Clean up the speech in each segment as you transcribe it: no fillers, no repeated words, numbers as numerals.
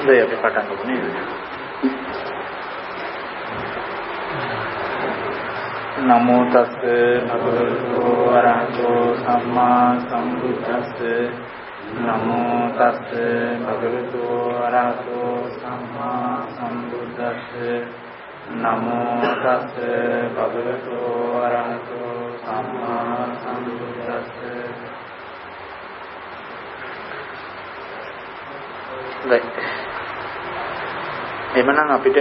හොඳයි අපි පටන් ගමු නේද? නමෝ තස්ස භගවතු වරහතෝ සම්මා සම්බුද්දස්ස නමෝ තස්ස භගවතු වරහතෝ සම්මා සම්බුද්දස්ස නමෝ තස්ස භගවතු වරහතෝ සම්මා සම්බුද්දස්ස. එමනම් අපිට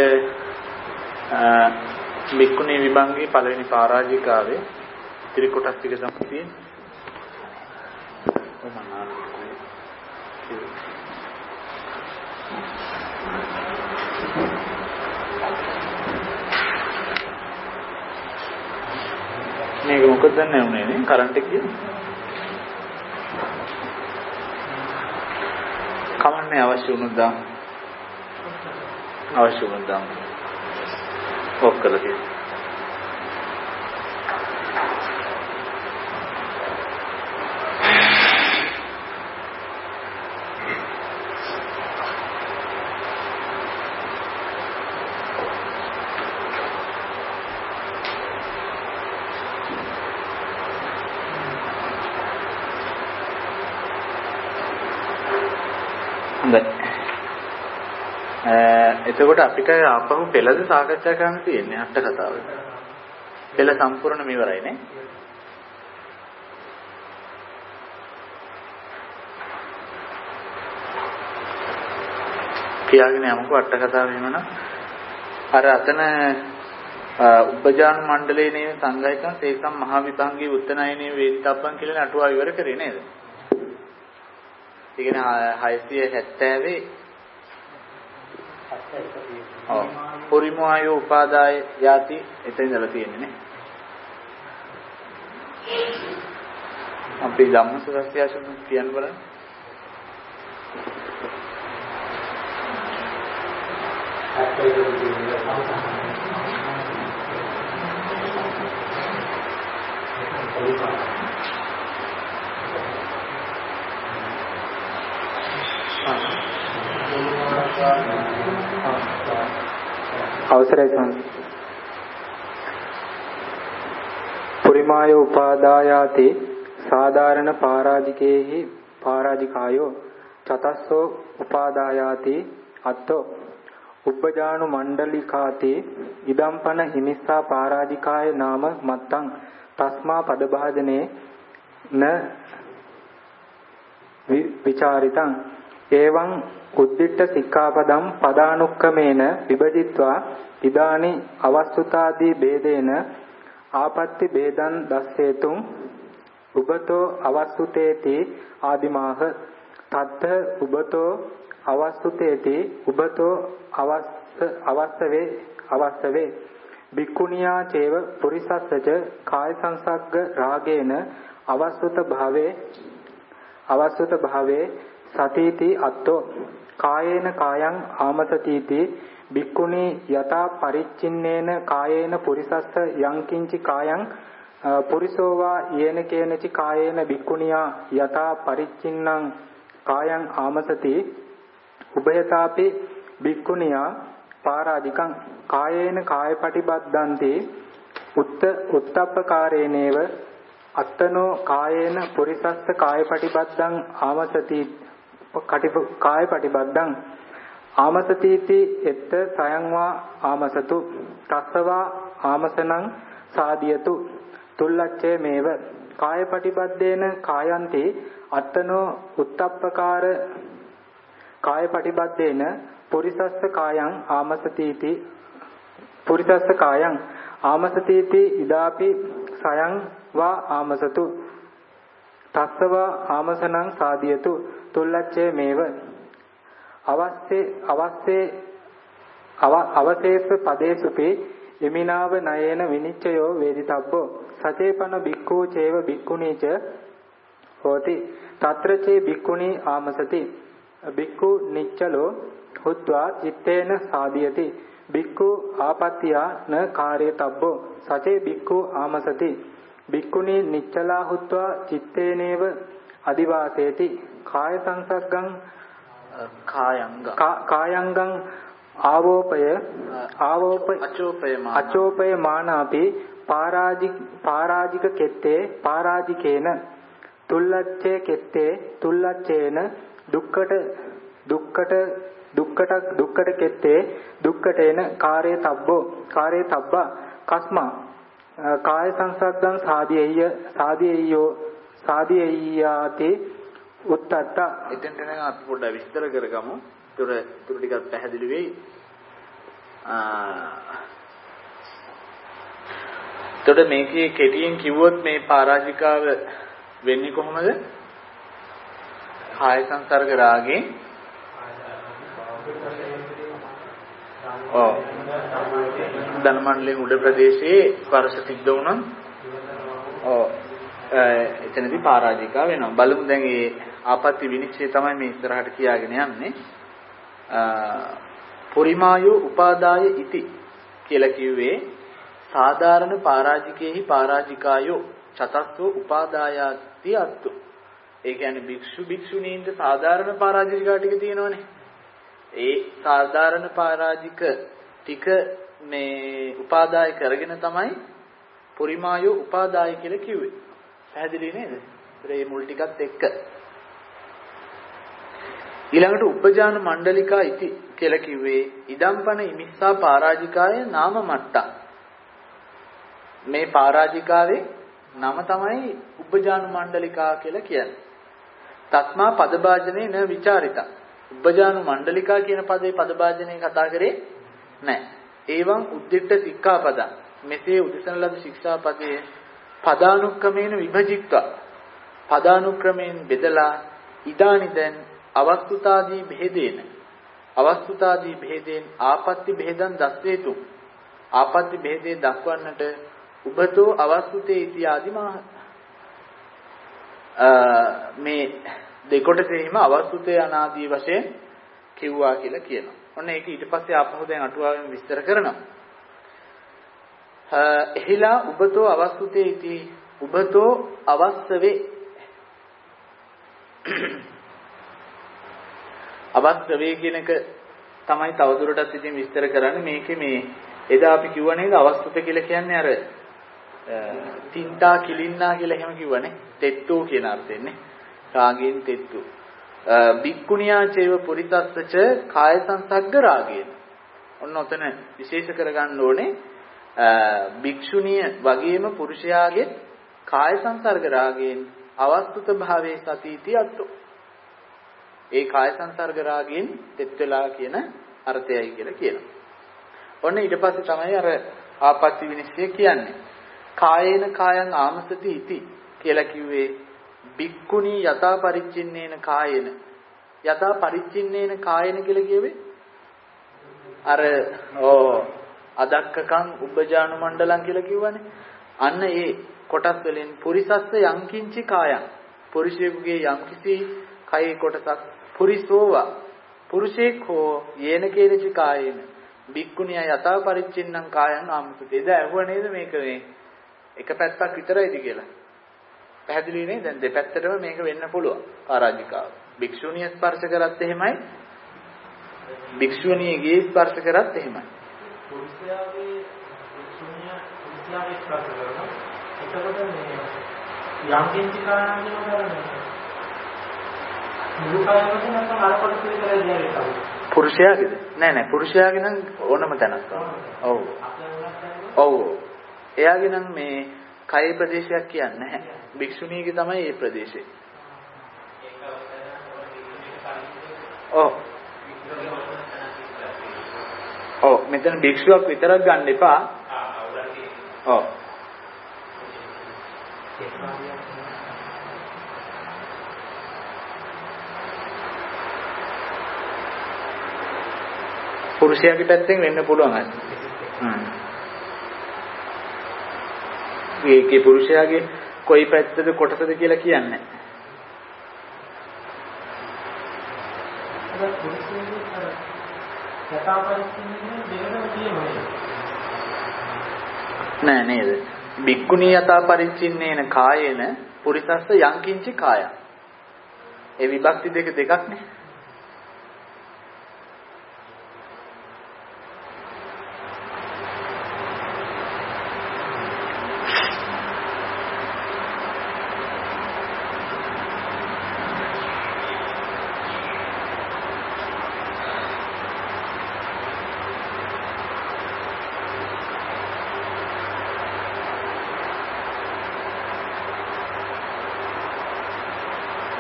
බික්කුණී විභංගයේ පළවෙනි පරාජිකාවේ ඉතිරි කොටස් ටික තමයි තියෙන්නේ. මේක මොකද දන්නේ නැහැ නේ කරන්ට් එක කියන්නේ. කමන්නේ අවශ්‍ය වුණොත් දාන්න. අවශ්‍ය වුණොත් දාන්න. ඔක් කරලා තියෙනවා. එතකොට අපිට ආපහු පෙළද සාකච්ඡා කරන්න තියෙන්නේ අට කතාව. පෙළ සම්පූර්ණම ඉවරයි නේ. කියාගෙන යමුකෝ අට කතාව එහෙමනම්. අර අතන උපජාන මණ්ඩලයේ නේ සංගායකයන් තේසම් මහා විභංගී උත්තනයනේ වේදිතබ්බන් කියලා නටුවා ඉවර කරේ නේද? ඒ කියන්නේ 670 පුරිමායෝ උපාදාය යති එතන ඉඳලා තියෙන්නේ නේ. අපි ධම්මසත්‍යයසුන් කියන්න බලන්න. අවසරයි සම්මා පුරිමාය උපාදායාති සාධාරණ පරාජිකේහි පරාජිකායෝ චතස්සෝ උපාදායාති අත්තෝ උපජානු මණ්ඩලිකාති ඉදම්පන හිමිස්සා පරාජිකාය නාම මත්තං තස්මා පදභාජනේ න විචාරිතං එවං උද්දිට්ඨ සික්ඛාපදම් පදානුක්කමේන විභජිත්වා ඉදානි අවස්තුතාදී ભેදේන ආපත්‍ති ભેදං දස්සේතුං උබතෝ අවස්තුතේති ආදිමාහ තත්ත උබතෝ අවස්තුතේති උබතෝ අවස්සවේ බික්කුණියා චේව පුරිසස්සච කාය සංසග්ග රාගේන අවස්තුත භාවේ සතීති අත්තෝ කායේන කායං ආමසතිති බික්කුණී යතා පරිච්ඡින්නේන කායේන පුරිසස්ස යං කිංචි කායං පුරිසෝවා යේන කේනචි කායේන බික්කුණියා යතා පරිච්ඡින්නං කායං ආමසති උභයතාපි බික්කුණියා පරාජිකං කායේන කායපටිබද්දන්ති උත්තප්පකාරේනේව අත්තනෝ කායේන පුරිසස්ස කායපටිබද්දං ආමසති කායපටිබද්දං ආමසතිති එත්ත සයංවා ආමසතු තස්සවා ආමසනං සාදියතු තුල්ලච්ඡේ මේව කායපටිබද්දේන කායන්ති අත්තනෝ උත්තප්පකාර කායපටිබද්දේන පුරිසස්ස කායං ආමසතිති පුරිසස්ස කායං ආමසතිති ඉදාපි සයං වා ආමසතු තස්සවා ආමසනං සාදියතු තුල්ලච්ඡේ මේව අවශේෂ පදේසුපි එමිනාව නයේන විනිච්ඡයෝ වේදිතබ්බෝ සචේපන බික්ඛු චේව බික්ඛුනීච හෝති తత్రචේ බික්ඛුනී ආමසති බික්ඛු නිච්චලෝ හුත්වා චිත්තේන සාදියති බික්ඛු ආපත්‍තියා න කාර්යතබ්බෝ සචේ බික්ඛු ආමසති බික්ඛුනී නිච්චලා හුත්වා චිත්තේනේව අදිවාසේති කාය සංසග්ගං කායංගං ආවෝපය අචෝපය මානාපි පාරාජික කෙත්තේ පාරාජිකේන තුල්ලච්ඡේ කෙත්තේ තුල්ලච්ඡේන දුක්කට කෙත්තේ දුක්කටේන කාරේ තබ්බා කස්මා කාය සංසග්ගං සාදියේයාති උත්තත්ත. එතෙන්ට නම් අපි පොඩ්ඩක් විස්තර කරගමු. ඒතර ටිකක් පැහැදිලි වෙයි. එතකොට මේකේ කෙටියෙන් කිව්වොත් මේ පරාජිකාව වෙන්නේ කොහොමද? කාය සංසර්ග රාගයෙන් ධනමණ්ඩලයේ උඩ ප්‍රදේශයේ ස්පර්ශ සිද්ධ වුණා. එතනදී පරාජිකා වෙනවා. බලමු දැන් මේ ආපත්‍ය විනිශ්චය තමයි මේ ඉස්සරහට කියාගෙන යන්නේ. පරිමායෝ උපාදාය ඉති කියලා කිව්වේ සාධාරණ පරාජිකේහි පරාජිකායෝ චතස්සෝ උපාදායාති අත්තු. ඒ කියන්නේ භික්ෂුණීන්ට සාධාරණ පරාජිකා ටික තියෙනවනේ. ඒ සාධාරණ පරාජික ටික මේ උපාදාය කරගෙන තමයි පරිමායෝ උපාදාය කියලා කිව්වේ. පැහැදිලි නේද? ඒ මුල් ටිකත් එක්ක ඊළඟට උපජාන මණ්ඩලිකා ඉති කියලා කිව්වේ ඉදම්පන ඉමිස්සා පරාජිකාය නාම මට්ටා. මේ පරාජිකාවේ නම තමයි උපජාන මණ්ඩලිකා කියලා කියන්නේ. තස්මා පදභාජනේ න විචාරිතා. උපජාන මණ්ඩලිකා කියන පදේ පදභාජනේ කතා කරේ නැහැ. ඒවං උද්දිට්ඨ සික්ඛාපදං. මෙසේ උදෙසන ලද ශික්ෂාපදයේ පදානුක්‍රමේන විභජිත්වා පදානුක්‍රමයෙන් බෙදලා ඉදානි දැන් අවස්තුතාදී භේදයෙන් ආපත්‍ති භේදං දස්සේතු. ආපත්‍ති භේදේ දක්වන්නට උබතෝ අවස්තුතේ ඉතිආදිමාහ. මේ දෙකොටසෙහිම අවස්තුතේ අනාදී වශයෙන් කිව්වා කියලා කියනවා. ඔන්න ඒක ඊට පස්සේ ආපහු දැන් අටුවාවෙන් විස්තර කරනවා. එහිලා උබතෝ අවස්තුතේ ඉති උබතෝ අවස්සවේ අවස්තවේ කියන එක තමයි තවදුරටත් ඉතින් විස්තර කරන්නේ. මේකේ මේ එදා අපි කිව්වා නේද අවස්තුත කියලා කියන්නේ අර තින්තා කිලින්නා කියලා එහෙම කිව්වනේ. තෙත්තෝ කියන අර්ථයෙන්නේ. රාගයෙන් තෙත්තු. බික්කුණියා චේව පුරිතස්සච කාය සංසග්ග රාගයෙන්. ඔන්න ඔතන විශේෂ කරගන්න ඕනේ භික්ෂුණිය වගේම පුරුෂයාගේ කාය සංසර්ග රාගයෙන් අවස්තුත භාවයේ සතිති අත්තු. ඒ කාය සංසර්ග රාගයෙන් තෙත් වෙලා කියන අර්ථයයි කියලා කියනවා. ඔන්න ඊට පස්සේ තමයි අර ආපත්‍ය විනිශ්චය කියන්නේ. කායේන කායං ආමසති ඉති කියලා කිව්වේ බික්කුණී යථා පරිච්ඡින්නේන කායේන. යථා පරිච්ඡින්නේන කායේන කියලා කිව්වේ අර අදක්කකං උබ්බජානු මණ්ඩලං කියලා කිව්වනේ. අන්න ඒ කොටස් වලින් පුරිසස්ස යංකින්චි කායං. පුරුෂයෙකුගේ යම්කිසි කයේ කොටසක් පුරිසෝවා. පුරුෂයෙක් හෝ යේන කේනචි කායේන. බික්කුණිය යථා පරිච්ඡින්නම් කායං ආමසති. එදා ඇහුව නේද මේක මේ එක පැත්තක් විතරයිද කියලා. පැහැදිලි නේ? දැන් දෙපැත්තටම මේක වෙන්න පුළුවන්. පරාජිකාව. භික්ෂුණිය ස්පර්ශ කරත් එහෙමයි. භික්ෂුණියගේ ස්පර්ශ කරත් එහෙමයි. පුරුෂයාගේ ස්පර්ශ කරනවා. එතකොට මේ යම් කිසි කාරණාවක් කරන්නේ. මුළු කායයම නැත්නම් අර කොටස විතරයි කියන්නේ. පුරුෂයාගේද? නෑ පුරුෂයාගේ නම් ඕනම තැනක්. ඔව්. ඔව්. එයාගේ නම් මේ කය ප්‍රදේශයක් කියන්නේ නැහැ. භික්ෂුණියගේ තමයි ඒ ප්‍රදේශය. ඔව්. ඔව් මෙතන භික්ෂුවක් විතරක් ගන්න එපා. ඔව්. පුරුෂයාගේ පැත්තෙන් වෙන්න පුළුවන් අය. ඒකේ පුරුෂයාගේ කොයි පැත්තද කොටසද කියලා කියන්නේ නෑ නේද? බික්කුණී යථා පරිච්ඡින්නේන කායේන පුරිසස්ස යංකින්චි කාය. ඒ විභක්ති දෙකක් නේ.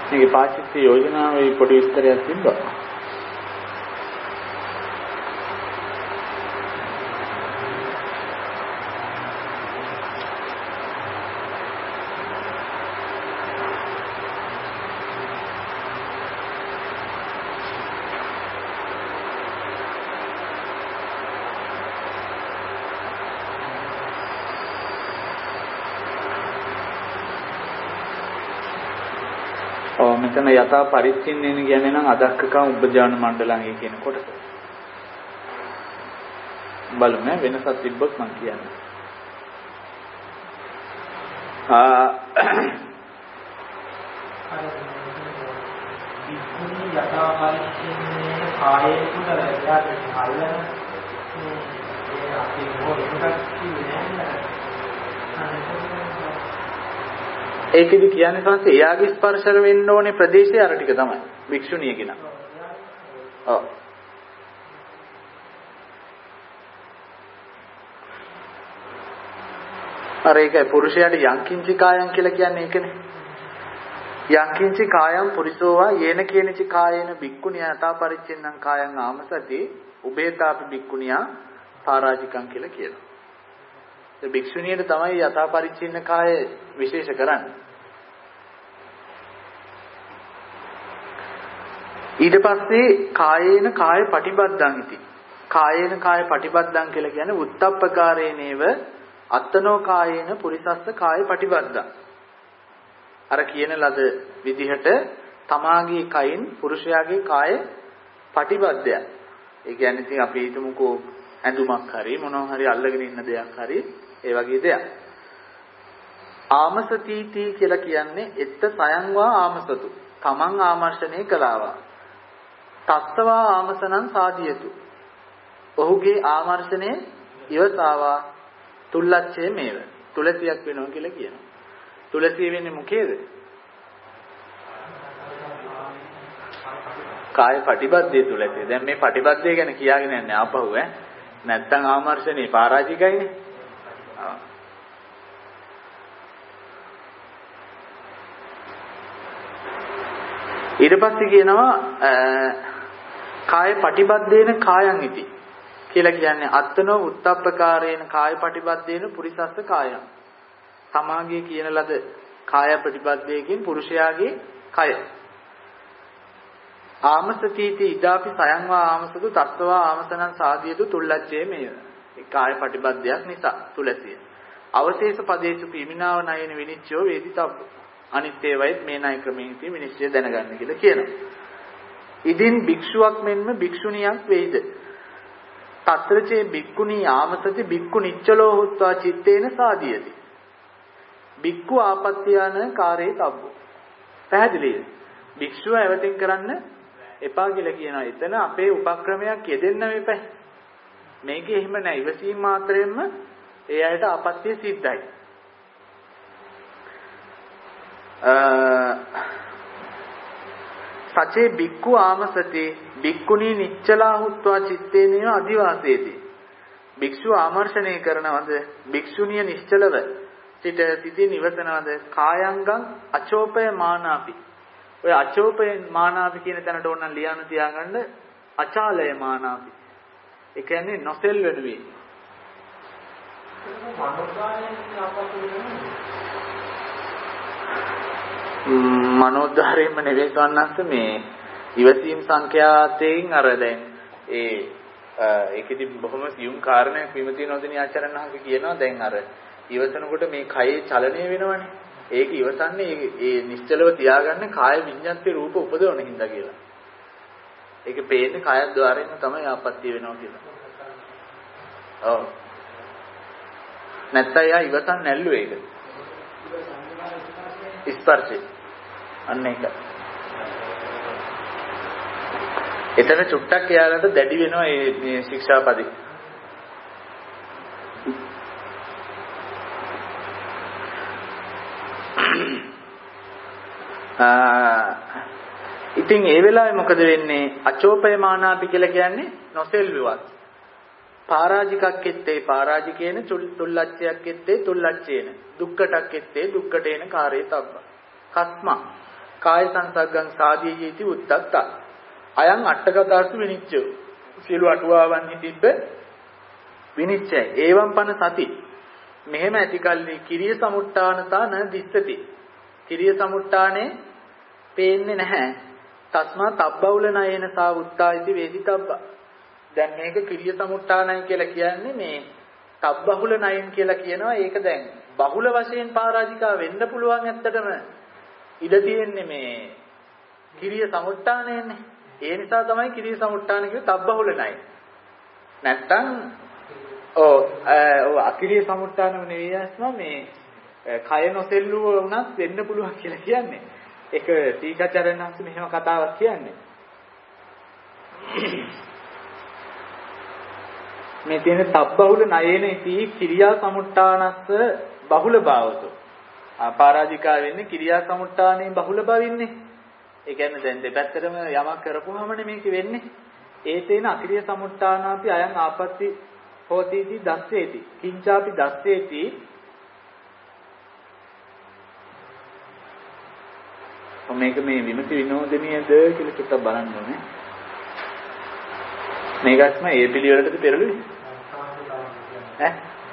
මේකේ පාචිත්‍ය යෝජනාවේ පොඩි විස්තරයක් තිබ්බා. මෙතන යථා පරිච්ඡින්නේන කියන්නේ නම් අදක්කකම් උපජාන මණ්ඩලං කියන කොටස. බලමු වෙනසක් තිබ්බොත් මම කියන්නේ. යථා පරිච්ඡින්නේන කායේ කුඩල යාට අල්ලන ඒ අපි මොකක්ද කියන්නේ ඒකෙදි කියන්නේ සංසේ එයාගේ ස්පර්ශර වෙන්න ඕනේ ප්‍රදේශය අර ටික තමයි භික්ෂුණිය කියන. ඔව්. අර ඒක පුරුෂයාට යංකින්චි කායම් කියලා කියන්නේ ඒකනේ. යංකින්චි කායම් පුරිසෝවා යේන කේනචි කායේන භික්ඛුණිය යථා පරිච්ඡින්නම් කායං ආමසති උබේතාපි භික්ඛුණියා පරාජිකං කියලා කියනවා. ඒ භික්ෂුණියට තමයි යථා පරිච්ඡින්න කාය විශේෂ කරන්නේ. ඊට පස්සේ කායේන කාය පටිබද්දං ඉති. කායේන කාය පටිබද්දං කියලා කියන්නේ උත්තප්පකාරේනේව අත්තනෝ කායේන පුරිසස්ස කාය පටිබද්දං. අර කියන ලද විදිහට තමාගේ කයින් පුරුෂයාගේ කාය පටිබද්දය. ඒ කියන්නේ ඉතින් අපි හිතමුකෝ ඇඳුමක් හරි මොනවා හරි අල්ලගෙන ඉන්න දෙයක් හරි ඒ වගේ දෙයක්. ආමසතිති කියලා කියන්නේ එත්ත සයන්වා ආමසතු. තමන් ආමර්ෂණය කළාවා. තස්සවා ආමසනං සාදියතු. ඔහුගේ ආමර්ෂණය ඉවසාවා තුල්ලච්ඡේ මේව. තුලසියක් වෙනවා කියලා කියනවා. තුලසිය වෙන්නේ මොකේද? කාය පටිබද්දේ තුලසිය. දැන් මේ පටිබද්දේ ගැන කියාගෙන යන්නේ ආපහු ඈ. නැත්තම් ආමර්ෂණේ පරාජිකයිනේ. ඊට පස්සේ කියනවා කාය පටිබද්දේන කායං ඉති කියලා කියන්නේ අත්තනෝ උත්තප්පකාරේන කාය පටිබද්දේන පුරිසස්ස කායං. සමාගයේ කියන ලද කාය ප්‍රතිපද්දේකින් පුරුෂයාගේ කය. ආමසතිති ඉදාපි සයන්වා ආමසතු තස්සවා ආමසනං සාදියතු තුල්ලච්ඡේ මේව. ඒ කාය ප්‍රතිපද්දයක් නිසා තුලසිය. අවශේෂ පදේසු පිමිනාව නයන විනිච්ඡෝ වේදිතබ්බ. අනිත් ඒවායිත් මේ ණය ක්‍රමයෙන් තියෙන විනිශ්චය දැනගන්න කියලා කියනවා. ඉදින් භික්ෂුවක් මෙන්ම භික්ෂුණියක් වෙයිද? తත්‍රචේ භික්ඛුණී ආමසති භික්ඛු නිච්චලෝ හුත්වා චිත්තේන සාදීයති. භික්ඛු ආපත්‍යාන කාරේ තබ්බෝ. පැහැදිලිද? භික්ෂුව ඇවතින් කරන්න එපා කියලා කියනවා. එතන අපේ උපක්‍රමයක් යෙදෙන්න මේපෑ. මේකේ එහෙම නැහැ. ඉවසීම මාත්‍රයෙන්ම ඒ අයට ආපත්‍ය සිද්ධයි. සචේ භික්ඛු ආමසති භික්ඛුණී නිච්චලා හුත්වා චිත්තේනේව අදිවාසේති. භික්ෂුව ආමර්ෂණය කරනවද? භික්ෂුණිය නිශ්චලව සිතින් ඉවසනවද? කායංගං අචෝපය මානාපි. ඔය අචෝපය මානාපි කියන තැනට ඕනනම් ලියන්න තියාගන්න අචාලය මානාපි. ඒ කියන්නේ නොසෙල් වෙනුවේ. මනෝද්වාරයෙන්ම නෙවෙයි ගන්නත් මේ ඉවසීම් සංඛ්‍යාතයෙන් අර දැන් ඒකෙදි බොහොම සියුම් කාරණයක් විමතිය නොදෙනී ආචරණහක කියනවා දැන් අර ඉවසනකොට මේ කයේ චලනය වෙනවනේ ඒක ඉවසන්නේ ඒ නිශ්චලව තියාගන්න කාය විඤ්ඤාත්ති රූප උපදවන හින්දා කියලා. ඒක පේන්නේ කාය ద్వාරයෙන්ම තමයි ආපත්‍ය වෙනවා කියලා. ඔව්. නැත්නම් යා ඉවසන් නැල්ලුවේ ඒක. ස්පර්ශය. අන්න ඒක. එතන චුට්ටක් එයාලට දැඩි වෙනවා මේ ශික්ෂාපදේ. ඉතින් ඒ වෙලාවේ මොකද වෙන්නේ? අචෝපයමානාපි කියලා කියන්නේ නොසෙල්විවත්. පරාජිකක් එත්තේ පරාජිකේන තුල්ලච්ඡයක් එත්තේ තුල්ලච්ඡේන දුක්කටක් එත්තේ දුක්කටේන කාරේ තබ්බ. කස්මා කාය සංසග්ගං සාදීයේති උත්තත්ත අයං අට්ඨගතාසු විනිච්ඡය සියලු අටුවාවන්හි තිබ්බ විනිච්ඡය ඒවම් පන සති මෙහෙම ඇතිකල්ලි කිරිය සමුට්ඨානතා න දිස්සති කිරිය සමුට්ඨානේ පේන්නේ නැහැ තස්මා තබ්බවුල නයන සා උත්තායිති වේදිතබ්බ දැන් මේක කිරිය සමුට්ඨානයි කියලා කියන්නේ මේ තබ්බහුල නයන් කියලා කියනවා ඒක දැන් බහුල වශයෙන් පරාජිකා වෙන්න පුළුවන් ඇත්තටම ඉඩ තියෙන්නේ මේ කිරිය සමුට්ඨානයනේ ඒ නිසා තමයි කිරිය සමුට්ඨාන කිව්වේ තබ්බහුල නයන් නැත්තම් අකිරිය සමුට්ඨානම නෙවෙයි අස්ම මේ කය නොසෙල්ලුව වුණත් වෙන්න පුළුවන් කියලා කියන්නේ ඒක සීගචරණන්ස් මෙහෙම කතාවක් කියන්නේ මේ තියෙන තබ්බහුල නයන ඉති කිරියා සමුට්ඨානස්ස බහුල භාවතු පරාජිකා වෙන්නේ කිරියා සමුට්ඨානේ බහුල බවින්නේ ඒ කියන්නේ දැන් දෙපැත්තටම යමක් කරපුවාමනේ මේක වෙන්නේ ඒ තේන අකිරිය සමුට්ඨානාපි අයං ආපත්‍ති හෝතිති දස්සේති කිංචාපි දස්සේති මේක මේ විමති විනෝදනීයද කියලා චුට්ටක් බලන්න ඕනේ මේකත්ම ඒ පිළිවෙලටද පෙරළුවේ ඈ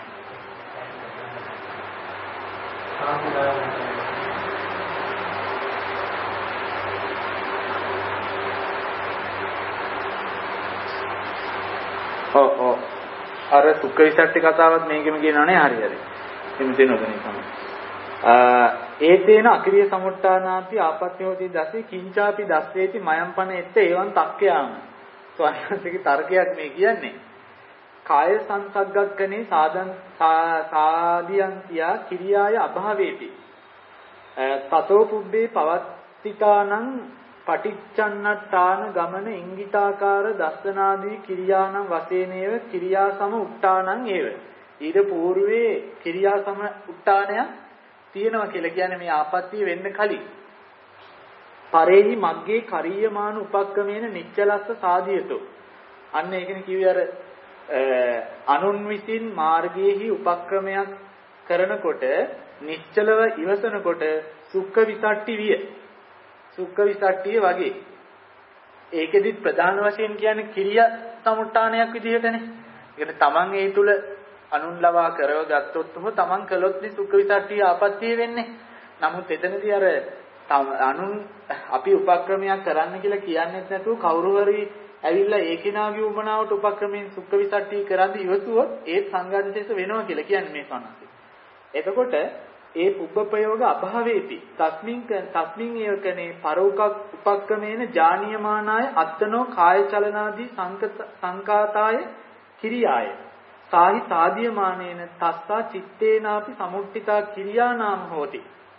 අර සුඛ විසට්ටි කතාවත් මේකෙම කියනවනේ හරි. එමෙ දෙනවනේ තමයි. ඒතේන අක්‍රීය සමුට්ඨානාපි ආපත්‍යෝති දසේ කිංචාපි දස්සේති මයම්පන එත්ත එවං තක්ඛයාම. ස්වාමීන්ගේ තර්කයක් මේ කියන්නේ. කාය සංසග්ගක්කනේ සාදියන්තියා කිරියාය අභාවේති. තතෝ පුබ්බේ පවත්තිකානං පටිච්චන්නට්ඨාන ගමන ඉංගිතාකාර දස්සනාදී කිරියානම් වශයෙන්ව කිරියා සම උට්ටානං ඒව. ඊට పూర్වේ කිරියා සම උට්ටානය තියෙනවා කියලා කියන්නේ මේ ආපත්‍ය වෙන්න කලින්. පරේහි මග්ගේ කරීයමාන උපක්‍රමේන නිච්චලස්ස සාදියතෝ. අන්න ඒකනේ කිව්වේ අර අනුන් විසින් මාර්ගයේහි උපක්‍රමයක් කරනකොට නිශ්චලව ඉවසනකොට සුඛ විසට්ටි විය. සුඛ විසට්ටිය වගේ. ඒකෙදි ප්‍රධාන වශයෙන් කියන්නේ කිරිය සමුට්ඨානයක් විදිහටනේ. ඒකට තමන් ඒ තුල අනුන් ලවා කරව ගත්තොත් තමන් කළොත් නේ සුඛ විසට්ටිය ආපත්‍ය වෙන්නේ. නමුත් එතනදී අර අනුන් අපි උපක්‍රමයක් කරන්න කියලා කියන්නේ නැතුව කවුරු හරි ඇවිල්ලා ඒ කෙනාගේ උමනාවට උපක්‍රමයෙන් සුඛ විසට්ටිය කරද්දී ඉවසුවොත් ඒත් සංඝාදිශේෂ වෙනවා කියලා කියන්නේ මේ සන්නස්සේ. එතකොට ඒ පුබ්බපයෝග අභාවේති තස්මින් ඒකනේ පරෝපක්‍රමේන ජානීයමානාය අත්තනෝ කාය චලනාදී සංකාතාය කිරියාය සාහි සාදීයමානේන තස්සා චිත්තේනාපි සමුට්ඨිතා කිරියානාම හෝති.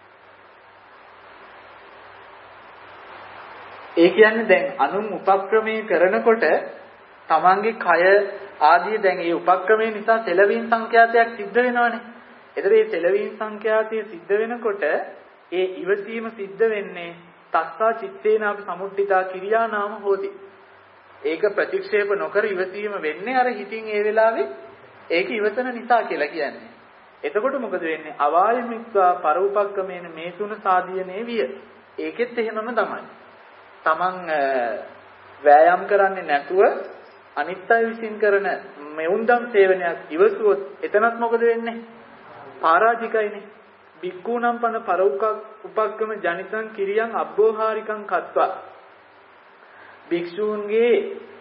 ඒ කියන්නේ දැන් අනුන් උපක්‍රමයේ කරනකොට තමන්ගේ කය ආදී දැන් ඒ උපක්‍රමයේ නිසා සෙලවීම් සංඛ්‍යාතයක් සිද්ධ වෙනවනේ. එතකොට මේ සෙලවීම් සංඛ්‍යාතය සිද්ධ වෙනකොට ඒ ඉවසීම සිද්ධ වෙන්නේ තස්සා චිත්තේනාපි සමුට්ඨිතා කිරියානාම හෝති. ඒක ප්‍රතික්ෂේප නොකර ඉවසීම වෙන්නේ අර හිතින් ඒ වෙලාවේ ඒක ඉවසන නිසා කියලා කියන්නේ. එතකොට මොකද වෙන්නේ? අවායමිත්වා පරෝපක්‍රමේන මේ තුන සාධියනේ විය. ඒකෙත් එහෙමම තමයි. තමන් වෑයම් කරන්නේ නැතුව අනිත් අය විසින් කරන මෙවුන්දම් සේවනයක් ඉවසුවොත් එතනත් මොකද වෙන්නේ? පරාජිකයිනේ. බික්කුණම් පන පරෝපක්‍රම ජනිතං කිරියං අබ්බෝහාරිකං කත්වා. භික්ෂූන්ගේ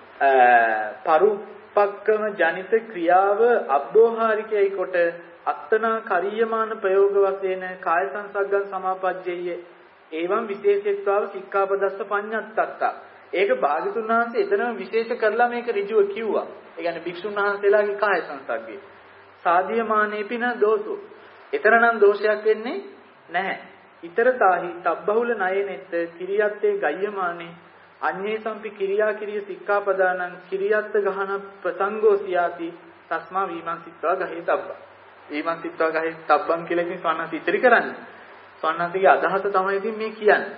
පරෝපක්‍රම ජනිත ක්‍රියාව අබ්බෝහාරිකයි කොට අත්තනා කරියමාන ප්‍රයෝග වශයෙන් කාය සංසග්ගං සමාපජ්ජයේ එවං විශේෂත්වව සික්ඛාපදස්ස පඤ්ඤත්තක්ක. ඒක භාගතුන් වහන්සේ එතනම විශේෂ කරලා මේක ඍජුව කිව්වා. ඒ කියන්නේ භික්ෂුන් වහන්සේලාගේ කාය සංසග්ගය. සාධියමානේපින දෝසෝ. එතරම් දෝෂයක් වෙන්නේ නැහැ. ඊතරතාහි තබ්බහුල නයනෙත් කිරියත්තේ ගය්‍යමානේ අඤ්ඤේ සම්පි කිරියා කිරිය සික්ඛාපදානං කිරියත්ත ගහන ප්‍රසංගෝ සියාති තස්මා විමංසිත්වා ගහේ තබ්බා. විමංසිත්වා ගහේ තබ්බන් කියලා ඉතින් සවන්නත් ඉතිරි කරන්නේ. සවන්නත්ගේ අදහස තමයි ඉතින් මේ කියන්නේ.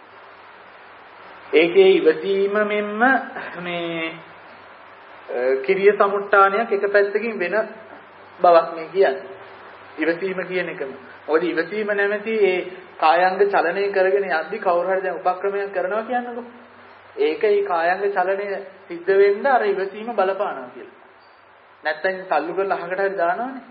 ඒකේ ඉවසීම මෙන්න මේ කිරිය සමුට්ඨානයක් එක පැත්තකින් වෙන බවක් මේ කියන්නේ. ඉවසීම කියන එකම. මොකද ඉවසීම නැමැති ඒ කායාංග චලනය කරගෙන යද්දි කවුරු හරි දැන් උපක්‍රමයක් කරනවා කියන්නකො. ඒක ඒ කායාංග චලනය සිද්ධ වෙන්න අර ඉවසීම බලපානවා කියලා. නැත්තම් තල්ලු කරලා අහකට හරි දානවනේ.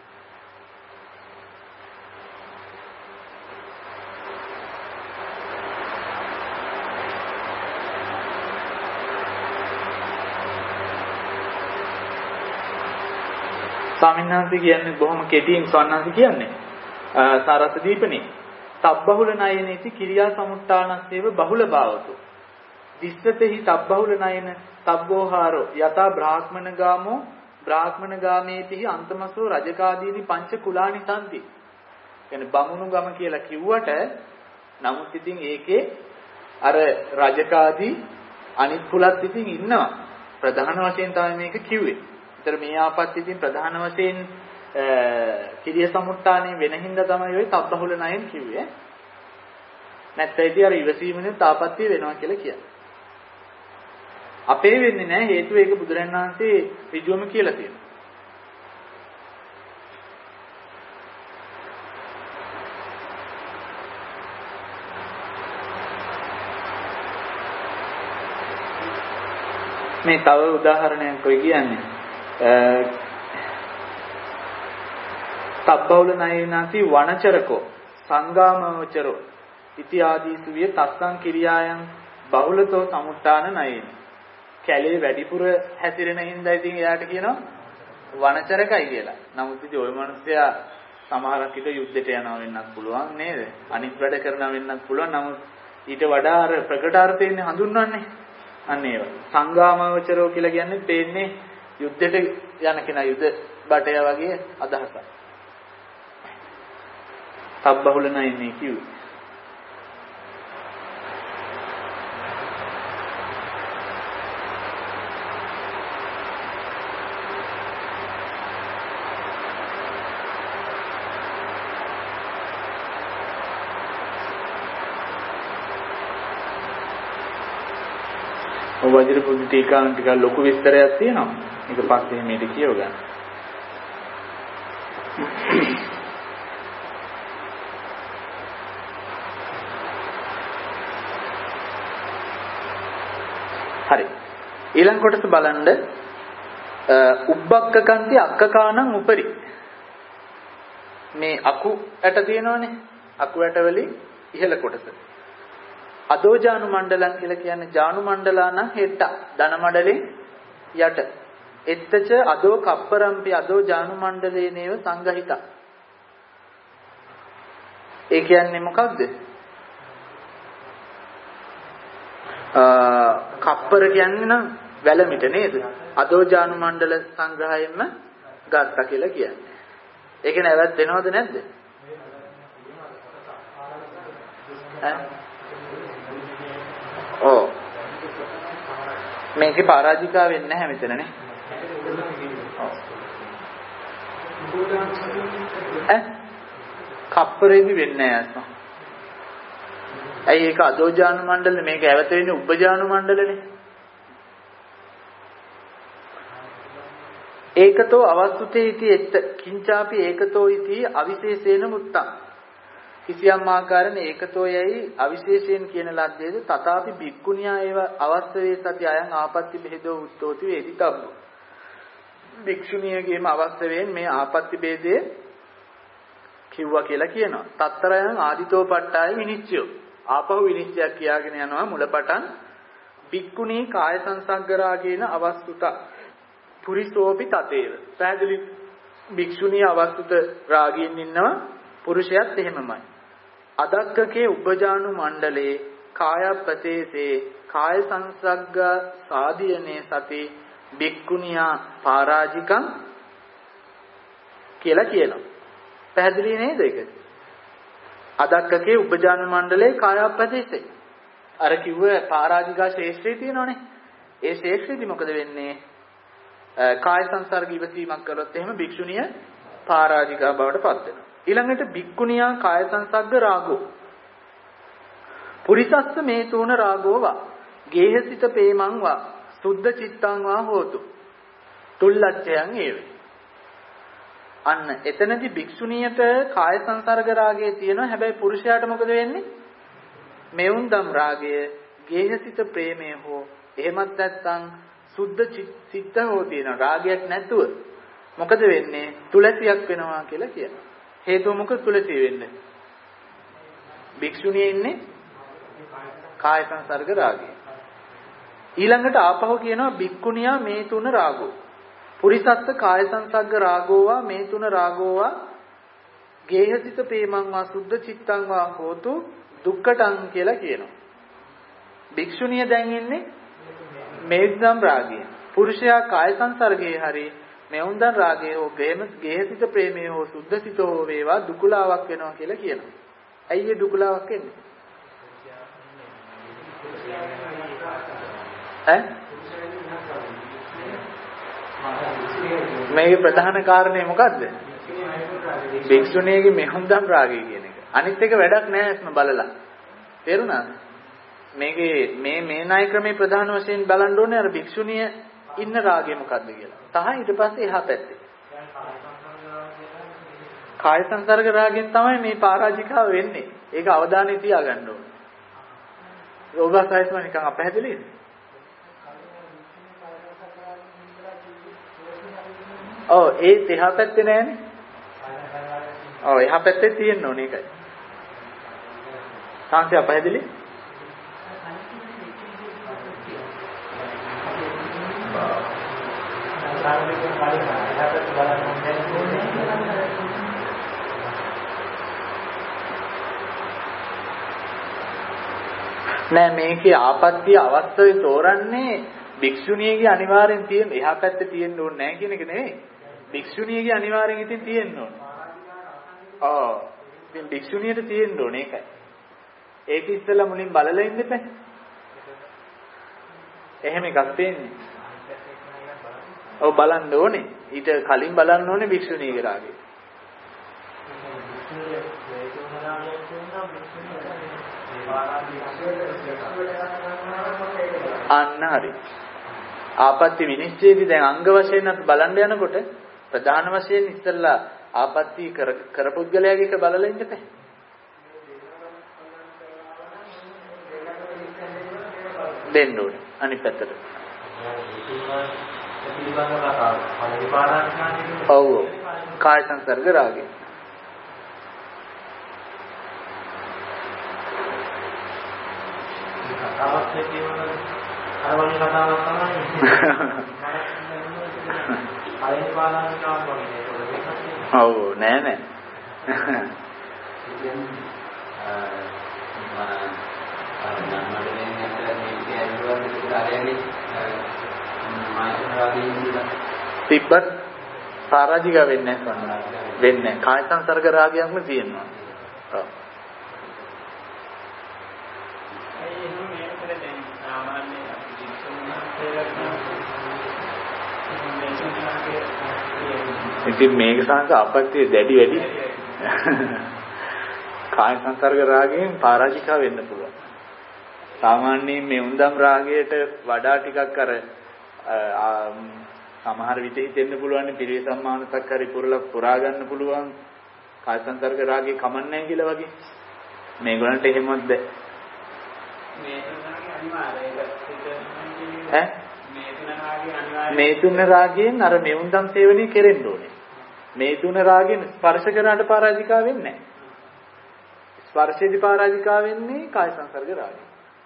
ස්වාමීන් වහන්සේ කියන්නේ බොහොම කෙටියෙන් ස්වාමීන් වහන්සේ කියන්නේ සාරස දීපනේ තබ්බහුල නයනේති කිරියා සමුත්තානස්සේව බහුල භාවතු දිස්සතෙහි තබ්බහුල නයන තබ්බෝහාරෝ යතා බ්‍රාහ්මණගාමෝ බ්‍රාහ්මණගාමේතිහි අන්තමසෝ රජකාදීනි පංච කුලානි සම්ති. කියන්නේ බමුණු ගම කියලා කිව්වට නමුත් ඉතින් ඒකේ අර රජකාදී අනිත් කුලත් ඉතින් ඉන්නවා. ප්‍රධාන වශයෙන් තමයි මේක කිව්වේ. ඒතර මේ ආපත් ඉතින් ප්‍රධාන වශයෙන් කිරිය සමුත්තානේ වෙන හින්දා තමයි ඔය තබ්බහුල නයන් කිව්වේ. නැත්නම් ඉතින් අර ඉවසීමෙන් තාපත්‍ය වෙනවා කියලා කියන්නේ. අපේ වෙන්නේ නැහැ හේතුව ඒක බුදුරජාණන් වහන්සේ ඍජුවම කියලා තියෙනවා. මේ තව උදාහරණයක් කොයි කියන්නේ තබ්බවුල නයනාති වනචරකෝ සංගාමවචරෝ ඉති ආදීසු විය තස්සං කිරියායන් බහුලතෝ සමුත්තාන නයන කැලේ වැඩිපුර හැසිරෙන හින්දා ඉතින් එයාට කියනවා වනචරකයි කියලා. නමුත් ඉතින් ওই මිනිස්සයා සමහරක් විට යුද්ධයට යනවා වෙන්නත් පුළුවන් නේද? අනිත් වැඩ කරනවා වෙන්නත් පුළුවන්. නමුත් ඊට වඩා අර ප්‍රකට අර්ථයෙන් හඳුන්වන්නේ අන්න ඒවා. සංගාමවචරෝ කියලා කියන්නේ තේන්නේ යුද්ධයට යන කෙනා යුද බටය වගේ අදහසක්. තබ්බහුල නයන්නේ කිව්වේ. වජිර පුදු ටීකාන් ටික ලොකු විස්තරයක් තියෙනවා. මේක පස්සේ මේක කියව ගන්න. හරි. ඊළඟ කොටස බලන්න උබ්බක්කකන්ති අක්කකානං උපරි. මේ අකු ඇට තියෙනවනේ. අකු ඇට වලින් ඉහළ කොටස. අදෝ ජානු මණ්ඩලං කියලා කියන්නේ ජානු මණ්ඩලාන හෙට්ට ධන මඩලෙන් යට එත්තච අදෝ කප්පරම්පි අදෝ ජානු මණ්ඩලේනේව සංගහිතා. ඒ කියන්නේ මොකක්ද? කප්පර කියන්නේ නම් වැලමිට නේද? අදෝ ජානු මණ්ඩල සංග්‍රහයෙන්ම ගත්තා කියලා කියන්නේ. ඒක නැවත් වෙනවද නැද්ද? ඔව්. මේකේ පරාජිකා වෙන්නේ නැහැ මෙතනනේ. කප්පරේදි වෙන්නේ නැහැ අස්ම. ඇයි ඒක අදෝජානු මණ්ඩලනේ මේක ඇවත වෙන්නේ උපජානු මණ්ඩලනේ. ඒකතෝ අවස්තුතේ इति එත් කිංචාපි ඒකතෝ इति අවිශේෂේන මුත්තං. කිසියම් ආකාරයෙන් ඒකතෝ යයි අවිශේෂයෙන් කියන ලද්දේද තථාපි භික්ඛුනියා ඒව අවස්ථවේ සති අයං ආපත්‍ති බෙහෙදෝ උත්තෝති වේදිතබ්බු. භික්ෂුණියගේම අවස්ථවෙන් මේ ආපත්‍ති බෙදේ කිව්වා කියලා කියනවා. තත්තරයන් ආදිතෝ පට්ඨාය විනිච්ඡයෝ. ආපහු විනිශ්චයක් කියාගෙන යනවා මුලපටන් භික්ඛුණී කාය සංසග්ගරාගේන අවස්තුත පුරිසෝපි තතේව. පැහැදිලි භික්ෂුණී අවස්තුත රාගයෙන් ඉන්නවා පුරුෂයත් එහෙමමයි. අදක්කකේ උපජානු මණ්ඩලේ කායපතේසේ කාය සංසග්ග සාධියනේ සති භික්ඛුනියා පරාජිකං කියලා කියනවා. පැහැදිලි නේද ඒක? අදක්කකේ උපජානු මණ්ඩලේ කායපතේසේ අර කිව්ව පරාජිකා ශේෂ්ත්‍රය තියෙනවනේ. ඒ ශේෂ්ත්‍රයේදී මොකද වෙන්නේ? කාය සංසර්ග ඉවසීමක් කළොත් එහෙම භික්ෂුණිය පරාජිකා බවට පත් වෙනවා. ඊළඟට භික්ඛුනියා කාය සංසග්ග රාගෝ පුරිසස්ස මේ තුන රාගෝ වා ගේහසිත පේමං වා සුද්ධ චිත්තං වා හෝතු තුල්ලච්ඡයන් ඒවේ. අන්න එතනදී භික්ෂුණියට කාය සංසර්ග රාගය තියෙනවා. හැබැයි පුරුෂයාට මොකද වෙන්නේ? මෙවුන්දම් රාගය, ගේහසිත ප්‍රේමය හෝ එහෙමත් නැත්නම් සුද්ධ සිත හෝ තියෙන රාගයක් නැතුව මොකද වෙන්නේ? තුලසියක් වෙනවා කියලා කියනවා. හේතුව මොකද තුලසිය වෙන්නේ? භික්ෂුණිය ඉන්නේ කාය සංසර්ග රාගය. ඊළඟට ආපහු කියනවා භික්ඛුණියා මේ තුන රාගෝ. පුරිසත්ත කාය සංසර්ග රාගෝවා මේ තුන රාගෝවා ගේහසිත ප්‍රේමං වා සුද්ධ චිත්තං වා හෝතු දුක්ඛටං කියලා කියනවා. භික්ෂුණිය දැන් ඉන්නේ මේද්දම් රාගය. පුරුෂයා කාය සංසර්ගයේ හරි මෙවුන්දන් රාගයේ හෝ ගේහසිත ප්‍රේමයේ හෝ සුද්ධසිත හෝ වේවා දුකලාවක් වෙනවා කියලා කියනවා. ඇයි ඒ දුකලාවක් වෙන්නේ? මේකේ ප්‍රධාන කාරණේ මොකද්ද? භික්ෂුණියගේ මෙහුම්දම් රාගය කියන එක. අනිත් එක වැඩක් නෑ එස්ම බලලා. තේරුණාද? මේකේ මේ ණය ක්‍රමේ ප්‍රධාන වශයෙන් බලන්න ඕනේ අර භික්ෂුණිය ඉන්න රාගය මොකද්ද කියලා. සහ ඊට පස්සේ එහා පැත්තේ. කාය සංසර්ග රාගයෙන් තමයි මේ පරාජිකාව වෙන්නේ. ඒක අවධානය තියාගන්න ඕනේ. ඔබ සයිස්ම නිකන් අපහැදිලිද? ඔව් ඒ එහා පැත්තේ නෑනේ. ඔව් එහා පැත්තේ තියෙන්න ඕනේ ඒකයි. සංසය අපහැදිලි? නෑ මේකේ ආපත්‍ය අවස්ථාවේ තෝරන්නේ භික්ෂුණියගේ අනිවාර්යෙන් තියෙන එහා පැත්තේ තියෙන්න ඕනේ නෑ කියන එක නෙවෙයි. භික්ෂුණියගේ අනිවාර්යෙන් ඉතින් තියෙන්න ඕනේ. ඔව්. ඉතින් භික්ෂුණියට තියෙන්න ඕනේ ඒකයි. ඒක ඉස්සෙල්ලා මුලින් බලලා ඉන්න එපා. එහෙම එකක් තියෙන්නේ. ඔව් බලන්න ඕනේ. ඊට කලින් බලන්න ඕනේ භික්ෂුණියගේ රාගය. අන්න හරි. ආපත්‍ය විනිශ්චයේදී දැන් අංග වශයෙන් අපි බලන්න යනකොට ප්‍රධාන වශයෙන් ඉස්සෙල්ලා ආපත්‍ය කරපුද්ගලයාගේ එක බලලා ඉන්න බෑ. දෙන්න ඕනේ අනිත් පැත්තට. ඔව් කාය සංසර්ග රාගය. කතාවක් කියනවනේ අර වගේ කතාවක් තමයි. අයින් පාලනකාවක් වගේ නේද? ඔව් නෑ නෑ. තිබ්බත් පරාජික වෙන්නේ නැහැ. වෙන්නේ කාය සංසර්ග රාගයක්ම තියෙනවා. ඔව්. ඉතින් මේක සංස අපත්‍ය දැඩි වැඩි. කාය සංසර්ග රාගයෙන් පරාජිකා වෙන්න පුළුවන්. සාමාන්‍යයෙන් මේ උන්දම් රාගයට වඩා ටිකක් අර සමහර විට හිතෙන්න පුළුවන් පිරිස සම්මානසක් හරි පුරා ගන්න පුළුවන් කාය සංසර්ග රාගේ කමන්නේ කියලා වගේ. මේගොල්ලන්ට එහෙමත් බෑ. මේ තුන රාගයෙන් අර මෙවුන්දම් සේවනය කෙරෙන්න ඕනේ. මේ තුන රාගයෙන් ස්පර්ශ කරාට පරාජිකා වෙන්නේ නැහැ. ස්පර්ශයේදී පරාජිකා වෙන්නේ කාය සංසර්ග රාගය.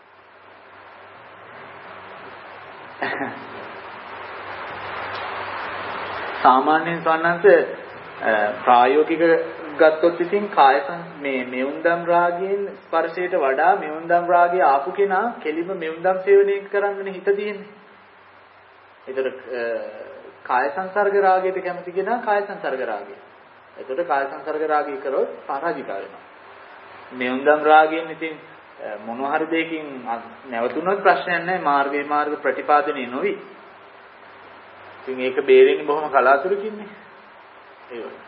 සාමාන්‍යයෙන් සවන්නන්ත ප්‍රායෝගික ගත්තොත් ඉතින් කාය මේ මෙවුන්දම් රාගයෙන් ස්පර්ශයට වඩා මෙවුන්දම් රාගය ආපු කෙනා කෙලිම මෙවුන්දම් සේවනය කරන්නනේ හිත තියෙන්නේ. ඒතර කාය සංසර්ග රාගයට කැමති කෙනා කාය සංසර්ග රාගය. ඒතර කාය සංසර්ග රාගය කරොත් පරාජිකා වෙනවා. මෙවුන්දම් රාගයෙන් ඉතින් මොනවා හරි දෙයකින් නැවතුනොත් ප්‍රශ්නයක් නැහැ. මාර්ග ප්‍රතිපාදනය නොවි. ඉතින් ඒක බේරෙන්නේ බොහොම කලාතුරකින්නේ. ඒ වගේ.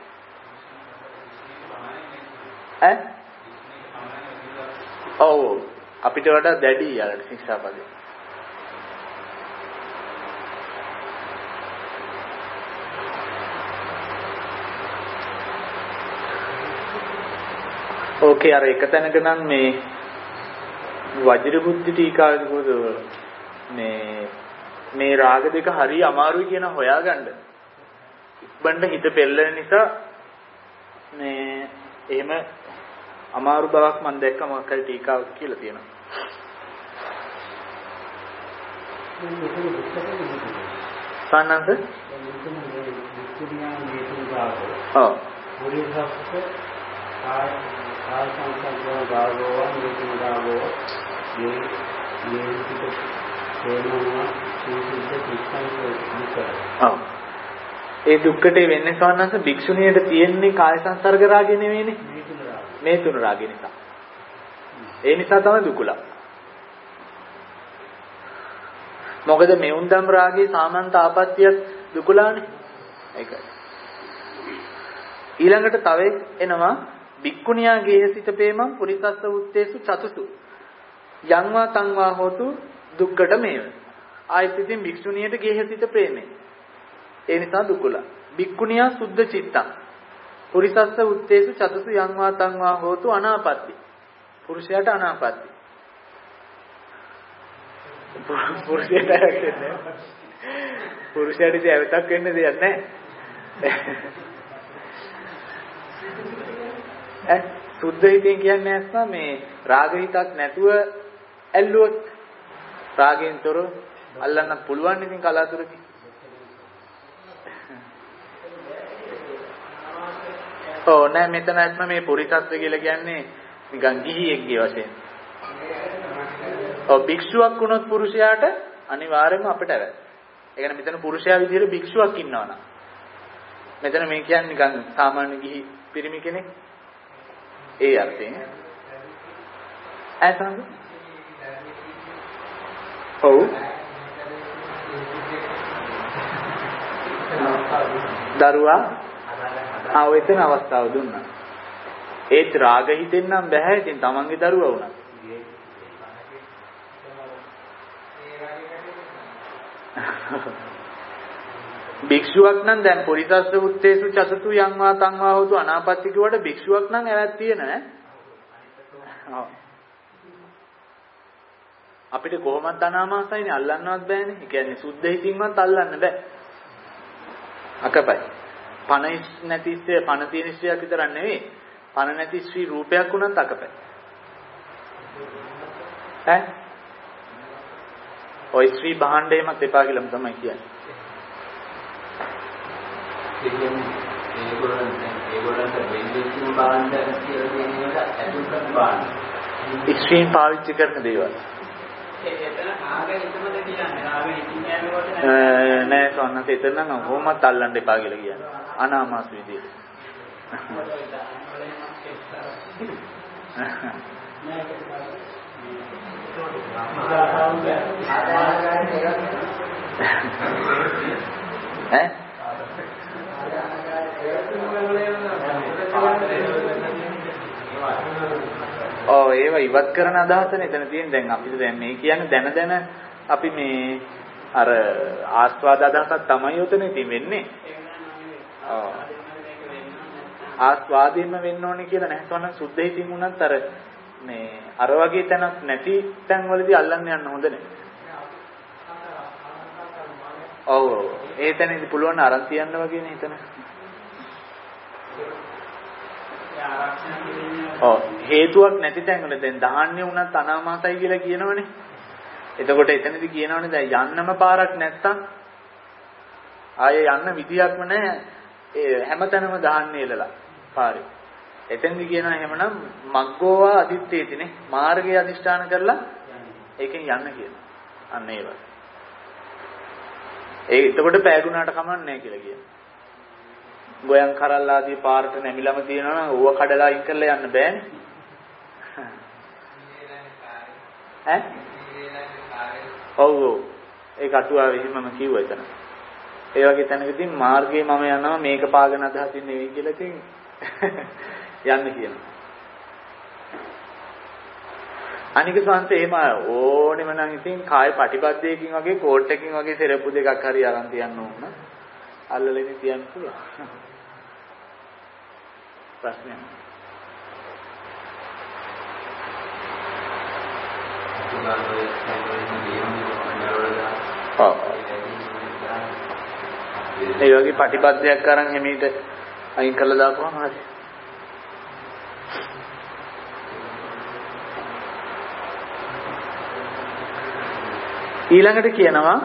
ඔව් අපිට වඩා දැඩි යාලට ශික්ෂාපදේ. ඕකේ අර එක තැනක නම් මේ වජිර බුද්ධි ටීකාවේදී මේ රාග දෙක හරිය අමාරුයි කියන හොයාගන්න. ඉක්බණ්ඩ හිත පෙළෙන නිසා මේ එහෙම අමාරු බවක් මම දැක්ක මොකක් හරි ටීකාවක් කියලා තියෙනවා. සානන්ද? ඔව්. ඒ දුක්කට වෙන්නේ සවන්නස භික්ෂුණියට තියෙන්නේ කාය සංසර්ග රාගය නෙවෙයිනේ. මේ තුන රාගය නිසා. ඒ නිසා තමයි දුකලා. මොකද මෙවුන්දම් රාගයේ සාමන්ත ආපත්‍යයක් දුකලානේ. ඒකයි. ඊළඟට තව එනවා භික්ඛුණියා ගේහසිත පේමං පුරිසස්ස උත්තේසු චතුසු යංවා තංවා හෝතු දුක්කට මේව. ආයෙත් ඉතින් භික්ෂුණියට ගේහසිත ප්‍රේමේ. ඒ නිසා දුකලා. භික්ඛුණියා සුද්ධ චිත්තං පුරිසස්ස උත්තේසු චතුසු යංවා තංවා හෝතු අනාපත්ති. පුරුෂයාට අනාපත්ති. පුරුෂයාට ඉතින් ඇවතක් වෙන්න දෙයක් නැහැ. සුද්ධ හිතෙන් කියන්නේ නැත්නම් මේ රාග හිතක් නැතුව ඇල්ලුවොත් රාගයෙන් තොරව අල්ලන්නත් පුළුවන් ඉතින් කලාතුරකින්. ඔව් නෑ මෙතන ඇත්ම මේ පුරිසස්ස කියලා කියන්නේ නිකන් ගිහියෙක්ගේ වශයෙන්. ඔව් භික්ෂුවක් වුණොත් පුරුෂයාට අනිවාර්යයෙන්ම අපිට ඇවැත්. ඒ කියන්නේ මෙතන පුරුෂයා විදිහට භික්ෂුවක් ඉන්නවනම්. මෙතන මේ කියන්නේ නිකන් සාමාන්‍ය ගිහි පිරිමි කෙනෙක්. ඒ අර්ථයෙන්. ඇතනද? ඔව්. දරුවා එතන අවස්ථාව දුන්නා. ඒත් රාග හිතෙන් නම් බෑ ඉතින් තමන්ගේ දරුවා වුණා. භික්ෂුවක් නම් දැන් පුරිසස්ස උත්තේසු චසතු යංවා තංවා හොතු අනාපත්ති කියවට භික්ෂුවක් නම් ඇවත් තියෙන ඈ. අපිට කොහොමද අනාමාසයිනේ අල්ලන්නවත් බෑනේ. ඒ කියන්නේ සුද්ධ හිතින්වත් අල්ලන්න බෑ. අකපයි. පණ නැතිස්සේ පණ තියෙන ස්ත්‍රියක් විතරක් නෙවෙයි. පණ නැති ස්ත්‍රී රූපයක් වුණත් අකපයි. ඈ? ඔය ස්ත්‍රී භාණ්ඩයමත් එපා කියලාම තමයි කියන්නේ. ඒගොල්ලන්ට වෙන්දෙන්න භාණ්ඩ කියලා කියන එක ඇතුළත භාණ්ඩ. ස්ත්‍රීන් පාවිච්චි කරන දේවල්. එතන ආගය හිතමද කියන්නේ. ආගය හිතින් යනකොට නෑ සොන්නත් එතන නම් කොහොමත් අල්ලන්න එපා කියලා කියන්නේ. අනාමාස විදියට. ඒව ඉවත් කරන අදහසනේ එතන තියෙන. දැන් අපිට දැන් මේ කියන්නේ දැන දැන අපි මේ අර ආස්වාද අදහසක් තමයි උතන ඉතින් වෙන්නේ. ආස්වාදයෙන්ම වෙන්න ඕනේ කියලා නැත්නම් සුද්ධ හිතින් උනත් අර මේ අර වගේ තැනක් නැති තැන්වලදී අල්ලන්න යන්න හොඳ නැහැ. ඔව් ඒ තැනදී පුළුවන් අරන් තියන්න වගේනේ හිතන. හේතුවක් නැති තැන්වල දැන් දහන්නේ උනත් අනාමාසයි කියලා කියනවනේ. එතකොට එතනදී කියනවනේ දැන් යන්නම පාරක් නැත්තම් ආයේ යන්න විදියක්ම නැහැ. ඒ හැමතැනම දහන්නේ එලලා පාරේ. එතෙන්දී කියනවා එහෙමනම් මග්ගෝවා අදිත්තේතිනේ මාර්ගය අදිෂ්ඨාන කරලා ඒකෙන් යන්න කියනවා. අන්න ඒ වගේ. ඒ එතකොට පෑගුණාට කමක් නැහැ කියලා කියනවා. ගෝයන් කරල් ආදී පාරට නැමිලම තියෙනවා නම් ඌව කඩලා අයින් කරලා යන්න බෑනේ. ඈ? ඔව් ඔව්. ඒක අටුවාව එහෙමම කිව්වා එතන. ඒ වගේ තැනකදී මාර්ගයේ මම යනවා මේක පාගන අදහසින් නෙවෙයි කියලා ඉතින් යන්න කියනවා. අනික සංස එහෙම ඕනෙම නම් ඉතින් කාය ප්‍රතිපදයකින් වගේ කෝට් එකකින් වගේ සෙරප්පු දෙකක් හරි අරන් තියන්න ඕන. අල්ලලා ඉතින් තියන්න පුළුවන්. ප්‍රශ්නයක්. ඒ වගේ ප්‍රතිපත්තියක් අරන් හිමීට අයින් කළා දාපුවම හරි. ඊළඟට කියනවා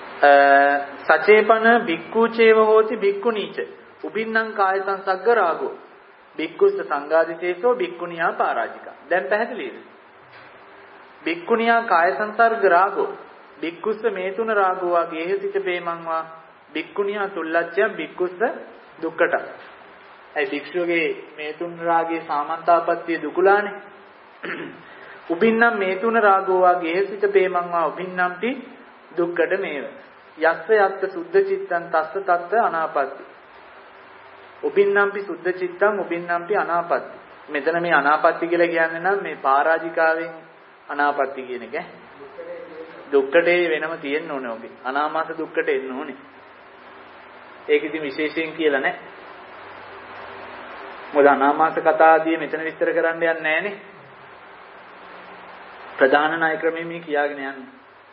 සචේපන භික්ඛූචේව හෝති භික්ඛුනීච උබින්නම් කාය සංසග්ග රාගෝ භික්ඛුස්ස සංඝාදිතේසෝ භික්ඛුනියා පරාජිකා. දැන් පැහැදිලිද? භික්ඛුනියා කාය සංසර්ග රාගෝ භික්ඛුස්ස මේතුන රාගෝ වාගේ හේසිත බේමං වා භික්ඛුනියා තුල්ලච්ඡයන් භික්ඛුස්ස දුක්කට. ඒ භික්ෂුවගේ මේතුන රාගයේ සාමන්තාපත්තිය දුකුලානේ. උබින්නම් මේතුන රාගෝ වාගේ හේසිත බේමං වා උබින්නම්පි දුක්කට මේව. යස්ස යත්ත සුද්ධ චිත්තං තස්ස තත්ත අනාපත්ති. උබින්නම්පි සුද්ධ චිත්තං උබින්නම්පි අනාපත්ති. මෙතන මේ අනාපත්ති කියලා කියන්නේ නම් මේ පරාජිකාවෙන් අනාපත්ති කියන එක. දුක්කට වෙනම තියෙන්න ඕනේ ඔගේ. අනාමාස දුක්කට එන්න ඕනේ. ඒක ඉතින් විශේෂයෙන් කියලා නැහැ. මොකද අනාමාස කතා ආදී මෙතන විස්තර කරන්න යන්නේ නැහනේ. ප්‍රධාන ණය ක්‍රමයේ මේ කියාගෙන යන්නේ.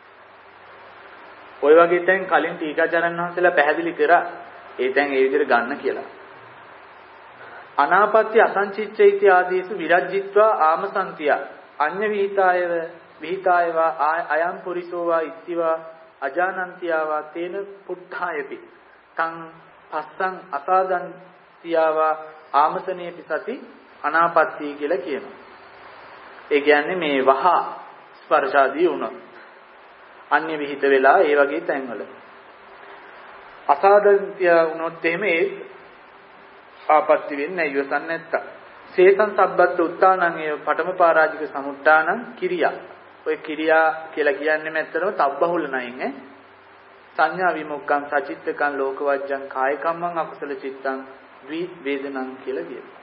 ඔය වගේ තැන් කලින් ටීකාචාර්යන් වහන්සේලා පැහැදිලි කරා. ඒ තැන් ඒ විදිහට ගන්න කියලා. අනාපත්‍ය අසංචිච්චයිති ආදීසු විරජ්ජිත්වා ආමසන්තිය අඤ්ඤ විහිතායවා අයම් පුරිසෝවා ඉත්තිවා අජානන්තියාවා තේන පුට්ඨායපි තං පස්සං අසාදන්තියාවා ආමසනේපි සති අනාපත්‍ය කියලා කියනවා. ඒ කියන්නේ මේ වහ ස්පර්ශාදී වුණොත් අන්‍ය විහිිත වෙලා ඒ වගේ තැන්වල අසාදන්තිය වුණොත් එහෙම ඒ ආපත්‍ති වෙන්නේ නැහැ ඉවසන් නැත්තම්. සේතං සබ්බත් උත්තානං ඒ පඨම පරාජික සමුත්තානං කිරියා. ඔය කිරියා කියලා කියන්නේ මැත්තටම තබ්බහුල නයින් සංඥා විමුක්ඛං සචිත්තකං ලෝකවජ්ජං කායකම්මං අකුසල චිත්තං ද්වි වේදනං කියලා කියනවා.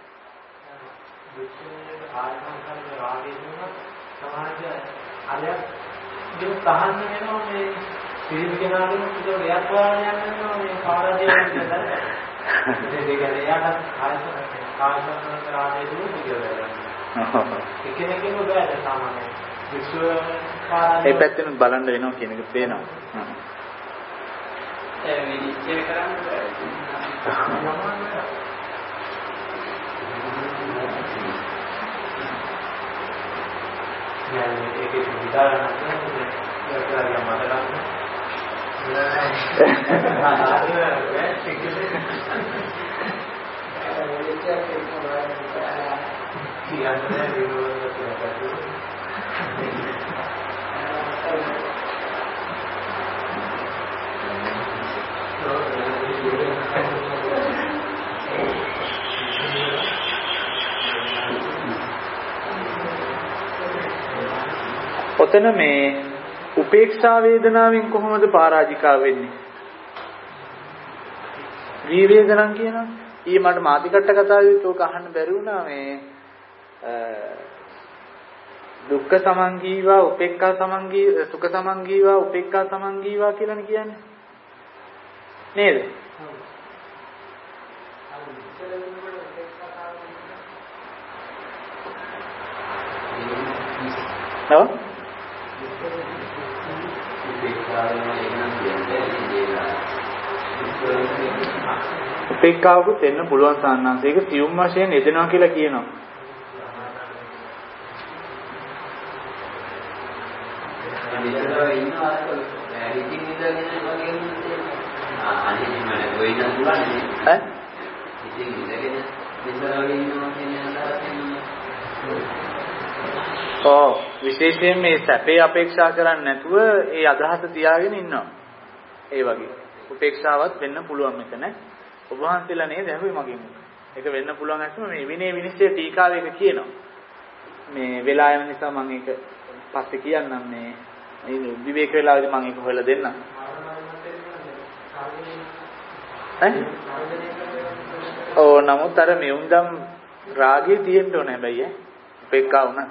මේ තහන්න වෙනවා මේ පිළිම කෙනාගෙන පිටෝ එයක් වාගෙන යනවා මේ පාරාජයයෙන් ඉඳලා ඒක කියන්නේ යාට කායසන කරානේ දුන්නේ කියලා. එකෙනෙක්ම බෑ සාමාන්‍යයෙන්. විශ්ව පාරාජය ඒ පැත්තෙන් බලන්න වෙනවා කියන එක පේනවා. ඒ විනිශ්චය කරන්න බෑ. ඒක විදාරණ කරන්නේ ඒකලා මතකම් ඔතන මේ උපේක්ෂා වේදනාවෙන් කොහොමද පරාජිකා වෙන්නේ? වී වේදනං කියනවා. ඊ මට මාතිකට්ට කතාවේත් ඔක අහන්න බැරි වුණා මේ දුක්ඛ සමංගීවා උපේක්ඛා සමංගී සුඛ සමංගීවා උපේක්ඛා සමංගීවා කියලානේ කියන්නේ. නේද? ඔව් උපේක්ඛාවකුත් එන්න පුළුවන් සාන්නාංශ. ඒක සියුම් වශයෙන් යෙදෙනවා කියලා කියනවා. විශේෂයෙන් මේ සැපේ අපේක්ෂා කරන්නේ නැතුව ඒ අදහස තියාගෙන ඉන්නවා. ඒ වගේ උපේක්ෂාවත් වෙන්න පුළුවන් මෙතන. ඔබ වහන්සේලා නේද හැබැයි මගෙන්. ඒක වෙන්න පුළුවන් නැත්නම් මේ විනය විනිශ්චය ටීකාවේ එක කියනවා. මේ වෙලා යන නිසා මම ඒක පස්සේ කියන්නම් මේ විවේක වෙලාවේදී මම ඒක හොයලා දෙන්නම්. නමුත් අර මෙවුන්දම් රාගය තියෙන්න ඕනේ හැබැයි උපේක්ඛා වුණා.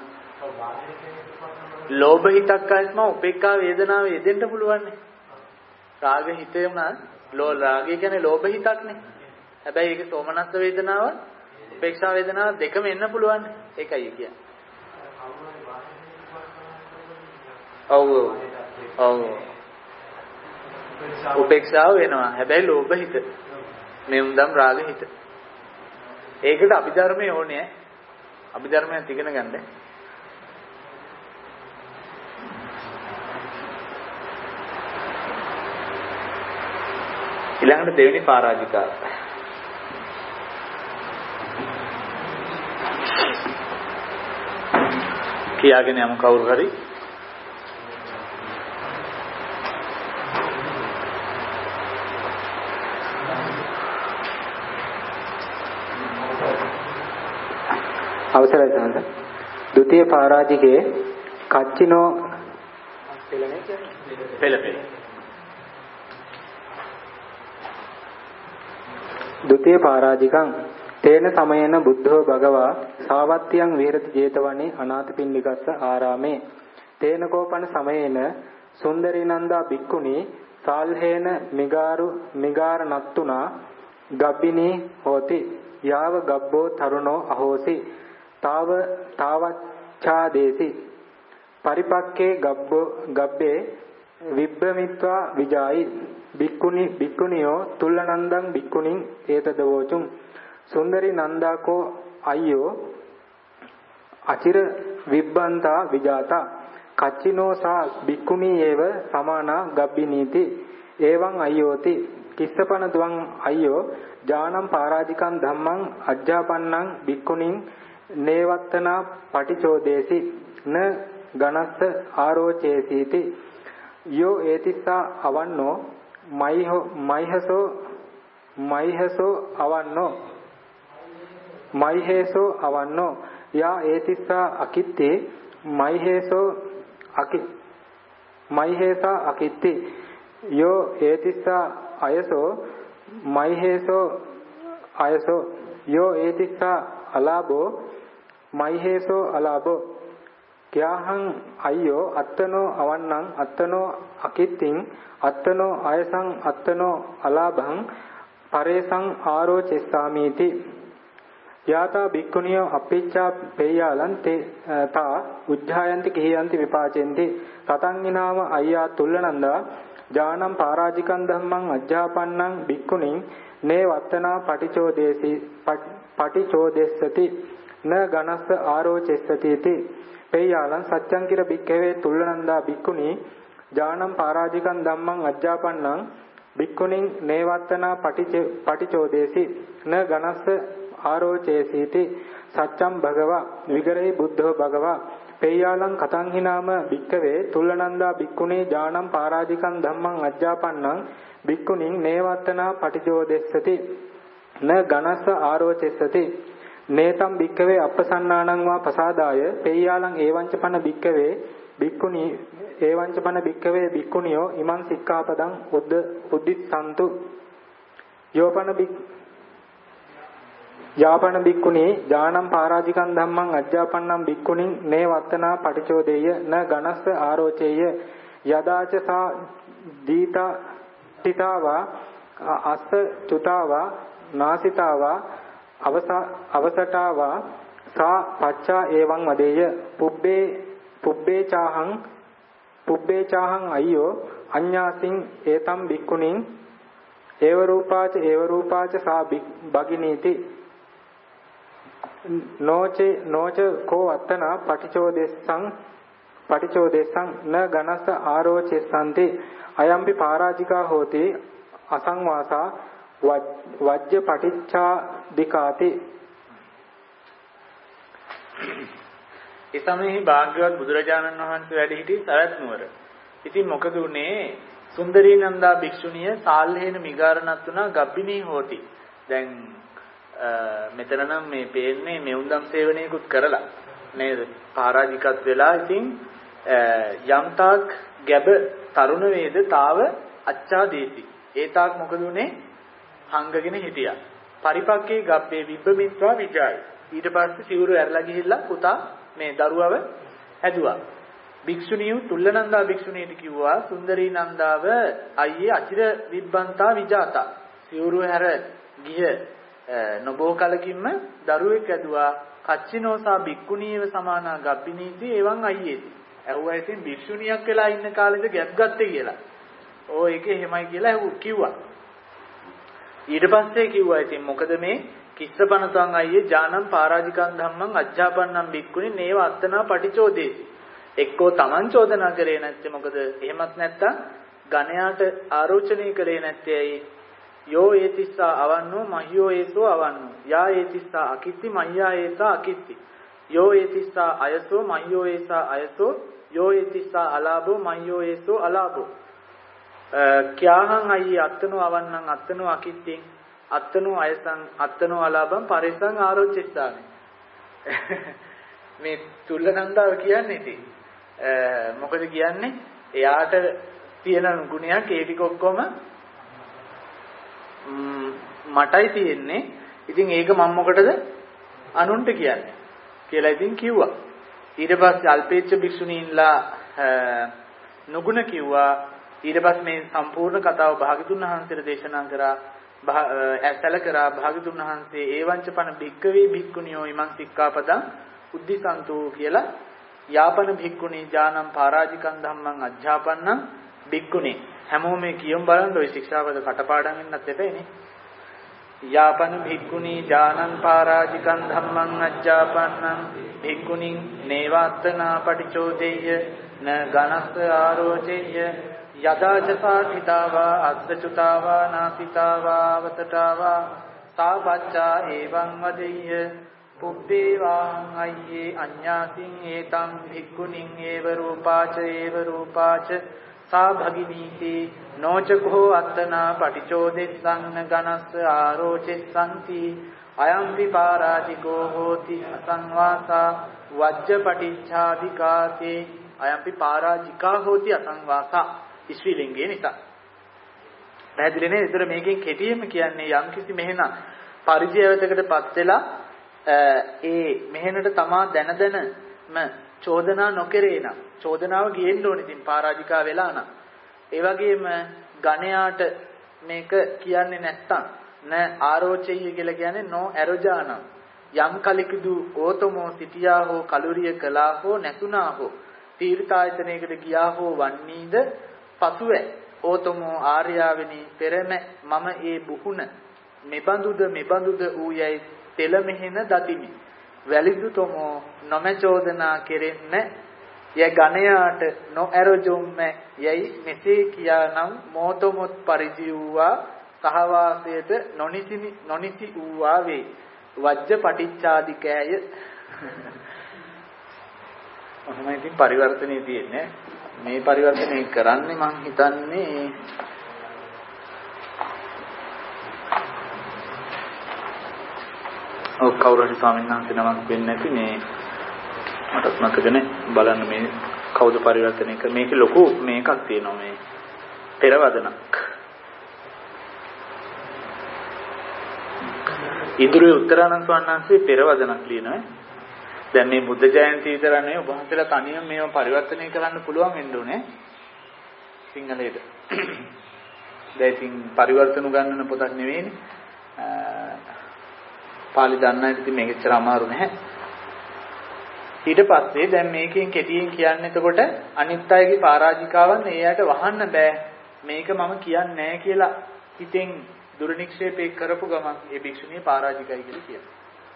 ලෝභ හිතක් ආයත්ම උපේක්ඛා වේදනාව යෙදෙන්න පුළුවන් නේ. රාග හිතේ වුණා රාගය කියන්නේ ලෝභ හිතක්නේ. හැබැයි ඒකේ සෝමනස්ස වේදනාව උපේක්ෂා වේදනාව දෙකම එන්න පුළුවන්. ඒකයි කියන්නේ. ඔව් උපේක්ෂාව වෙනවා. හැබැයි ලෝභ හිත. මේ උන්දම් රාග හිත. ඒකට අභිධර්මයේ ඕනේ. අභිධර්මයෙන් ඉගෙන ගන්න. ඊළඟට දෙවෙනි පරාජිකාව. කියාගෙන යමු කවුරු හරි. අවසරයි සමහර. ဒုတိ ය පරාජිකේ කච්චිනෝ පෙළ ဒုတိ ය පරාජිකං තේන සමයේන බුද්ධෝ භගවා සාවත්තියං විහෙරති 제තවනේ අනාථපිණ්ඩිකස්ස ආරාමේ තේන කෝපන සමයේන සුන්දරී නන්දා බික්කුණී සාල්හේන මිගාර නත්තුනා ගබ්බිනී හෝති යාව ගබ්බෝ තරුණෝ අහෝසි තාවච්ඡාදේසි පරිපක්කේ ගබ්බේ විබ්බමිත්වා විජායි බික්කුණියෝ තුල්ලනන්දං බික්කුණින් ඒතදවෝචුම් සුන්දරි නන්දාකෝ අයියෝ අචිර විබ්බන්තා විජාතා කච්චිනෝ සා බික්කුණී ඒව සමානා ගබ්බිනීති එවං අයියෝති කිස්සපන දුවං අයියෝ ජානම් පරාජිකං ධම්මං අජ්ජාපන්නං බික්කුණින් නේවත්තනා පටිචෝදේසි න ගනස්ස ආරෝචේසීති යෝ ඒතිස්සා අවන්නෝ මයිහසෝ අවන්නෝ යා ඒතිස්සා අකිත්තේ මයිහේසා අකිත්ති යෝ ඒතිස්සා අයසෝ මයිහේසෝ යෝ ඒතිස්සා අලාභෝ මයිහේසෝ අලාභෝ ක්‍යාහං අයියෝ අත්තනෝ අවන්නං අත්තනෝ අකිත්තිං අත්තනෝ අයසං අත්තනෝ අලාභං පරේසං ආරෝචෙස්සාමීති යාතා බික්කුණියෝ අපිච්ඡා පේයාලං තා උද්ධායන්ති කිහියන්ති විපාචෙන්ති තතංගිනාම අයියා තුල්ලනන්දා ජානම් පරාජිකං ධම්මං අජ්ජාපන්නං බික්කුණින් නේ වත්තනා පටිචෝදෙස්සති න ගනස්ස ආරෝචෙස්සති පේයාලං සත්‍යං කිර බික්කවේ තුල්ලනන්දා බික්කුණී ජානම් පරාජිකං ධම්මං අජ්ජාපන්නං බික්කුණින් නේ වත්තනා පටිචෝදේසි න ගනස්ස ආරෝචේසීති සච්ඡම් භගවා විගරේ බුද්ධෝ භගවා පේයාලං කතං හිනාම බික්කවේ තුල්ලනන්දා බික්කුණී ජානම් පරාජිකං ධම්මං අජ්ජාපන්නං බික්කුණින් නේවත්තනා පටිචෝදෙස්සති න ගනස්ස ආරෝචෙස්සති නේතම් බික්කවේ අපසන්නානං වා පසාදාය පේයාලං ඒවංචපන බික්කවේ බික්කුණී ඒවංචපන බික්කවේ බික්කුණියෝ ඉමං සික්ඛාපදං උද්දිස්සන්තු යාපන බික්කුණී ජානම් පරාජිකං ධම්මං අජ්ජාපන්නං බික්කුණින් නේ වත්තනා පටිචෝදේය න ගනස්ස ආරෝචේය යදාච සා දීතා තිතාවා අස්ස චුතාවා නාසිතාවා අවසටාවා සා පච්චා එවං වදේය පුබ්බේ අයියෝ අඤ්ඤාසින් ඒතම් බික්කුණින් ඒව රූපාච සා භගිනීති නෝච කෝ වත්තනා පටිචෝදෙස්සං න ගනස්ස ආරෝචෙස්සන්ති අයම්පි පරාජිකා හෝති අසංවාසා වජ්ජ පටිච්චාදිකාති. ඒ සමයේ භාග්‍යවත් බුදුරජාණන් වහන්සේ වැඩ සිටි සරත් නුවර. ඉතින් මොකද උනේ? සුන්දරී නන්දා භික්ෂුණිය සාල්හේන මිගාරණත් වුණා ගබ්බිනී හෝති. දැන් මෙතන නම් මේ පේන්නේ මෙවුන්දම් සේවනයකුත් කරලා නේද? පරාජිකත් වෙලා ඉතින් යම්තාක් ගැබ තරුණ වේද තාව අච්ඡාදේති. ඒ තාක් මොකද උනේ? හංගගෙන හිටියා. පරිපක්කේ ගබ්බේ විබ්බමිත්වා විජායි. ඊට පස්සේ සිවුරු ඇරලා ගිහිල්ලා පුතා මේ දරුවව හැදුවා. භික්ෂුණියු තුල්ලනන්දා භික්ෂුණීට කිව්වා සුන්දරී නන්දාව අයියේ අචිර විබ්බන්තා විජාතා. සිවුරු හැර ගිය නොබෝ කලකින්ම දරුවෙක් ඇදුවා. කච්චිනෝසා භික්ඛුණීව සමානා ගබ්බිනීති එවං අයියේති. ඇහුවා ඉතින් භික්ෂුණියක් වෙලා ඉන්න කාලෙද ගැප් ගත්තේ කියලා. ඕ ඒකේ එහෙමයි කියලා කිව්වා. ඊට පස්සේ කිව්වා ඉතින් මොකද මේ කිස්සපනසං අයියේ ඥානං පරාජිකං ධම්මං අජ්ජාපන්නං බික්කුනි නේව අත්තනා පටිචෝදේති. එක්කෝ Taman චෝදනා කරේ නැත්තේ මොකද? එහෙමත් නැත්තම් ගණයාට ආරෝචනය කරේ නැත්තේ ඇයි? යෝ ඒතිස්සා අවන්නෝ මහියෝ ඒසෝ අවන්නෝ. යා ඒතිස්සා අකිත්ති මහියා ඒසා අකිත්ති. යෝ ඒතිස්සා අයසෝ මහියෝ ඒසා අයසෝ. යෝ ඒතිස්සා අලාභෝ මහියෝ ඒසෝ අලාභෝ. क्याहं अयि अत्तनो අවන්නං අත්තනෝ අකිත්තිං අත්තනෝ අයසං අත්තනෝ අලාභං පරිසං ආරෝචිස්සාමි. මේ තුල්ලනන්දාව කියන්නේ ඉතින් මොකද කියන්නේ? එයාට තියෙන ගුණයක් ඒ ටික ඔක්කොම මටයි තියෙන්නේ. ඉතින් ඒක මම මොකටද අනුන්ට කියන්නේ කියලා ඉතින් කිව්වා. ඊට පස්සේ අල්පේච්ඡ භික්ෂුණීන්ලා නුගුණ කිව්වා. ඊට පස්සේ මේ සම්පූර්ණ කතාව භාග්‍යතුන් වහන්සේට දේශනා කරා. ඇසල කරා භාග්‍යතුන් වහන්සේ ඒවංචපන භික්කවේ භික්කුණියෝ ඉමං සික්ඛාපදං උද්ධිසන්තු කියලා යාපන භික්කුණී ඥානං පරාජිකං ධම්මං අජ්ජාපන්නං භික්කුණී හැමෝම මේ කියමු බලන්න ඔය ශික්ෂාපද කටපාඩම් වෙන්නත් එපෑනේ. යාපන භික්කුණී ඥානං පරාජිකං ධම්මං අජ්ජාපන්නං භික්කුණී නේවාත්තනා පටිචෝදේය න ගනස්ස ආරෝචේය යදාචසාඨිතාවා අද්දචුතාවා නාසිතාවා අවතටාවා සාපච්චා එවං වදෙය්‍ය පුබ්බේවාං අය්යේ අඤ්ඤාසින් ඒතං භික්ඛුනින් ඒව රූපාච සා භගිනීති නොචකෝ අත්තනා පටිචෝදෙස්සං ගනස්ස ආරෝචෙස්සන්ති අයම්පි පාරාජිකෝ හෝති අසංවාසා වජ්ජ පටිච්ඡාදිකාතේ අයම්පි පාරාජිකා හෝති අසංවාසා ඉස්විලිංගේ නිසා පැහැදිලි නේද? ඒතර මේකෙන් කෙටියෙන්ම කියන්නේ යම්කිසි මෙහෙණ පරිජයවතකටපත් වෙලා ඒ මෙහෙණට තමා දැනම චෝදනා නොකරේ නම් චෝදනාව ගියෙන්න ඕනේ. ඉතින් පරාජිකා වෙලා නම් ඒ වගේම ගණයාට මේක කියන්නේ නැත්තම් න ආරෝචෙය කියලා කියන්නේ නෝ ඇරොජානම් යම් කලකිදු ඕතමෝ සිටියා හෝ කලුරිය කළා හෝ නැතුණා හෝ තීර්ථායතනයකට ගියා හෝ වන්නීද පසුව ඕතමෝ ආර්යාවෙනි පෙරම මම ඒ බුහුණ මෙබඳුද ඌයයි තෙල මෙහෙන දතිමි වැලිදු තොමෝ නොමචෝදනා කෙරෙන්න ය ගණයාට නොඇරජොම්ම යයි මෙසේ කියානම් මෝතොමුත් පරිජිව්වා සහවාසයට නොනිසි වූවා වේ වජ්ජ පටිච්චාදිකෑය. ඔහොමයි ඉතින් පරිවර්තනයේ තියෙන්නේ. මේ පරිවර්තනය කරන්නේ මං හිතන්නේ කවුරුහරි ස්වාමීන් වහන්සේ නමක් වෙන්නේ නැති මේ මටත් මතකනේ බලන්න මේ කවුද පරිවර්තනය කර මේකේ ලොකු මේකක් තියෙනවා මේ පෙරවදනක්. ඉදිරියේ උත්තරානන්ද ස්වාමීන් වහන්සේ පෙරවදනක් ලියනවා. දැන් මේ බුද්ධ ජයන්ති විතර නෙවෙයි ඔබ වහන්සේලා තනියම මේව පරිවර්තනය කරන්න පුළුවන් වෙන්න ඕනේ සිංහලයට. දැන් ඉතින් පරිවර්තන උගන්වන පොතක් නෙවෙයිනේ. පාලි දන්න අයට ඉතින් මේක එච්චර අමාරු නැහැ. ඊට පස්සේ දැන් මේකෙන් කෙටියෙන් කියන්නේ එතකොට අනිත් අයගේ පරාජිකාවන් එයාට වහන්න බෑ. මේක මම කියන්නේ නැහැ කියලා හිතෙන් දුර්නික්ෂේපේ කරපු ගමන් ඒ භික්ෂුණිය පරාජිකයි කියලා කියනවා.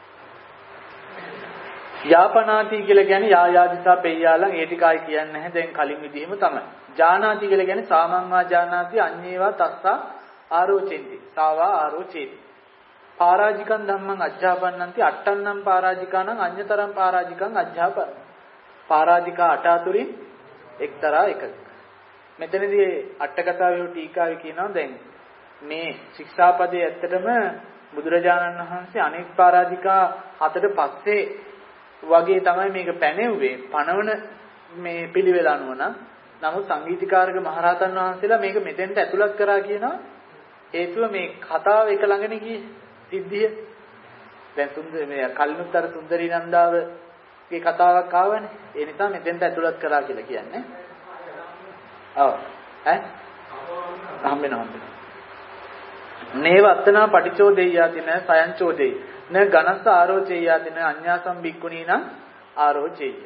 යාපනාති කියලා කියන්නේ යායාදිසා පෙය්‍යාලං ඒ ටිකයි කියන්නේ නැහැ. දැන් කලින් විදිහම තමයි. ජානාති කියලා කියන්නේ සාමංවා ජානාති අඤ්ඤේවා තස්සා ආරෝචෙන්ති. සාවා ආරෝචේති. පරාජිකං ධම්මං අජ්ජාපන්නන්ති අට්ඨන්නම් පරාජිකානං අඤ්ඤතරම් පරාජිකං අජ්ජාපන. පරාජිකා අට අතුරින් එක්තරා එකක්. මෙතනදී අටකතාවේ ටීකාවේ කියනවා දැන් මේ ශික්ෂාපදයේ ඇත්තටම බුදුරජාණන් වහන්සේ අනෙක් පරාජිකා හතට පස්සේ වගේ තමයි මේක පැනෙව්වේ පණවන මේ පිළිවෙල අනුව නම්. නමුත් සංගීතීකාරක මහරහතන් වහන්සේලා මේක මෙතෙන්ට ඇතුළත් කරා කියනවා. හේතුව මේ කතාව එක ළඟනේ ගියේ සිද්ධිය. දැන් සුන්දර මේ කල්නුත්තර සුන්දරී නන්දාවගේ කතාවක් ආවනේ. ඒ නිසා මෙතෙන්ට ඇතුළත් කරා කියලා කියන්නේ. ඔව්. හම්බෙනවා. නේව අත්තනා පටිචෝදෙය්‍යාතින සයන්චෝදෙයි න ගනස්ස ආරෝචේයාතින අඤ්ඤාසම් බික්කුණීන ආරෝචේය.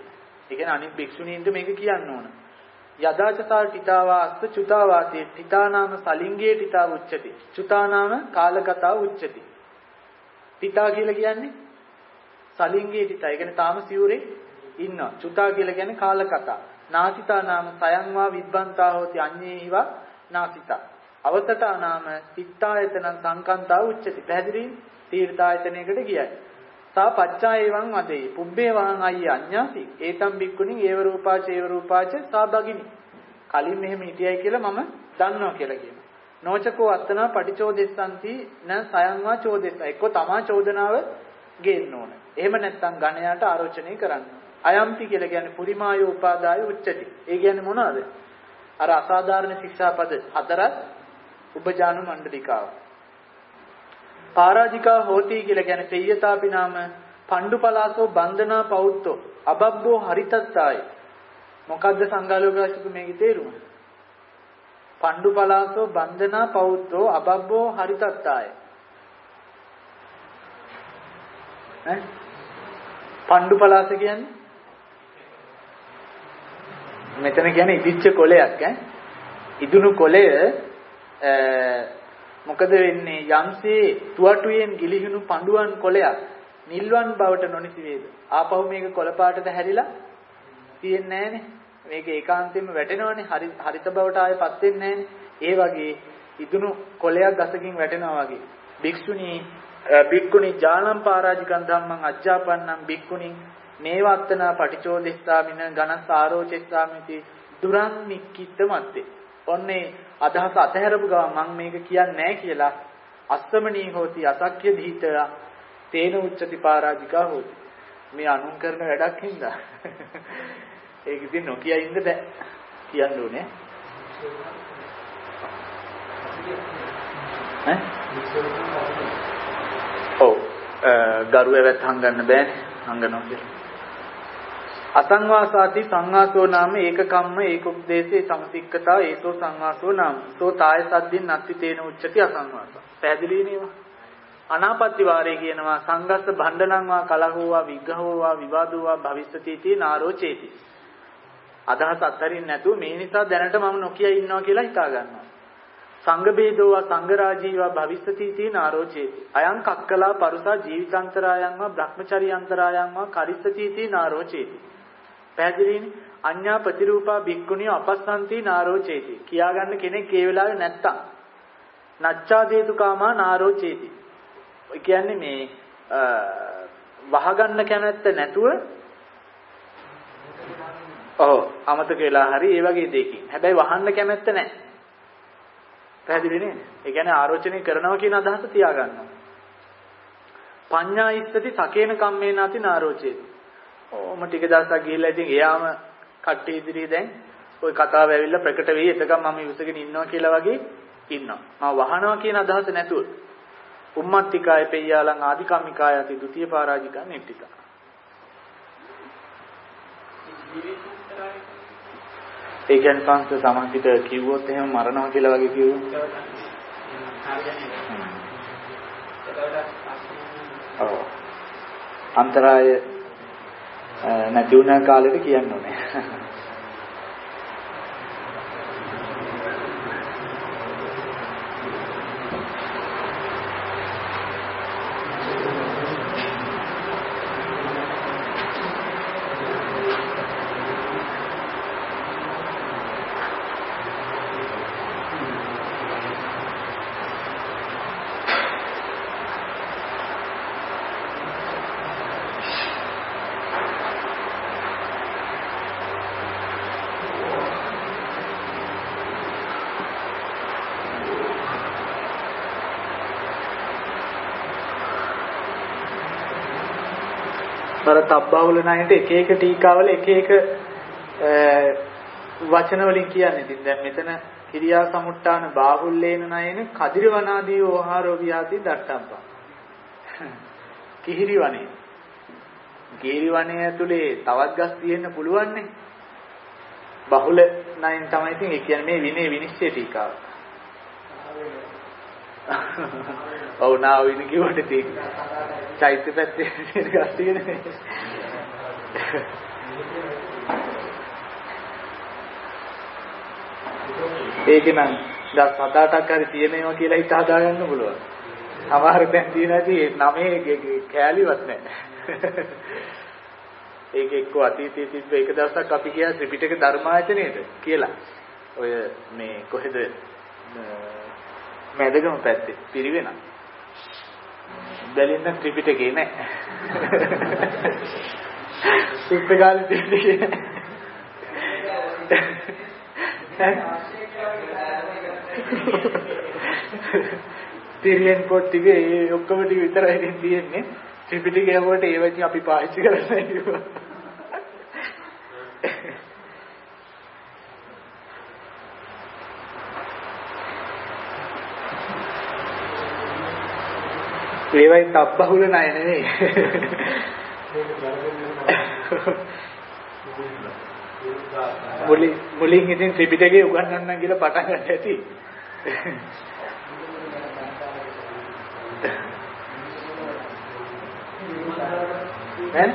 ඒ කියන්නේ අනිත් භික්ෂුණීන්ට මේක කියන්න ඕන. යදාචතා ඨිතාවා අස්ස චුතාවාතේ ඨිතානාම සලිංගේ ඨිතා උච්චති. චුතානාම කාලගතා උච්චති. ඨිතා කියලා කියන්නේ සලිංගේ ඨිතා. ඒ කියන්නේ තාම සිවුරේ ඉන්නවා. චුතා කියලා කියන්නේ කාලගතා. නාසිතා නාම සයන්වා විබ්බන්තා හෝති අඤ්ඤේහිවා නාසිතා. අවසටා නාම සිත්තායතන සංකන්තා උච්චති. පැහැදිලිද? තීර්ථායතනයකට ගියයි. සා පච්චායවං වදේ පුබ්බේ වහං අය්‍ය අඤ්ඤාසි ඒතම් බික්කුණි ඒව රූපාච ඒව රූපාච සා බගිනි. කලින් මෙහෙම හිටියයි කියලා මම දන්නවා කියලා කියනවා. නොචකෝ අත්තනා පටිචෝදෙස්සන්ති න සයන්වා චෝදෙස්ස. එක්ක තමා චෝදනාව ගේන්න ඕන. එහෙම නැත්නම් ගණයාට ආරෝචනය කරන්න. අයම්ති කියලා කියන්නේ පුරිමායෝ උපාදාය උච්චති. ඒ කියන්නේ මොනවද? අර අසාධාරණ ශික්ෂාපද 4ක් උපජානු මණ්ඩලිකාව. පාරාජිකා හෝති කියලා කියන්නේ පෙය්‍යතාපි නාම පණ්ඩුපලාසෝ බන්ධනා පෞත්තෝ අබබ්බෝ හරිතත්තාය. මොකද්ද සංඝාලෝකාශික මේකේ තේරුම? පණ්ඩුපලාසෝ බන්ධනා පෞත්තෝ අබබ්බෝ හරිතත්තාය. පණ්ඩුපලාස කියන්නේ මෙතන කියන්නේ ඉදිච්ච කොලයක් ඉදුණු කොලය මොකද වෙන්නේ යම්සේ තුවටුයෙන් ගිලිහුණු පඬුවන් කොලයක් නිල්වන් බවට නොනිසි වේද ආපහු මේක කොළ පාටට හැරිලා තියෙන්නේ නැහනේ මේක ඒකාන්තයෙන්ම වැටෙනවනේ හරිත බවට ආයෙපත් වෙන්නේ නැහනේ ඒ වගේ ඉදුණු කොලයක් ගසකින් වැටෙනවා වගේ බික්කුණි ජානම් පාරාජිකං ධම්මං අජ්ජාපන්නම් බික්කුණි නේවත්තනා පටිචෝදෙස්සාමින ඝනස් ආරෝචෙස්සාමිති දුරං නික්කිට මැත්තේ ඔන්නේ අදහස අතහැරපු ගමන් මම මේක කියන්නේ නැහැ කියලා අස්සමණී හෝති අසක්්‍ය දීතලා තේන උච්චති පාරාජිකා හෝති මේ අනුන් කරන වැඩක් හින්දා ඒක ඉතින් නොකිය ඉන්න බෑ කියන්න ඕනේ ඔව් ගරුවැවත් හංගන්න බෑනේ හංගනවා කියලා අසංවාසාති සංවාසෝ නාම ඒකකම්ම ඒකුප්දේශේ සමතික්කතා ඒසෝ සංවාසෝ නාම සෝ තාය සද්දින් නත්ති තේන උච්චති අසංවාස පැහැදිලි නේවා අනාපත්ති වාරේ කියනවා සංගස්ස භණ්ඩනං වා කලහෝවා විග්ඝහෝවා විවාදෝවා භවිස්සති තී නාරෝචේති අදහස් අත්තරින් නැතුව මේ නිසා දැනට මම නොකිය ඉන්නවා කියලා හිතා ගන්නවා සංඝ බේදෝවා සංඝ රාජීවා භවිස්සති තී නාරෝචේති අයං කක්කලා පරුසා ජීවිතාන්තරායන් වා බ්‍රහ්මචර්යාන්තරායන් වා කරිස්සති තී නාරෝචේති පැහැදිලිනේ අඤ්ඤා ප්‍රතිරූපා භික්ඛුනිය අපස්සන්ති නාරෝචේති කියා ගන්න කෙනෙක් ඒ වෙලාවේ නැත්තම් නච්ඡාදේතු කාමා නාරෝචේති ඒ කියන්නේ මේ වහගන්න කැමැත්ත නැතුව අමතක වෙලා හරි ඒ වගේ දෙයකින් හැබැයි වහන්න කැමැත්ත නැහැ පැහැදිලි නේද ඒ කියන්නේ ආරෝචනය කරනවා කියන අදහස තියාගන්නවා පඤ්ඤා ඉස්සති සකේන කම්මේනාති නාරෝචේති ඔම ටික දවසක් ගිහිල්ලා ඉතින් එයාම කට්ටිය ඉදිරියේ දැන් ওই කතාව ඇවිල්ලා ප්‍රකට වෙයි එතකම් මම ඉවසගෙන ඉන්නවා කියලා වගේ ඉන්නවා. මම වහනවා කියන අදහස නැතුව. උම්මත්තිකාය පෙය්‍යාලං ආදිකම්මිකාය යති ဒ ුතිය පරාජිකා නෙට්ටිකා. ඒ කියන්නේ සංස්කෘත සමාජිත කිව්වොත් එහෙම මරනවා කියලා වගේ කිව්වොත්. ඔව්. අන්තරාය නැති වුණ කාලෙට කියන්න ඕනේ. අර තබ්බවල නැහිට එක එක ටීකාවල එක එක වචන වලින් කියන්නේ. ඉතින් දැන් මෙතන කිරියා සමුට්ටාන බාහුල්ලේන නැයින කදිරවනාදී ඕහාරෝ විහාති දට්ටම්පා. කිහිරි වනේ. කිහිරි වනේ ඇතුලේ තවත් ගස් තියෙන්න පුළුවන් නේ. බහුල නැයින් තමයි ඉතින් ඒ කියන්නේ මේ විනේ විනිශ්චය ටීකාව. ඔව් නාව ඉන්නේ කිව්වට තියෙන්නේ. චෛත්‍ය පැත්තේ ගස් තියෙන්නේ. ඒක නම් දස් 7-8ක් හරි තියෙනවා කියලා හිත හදාගන්න පුළුවන්. සමහර දැන් තියෙන ඇති 9 කෑලිවත් නැහැ. ඒක එක්ක අතීතයේ තිබ්බ එක දවසක් අපි කියා ත්‍රිපිටක ධර්මායතනයේද කියලා. ඔය මේ කොහෙද මැදගම පැත්තේ පිරිවෙනක්. බැලින්න ත්‍රිපිටකේ නැහැ. සුත්තගාලි ත්‍රිපිටකේ තිරියන් පොත් ටික ඒ ඔක්කොම ටික විතරයි තියෙන්නේ. ත්‍රිපිටකය වලට ඒ වගේ අපි පාවිච්චි කරන්නේ කිව්වා. ඒවයි තබ්බහුල ණය නෙවෙයි. මුලින් ඉතින් ත්‍රිපිටකය උගන්වන්නම් කියලා පටන් ගන්න ඇති. ඈ?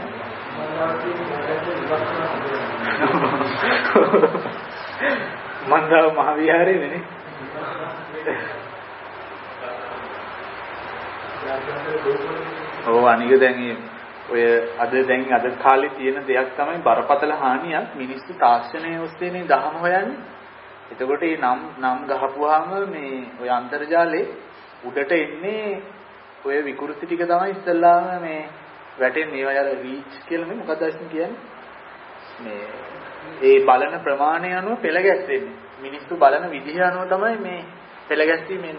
මන්දාව මහ විහාරේ නේ. ඔව් අනික දැන් ඔය අද කාලේ තියෙන දෙයක් තමයි බරපතල හානියක් මිනිස්සු තාක්ෂණයේ ඔස්සේනේ දහම හොයන්නේ. එතකොට මේ නම් ගහපුවාම මේ ඔය අන්තර්ජාලේ උඩට එන්නේ ඔය විකෘති ටික තමයි ඉස්සල්ලාම මේ වැටෙන්නේ. ඒවා අර රීච් කියලා නේ මොකක්ද අයින් කියන්නේ? මේ ඒ බලන ප්‍රමාණය අනුව පෙළ ගැස්සෙන්නේ. මිනිස්සු බලන විදිහ අනුව තමයි මේ පෙළ ගැස්සීමෙන්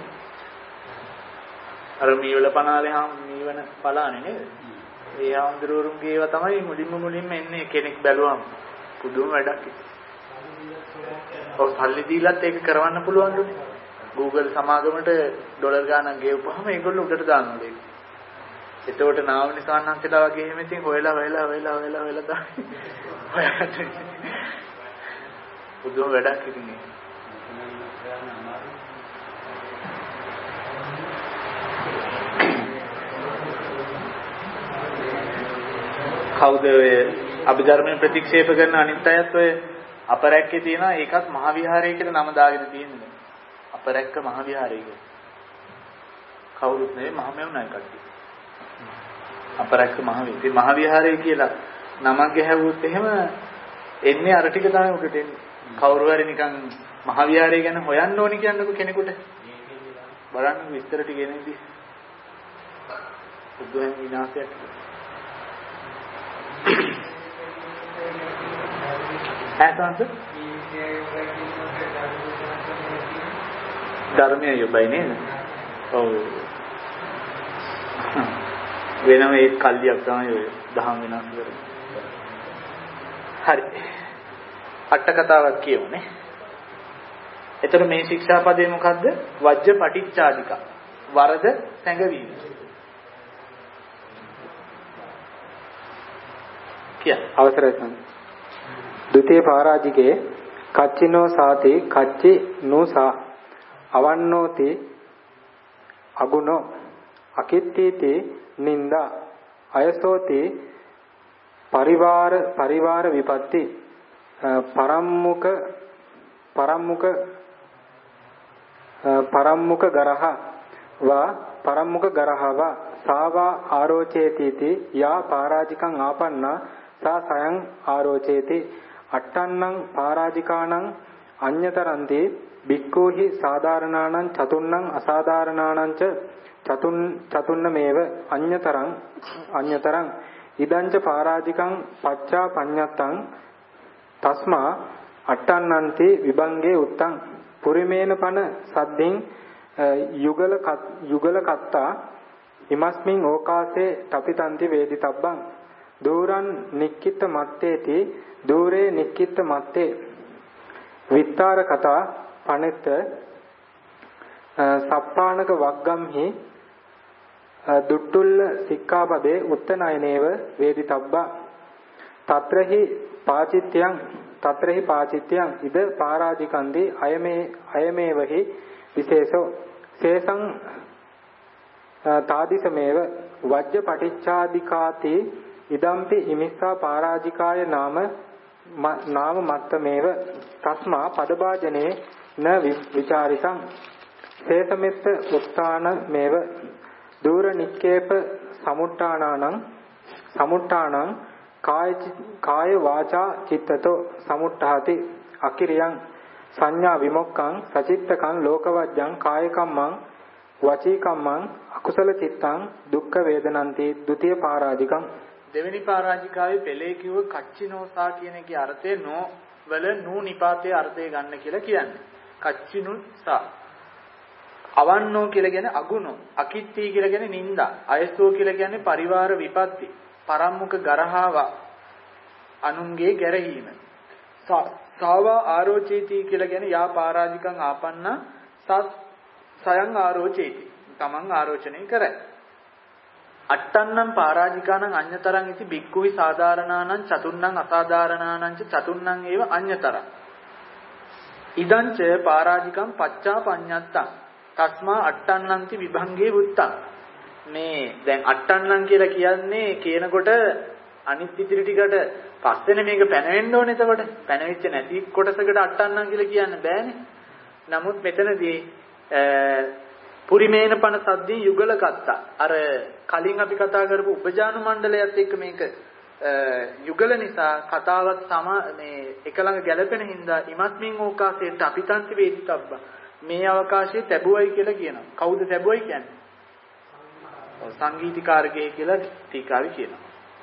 අර මීවල පනාලේ මීවන පලානේ නේද? ඒ ආන්දරුරුන්ගේ ඒවා තමයි මුලින්ම එන්නේ කෙනෙක් බැලුවම පුදුම වැඩක්. ඔව් සල්ලි දීලත් ඒක කරවන්න පුළුවන්ලුනේ. Google සමාගමට ඩොලර් ගාණක් ගෙවපුවාම ඒගොල්ලෝ උඩට දානවා ඒක. එතකොට නාවනි සාන්නන්සලා වගේ එහෙම ඉතින් හොයලා තමයි. පුදුම වැඩක් ඉතින් ඒක. කවුද ඔය අභිධර්මයෙන් ප්‍රතික්ෂේප කරන අනිත් අයත් ඔය අපරැක්කේ තියෙනවා ඒකත් මහ විහාරය කියලා නම දාගෙන තියෙනවා. අපරැක්ක මහ විහාරය කියලා. කවුරුත් නෙවෙයි මහමෙවුනායි කට්ටිය. අපරැක්ක මහ විහාරය කියලා නමක් ගැහුවොත් එහෙම එන්නේ අර ටික තමයි උඩට එන්නේ. කවුරු හරි නිකන් මහ විහාරය ගැන හොයන්න ඕනි කියන්නකො කෙනෙකුට. බලන්න විස්තර ටික එනේදී. බුදුන් විනාශයක්. ඇත්තන්ද? ධර්මයේ යොබයි නේද? ඔව්. වෙනම ඒ කල්ලියක් තමයි ඔය දහම් වෙනස් කරන්නේ. හරි. අට කතාවක් කියමුනේ. එතකොට මේ ශික්ෂාපදේ මොකද්ද? වජ්ජ පටිච්චාදික. වරද සැඟවීම. අවසරයි සම්. ဒုတိ ය පරාජිකේ කච්චිනෝ සාති කච්චි නෝසා අවන්නෝති අගුණෝ අකිත්තීති නින්දා අයසෝති පරිවාර විපatti පරම්මුඛ ගරහ වා පරම්මුඛ ගරහවා සාවා ආරෝචේති යා පරාජිකං ආපන්නා සා සයං ආරෝචේති අට්ඨන්නං පරාජිකාණං අඤ්‍යතරන්ති බික්ඛූහි සාධාරණානං චතුන්නං අසාධාරණානං ච චතුන්නමේව අඤ්‍යතරං ඉදංච පරාජිකං පච්චා පඤ්ඤත්තං තස්මා අට්ඨන්නන්ති විභංගේ උත්තං පුරිමේන පන සද්දින් යුගල කත්තා ඉමස්මින් ඕකාසේ තපිතන්ති වේදිතබ්බං දූරන් නික්කිට මත්තේති දූරේ නික්කිට මත්තේ විත්තාර කතා පනෙත සප්පාණක වග්ගම්හි දුට්ටුල්ල සික්ඛාපදේ උත්තනයනේව වේදිතබ්බා තත්‍රහි පාචිත්‍යං ඉද පරාජිකන්ති අයමේවහි විශේෂෝ සේසං තාදිසමේව වජ්ජ පටිච්චාදිකාති ඉදම්පි ඉමිස්සා පරාජිකාය නාම මත්තමේව තස්මා පදභාජනේ න විචාරිතං සේතමෙත්ත උත්තානමේව දූර නික්කේප සමුට්ඨානං කාය වාචා චිත්තතෝ සමුට්ඨාති අකිරියං සංඥා විමුක්ඛං සචිත්තකං ලෝකවජ්ජං කායකම්මං වචීකම්මං අකුසල චිත්තං දුක්ඛ වේදනන්ති ဒ ුතිය පරාජිකං. දෙවෙනි පරාජිකාවේ පෙළේ කිව්ව කච්චිනෝසා කියන එකේ අර්ථය නෝ වල නූ නිපාතයේ අර්ථය ගන්න කියලා කියන්නේ. කච්චිනුසා අවන්නෝ කියලා කියන්නේ අගුණෝ, අකිත්ති කියලා කියන්නේ නිന്ദා, අයසෝ කියලා කියන්නේ පරිවාර විපත්ති, පරම්මුඛ ගරහාවා අනුන්ගේ ගැරහීම. සාවා ආරෝචේති කියලා කියන්නේ යා පරාජිකං ආපන්න සයං ආරෝචේති. තමන් ආරෝචනය කරයි. අට්ටන්නම් පරාජිකානං අඤ්‍යතරං ඉති බික්කුහි සාධාරණානං චතුන්නම් අසාධාරණානං චතුන්නම් ඒව අඤ්‍යතරං. ඉදංච පරාජිකං පච්චා පඤ්ඤත්තං තස්මා අට්ටන්නන්ති විභංගේ වුත්තං. මේ දැන් අට්ටන්නම් කියලා කියන්නේ කියනකොට අනිත් ඉතිරි ටිකට පස්සෙනේ මේක පැනවෙන්න ඕනේ. එතකොට පැනවෙච්ච නැති කොටසකට අට්ටන්නම් කියලා කියන්න බෑනේ. නමුත් මෙතනදී පුරිමේන පන සද්දී යුගල කත්තා. අර කලින් අපි කතා කරපු උපජාන මණ්ඩලයත් එක්ක මේක යුගල නිසා කතාවත් මේ එක ළඟ ගැලපෙන හින්දා ඉමත්මින් ඕකාසයට අපිතන්ති වේදිතබ්බ. මේ අවකාශයේ තැබුවයි කියලා කියනවා. කවුද තැබුවයි කියන්නේ? සංගීතකාරකේ කියලා ටීකාවේ කියනවා.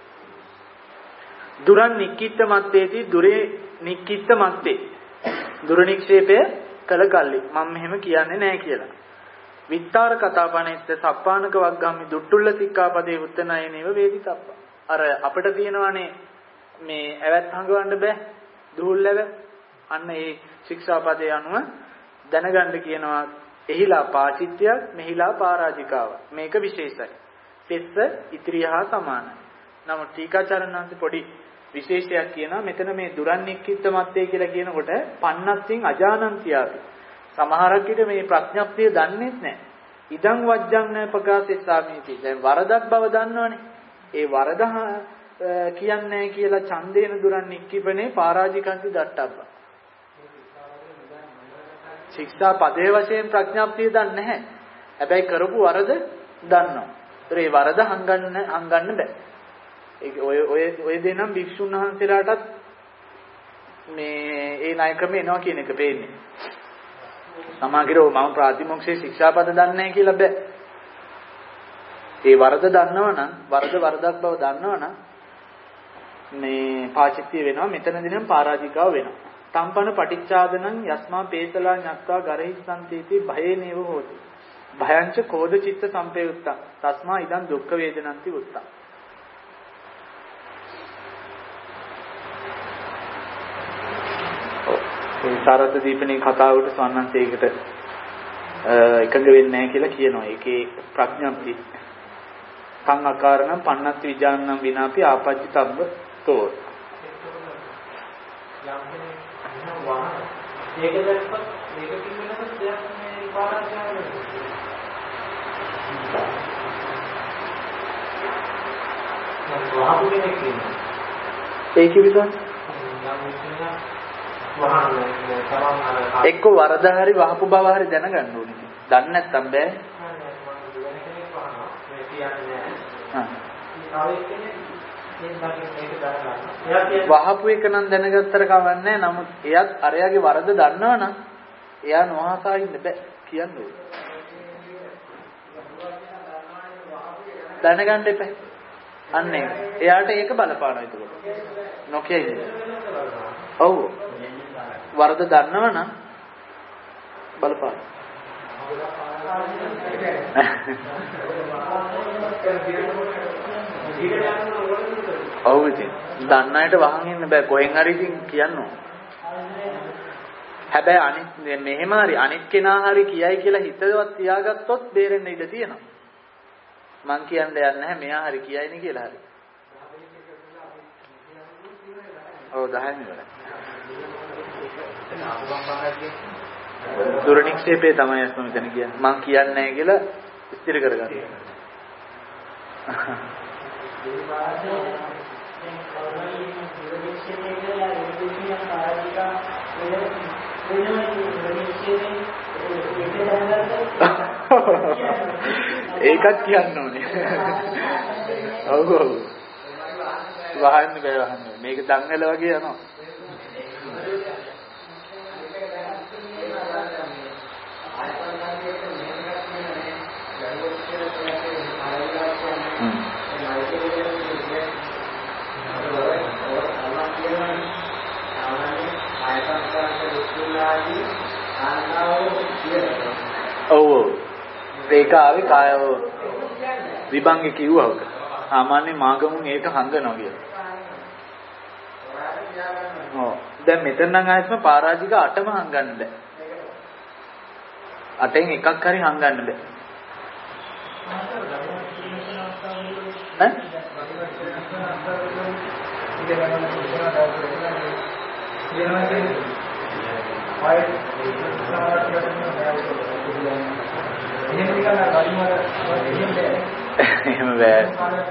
දුරන් නික්කිට මත්තේති දුරේ නික්කිට මත්තේ. දුර නික්ෂේපය කළ කල්ලි මම මෙහෙම කියන්නේ නැහැ කියලා. විත්තර කතාපණෙත් සප්පානක වග්ගම්මි දුට්ටුල්ල සික්ඛාපදේ උත්තනයනේව වේදිතබ්බ. අර අපිට තියෙනවානේ මේ ඇවත් හංගවන්න බෑ දුහුල්ලව. අන්න ඒ ශික්ෂාපදේ අනුව දැනගන්න කියනවා එහිලා පාචිත්‍යයක් මෙහිලා පරාජිකාව. මේක විශේෂයි. තෙස්ස ඉත්‍රියහා සමානයි. නමුත් ටීකාචාර්යන්වන්සේ පොඩි විශේෂයක් කියනවා. මෙතන මේ දුරන් නික්කිට මත්තේ කියලා කියනකොට පන්නස්සින් අජානන්තියාපි. සමහරක් විට මේ ප්‍රඥප්තිය දන්නේ නැහැ. ඉදං වජ්ජං න ප්‍රකාශෙස්සාමීති. දැන් වරදක් බව දන්නවනේ. ඒ වරද කියන්නේ කියලා ඡන්දේන දුරන් නික්කිපනේ පරාජිකන්ති දට්ටබ්බ. ශික්ෂා පදේ වශයෙන් ප්‍රඥප්තිය දන්නේ නැහැ. හැබැයි කරපු වරද දන්නවා. ඒ වරද හංගන්න බෑ. ඔය දෙනම් භික්ෂුන් වහන්සේලාටත් මේ ඒ ණය ක්‍රම එනවා කියන එක පේන්නේ. සමාගිරෝ මම ප්‍රාතිමොක්ෂයේ ශික්ෂාපද දන්නේ නැහැ කියලා බෑ. ඒ වරද දන්නවනම් වරදක් බව දන්නවනම් මේ පාචිත්‍ය වෙනවා. මෙතනදී නම් පරාජිකාව වෙනවා. තම්පන පටිච්චාදනං යස්මා පේසලා ඤත්වා ගරහිස්සන්තේති භයේනේව හෝති. භයංච කෝධ චිත්ත සම්පේයුක්තං තස්මා ඉදං දුක්ඛ වේදනන්ති උත්තං. ඒ සාරද දීපනේ කතාවට සම්මන්තයකට එකඟ වෙන්නේ නැහැ කියලා කියනවා. ඒකේ ප්‍රඥාප්ති කං අකාරණම් පන්නත් විජානනම් විනාපි ආපජ්ජිතබ්බ තෝ. ඒක දැක්කොත් මේක කිව්වොත් දෙයක් මේ පාරාජිකාව වෙනවා. වහපු කෙනෙක් ඉන්නවා. ඒක විතරයි. එක්ක වරද හරි වහපු බව හරි දැනගන්න ඕනේ. දන්නේ නැත්තම් බෑ. වහපු එක නම් දැනගත්තර කවන්නේ. නමුත් එයත් අරයාගේ වරද දන්නවනම් එයා නොහසා ඉන්න බෑ කියන්න ඕනේ. දැනගන්න එපා. අන්න ඒක. එයාට ඒක බලපානවා ඒකකොට. නොකිය ඉන්නේ. ඔව්. වරද දන්නවනම් බලපාන. ඔව් ඉතින් දන්න අයට වහන් ඉන්න බෑ. කොහෙන් හරි ඉතින් කියන්න ඕන. හැබැයි අනිත් මෙහෙම හරි අනිත් කෙනා හරි කියයි කියලා හිතවත් තියාගත්තොත් බේරෙන්න ඉඩ තියෙනවා. මං කියන්න යන්නේ නැහැ මෙයා හරි කියයිනේ කියලා හරි. ඔව් 10 ඉවරයි. දුර නික්ෂේපේ තමයි අස්ම මෙතන කියන්නේ. මං කියන්නේ නැහැ කියලා ස්ථිර කරගන්න. ඒකත් කියන්න ඕනේ. ඔව් ඔව්. වහන්න බෑ වහන්න. මේක දංගල වගේ යනවා. ඔව් ඒක ආවේ කායව විභංග කිව්වා උක. සාමාන්‍ය මාගමුන් ඒක හංගනවා කියලා. ඔව් දැන් මෙතන නම් ආයෙත්ම පරාජික 8ම හංගන්න බෑ. 8න් එකක් හරි හංගන්න බෑ. එහෙම බෑ.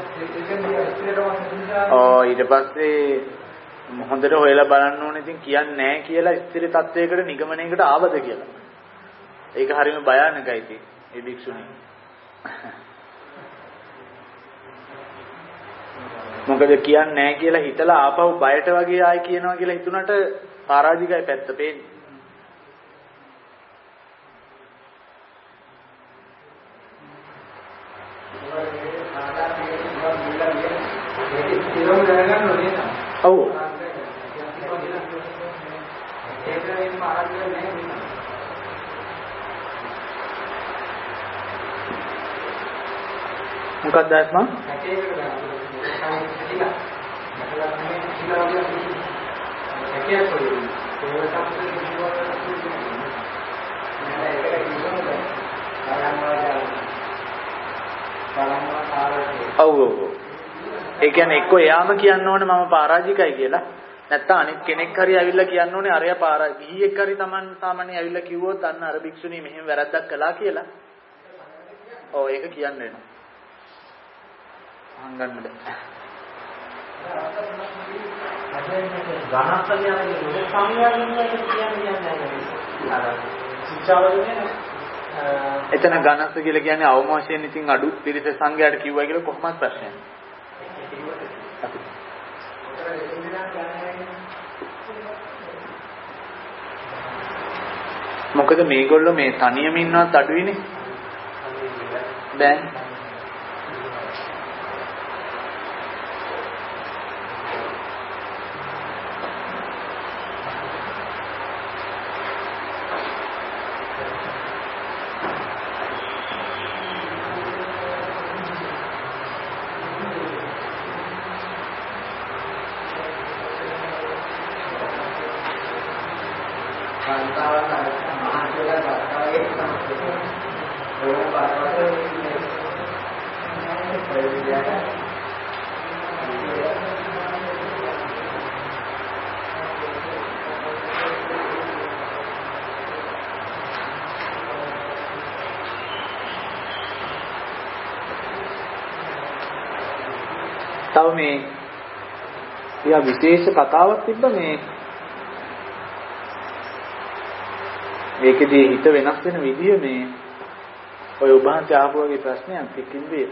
ඊට පස්සේ හොඳට හොයලා බලන්න ඕනේ ඉතින් කියන්නේ නැහැ කියලා ස්ථිර තත්වයකට නිගමනයකට ආවද කියලා. ඒක හරියම භයානකයි ඉතින් ඒ භික්ෂුණී. මොකද කියන්නේ නැහැ කියලා හිතලා ආපහු බයට වගේ ආයි කියනවා කියලා හිතුණට පරාජිකයි පැත්ත පේන්නේ. ඔව් මොකක්ද අස්මා? ඔව් ඔව්. ඒ කියන්නේ එක්ක එයාම කියන්න ඕනේ මම පරාජිකයි කියලා. නැත්තම් අනිත් කෙනෙක් හරි ඇවිල්ලා කියන්න ඕනේ අරයා ගිහියෙක් හරි Taman සාමාන්‍ය ඇවිල්ලා කිව්වොත් අන්න අර භික්ෂුණී මෙහෙම වැරද්දක් කළා කියලා. ඔව් ඒක කියන්න වෙනවා. හංගන්න බෑ. එතන ගණස්ස කියලා කියන්නේ අවම වශයෙන් ඉතින් අඩු පිරිස සංඝයාට කිව්වා කියලා කොහොමද ප්‍රශ්නයක්? මොකද මේගොල්ලෝ මේ තනියම ඉන්නවත් අඩුයිනේ. දැන් තව මේ යා විශේෂ කතාවක් තිබ්බ මේ මේකදී හිත වෙනස් වෙන විදිය මේ ඔය උභාන්ති ආපු වගේ ප්‍රශ්නයක් තිබ්බේ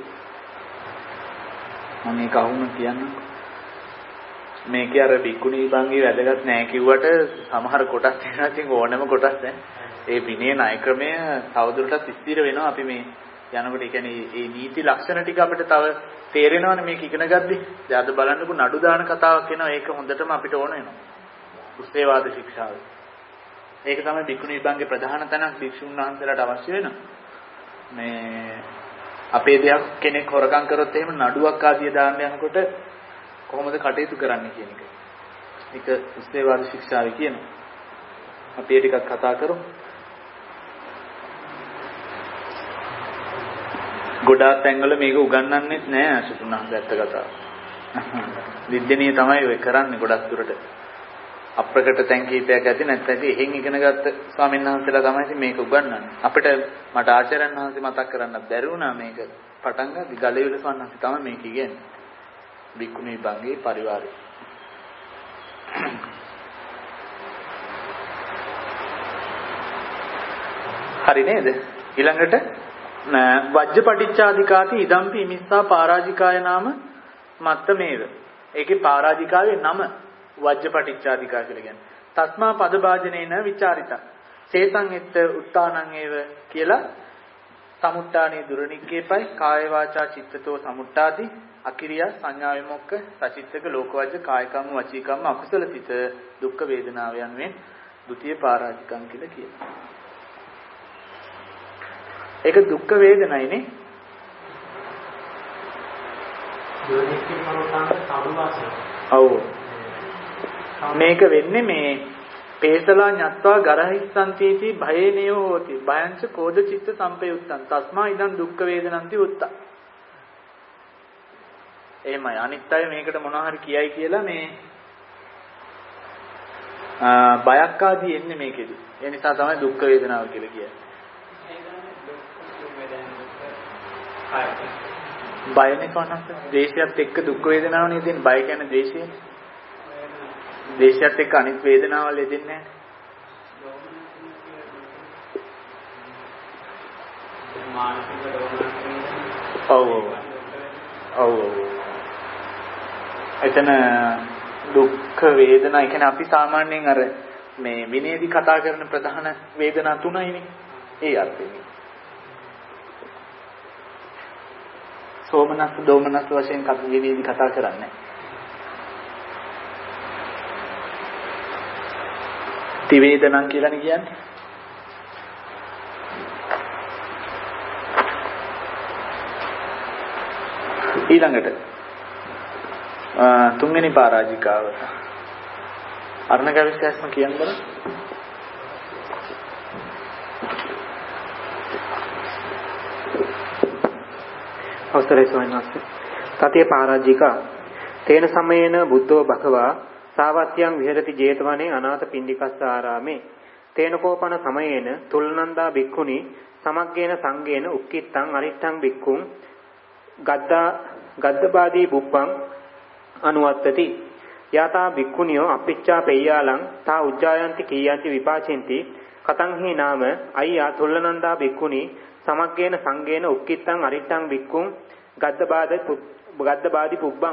මම මේක අහුම කියන්නම් මේකේ අර බිකුණී බංගේ වැදගත් නෑ කිව්වට සමහර කොටස් තියෙනවා ඉතින් ඕනම කොටස් දැන් ඒ විනය ණය ක්‍රමය තවදුරටත් ස්ථිර වෙනවා අපි මේ යනකොට ඒ කියන්නේ මේ නීති ලක්ෂණ ටික අපිට තව තේරෙනවනේ මේක ඉගෙන ගද්දී. දැන් අද බලන්නකො නඩු දාන කතාවක් එනවා ඒක හොඳටම අපිට ඕන වෙනවා. උස්සේවාද ශික්ෂාව. ඒක තමයි බිකුණී විභංගේ ප්‍රධාන තැනක් භික්ෂුන් වහන්සේලාට අවශ්‍ය වෙනවා. මේ අපේ දෙයක් කෙනෙක් හොරකම් කරොත් එහෙම නඩුවක් ආදිය දාන්න යනකොට කොහොමද කටයුතු කරන්න කියන එක. ඒක උස්සේවාද ශික්ෂාවේ කියනවා. අපි ඒ ටිකක් කතා කරමු. ගොඩාක් තැන්වල මේක උගන්වන්නෙත් නෑ අසුතුණන් ඇත්ත කතාව. විද්‍යානීය තමයි ඔය කරන්නේ ගොඩක් දුරට. අප්‍රකට තැන් කීපයක් ඇති නැත්නම් එහෙන් ඉගෙන ගත්ත ස්වාමීන් වහන්සේලා තමයි මේක උගන්වන්නේ. අපිට මට ආචාර්යයන් වහන්සේ මතක් කරන්න බැරි වුණා මේක පටන් ගන්න ගලවිල ස්වාමීන් වහන්සේ තමයි මේක ඉගෙනන්නේ. භික්ඛුණී විභංගේ පරිවාරය. හරි නේද? ඊළඟට වජ්ජපටිච්චාධිකාති ඉදම්පි ඉමිස්සා පරාජිකාය නාම මත්තමේව. ඒකේ පරාජිකාවේ නම වජ්ජපටිච්චාධිකා කියලා කියන්නේ. තස්මා පදභාජනේන විචාරිත. සේතං එත්ත උත්තානං ඒව කියලා සමුට්ඨානේ දුරනික්කේපයි කාය වාචා චිත්තතෝ සමුට්ඨාති අකිරියා සංඥා විමුක්ඛ සචිත්තක ලෝකවජ්ජ කායකම්ම වචීකම්ම අකුසල සිත දුක්ඛ වේදනාව යනුවෙන් ဒုတိ ය පරාජිකම් කියලා කියනවා. ඒක දුක්ඛ වේදනයිනේ. ඔව්. මේක වෙන්නේ මේ පේසලා ඤත්වා ගරහිස්සන්තිති භයේනියෝ හෝති භයංච කෝධ චිත්ත සම්පයුත්තං තස්මා ඉදං දුක්ඛ වේදනන්ති උත්තා. එහෙමයි. අනිත් අය මේකට මොනවා හරි කියයි කියලා මේ බයක් ආදී එන්නේ මේකෙදි. ඒ නිසා තමයි දුක්ඛ වේදනාව කියලා කියන්නේ. බයනේ කොහොමද? ද්වේෂයත් එක්ක දුක් වේදනාව නේද දෙන්නේ. බය කියන්නේ ද්වේෂය. ද්වේෂයත් එක්ක අනිත් වේදනාවල් දෙන්නේ නැහැ. ඔව්. එතන දුක් වේදනා කියන්නේ අපි සාමාන්‍යයෙන් අර මේ විනේදී කතා කරන ප්‍රධාන වේදනා තුනයිනේ. ඒ අර්ථයෙන්. සෝමනස් දෝමනස් වශයෙන් විනේදී කතා කරන්නේ. ත්‍රිවේදනං කියලානේ කියන්නේ. ඊළඟට තුන්වෙනි පරාජිකාව. අර්ණකවිස්කස්ම කියන්නේ අවසරයි ස්වාමීන් වහන්සේ. තතිය පරාජිකා තේන සමයේන බුද්ධෝ භගවා සාවත්‍යං විහෙරති ජේතවනේ අනාථ පිණ්ඩිකස්ස ආරාමේ තේන කෝපන සමයේන තුල්නන්දා භික්ඛුනි සමග්ගේන සංගේන උක්කිත්තං අරිත්තං භික්ඛුං ගද්දබාදී බුප්පං අනුවත්තති යතා භික්ඛුනියෝ අපිච්ඡා පෙය්‍යාලං තා උජ්ජායන්ති කීයන්ති විපාචින්ති කතං හි නාම අයියා තුල්නන්දා භික්ඛුනි සමග්ගේන සංගේන උක්කිත්තං අරිත්තං භික්ඛුං ගද්දබාදී පුබ්බං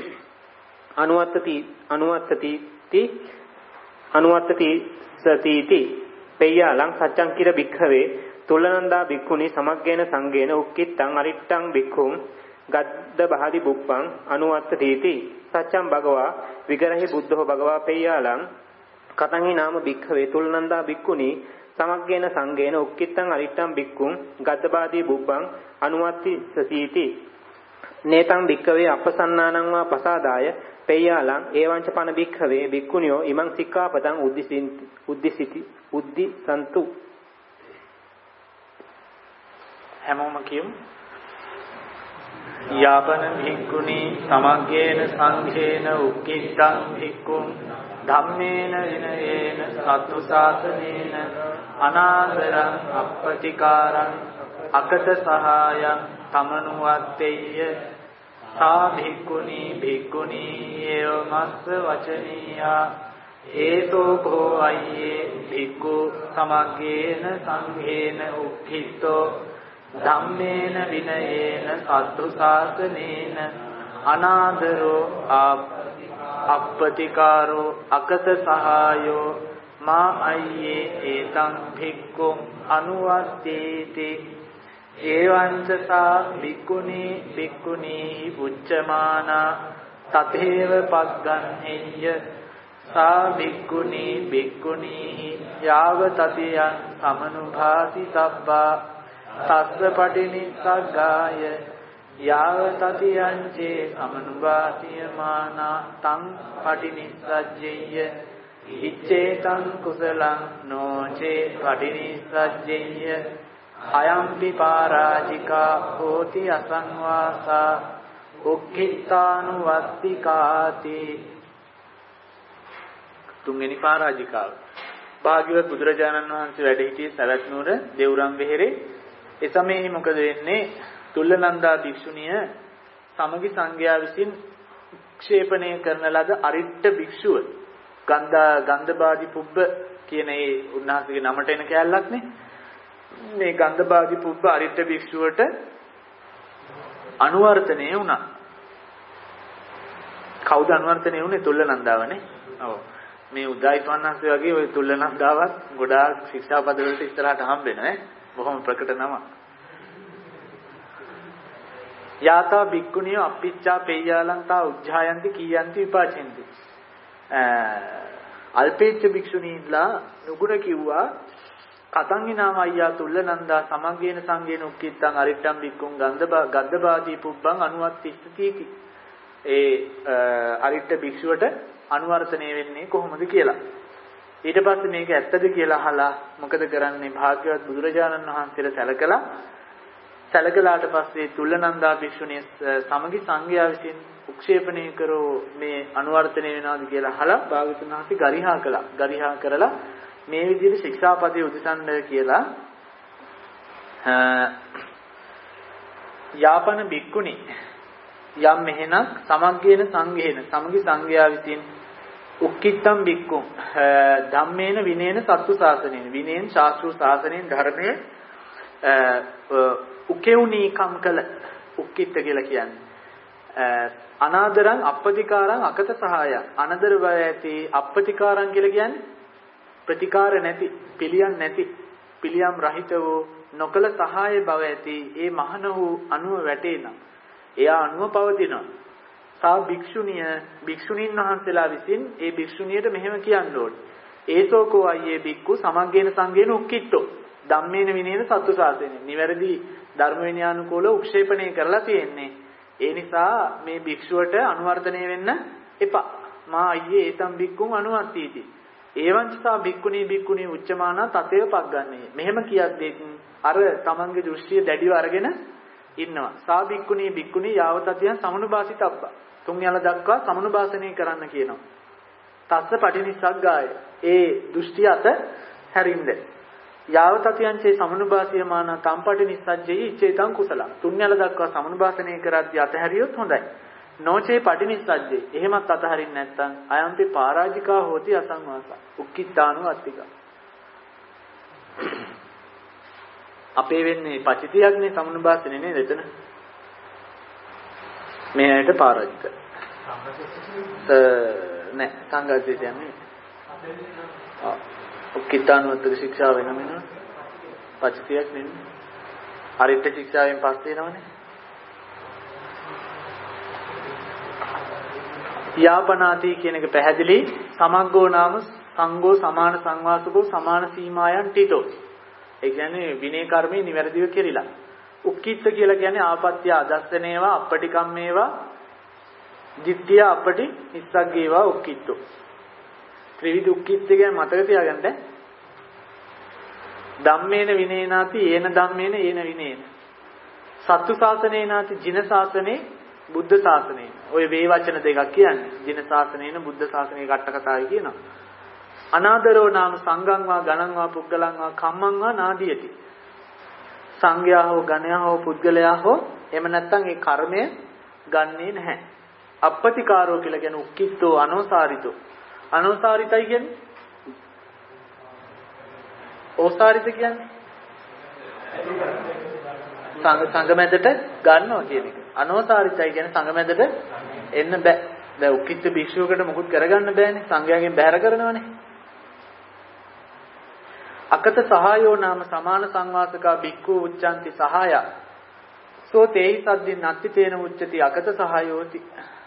අනුවත්තති සතිති පෙය්‍යාලං සච්ඡං කිර භික්ඛවේ තුල්නන්දා භික්ඛුනි සමග්ගේන සංගේන උක්කිත්තං අරිත්තං භික්ඛුං ගද්දබාදී පුබ්බං අනුවත්තති සච්ඡං භගවා විගරහි බුද්ධෝ භගවා පෙය්‍යාලං කතං හි නාම භික්ඛවේ තුල්නන්දා භික්ඛුනි සමග්ගේන සංගේන උක්කිත්තං අරිත්තං භික්ඛුං ගද්දබාදී බුබ්බං අනුවත්ති සසීති නේතං භික්ඛවේ අපසන්නානං වා පසාදාය පෙය්‍යාලං ඒවංච පන භික්ඛවේ භික්ඛුනියෝ ඉමං සික්ඛාපදං උද්දිසන්තු හැමෝම කියමු. යාපන භික්ඛුනි සමග්ගේන සංඝේන උක්කිත්තං භික්ඛුං ධම්මේන විනයේන සත්තු සාසනේන අනාදරං අප්පටිකාරං අකත සහායං තමනුවත්තේය සා භික්ඛුනි භික්ඛුනි ඒවමස්ස වචනීයා හේතෝ භෝ අයියේ භික්ඛු සමග්ගේන සංඝේන උක්ඛිතෝ ධම්මේන විනයේන සත්තු සාසනේන අනාදරෝ අප්පටිකාරෝ අකත සහායෝ මා අයියේ ඒතං භික්ඛුං අනුවත්තේති ඒවංචසා භික්ඛුනි භික්ඛුනි උච්චමානා තතේව පග්ගන්හෙය්‍ය සා භික්ඛුනි භික්ඛුනි යාව තතියං සමනුභාති සබ්බා තස්ස පටිනිස්සග්ගාය යාව තතියං චේ සමනුභාතියමානා තං පටිනිස්සජ්ජේය ඉච්ඡේතං කුසලං නොචේ පටිනිස්සජ්ජේය අයම්පි පරාජිකා හෝති අසංවාසා උක්ඛිතානුවත්තිකාති. තුන්වෙනි පරාජිකාව. භාග්‍යවත් බුදුරජාණන් වහන්සේ වැඩ සිටියේ සවැත් නුවර දෙවුරම් වෙහෙරේ. ඒ සමයේ මොකද වෙන්නේ? තුල්ලනන්දා භික්ෂුණිය සමගි සංඝයා විසින් උක්ෂේපණය කරන ලද අරිට්ඨ භික්ෂුව ගන්ධබාදි පුබ්බ කියන ඒ උන්වහන්සේගේ නමට එන කැලලක් නේ. මේ ගන්ධබාදි පුබ්බ අරිට්ඨ භික්ෂුවට අනුවර්තනය වුණා. කවුද අනුවර්තනය වුණේ? තුල්ලනන්දාවනේ. ඔව්. මේ උදායිපවන්හන්සේ වගේ ওই තුල්ලනන්දාවත් ගොඩාක් ශික්ෂාපද වලට ඉස්සරහට හම්බ වෙනවා ඈ. බොහොම ප්‍රකට නම. යාතා බික්කුණිය අප්පිච්චා පෙය්‍යාලන්තා උජ්ජායන්ති කීයන්ති විපාචෙන්ති. අල්පේච්ඡ භික්ෂුණීලා නුගුණ කිව්වා කතං නාම අයියා තුල්ලනන්දා සමග්ගේන සංගේන උක්කිත්තං අරිට්ඨම් බික්කුං ගන්ධබාදී පුබ්බං අනුවත්තිස්සතිති. ඒ අරිට්ඨ භික්ෂුවට අනුවර්තනය වෙන්නේ කොහොමද කියලා. ඊට පස්සේ මේක ඇත්තද කියලා අහලා මොකද කරන්නේ? භාග්‍යවත් බුදුරජාණන් වහන්සේට සැලකලාට පස්සේ තුල්ලනන්දා භික්ෂුණිය සමගි සංඝයා විසින් උක්ෂේපණය කරෝ මේ අනුවර්තනය වෙනවාද කියලා අහලා භාග්‍යවතුන් වහන්සේ ගරිහා කළා. ගරිහා කරලා මේ විදිහට ශික්ෂාපදයේ උදිසන්න කියලා යාපන බික්කුණි යම් මෙහෙණක් සමග්ගේන සංඝේන සමගි සංඝයා විසින් උක්කිත්තම් බික්කුම් ධම්මේන විනේන සත්තු ශාසනේන විනේන ශාස්ත්‍රු ශාසනේන ධර්මයේ උකේුණීකම් කළ උක්කිට කියලා කියන්නේ අනාදරං අප්පතිකාරං අකත සහාය අනදර බව ඇති අප්පතිකාරං කියලා කියන්නේ ප්‍රතිකාර නැති පිළියම් නැති පිළියම් රහිත වූ නොකල සහාය බව ඇති ඒ මහණ වූ අනුව වැටේනම් එයා අනුව පවතිනවා. සා භික්ෂුණීන් වහන්සේලා විසින් ඒ භික්ෂුණියට මෙහෙම කියන්න ඕනේ. ඒසෝකෝ අයියේ බික්කු සමග්ගේන සංගේන උක්කිට්ටෝ ධම්මේන විනේන සත්තු ශාසනය. නිවැරදි ධර්ම විනයානුකූල උක්ෂේපණය කරලා තියෙන්නේ. ඒ නිසා මේ භික්ෂුවට අනුවර්තනය වෙන්න එපා. මා අයියේ ඒතම් බික්කුන් අනුවර්තීති. ඒවංචසා භික්කුණී උච්චමානා තතේව පග්ගන්නේ. මෙහෙම කියද්දී අර තමන්ගේ දෘෂ්ටිය දැඩිව අරගෙන ඉන්නවා. සා භික්කුණී යාවතතියන් සමනුභාසිතබ්බා. තුන් යල දක්වා සමනුභාසනය කරන්න කියනවා. තස්ස පටිනිස්සග්ගාය. ඒ දෘෂ්ටි අත හැරින්ද. යාවතතියන්චේ සමනුභාසියමාන තම්පටි නිස්සජ්ජේ ඉච්ඡේතං කුසල. තුන් යල දක්වා සමනුභාසනය කරද්දී අත හැරියොත් හොඳයි. නොචේ පටිනිස්සජ්ජේ. එහෙමත් අත හරින්න නැත්නම් අයම්පි පරාජිකා හෝති අසංවාස. උක්කිට්ඨානු අත්තික. අපේ වෙන්නේ පචිතියක්නේ සමනුභාසනේ නේද එතන? මේ ඇයිට පරාජික. නෑ සංඝාසයට යන්නේ. උක්කිට්ඨානුවත්තක ශික්ෂාව වෙනම පචිතියක් නෙන්නේ. අරිට්ඨ ශික්ෂාවෙන් පස්සේ එනවනේ. යාපනාති කියන එක පැහැදිලි. සමග්ගෝ නාම සංඝෝ සමාන සංවාසකෝ සමාන සීමායන් ටිතෝ. ඒ කියන්නේ විනය කර්මයේ නිවැරදිව කෙරිලා. උක්කිට කියලා කියන්නේ ආපත්‍ය අදස්සනේවා අපටිකම්මේවා දිට්ඨිය අපටි නිස්සග්ගේවා උක්කිට්ටෝ. ත්‍රිවිධ උක්කිට කියන්නේ මතක තියාගන්න. ධම්මේන විනේනාති ඒන ධම්මේන ඒන විනේන. සත්තු ශාසනේනාති ජින ශාසනේ බුද්ධ ශාසනේ. ඔය වේ වචන දෙකක් කියන්නේ. ජින ශාසනේන බුද්ධ ශාසනේ කට්ට කතාවයි කියනවා. අනාදරෝ නාම සංඝං වා ගණං වා පුද්ගලං වා කම්මං වා නාදීයති. සංඝයා හෝ ගණයා හෝ පුද්ගලයා හෝ එහෙම නැත්නම් ඒ කර්මය ගන්නේ නැහැ. අප්පතිකාරෝ කියලා කියන උක්කිට්ඨෝ අනෝසාරිතෝ. අනෝසාරිතයි කියන්නේ ඕසාරිත කියන්නේ සංගමෙදට ගන්නවා කියන එක. අනෝසාරිතයි කියන්නේ සංගමෙදට එන්න බෑ. දැන් උක්කිට්ඨ භික්ෂුවකට මොකුත් කරගන්න බෑනේ. සංඝයාගෙන් බැහැර කරනවනේ. අකත සහායෝ නාම සමාන සංවාසකා බික්ඛු උච්චන්ති සහාය. සෝ තේහි සද්දින් නත්ති තේන උච්චති අකත සහායෝති.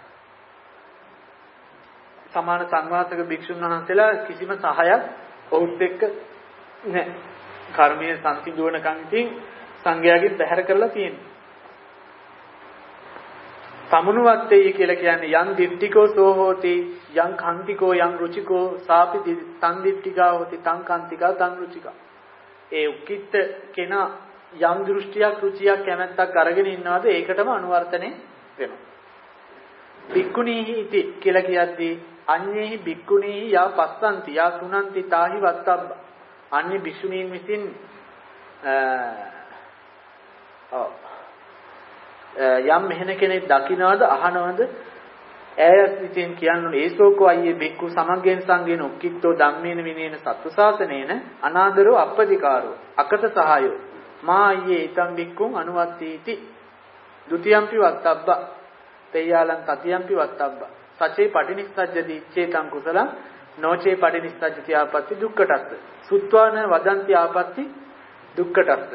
සමාන සංවාසක භික්ෂුන් වහන්සේලා කිසිම සහායක් ඔවුත් එක්ක නැහැ. කර්මයේ සංසිඳුවනකන් ඉතින් සංඝයාගෙන් බැහැර කරලා තියෙනවා. සමනුවත්තේ කියලා කියන්නේ යම් දිට්ඨිකෝ සෝ හෝති යම් කාන්තිකෝ යම් රුචිකෝ සාපි සංදිට්ඨිකා හෝති තං කාන්තිකා තං රුචිකා. ඒ උක්කිට කෙනා යම් දෘෂ්ටියක් රුචියක් කැමැත්තක් අරගෙන ඉන්නවාද ඒකටම අනුවර්තනය වෙනවා. බික්කුණීහි ඉති කියලා කියද්දී අඤ්ඤේහි බික්කුණීහි යා පස්සන්ති යා සුනන්ති තාහි වත්තබ්බ. අන්‍ය භික්ෂුණීන් විසින් යම් මෙහෙණ කෙනෙක් දකින්නවද අහනවද ඈසිතෙන් කියන්නේ ඒසෝකෝ අයියේ බික්කු සමග්ගේන සංගේන උක්කිට්ඨෝ ධම්මේන විනේන සත්තු සාසනේන අනාදරෝ අප්පදිකාරෝ අකත සහායෝ මා අයියේ ඊතම් බික්කුන් අනුවත්තීති ဒ ුතියම්පි වත්තබ්බ තේයාලං තතියම්පි වත්තබ්බ සචේ පටිනිස්සජ්ජති චේතං කුසලං නොචේ පටිනිස්සජ්ජති ආපත්‍ති දුක්ඛටස්ස සුත්වාන වදන්ති ආපත්‍ති දුක්ඛටස්ස.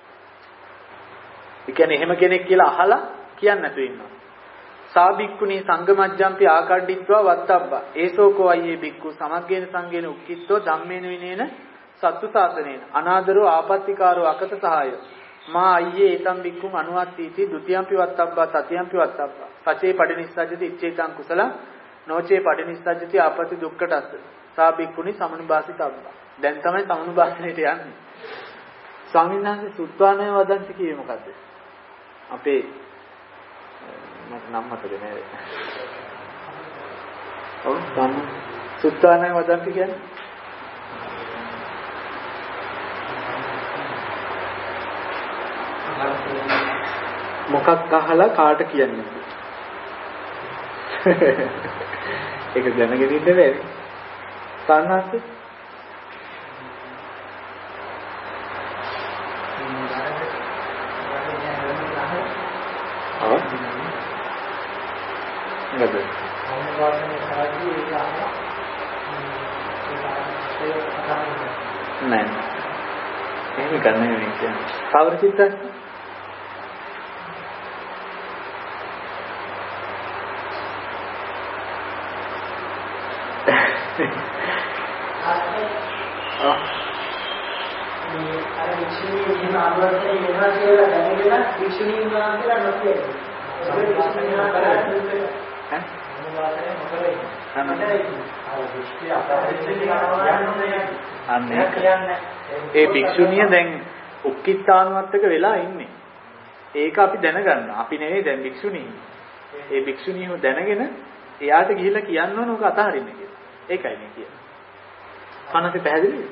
ඒ කියන්නේ එහෙම කෙනෙක් කියලා අහලා කියන්න නැතුව ඉන්නවා. සාබික්කුණී සංගමජ්ජම්පි ආකණ්ඩිත්වා වත්තබ්බා ඒසෝකෝ අයියේ බික්කු සමග්ගේන සංගේන උක්කිට්ඨෝ ධම්මේන විනේන සත්තු සාසනේන අනාදරෝ ආපත්‍තිකාරෝ අකත සහායෝ මා අයියේ ඊතම් බික්කුන් අනුවත්තීති ဒ ුතියම්පි වත්තබ්බා තතියම්පි වත්තබ්බා සචේ පටිනිස්සජ්ජති ඉච්ඡේතං කුසල නොචේ පටිනිස්සජ්ජති ආපත්‍ති දුක්ඛටස්ස සාබික්කුණී සමනුබාසිතබ්බා. දැන් තමයි සමනුබාසනයට යන්නේ. ස්වාමීන් වහන්සේ සුත්වානය වදන්ති කියේ මොකද්ද? අපේ මට නම් මතක නෑ. ඔව් සුත්වානය වදන්ති කියන්නේ මොකක් අහලා කාට කියන්නේ? ඒක දැනගෙන ඉන්න බැරි. සාන්නාස්සේ නෑ එහෙම ගන්න නෙවෙයි කියන්නේ. කවර චිත්තක්? අර වික්ෂුණී කියන ආවර්තනය වෙනවා කියලා දැනගෙන වික්ෂුණී වුණා කියලා නොකියන්නේ. ඒ භික්ෂුණිය දැන් උක්කිට්ඨානුවත්තක වෙලා ඉන්නේ. ඒක අපි දැනගන්න. අපි නෙවෙයි දැන් භික්ෂුණිය. ඒ භික්ෂුණියව දැනගෙන එයාට ගිහිල්ලා කියන්න ඕන ඔක අතහරින්න කියලා. ඒකයි මේ කියන්නේ. කනට පැහැදිලිද?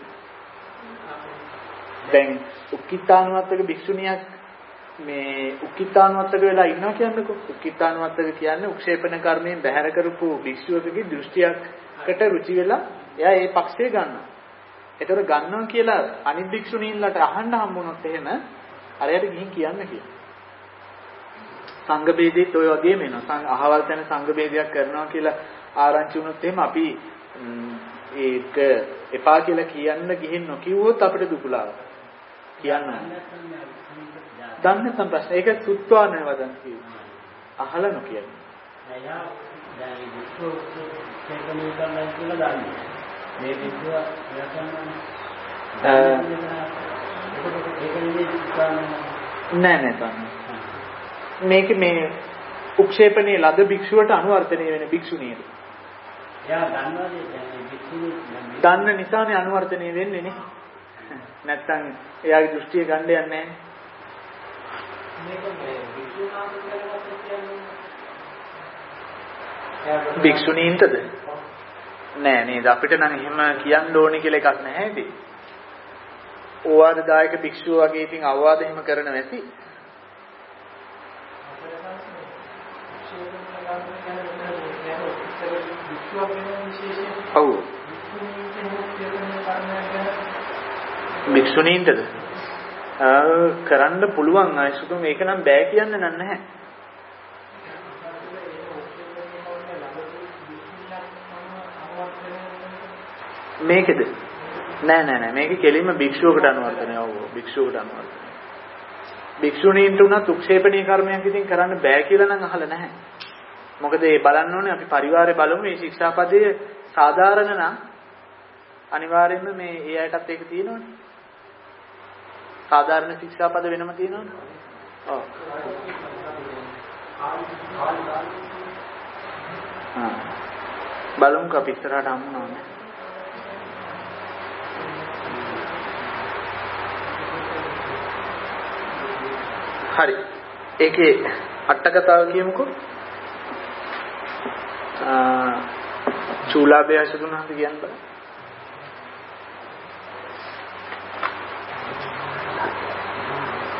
දැන් උක්කිට්ඨානුවත්තක භික්ෂුණියක් මේ උක්කිට්ඨානුවත්තක වෙලා ඉන්නවා කියන්නකෝ. උක්කිට්ඨානුවත්තක කියන්නේ උක්ෂේපණ කර්මයෙන් බැහැර කරපු භික්ෂුවකගේ දෘෂ්ටියකට රුචි වෙලා එයා ඒ පක්ෂය ගන්නවා. ඒතර ගන්නවා කියලා අනිත් භික්ෂුණීන්ලට අහන්න හම්බුනොත් එහෙම අරයට ගිහින් කියන්න කියලා. සංඝ ભેදෙත් ඔය වගේම එනවා. අහවල් තැන සංඝ ભેදයක් කරනවා කියලා ආරංචි වුණොත් එහෙම අපි ඒක එපා කියලා කියන්න ගිහින් නොකියුවොත් අපිට දුකලාවක්. කියන්න. දන්නේ නැත්නම් ප්‍රශ්න. ඒක සුත්වා නවදන් කියනවා. අහලා නොකියන්නේ. එයා දැන් විශ්ව චේතනය කරනවා කියලා දන්නේ. මේ විශ්ව නෑ මේක මේ උක්ෂේපණයේ ලද භික්ෂුවට අනුවර්තනය වෙන භික්ෂුණියද? එයා දන්නවද දැන් භික්ෂුණිය දන්න නිසානේ අනුවර්තනය වෙන්නේ නේ. නැත්තම් එයාගේ දෘෂ්ටිය ගන්න යන්නේ නැහැ. භික්ෂුණීන්ටද? නෑ නේද අපිට නම් එහෙම කියන්න ඕනේ කියලා එකක් නැහැ ඉතින්. ඕවාදදායක භික්ෂුව වගේ ඉතින් අවවාද එහෙම කරන නැති. ඔව්. භික්ෂුණීන්ටද? කරන්න පුළුවන් ආයසුතුම් ඒක නම් බෑ කියන්න නැහැ. මේකද? නෑ මේක කෙලින්ම භික්ෂුවකට අනුවර්තනය. ඔව් භික්ෂුවකට අනුවර්තනය. භික්ෂුණීන්ට උනත් උක්ෂේපණීය කර්මයක් ඉතින් කරන්න බෑ කියලා නම් අහලා නැහැ. මොකද ඒ බලන්න ඕනේ අපි පරිවාරේ බලමු මේ ශික්ෂාපදයේ සාධාරණ නම් අනිවාර්යයෙන්ම මේ ඒ අයටත් ඒක තියෙනවනේ. සාධාරණ ශික්ෂාපද වෙනම තියෙනවනේ. ඔව්. බලමුකෝ අපි ඉස්සරහට හම්බුනවනේ. හරි. ඒකේ අටකතාව කියමුකෝ. චූලාභය අසුතුනහද කියන්න බෑ.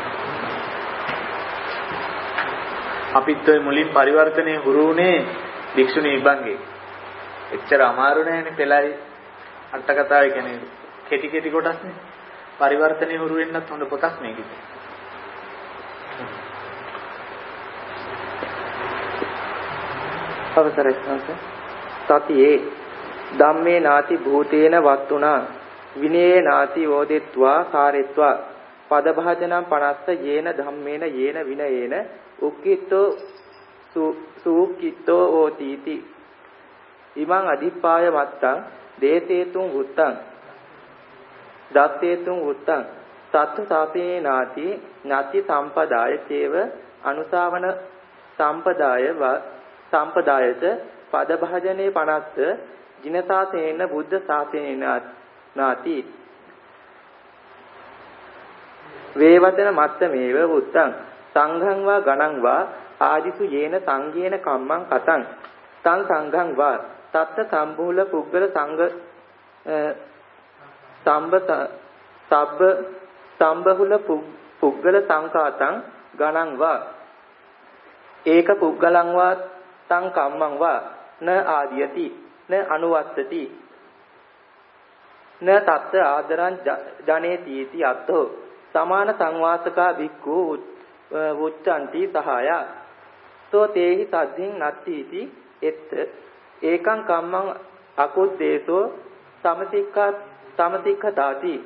අපිත් ඔය මුලින් පරිවර්තනයේ හුරු වුණේ භික්ෂුණී විභංගේ. එච්චර අමාරු නෑනේ පෙළයි අට කතාවේ කියන්නේ කෙටි කොටස්නේ. පරිවර්තනයේ හුරු වෙන්නත් හොඳ පොතක් මේකේ. අවසරයි සංස. සතියේ ධම්මේ නාති භූතේන වත්තුණා විනේ නාති වෝදෙත්වා කාරෙත්වා පදභාජනං 50 යේන ධම්මේන යේන විනයේන උක්කිට්ඨෝ සූක්කිට්ඨෝ ඕතිති ඉමං අදිපාය මත්තං දේසේතුං වුත්තං දත්තේතුං වුත්තං සත්තු සාපේ නාති නාති සම්පදාය චේව අනුසාවන සම්පදායච පදභාජනේ 50 ජිනසාසේන බුද්ධ සාසේන නාති වේවදන මත්තමේව වුත්තං සංඝං වා ගණං වා ආදිසු යේන සංඝේන කම්මං කතං තං සංඝං වා තත්ත සම්බුල පුද්ගල සංඝ සම්බහුල පුද්ගල සංඝාතං ගණං වා ඒක පුද්ගලං වා තං කම්මං වා න ආදියති න අනුවත්තති න තත්ත ආදරං ජනේති අත්තෝ සමාන සංවාසකා භික්ඛු උච්චන්ති සහාය සෝ තේහි සද්ධින් නත්තිති එත් ඒකං කම්මං අකුද්දේසෝ සමතික්ඛතාති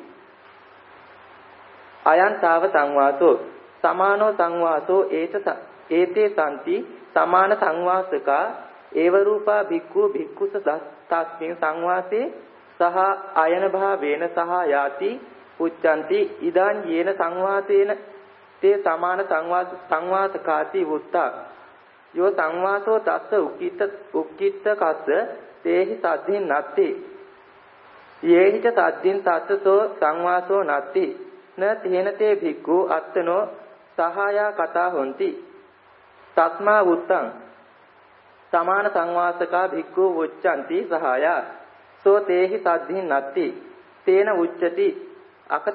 අයං තාව සංවාසෝ සමානෝ සංවාසෝ ඒතේ සම්ති සමාන සංවාසකා ඒව රූපා භික්ඛු භික්ඛුස තස්මින් සංවාසේ සහ අයන භාවේන සහ යාති උච්චන්ති ඉදාන් යේන සංවාසේන තේ සමාන සංවාසකාති වුත්තා යෝ සංවාසෝ තස්ස උක්කිට කස්ස තේහි සද්ධින් නත්ති යේහිච සද්ධින් තස්සෝ සංවාසෝ නත්ති න තේන තේ භික්ඛු අත්තනෝ සහායා කතා හොಂತಿ තස්මා වුත්තං සමාන සංවාසකා භික්ඛු උච්චන්ති සහායා සෝ තේහි සද්ධින් නත්ති තේන උච්චති අකත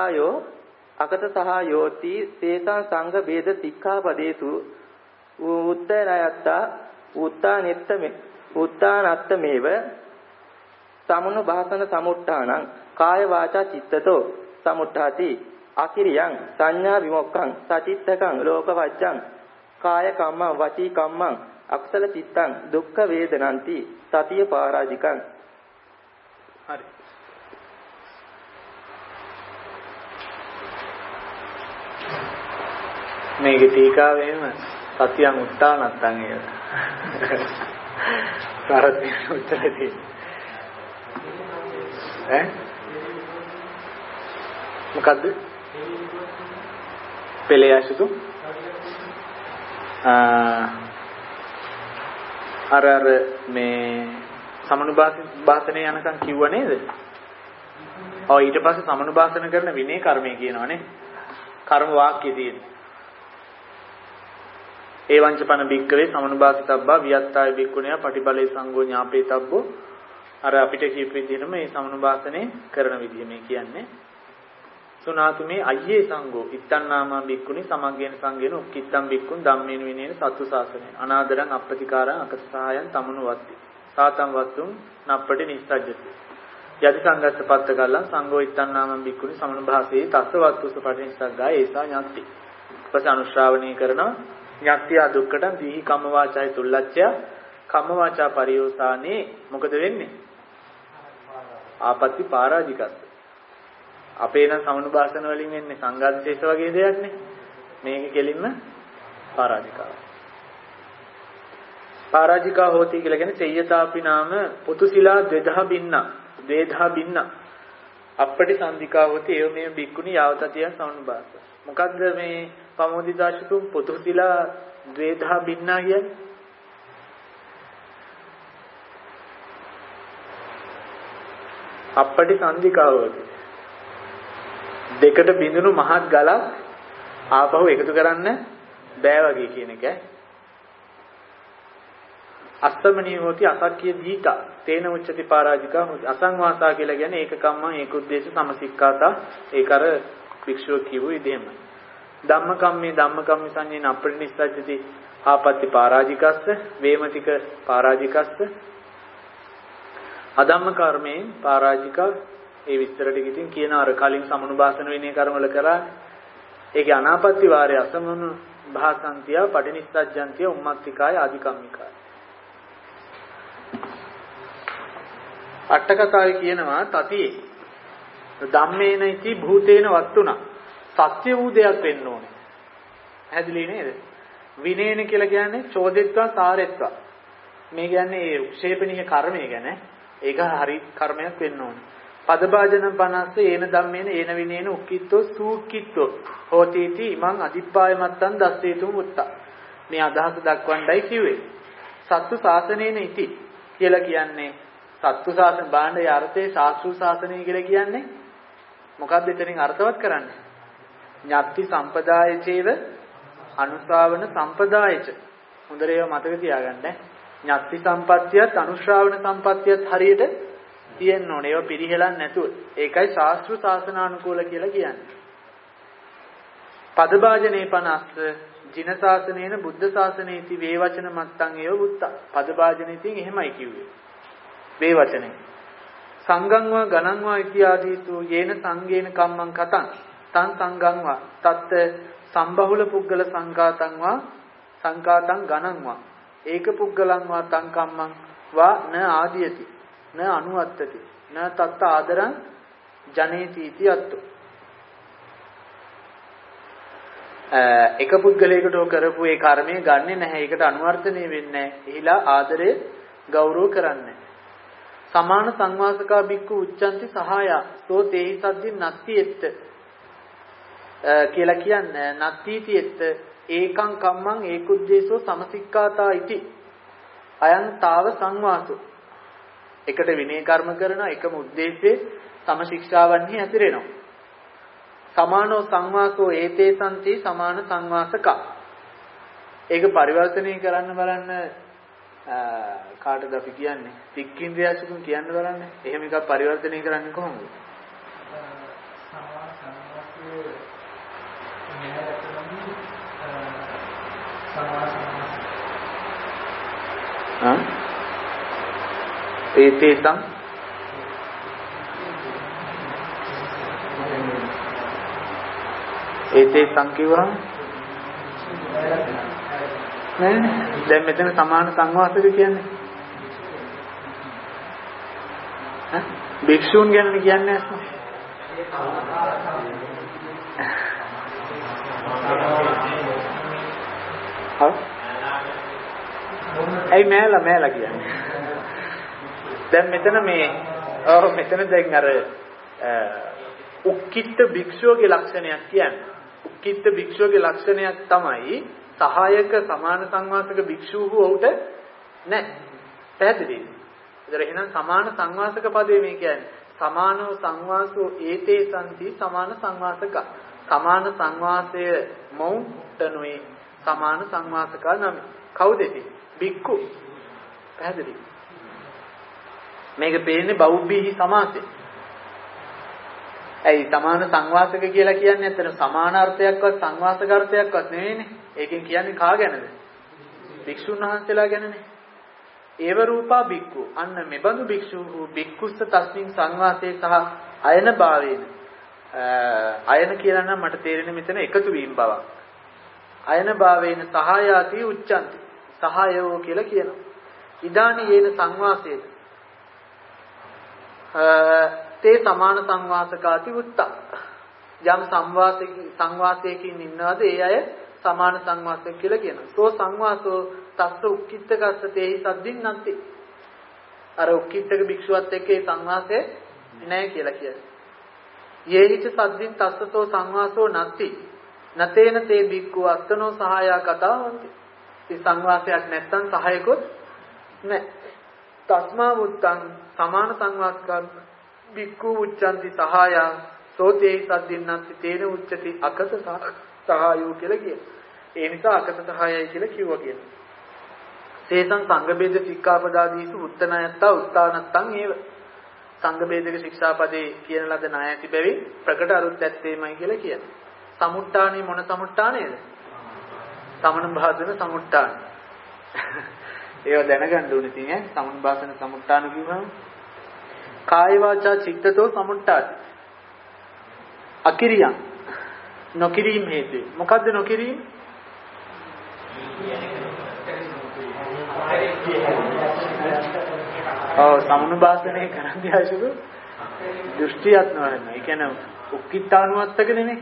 සහායෝති තේසං සංඝ ભેද සික්ඛාපදේසු උත්තානත්තමේව සමුණු භාසන සමුට්ඨානං කාය වාචා චිත්තතෝ සමුට්ඨාති අකිරියං සංඥා විමුක්ඛං සචිත්තකං ලෝකවච්ඡං කාය කම්මං වචී කම්මං අක්සල චිත්තං දුක්ඛ වේදනಂತಿ සතිය පරාජිකං. හරි. මේකේ ටීකාවෙම සතියන් උත්තානත්තන් ඒක. සාරති උත්තරදී. මොකද්ද? පෙළයසුතු අර මේ සමනුභාසනේ යනකම් කිව්ව නේද? ඔව් ඊට පස්සේ සමනුභාසන කරන විනය කර්මය කියනවානේ. කර්ම වාක්‍යය තියෙනවා. ඒ වංචපන බික්කවේ සමනුභාසිතබ්බා වියත්තාය බික්කුණයා පටිබලේ සංඝෝ ඥාපේතබ්බෝ අර අපිට කියපු විදිහටම මේ සමනුභාසනේ කරන විදිහ මේ කියන්නේ. සුනාතුමේ අයියේ සංඝෝ ඉත්තන්නාමා බික්කුණි සමග්ගේන සංඝේන උක්කිත්තම් බික්කුන් ධම්මේන විනේන සත්තු සාසනේ අනාදරං අප්‍රතිකාරං අකසහායං තමනු වත්ති සාතං වත්තුං නප්පටි නිස්සජ්ජති යදි සංඝස්ස පත්ත කල්ලං සංඝෝ ඉත්තන්නාමා බික්කුණි සමනුභාසේ තස්ස වත්තුස පටිනිස්සග්ගා ඒසා ඥාති ඊපස්සේ අනුශ්‍රාවණී කරනවා ඥාත්‍ය දුක්ඛටං දීහි කම්ම වාචාය තුල්ලච්ඡය කම්ම වාචා පරියෝසානේ මොකද වෙන්නේ ආපත්‍ති පරාජිකස්ස අපේ නම් සමනුභාසන වලින් එන්නේ සංඝාදිශේෂ වගේ දෙයක් නේ. මේක කෙලින්ම පරාජිකාව. පරාජිකා හෝති කියලා කියන්නේ සේයතාපි නාම පුතුසිලා ද්වේධා බින්න. අපටි සම්දිකා හෝති ඒව මේ බික්කුණි යාවතතිය සමනුභාස. මොකද්ද මේ පමෝදිදාශතුම් පුතුසිලා ද්වේධා බින්න කියන්නේ? අපටි සම්දිකා හෝති දෙකට බිඳුණු මහත් ගලක් ආපහු එකතු කරන්න බෑ වගේ කියන එක. අස්සමනී හොති අසක්කිය දීතා තේන උච්චති පරාජිකා හොති අසංවාසා කියලා කියන්නේ ඒක කම්මං ඒක උද්දේශ සමසික්ඛාතා ඒක අර භික්ෂුව කිව්ව ඉදෙමයි. ධම්මකම්මේ සංඤේන අපරිනිස්සජ්ජති ආපත්‍ති පරාජිකස්ස, වේමතික පරාජිකස්ස, අධම්ම කර්මයෙන් පරාජික. ඒ විස්තර ටික ඉතින් කියන අර කලින් සමනුභාසන විනය කර්මවල කරා. ඒකේ අනාපත්‍ති වාරය අසමනු භාසන්තිය, පටිනිස්සජ්ජන්තිය, උම්මත්තිකාය, ආදිකම්මිකාය. අට කතාවේ කියනවා තතියේ ධම්මේන ඉති භූතේන වත්තුණා. සත්‍ය වූ දෙයක් වෙන්න ඕනේ. හැදිලි නේද? විනේන කියලා කියන්නේ චෝදෙත්වා සාරෙත්වා. මේ කියන්නේ ඒ උක්ෂේපණීය කර්මය ගැන. ඒක හරි කර්මයක් වෙන්න ඕනේ. පදභාජන 50 ඒන ධම්මේන ඒන විනේන උක්කිට්ඨෝ සූක්කිට්ඨෝ හෝතිති ඉමං අදිප්පායමත්තන් දස්සේතුම් උත්තා. මේ අදහස දක්වන්නයි කිව්වේ. සත්තු ශාසනේන ඉති කියලා කියන්නේ සත්තු ශාසන බාණ්ඩයේ අර්ථයේ ශාස්ත්‍රු ශාසනය කියලා කියන්නේ මොකක්ද එතනින් අර්ථවත් කරන්නේ? ඤත්ති සම්පදායචේව අනුශාවන සම්පදායච. හොඳට ඒව මතක තියාගන්න. ඤත්ති සම්පත්තියත් අනුශාවන සම්පත්තියත් හරියට තියෙන්න ඕනේ. ඒව පිළිහෙලන්නේ නැතුව. ඒකයි ශාස්ත්‍රු ශාසනානුකූල කියලා කියන්නේ. පදභාජනේ 50 ජින ශාසනේන බුද්ධ ශාසනේති වේ වචන මත්තං ඒව බුත්තා. පදභාජනේ තින් එහෙමයි කිව්වේ. වේ වචනේ. සංගංවා ගණංවා ඉතිආදීතු යේන සංගේන කම්මං කතං තං සංගංවා තත් සම්බහුල පුද්ගල සංඝාතංවා සංඝාතං ගණංවා ඒක පුද්ගලංවා තං කම්මං වා න ආදීයති න අනුවත්තති න තත්ත ආදරං ජනේති इति අත්තු. එක පුද්ගලයකට කරපු ඒ කර්මය ගන්නෙ නැහැ. ඒකට අනුවර්තනය වෙන්නේ නැහැ. එහිලා ආදරය ගෞරව කරන්නේ. සමාන සංවාසකා බික්කු උච්චන්ති සහාය සෝ තේහි සද්දි නත්තිෙත්ත කියලා කියන්නේ නත්තිතිෙත්ත ඒකං කම්මං ඒකුද්දේශෝ සමසික්ඛාතා ඉති අයං තාව සංවාසෝ. එකට විනය කර්ම කරන එකම උද්දේශයේ සමශික්ෂාවන්හි ඇතිරෙනවා. සමානෝ සංවාසෝ ඒතේ සම්ති සමාන සංවාසකා. ඒක පරිවර්තනය කරන්න බලන්න කාටද අපි කියන්නේ? තික්කින්ද්‍රයසුකුන් කියන්න බලන්න. එහෙම එකක් පරිවර්තනය කරන්නේ කොහොමද? ඒතේසං ඒතේසං කියවහම නෑ. දැන් මෙතන සමාන සංවාසක කියන්නේ භික්ෂූන් ගැන කියන්නේ අස්ම. ඇයි මෑලා කියන්නේ? දැන් මෙතන මෙතන දැන් අර උක්කිට භික්ෂුවගේ ලක්ෂණයක් කියන්නේ. උක්කිට භික්ෂුවගේ ලක්ෂණයක් තමයි සහායක සමාන සංවාසක භික්ෂුව ඔහුට නැහැ. පැහැදිලිද? ඒතර එහෙනම් සමාන සංවාසක පදේ මේ කියන්නේ සමානෝ සංවාසෝ ඒතේ සම්ති සමාන සංවාසක. සමාන සංවාසය මෞන්ටනුයි සමාන සංවාසකා නම. කවුද ඉතින්? භික්ඛු. පැහැදිලිද? මේක පේන්නේ බෞද්ධී සමාසය. ඇයි සමාන සංවාසක කියලා කියන්නේ? අතන සමාන අර්ථයක්වත් සංවාසක අර්ථයක්වත් නෙවෙයිනේ. ඒකෙන් කියන්නේ කා ගැනද? භික්ෂුන් වහන්සේලා ගැනනේ. ඒව රූපා භික්ඛු. අන්න මෙබඳු භික්ෂු භික්ඛුස්ස තස්මින් සංවාසයේ සහ අයන භාවේන. අයන කියලා නම් මට තේරෙන්නේ මෙතන එකතු වීම බවක්. අයන භාවේන සහායාති උච්චන්ති. සහායෝ කියලා කියනවා. ඉදානි යේන සංවාසයේද තේ සමාන සංවාසකාති උත්තා. යම් සංවාසයකින් ඉන්නවද ඒ අය සමාන සංවාසයක් කියලා කියනවා. සෝ සංවාසෝ තස්ස උක්කිට්ඨකස්ස තේහි සද්දින් නැති. අර උක්කිට්ඨක භික්ෂුවත් එක්ක ඒ සංවාසය නැහැ කියලා කියනවා. යේහිච සද්දින් තස්සසෝ සංවාසෝ නැති. නතේන තේ භික්ඛු අත්තනෝ සහායා කතා වන්ති. මේ සංවාසයක් නැත්තම් සහායකොත් නැහැ. තස්මා මුත්තං සමාන සංවාසකං භික්ඛු උච්චන්ති සහායා සෝතේ සද්දින්නන්ති තේන උච්චති අකත සහායෝ කියලා කියනවා. ඒ නිසා අකත සහායයි කියලා කිව්වා කියනවා. තේසං සංඝ බේද සික්ඛාපදාදීසු උත්තනයත්තා උත්තානත්තං ඒව. සංඝ බේදක ශික්ෂාපදේ කියන ලද ණයති බැවින් ප්‍රකට අරුත් ඇත්තේමයි කියලා කියනවා. සමුට්ටානේ මොන සමුට්ටානේද? සමන භාසන සමුට්ඨාන. ඒව දැනගන්න ඕනේ තියෙන්නේ සමන භාසන සමුට්ඨාන කියවම කාය වාචා චිත්තතෝ සමුට්ඨාති. අකිරියං නොකිරීම හේතුයි. මොකද්ද නොකිරීම? සමන භාසනේ කරන්නේ ආශුදු දෘෂ්ටියක් නොවෙන්න. ඒ කියන්නේ උක්කිට්ඨානුවත්තක නෙමෙයි.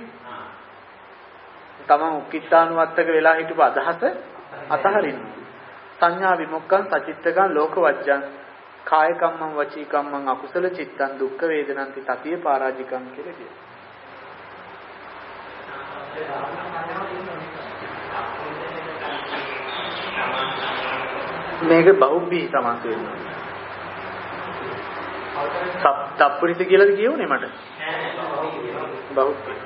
තමන් උක්කිට්ඨානුවත්තක වෙලා හිටපු අදහස අතහරින්න. සංඥා විමුක්ඛං සචිත්තකං ලෝකවජ්ජං කාය කම්මං වචී කම්මං අකුසල චිත්තං දුක්ඛ වේදනන්ති තතිය පරාජිකං කියලා කියනවා. මේක බහුබ්බී සමාස වෙනවා. තප්පුරිස කියලාද කියුනේ මට? බහුබ්බී.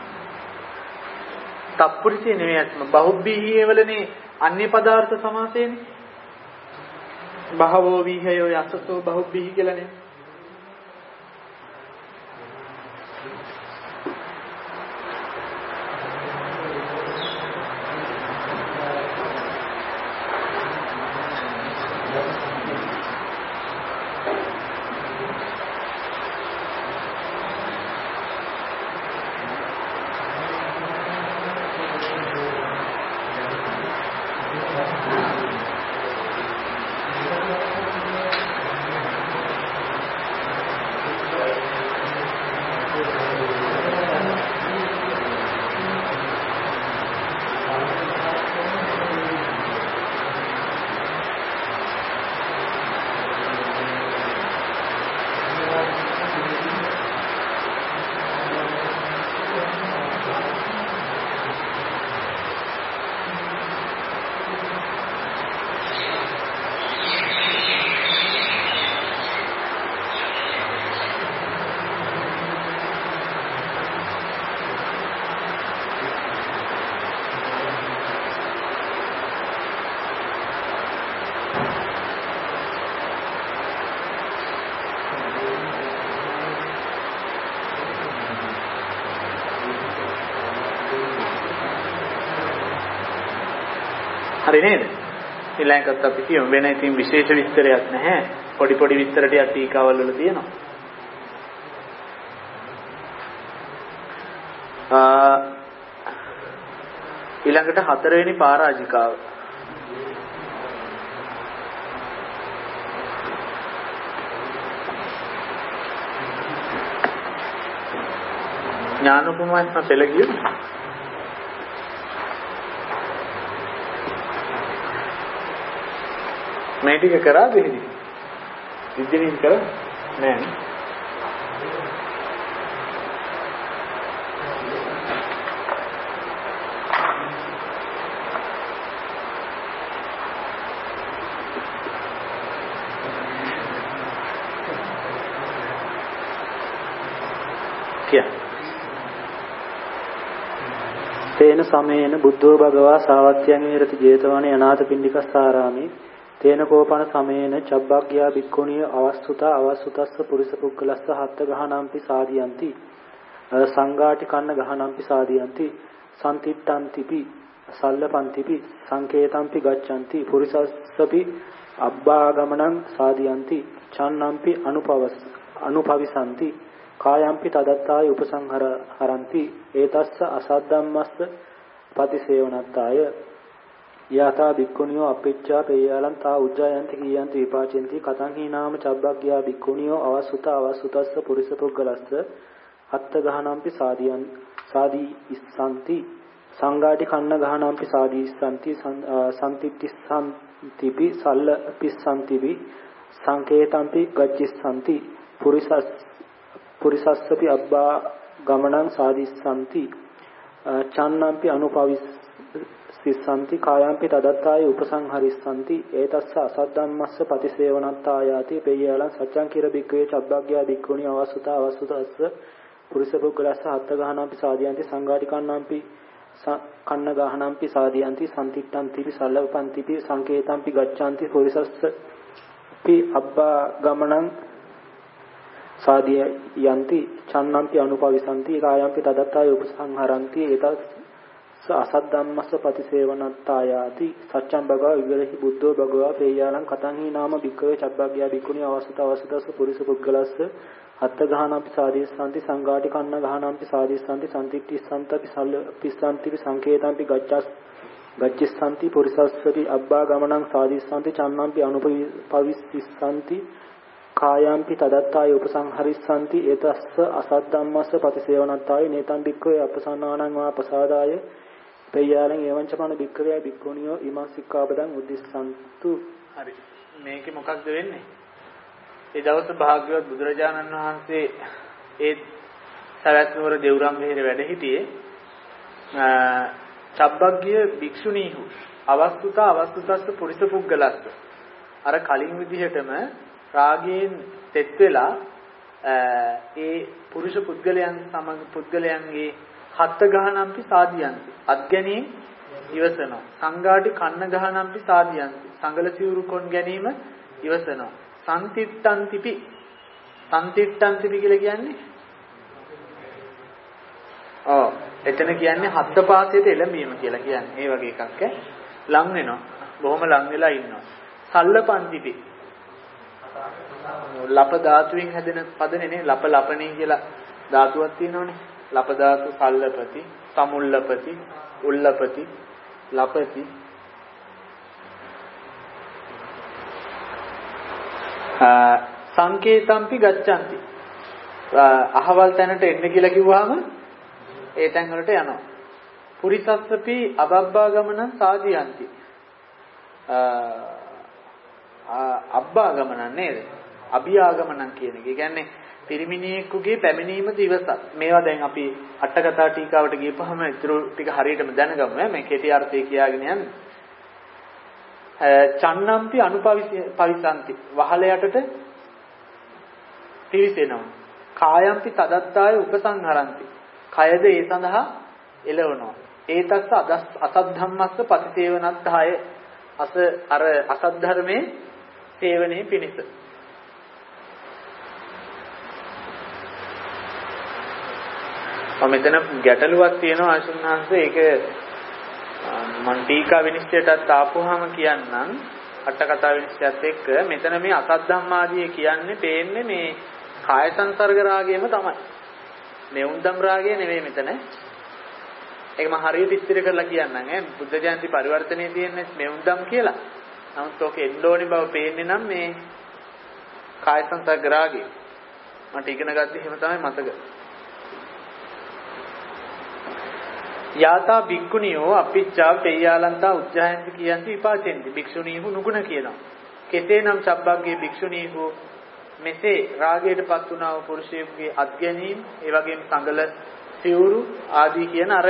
තප්පුරිසේ නෙමෙයි අත්ම බහුබ්බී වලනේ අන්‍ය පදාර්ථ සමාසයනේ. බහවෝ විහයෝ යසසෝ බහුබ්බී කියලානේ. හරි නේද? ඊළඟට අපි කියමු වෙන ඉතින් විශේෂ විස්තරයක් නැහැ. පොඩි පොඩි විස්තර ටිකක් ටීකාවල් වල තියෙනවා. ඊළඟට හතරවෙනි පරාජිකාව. ඥානෝපමයන් පෙළ කියමු. මේ ටික කරා දෙහිදී. විද්‍යාවෙන් කරා නෑ. තේන සමේන බුද්ධෝ භගවා සාවත්‍යං විහෙරති ජේතවනේ අනාථපිණ්ඩිකස්සාරාමේ තේන කෝපන සමේන චබ්බග්ගයා භික්ඛුණිය අවස්සුතා අවස්සුතස්ස පුරිස පුක්කලස්ස හත්ත ගහනම්පි සාදියන්ති සංඝාටි කන්න ගහනම්පි සාදියන්ති සම්තිට්ඨන්තිපි සල්ලපන්තිපි සංකේතම්පි ගච්ඡanti පුරිසස්සපි අබ්බාගමනං සාදියන්ති චන්නම්පි අනුපවිසanti කායම්පි තදත්තාය උපසංහරಂತಿ ඒතස්ස අසද්දම්මස්ස පතිසේවනත්තාය යතා භික්ඛුනියෝ අපෙච්චා පේයාලං තා උජ්ජායන්ති කීයන්ති විපාචෙන්ති කතං හීනාම චබ්බග්ගයා භික්ඛුනියෝ අවසුතස්ස පුරිස පුද්ගලස්ස අත්ත ගහනම්පි සාදී ඉස්සanti සංඝාටි කන්න ගහනම්පි සාදී ඉස්සanti සම්තිට්ඨිසන්තිපි සල්ල පිස්සantiපි සංකේතම්පි ගච්ඡිස්සanti පුරිසස්සපි අබ්බා ගමනං සාදිස්සanti චන්නම්පි අනුපවිස්සanti කායම්පි තදත්තාය උපසංහරිස්සanti ඒතස්ස අසද්දම්මස්ස පතිසේවනත්තායාති පෙය්‍යාලං සච්ඡං කිර බික්කවේ චබ්බග්ගයා භික්ඛුනි අවසුතස්ස පුරිස පුද්ගලස්ස හත්ත ගහනම්පි සාදියන්ති සංඝාටි කන්නම්පි කන්න ගහනම්පි සාදියන්ති සම්තිට්ඨන්තිපි සල්ලපන්තිපි සංකේතම්පි ගච්ඡanti පුරිසස්සපි අබ්බා ගමනං සාදියන්ති චන්නම්පි අනුපවිසanti කායම්පි තදත්තාය උපසංහරಂತಿ ඒතස් අසද්ධම්මස්ස පතිසේවනත්තායාති සච්ඡං භගවා විවරහි බුද්ධෝ භගවා පේයාලං කතංහි නාම භික්ඛවේ චබ්බග්ගයා භික්ඛුනි අවසුතස්ස පුරිස පුද්ගලස්ස අත්ත ගහනම්පි සාදීස්සanti සංඝාටි කන්න ගහනම්පි සාදීස්සanti සම්තිට්ඨිස්සන්තපි සල්පිස්සන්තිපි සංකේතම්පි ගච්ඡස්සanti පුරිසස්සති අබ්බා ගමනං සාදීස්සanti චන්නම්පි අනුපවිස්සanti කායම්පි තදත්තාය උපසංහරිස්සanti ඒතස්ස අසද්ධම්මස්ස පතිසේවනත්තාය නේතං භික්ඛවේ අපසන්නානං වා ප්‍රසාදාය පේයාලං එවංච පන භික්ඛවේ භික්ඛුනියෝ ඉමං සික්ඛාපදං උද්දිස්සන්තු. හරි. මේකේ මොකක්ද වෙන්නේ? ඒ දවස් භාග්‍යවත් බුදුරජාණන් වහන්සේ ඒ සවැත් නුවර දෙව්රම් විහෙරේ වැඩ සිටියේ චබ්බග්ගිය භික්ෂුණීහු අවස්තුතස්ස පුරිස පුද්ගලස්ස අර කලින් විදිහටම රාගයෙන් තෙත් වෙලා ඒ පුරුෂ පුද්ගලයන් සමග පුද්ගලයන්ගේ හත් ගහනම්පි සාදියන්ති අත්ගැනීම් ඉවසනවා සංඝාටි කන්න ගහනම්පි සාදියන්ති සංගල සිවුරු කොන් ගැනීම ඉවසනවා සම්තිට්ඨන්තිපි කියලා කියන්නේ එතන කියන්නේ හත් පාසයට එළඹීම කියලා කියන්නේ ඒ වගේ එකක් ලං වෙනවා බොහොම ලං වෙලා ඉන්නවා සල්ලපන්තිපි ලප ධාතුවෙන් හැදෙන පදනේ නේ ලපණී කියලා ධාතුවක් තියෙනවනේ ලප ධාතු සල්ලපති සමුල්ලපති උල්ලපති ලපති සංකේතම්පි ගච්ඡanti අහවල් තැනට එන්න කියලා කිව්වහම ඒ තැන් වලට යනවා පුරිසස්සපි අබබ්බා ගමනං සාදියන්ති අබ්බා ගමනන් නේද අභියාගමනන් කියන එක. ඒ කියන්නේ පිරිමිනියෙකුගේ පැමිණීම දිවසක්. මේවා දැන් අපි අටකථා ටීකාවට ගියපහම ඊටු ටික හරියටම දැනගමු. මේ කෙටි අර්ථය කියාගෙන යන්නේ. චන්නම්පි අනුපවිසanti වහල යටට පිවිසෙනවා. කායම්පි තදත්තාය උපසංහරಂತಿ. කයද ඒ සඳහා එළවනවා. ඒතස්ස අසද්ධම්මස්ස පතිසේවනත්තාය අර අසත් ධර්මයේ සේවනයේ පිණිස. මෙතන ගැටලුවක් තියෙනවා ආශුන්නාංශ ඒක මන් ටීකා විනිශ්චයටත් ආපුවාම කියන්නම් අට කතා විනිශ්චයත් එක්ක මෙතන මේ අසත් ධම්මාදී කියන්නේ පේන්නේ මේ කාය සංසර්ග රාගයම තමයි. නෙවුන්දම් රාගය නෙවෙයි මෙතන. ඒක මම හරියට ඉස්තර කරලා කියන්නම් බුද්ධ ජයන්ති පරිවර්තනයේ තියෙන්නේ නෙවුන්දම් කියලා. නමුත් ඔක එන්නෝනි බව පේන්නේ නම් මේ කාය සංසර්ග රාගය. මට ඉගෙන ගත්තේ එහෙම තමයි මතක. යාතා භික්ඛුනියෝ අපිච්චා පේයාලන්තා උච්චායන්ති කියන්ති විපාචෙන්ති භික්ෂුණීහු නුගුණ කියනවා. කෙසේනම් චබ්බග්ගේ භික්ෂුණීහු මෙසේ රාගයටපත් වුණා වූ පුරුෂයෙකුගේ අත්ගැනීම් ඒ වගේම සංගල සිවුරු ආදී කියන අර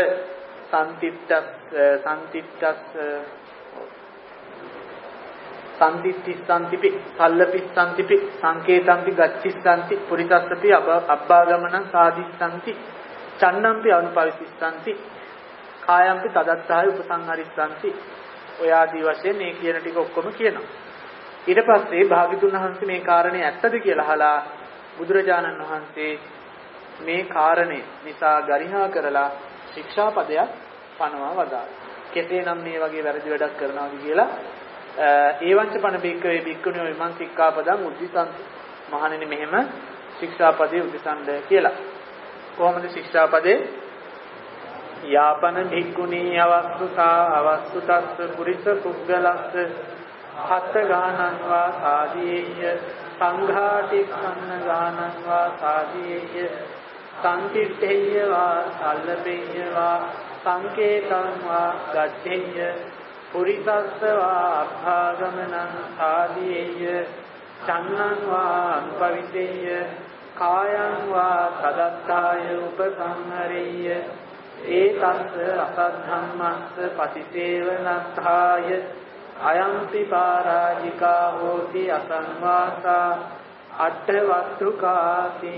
සම්තිට්ඨිස්සන්තිපි සල්ලපිස්සන්තිපි සංකේතම්පි ගච්ඡිස්සන්ති පුරිසස්සපි අබ්බාගමනං සාදිස්සන්ති චන්නම්පි අනුපවිසිස්සන්ති කායම්පි තදත්තාය උපසංහරිස්සanti ඔය ආදී වශයෙන් මේ කියන ටික ඔක්කොම කියනවා. ඊට පස්සේ භාග්‍යතුන් වහන්සේ මේ කාරණේ ඇත්තද කියලා අහලා බුදුරජාණන් වහන්සේ මේ කාරණේ නිසා ගරිහා කරලා ශික්ෂාපදයක් පනවා වදාළා. කෙසේනම් මේ වගේ වැරදි වැඩක් කරනවාද කියලා ඒවංච පන බික්කවේ බික්කුණියෝ විමං සික්ඛාපදං උද්ධිසන්ති. මහණෙනි මෙහෙම ශික්ෂාපදේ උද්ධිසන්ද කියලා. කොහොමද ශික්ෂාපදේ? යාපන භික්ඛුනී අවස්තුතස්ස පුරිස පුද්ගලස්ස හත් ගානං වා සාදීය සංඝාටික්ඛන්න ගානං වා සාදීය සංකිට්ඨේය වා සල්ලපේය වා සංකේතං වා ගච්ඡේය පුරිසස්ස වා අභාගමනං සාදීය චන්නං වා අනුපවිතේය කායං වා තදත්තාය උපසංහරේය ඒතස්ස අසද්ධම්මස්ස පතිසේවනත්ථාය අයම්පි පාරාජිකා හෝති අසංවාසා අට්ඨවත්තුකාති.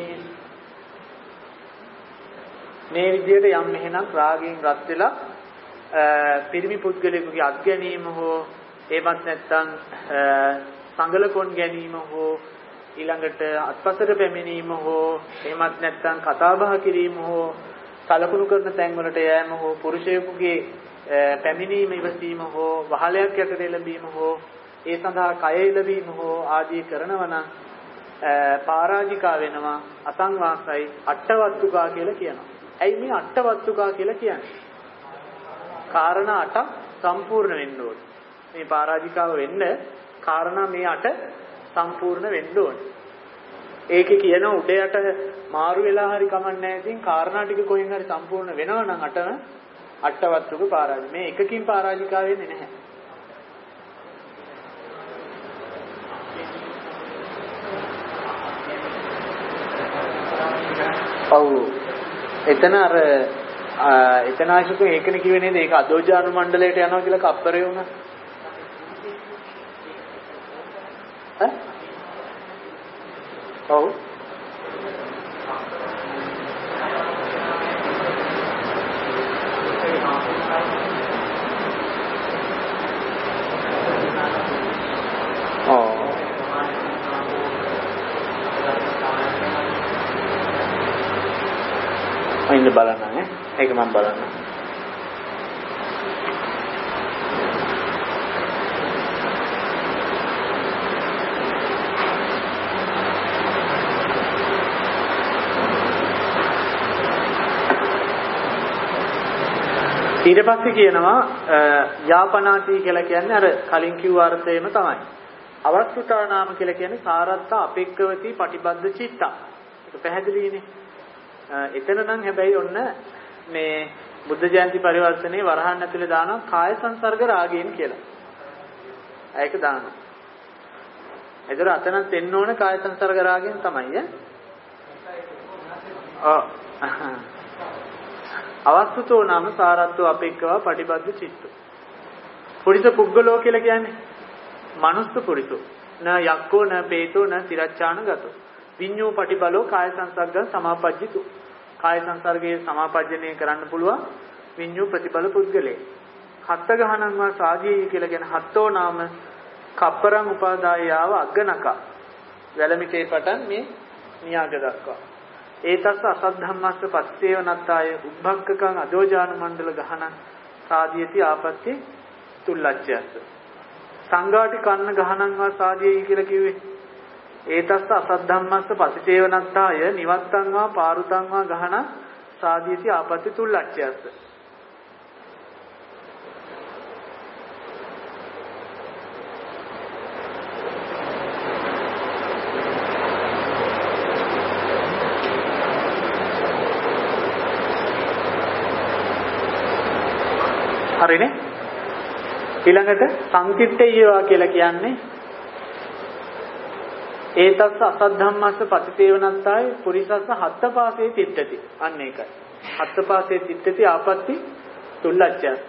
මේ විදිහට යම් මෙහෙනම් රාගයෙන් රත් වෙලා පිරිමි පුද්ගලයෙකුගේ අත්ගැනීම හෝ එමත් නැත්නම් සංගලකොන් ගැනීම හෝ ඊළඟට අත්පසට පැමිණීම හෝ එමත් නැත්නම් කතා බහ කිරීම හෝ කලකුණු කරන තැන් වලට යෑම හෝ පුරුෂයෙකුගේ පැමිණීම ඉවසීම හෝ වහලයක් යටට එළඹීම හෝ ඒ සඳහා කය එළඹීම හෝ ආදී කරනවා නම් පරාජිකා වෙනවා අසංවාසයි අට්ඨවත්තුකා කියලා කියනවා. ඇයි මේ අට්ඨවත්තුකා කියලා කියන්නේ? කාරණා 8 සම්පූර්ණ වෙන්න ඕනේ. මේ පරාජිකාව වෙන්න කාරණා මේ 8 සම්පූර්ණ වෙන්න ඕනේ. ඒකේ කියන උඩ යට මාරු වෙලා හරි කමන්නේ නැහැ. ඉතින් කාරණා ටික කොහෙන් හරි සම්පූර්ණ වෙනවා නම් අට්ඨවත්තුක පරාජික. මේ එකකින් පරාජිකා වෙන්නේ නැහැ. ඔව්. එතන ආශික ඒකනේ කිව්වේ නේද? ඒක අදෝජානු මණ්ඩලයට යනවා කියලා කප්පරේ වුණා. ඈ? ඔව්. ඉන්න බලන්න නේ. ඒක මම බලන්න. ඊට පස්සේ කියනවා යාපනාති කියලා කියන්නේ අර කලින් කිව්ව අර්ථයම තමයි. අවස්ථිතා නාම කියලා කියන්නේ සාරත්ත අපෙක්කවති පටිබද්ධ චිත්ත. ඒක පැහැදිලිනේ. එතන නම් හැබැයි ඔන්න මේ බුද්ධ ජයන්ති පරිවර්තනයේ වරහන් ඇතුලේ දානවා කාය සංසර්ග රාගයෙන් කියලා. ඒක දානවා. ඒතර අතනත් එන්න ඕන කාය සංසර්ග රාගයෙන් තමයි අවස්තුතෝ නාම සාරත්ව අපේක්ඛව පටිබද්ධ චිත්ත. පුරිස පුද්ගලෝ කියලා කියන්නේ මනුස්ස පුරිසෝ. න යක්කෝ න පේතෝ න තිරච්ඡාන ගතෝ. විඤ්ඤෝ පටිබලෝ කාය සංසර්ග සමාපජ්ජිතු. කාය සංසර්ගයේ සමාපජ්ජනය කරන්න පුළුවන් විඤ්ඤෝ ප්‍රතිබල පුද්ගලේ. හත්ත ගහනන්වා සාජී කියලා කියන හත්තෝ නාම කප්පරං උපාදායාව අග්ගනක. වැලමිටේ පටන් මේ නියාග දක්වා. ඒතස්ස අසද්ධම්මස්ස පස්සේව නත්තාය උබ්බක්කං අදෝජාන මණ්ඩල ගහන සාදීයති ආපත්‍ති තුල්ලච්ඡයස්ස. සංඝාටි කන්න ගහනන්වා සාදීයයි කියලා කිව්වේ ඒතස්ස අසද්ධම්මස්ස පතිසේවනත්තාය නිවත්තං වා පාරුතං වා ගහන සාදීති ආපත්‍ති තුල්ලච්ඡයස්ස. හරිනේ. ඊළඟට සංකිට්ඨයවා කියලා කියන්නේ ඒතස්ස අසද්ධම්මස්ස පතිසේවනත්තාය පුරිසස්ස හත්තපාසේ තිට්ඨති. අන්න ඒකයි. හත්තපාසේ තිට්ඨති ආපත්‍ති තුල්ලච්ඡයස්ස.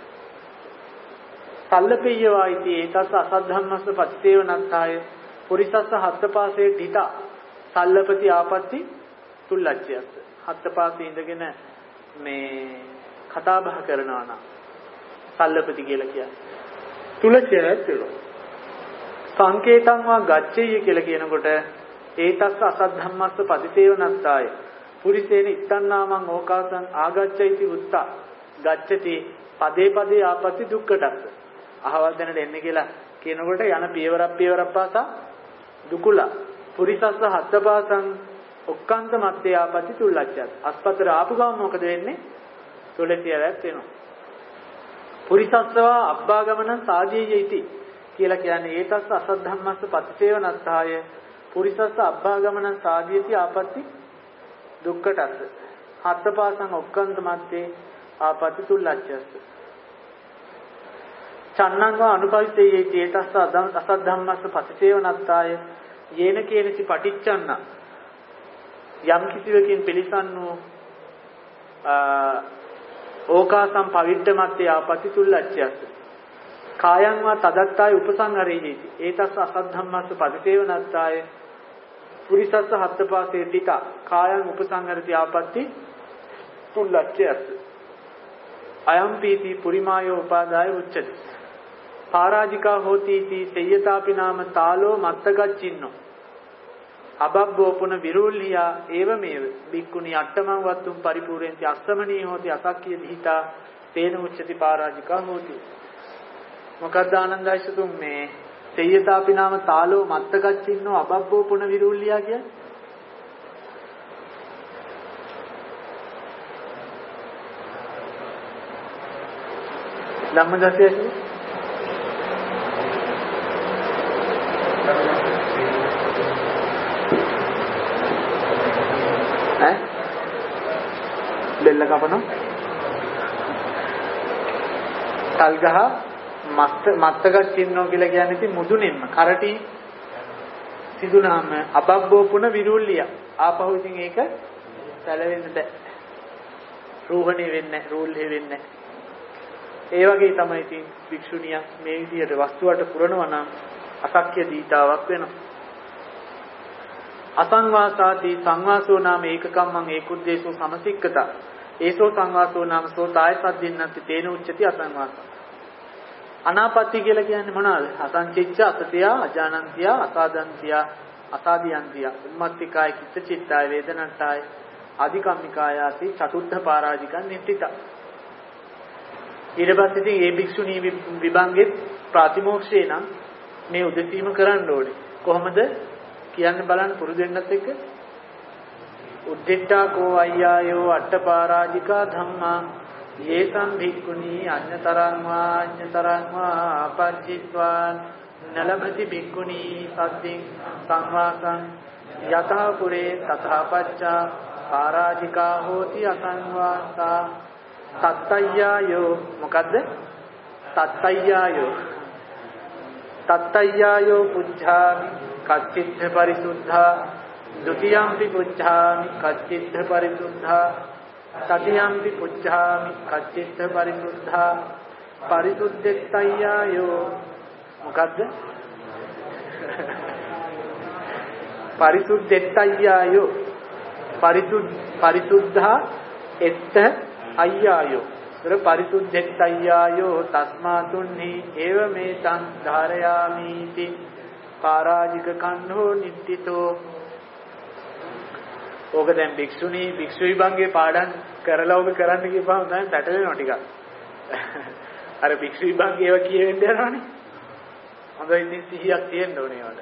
සල්ලපේයවා इति ඒතස්ස අසද්ධම්මස්ස පතිසේවනත්තාය පුරිසස්ස හත්තපාසේ තිටා සල්ලපති ආපත්‍ති තුල්ලච්ඡයස්ස. හත්තපාසේ ඉඳගෙන මේ කතා බහ කරනවා නම් සල්ලපති කියලා කියන්නේ තුලච්ඡයත් වෙනවා. සංකේතං වා ගච්ඡේය කියලා කියනකොට ඒතස්ස අසද්ධම්මස්ස පතිසේවනත්තාය පුරිසේන ඉත්තන්නාමං ඕකාසං ආගච්ඡයිති උත්තා ගච්ඡති පදේ පදේ ආපත්‍ති දුක්ඛටස්ස. අහවල් දැනට එන්නේ කියලා කියනකොට යන පියවරක් පාසා දුකුලා පුරිසස්ස හත්තපාසං ඔක්කාන්ත මත්තේ ආපත්‍ති තුල්ලච්ඡත්. අස්පතර ආපු ගමන් මොකද වෙන්නේ? තුලච්ඡයත් වෙනවා. පුරිසස්සවා අබ්බාගමන සාජීයයිති කියලා කියන්නේ ඒතස්ස අසද්ධම්මස්ස පතිසේවනත්තාය පුරිසස්ස අබ්බාගමන සාදීති ආපත්‍ති දුක්ඛටස්ස. හත්තපාසං ඔක්කන්ත මත්තේ ආපත්‍ති තුල්ලච්ඡස්ස. චන්නංවා අනුපවිතේයේති ඒතස්ස අසද්ධම්මස්ස පතිසේවනත්තාය යේන කේනසි පටිච්චන්න යම් කිසිවකින් පිළිසන්නෝ ඕකාසම් පවිද්දමත්තේ ආපත්‍ති තුල්ලච්ඡයස්ස. කායං වා තදත්තාය උපසංහරේති ඒතස්ස අසද්ධම්මස්ස පතිසේවනත්තාය පුරිසස්ස හත්තපාසේ තිත කායං උපසංහරති ආපත්‍ති තුල්ලච්ඡයස්ස. අයම් පීති පුරිමායෝ උපාදාය උච්චති. පරාජිකා හෝති इति සේයතාපි නාම තාලෝ මත්තගච්චින්නෝ. අබබ්බෝපන විරූල්ලියා ඒවමේව බික්කුණී අට්ඨමං වත්තුම් පරිපූර්ණති අස්සමනී හෝති අසක්කිය දීතා තේන උච්චති පරාජිකා හෝති. මොකද්ද ආනන්දයිසතුම් මේ තේයතාපි නාම තාලෝ මත්තගච්චින්නෝ අබබ්බෝපන විරූල්ලියා කියන්නේ? ධම්මදස්සයනේ බෙල්ල කපනවා තල්ගහ මත්තගත් චින්නෝ කියලා කියන්නේ ඉතින් මුදුනින්ම කරටි සිදුනාම අබබ්බෝපුන විරුල්ලිය ආපහු ඉතින් ඒක සැලෙන්න බෑ රෝහණේ වෙන්නේ රෝල්ලේ වෙන්නේ ඒ වගේ තමයි ඉතින් භික්ෂුණියක් මේ විදියට වස්තුවට පුරනවා නම් අසක්්‍ය දීතාවක් වෙනවා අසංවාසාදී සංවාසෝ නාම ඒකකම්මං ඒකුද්දේශෝ සමසික්කත ඒසෝ සංවාසෝ නාම සෝතාය සද්දින්නන්ති තේන උච්චති අසංවාස අනාපත්ති කියලා කියන්නේ මොනවාද අසංචිච්ඡ අසතය අජානන්තිය අසාදන්තිය අසාදියන්තිය උම්මත්තිකාය කිච්චිත්තාය වේදනන්තාය අධිකම්මිකායාසි චතුත්ථ පරාජිකං නිට්ඨිත ඊට පස්සේ ඉතින් මේ භික්ෂුණී විභංගෙ ප්‍රතිමෝක්ෂේ නම් මේ උදෙසීම කරන්න ඕනේ කොහොමද කියන්න බලන්න පුරුදු වෙන්නත් එක්ක උද්දිට්ඨා කෝ අය්යායෝ අට්ඨපාරාජිකා ධම්මා යේසං භික්ඛුනී අඤ්ඤතරං වා අපච්චිත්වාන් නලභති භික්ඛුනී සද්දින් සංවාසං යතහ පුරේ තථාපච්චා පාරාජිකා හෝති අසංවාසා තත්තය්‍යායෝ මොකද්ද තත්තය්‍යායෝ පුච්ඡාමි කච්චිත්ථ පරිසුද්ධා ဒ ුතියම්පි පුච්ඡාමි කච්චිත්ථ පරිසුද්ධා තතියම්පි පුච්ඡාමි කච්චිත්ථ පරිසුද්ධා පරිසුද්ධෙත්තය්‍යායෝ මොකද්ද පරිසුද්ධෙත්තය්‍යායෝ පරිසුද්ධා එත්ත අය්‍යායෝ තර පරිසුද්ධෙත්තය්‍යායෝ තස්මාතුන්හි ඒව මේ තං ධාරයාමීති පරාජික කණ්ඩෝ නිට්ඨිතෝ ඕක දැන් භික්ෂුණී භික්ෂු විභංගේ පාඩම් කරලා ඔබ කරන්න කියපුවම දැන් පැටලෙනවා ටිකක් අර භික්ෂු විභංගේ ඒවා කියෙන්න යනවනේ හොඳයි ඉතින් සිහියක් තියෙන්න ඕනේ ඒවට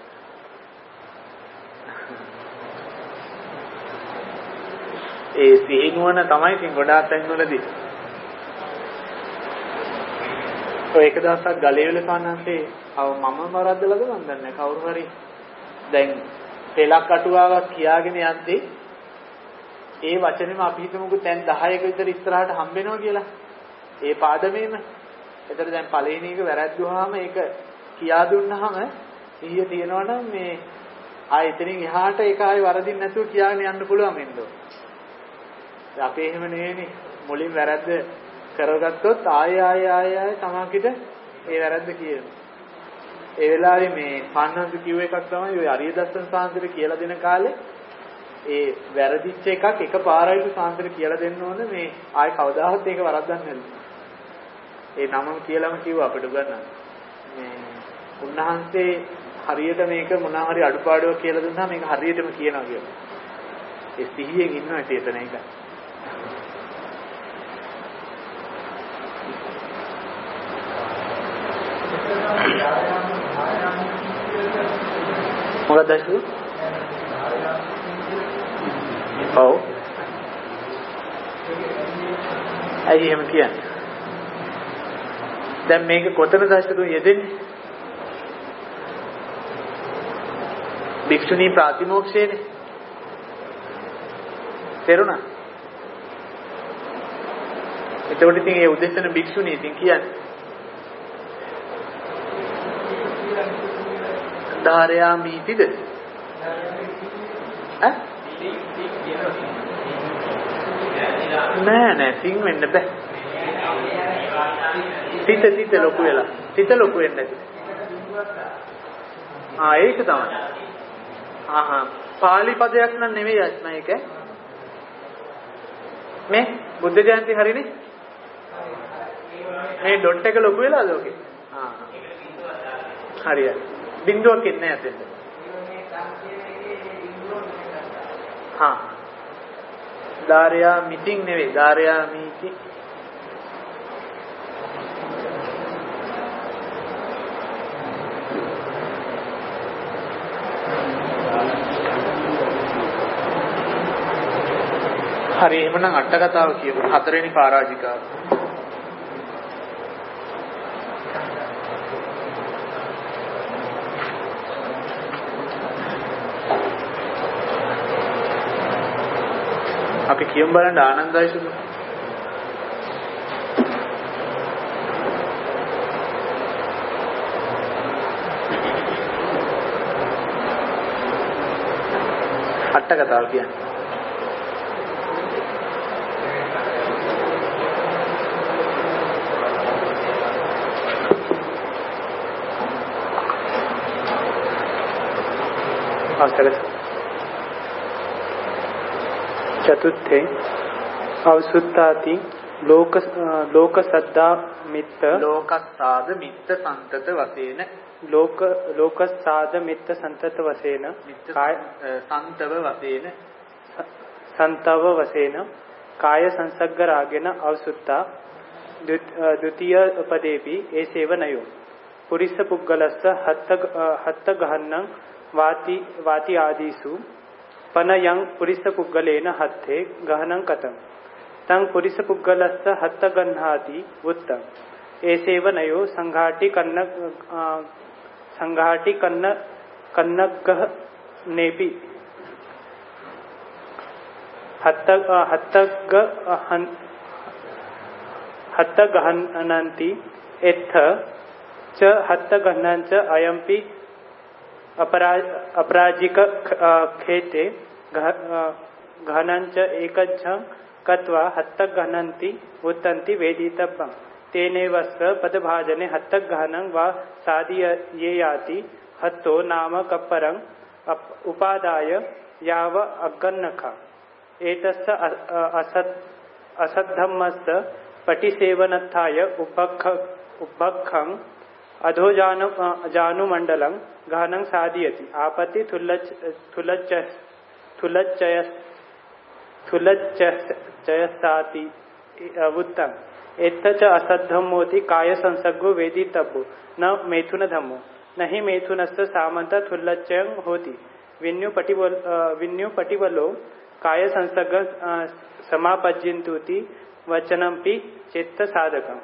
ඒ සිහිනුවන තමයි ඉතින් ගොඩාක් තැන්වලදී ඔය එක දවසක් ගලේවල සානන්සේ මම වරද්දලාද මන් දන්නේ නැහැ කවුරු හරි දැන් පෙලක් අටුවාවක් කියාගෙන යද්දී ඒ වචනේම අපි හිතමුකෝ දැන් 10ක විතර ඉස්සරහට හම්බ වෙනවා කියලා ඒ පාඩමේම එතන දැන් පළවෙනි එක වැරද්දුවාම ඒක කියා දුන්නාම සිහිය තියනවනම් මේ ආයෙ එතනින් එහාට ඒක ආයෙ වරදින් නැතුව කියාගෙන යන්න පුළුවන් වෙනවා අපේ එහෙම නෙවෙයිනේ මුලින් වැරද්ද කරගත්තොත් ආයෙ තමකිට ඒ වැරද්ද කියනවා ඒ වෙලාවේ මේ පන්නන්ද කිව්ව එකක් තමයි ඔය අරිය දස්සන සාන්තිර කියලා දෙන කාලේ ඒ වැරදිච්ච එකක් එකපාරයි සාන්තිර කියලා දෙන්න ඕන මේ ආයෙ කවදාවත් ඒක වරද්දන්නේ නැහැ ඒ නමම කියලාම කිව්වා අපිට ගන්න මේ උන්වහන්සේ හරියට මේක මොනවා හරි අඩුපාඩුවක් කියලා දුන්නා මේක හරියටම කියනවා කියලා ඒ සිහියෙන් ඉන්නවා එතන ඒක මොකක්ද ඒක? ඔව්. ඇයි එහෙම කියන්නේ? දැන් මේක කොතනද ඇත්තටම යෙදෙන්නේ? භික්ෂුණී ප්‍රතිමෝක්ෂයේනේ. තේරුණා? එතකොට ඉතින් ඒ උදෙසන භික්ෂුණී ඉතින් කියන්නේ ධාරයාමීතිද නෑ සිං වෙන්න බෑ සිත ලොකු වෙලා සිත ලොකු වෙන්නේ නැති ඒක තමයි පාලි පදයක් නම් නෙවෙයි අස්ම ඒක මේ බුද්ධ ජයන්ති හරිනේ මේ ඩොට් එක ලොකු වෙලාද ඔකේ හරියට බිඳුවක් ඉන්නේ නැතෙන්ද ධාරයා මිතින් නෙවෙයි ධාරයා මිති හරි එහෙනම් අට කතාව කියමු හතරවෙනි පරාජිකාව අපි කියමු බලන්න ආනන්දයි සුදු අට කතාව කියන්නේ चतुर्थे अवसुत्ताति लोक सद्दा मित्त लोकसाद मित्त संतत वसेन लोकसाद मित्त संतत वसेन काय संतव वसेन संतव वसेन काय संसर्ग रागेन अवसुत्ता द्वितीय पदेपि एसेव नयो पुरिस पुग्गलस्स हत्त गहन्नं वाति आदिषु पनयं पुरिस पुग्गलेन हत्थे गहनं कथं तं पुरिस पुग्गलस्स हत्त गह्णाति उत्तम एसेव नयो संघाटि कन्नगः नेपि हत्त गहनन्ति एत्थ च हत्त गह्नञ्च अयम्पि अपराजिक खेते गहनञ्च एकज्झं कत्वा हत्तक गहनन्ति उत्तन्ति वेदितव्यं तेनेवस्य पदभाजने हत्तक गहनं वा साधीयेयाति हत्तो नाम कप्परं उपादाय याव अगन्नखा एतस्य असद्धम्मस्य पटिसेवनत्थाय उभक्खं अधो जानुमण्डलं गहनं साधयति आपत्ति थुलच्चयस्ताति उत्तम एतच्च असद्धम्मोति काय संसर्गो वेदितव्यो न मैथुन धम्मो न हि मैथुनस्य सामन्त थुल्लच्चयं होति विन्युपटिवलो काय संसर्ग समापज्यन्तुति वचनंपि चित्त साधकम्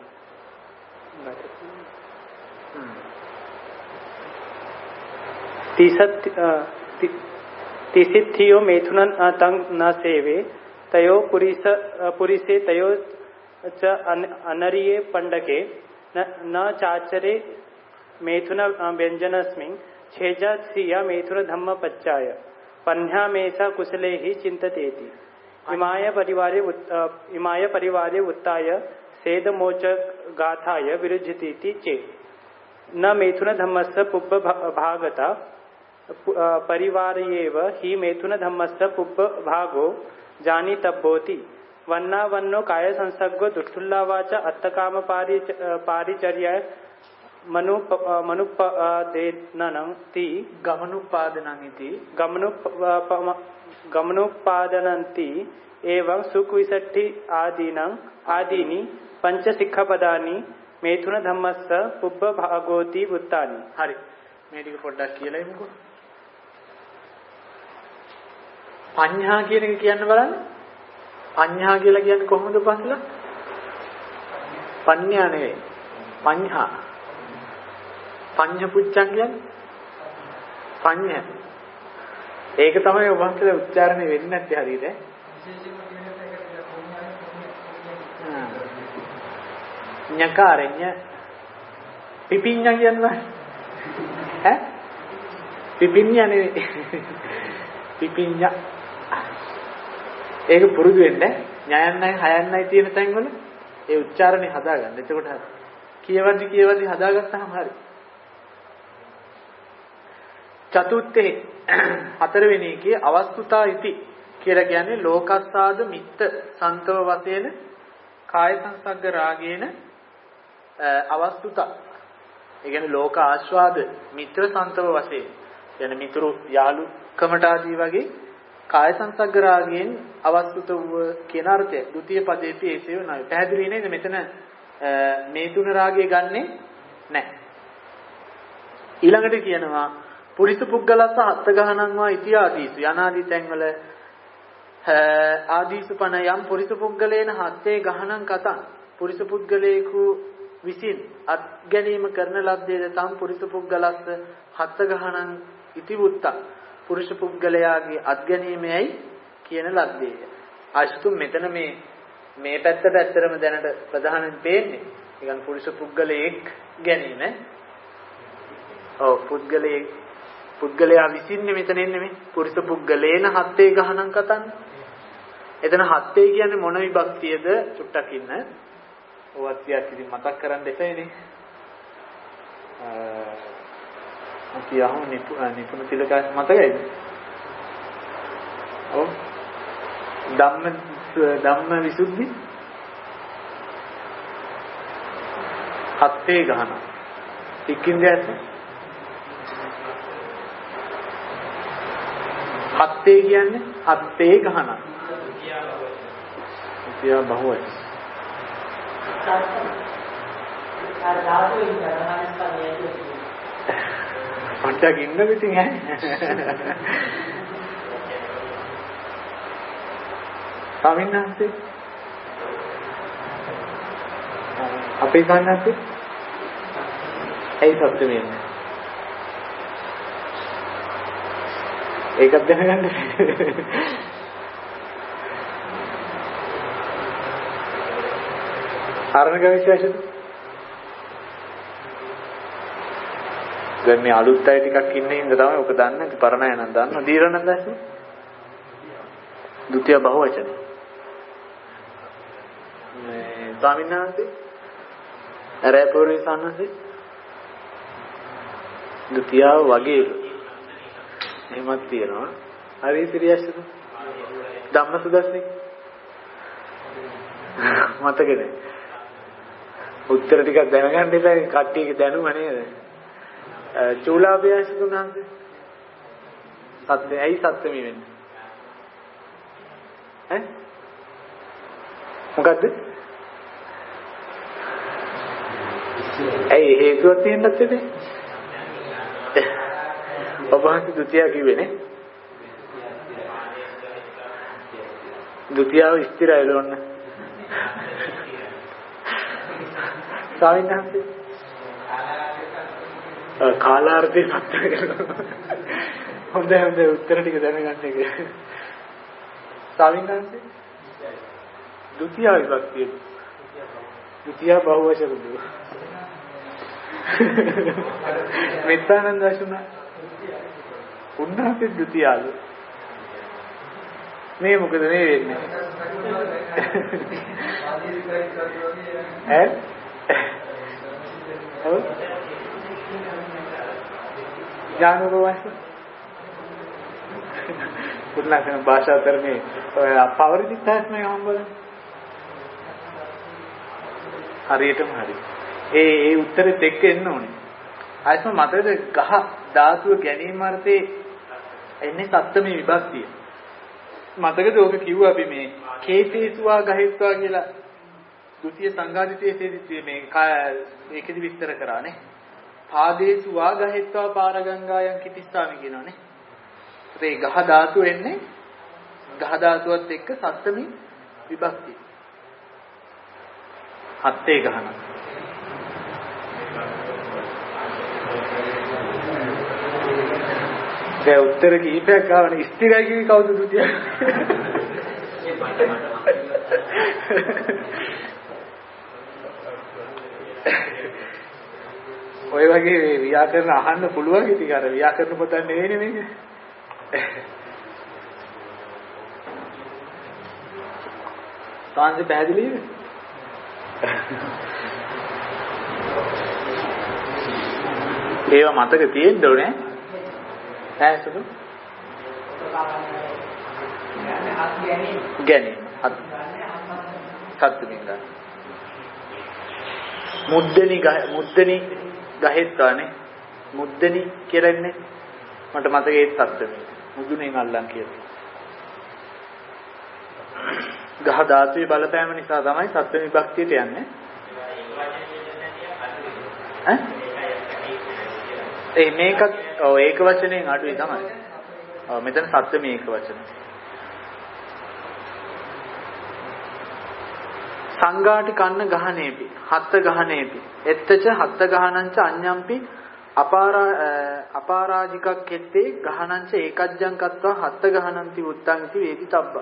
तिसित्थियो मैथुनन तंग न सेवे तयो पुरिसे तयो च अनरिये पंडके न चाचरे मैथुन व्यंजनस्मिन् छेजा सिया मैथुन धम्म पच्चाय पन्यामेषा कुशले हि चिंततेति इमाय परिवारे उत्ताय सेदमोच गाथाय विरुज्यतीति चेत् न मैथुन धम्मस्य पुब्ब भागता परिवारयेव हि मैथुन धम्मस्य पुब्ब भागो जानीतव्योति वन्नावन्नो काय संसर्गो दुष्टुल्लावाच अत्तकाम पारिचर्या मनुपादेनन्ति गमनुपादनन्ति एवं सुखविसट्टि आदीनि पंच शिक्षापदानि मैथुन धम्मस्य पुब्ब भागोति वृत्तानि हरि මේක පොඩ්ඩක් කියලා ඉමුකෝ පඤ්ඤා කියන එක කියන්න බලන්න පඤ්ඤා කියලා කියන්නේ කොහොමද පස්ලා පඤ්ඤා නෙවෙයි පඤ්ඤා පඤ්ඤ පුච්ඡන් කියන්නේ පඤ්ඤ ඒක තමයි ඔබ හිතලා උච්චාරණය වෙන්නේ නැත්තේ හරියට ඤකාරඤ්ඤ පිපිඤ්ඤා කියන්නේ ඈ පිපිඤ්ඤා නෙවෙයි පිපිඤ්ඤා ඒක පුරුදු වෙන්න ඥයන්නයි හයන්නයි තියෙන තැන්වල ඒ උච්චාරණය හදාගන්න. එතකොට කියවද්දි හදාගත්තාම හරි. චතුත්ථේ හතරවෙනි එකේ අවස්තුතා ඉති කියලා කියන්නේ ලෝකස්සාද මිත්ත සන්තව වශයෙන් කාය සංසග්ග රාගේන අවස්තුතා. ඒ කියන්නේ ලෝක ආස්වාද මිත්‍ර සන්තව වශයෙන්. කියන්නේ මිතුරු යාළුකමට ආදී වගේ කාය සංසග්ග රාගයෙන් අවස්තුත වූ කියන අර්ථය. ဒုတိ ය පදේදී ඒසේව නැහැ. පැහැදිලි නේද? මෙතන මේ තුන රාගය ගන්නෙ නැහැ. ඊළඟට කියනවා පුරිස පුද්ගලස්ස හත් ගහනන්වා ඉතිආදීසු යනාදී තැන්වල ආදීසු පන යම් පුරිස පුද්ගලේන හත්තේ ගහනන් කතං පුරිස පුද්ගලේකු විසින් අත් ගැනීම කරන ලද්දේද තම් පුරිස පුද්ගලස්ස හත් ගහනන් ඉතිවුත්තා පුරුෂ පුද්ගලයාගේ අත් ගැනීමයි කියන ලද්දේය. අෂ්තු මෙතන මේ පැත්තට ඇත්තරම දැනට ප්‍රධානම පේන්නේ. ඒ කියන්නේ පුරුෂ පුද්ගලයෙක් ගැනීම. ඔව් පුද්ගලයා විසින්නේ මෙතන එන්නේ මේ පුරුෂ පුද්ගලේන හත්තේ ගහනන් කතන්. එතන හත්තේ කියන්නේ මොන විභක්තියද චුට්ටක් ඉන්න. ඕවත් ටිකක් ඉතින් මතක් කරන් දෙපෑනේ. අපි අහමු නිපුණ තිලකස් මතකයිද? ඔව්. ධම්ම විසුද්ධි හත්තේ ගහන. ඉක්කින්ද ඇත්ත? හත්තේ කියන්නේ හත්තේ ගහන. කියා බහුවයි. පොඩ්ඩක් ඉන්න පිටින් ඈ. ස්වාමීනාන්සේ අපේ ස්වාමීනාන්සේ ඇයි සත්‍ය වෙන්නේ? ඒකත් දැනගන්න. ආරණක විශ්වාසද? දැන් මේ අලුත් අය ටිකක් ඉන්නේ ඉඳ තමයි ඔක දන්නේ. පරණ අය නම් දන්නවා. දීරණන් දැස්සේ. ဒုတိ ය බහුවචන. මේ ස්වාමීන් වහන්සේ රැපෝරේ සන්නසේ ဒုတိ ය වගේ එහෙමත් තියෙනවා. හරි සිරියස්ද? ධම්මසුදස්නේ. මතකද? උත්තර ටිකක් දැනගන්න ඉතින් කට්ටියගේ දැනුම නේද? චූලාභ්‍යාස තුනන්ද? සත්‍ය ඇයි සත්‍ය මේ වෙන්නේ? ඈ? මොකද්ද? ඇයි හේතුවක් තියෙන්නත් තිබේ? ඔබ හිත ဒုတိ ය කිව්වේ නේ? ဒုတိ යව ස්ථිරයි ලොන්න. සාවින්හන්සේ කාලාර්ථේ සත්‍ය හොඳ උත්තර ටික දැනගන්න එක. සාවින්හන්සේ ဒုတိ ය විභක්තිය ဒုတိ ය බහුවචන දුව. මෙත්තානන්ද අසුනා උන්වහන්සේ ဒုတိ යලු. මේ මොකද මේ වෙන්නේ? ඈ? ඔව්. ඥානෝපවාස. පුදුලකන භාෂා ධර්මයේ පවරිදිත්තාස් මේ හම්බවල. හරියටම හරි. ඒ උත්තරෙත් එක්ක එන්න ඕනේ. ආයතන මතකද ගහ ධාතුව ගැනීම අර්ථේ එන්නේ සත්ත්මේ විභක්තිය. මතකද ඕක කිව්වා අපි මේ කේතේසුවා ගහෙත්වා කියලා ဒုတိ ය සංඝාදිතයේ මේ ඒකෙදි විස්තර කරානේ. පාදේසුවා ගහෙත්වා පාරගංගායන් කිතිස්සාමි කියනවානේ. ඒ ගහ ධාතුව එන්නේ ගහ ධාතුවත් එක්ක සත්ත්මේ විභක්තිය. හත්තේ ගහන. දැන් උත්තර කීපයක් ආවනේ ස්ථිරයි කිවි කවුද ဒုတိ ය? ඔය වගේ ව්‍යාකරණ අහන්න පුළුවන් ඉතින් අර ව්‍යාකරණ පොතක් නෙවෙයිනේ මේක. සාංශ පැහැදිලිද? ඒවා මතක තියෙන්න ඕනේ. ඈසුදු? ගැනීම. සත්ත්වමින් ගන්න. මුද්දනි ගහෙත්වානේ. මුද්දනි කියලා ඉන්නේ. මට මතකයි සත්ත්වමින්. මුදුනේ අල්ලන් කියලා. ගහ ධාතුවේ බලපෑම නිසා තමයි සත්ව විභක්තියට යන්නේ. මේකත් ඒක වචනයෙන් අඩුයි තමයි. මෙතන සත්‍ය මේක වචන. සංඝාටි කන්න ගහනේපි හත්ත ගහනේපි එත්තච හත්ත ගහනංච අඤ්ඤම්පි අපාරාජිකක් කෙත්තේ ගහනංච ඒකජ්ජං කତ୍වා හත්ත ගහනන්ති උත්තං इति වේති තබ්බ.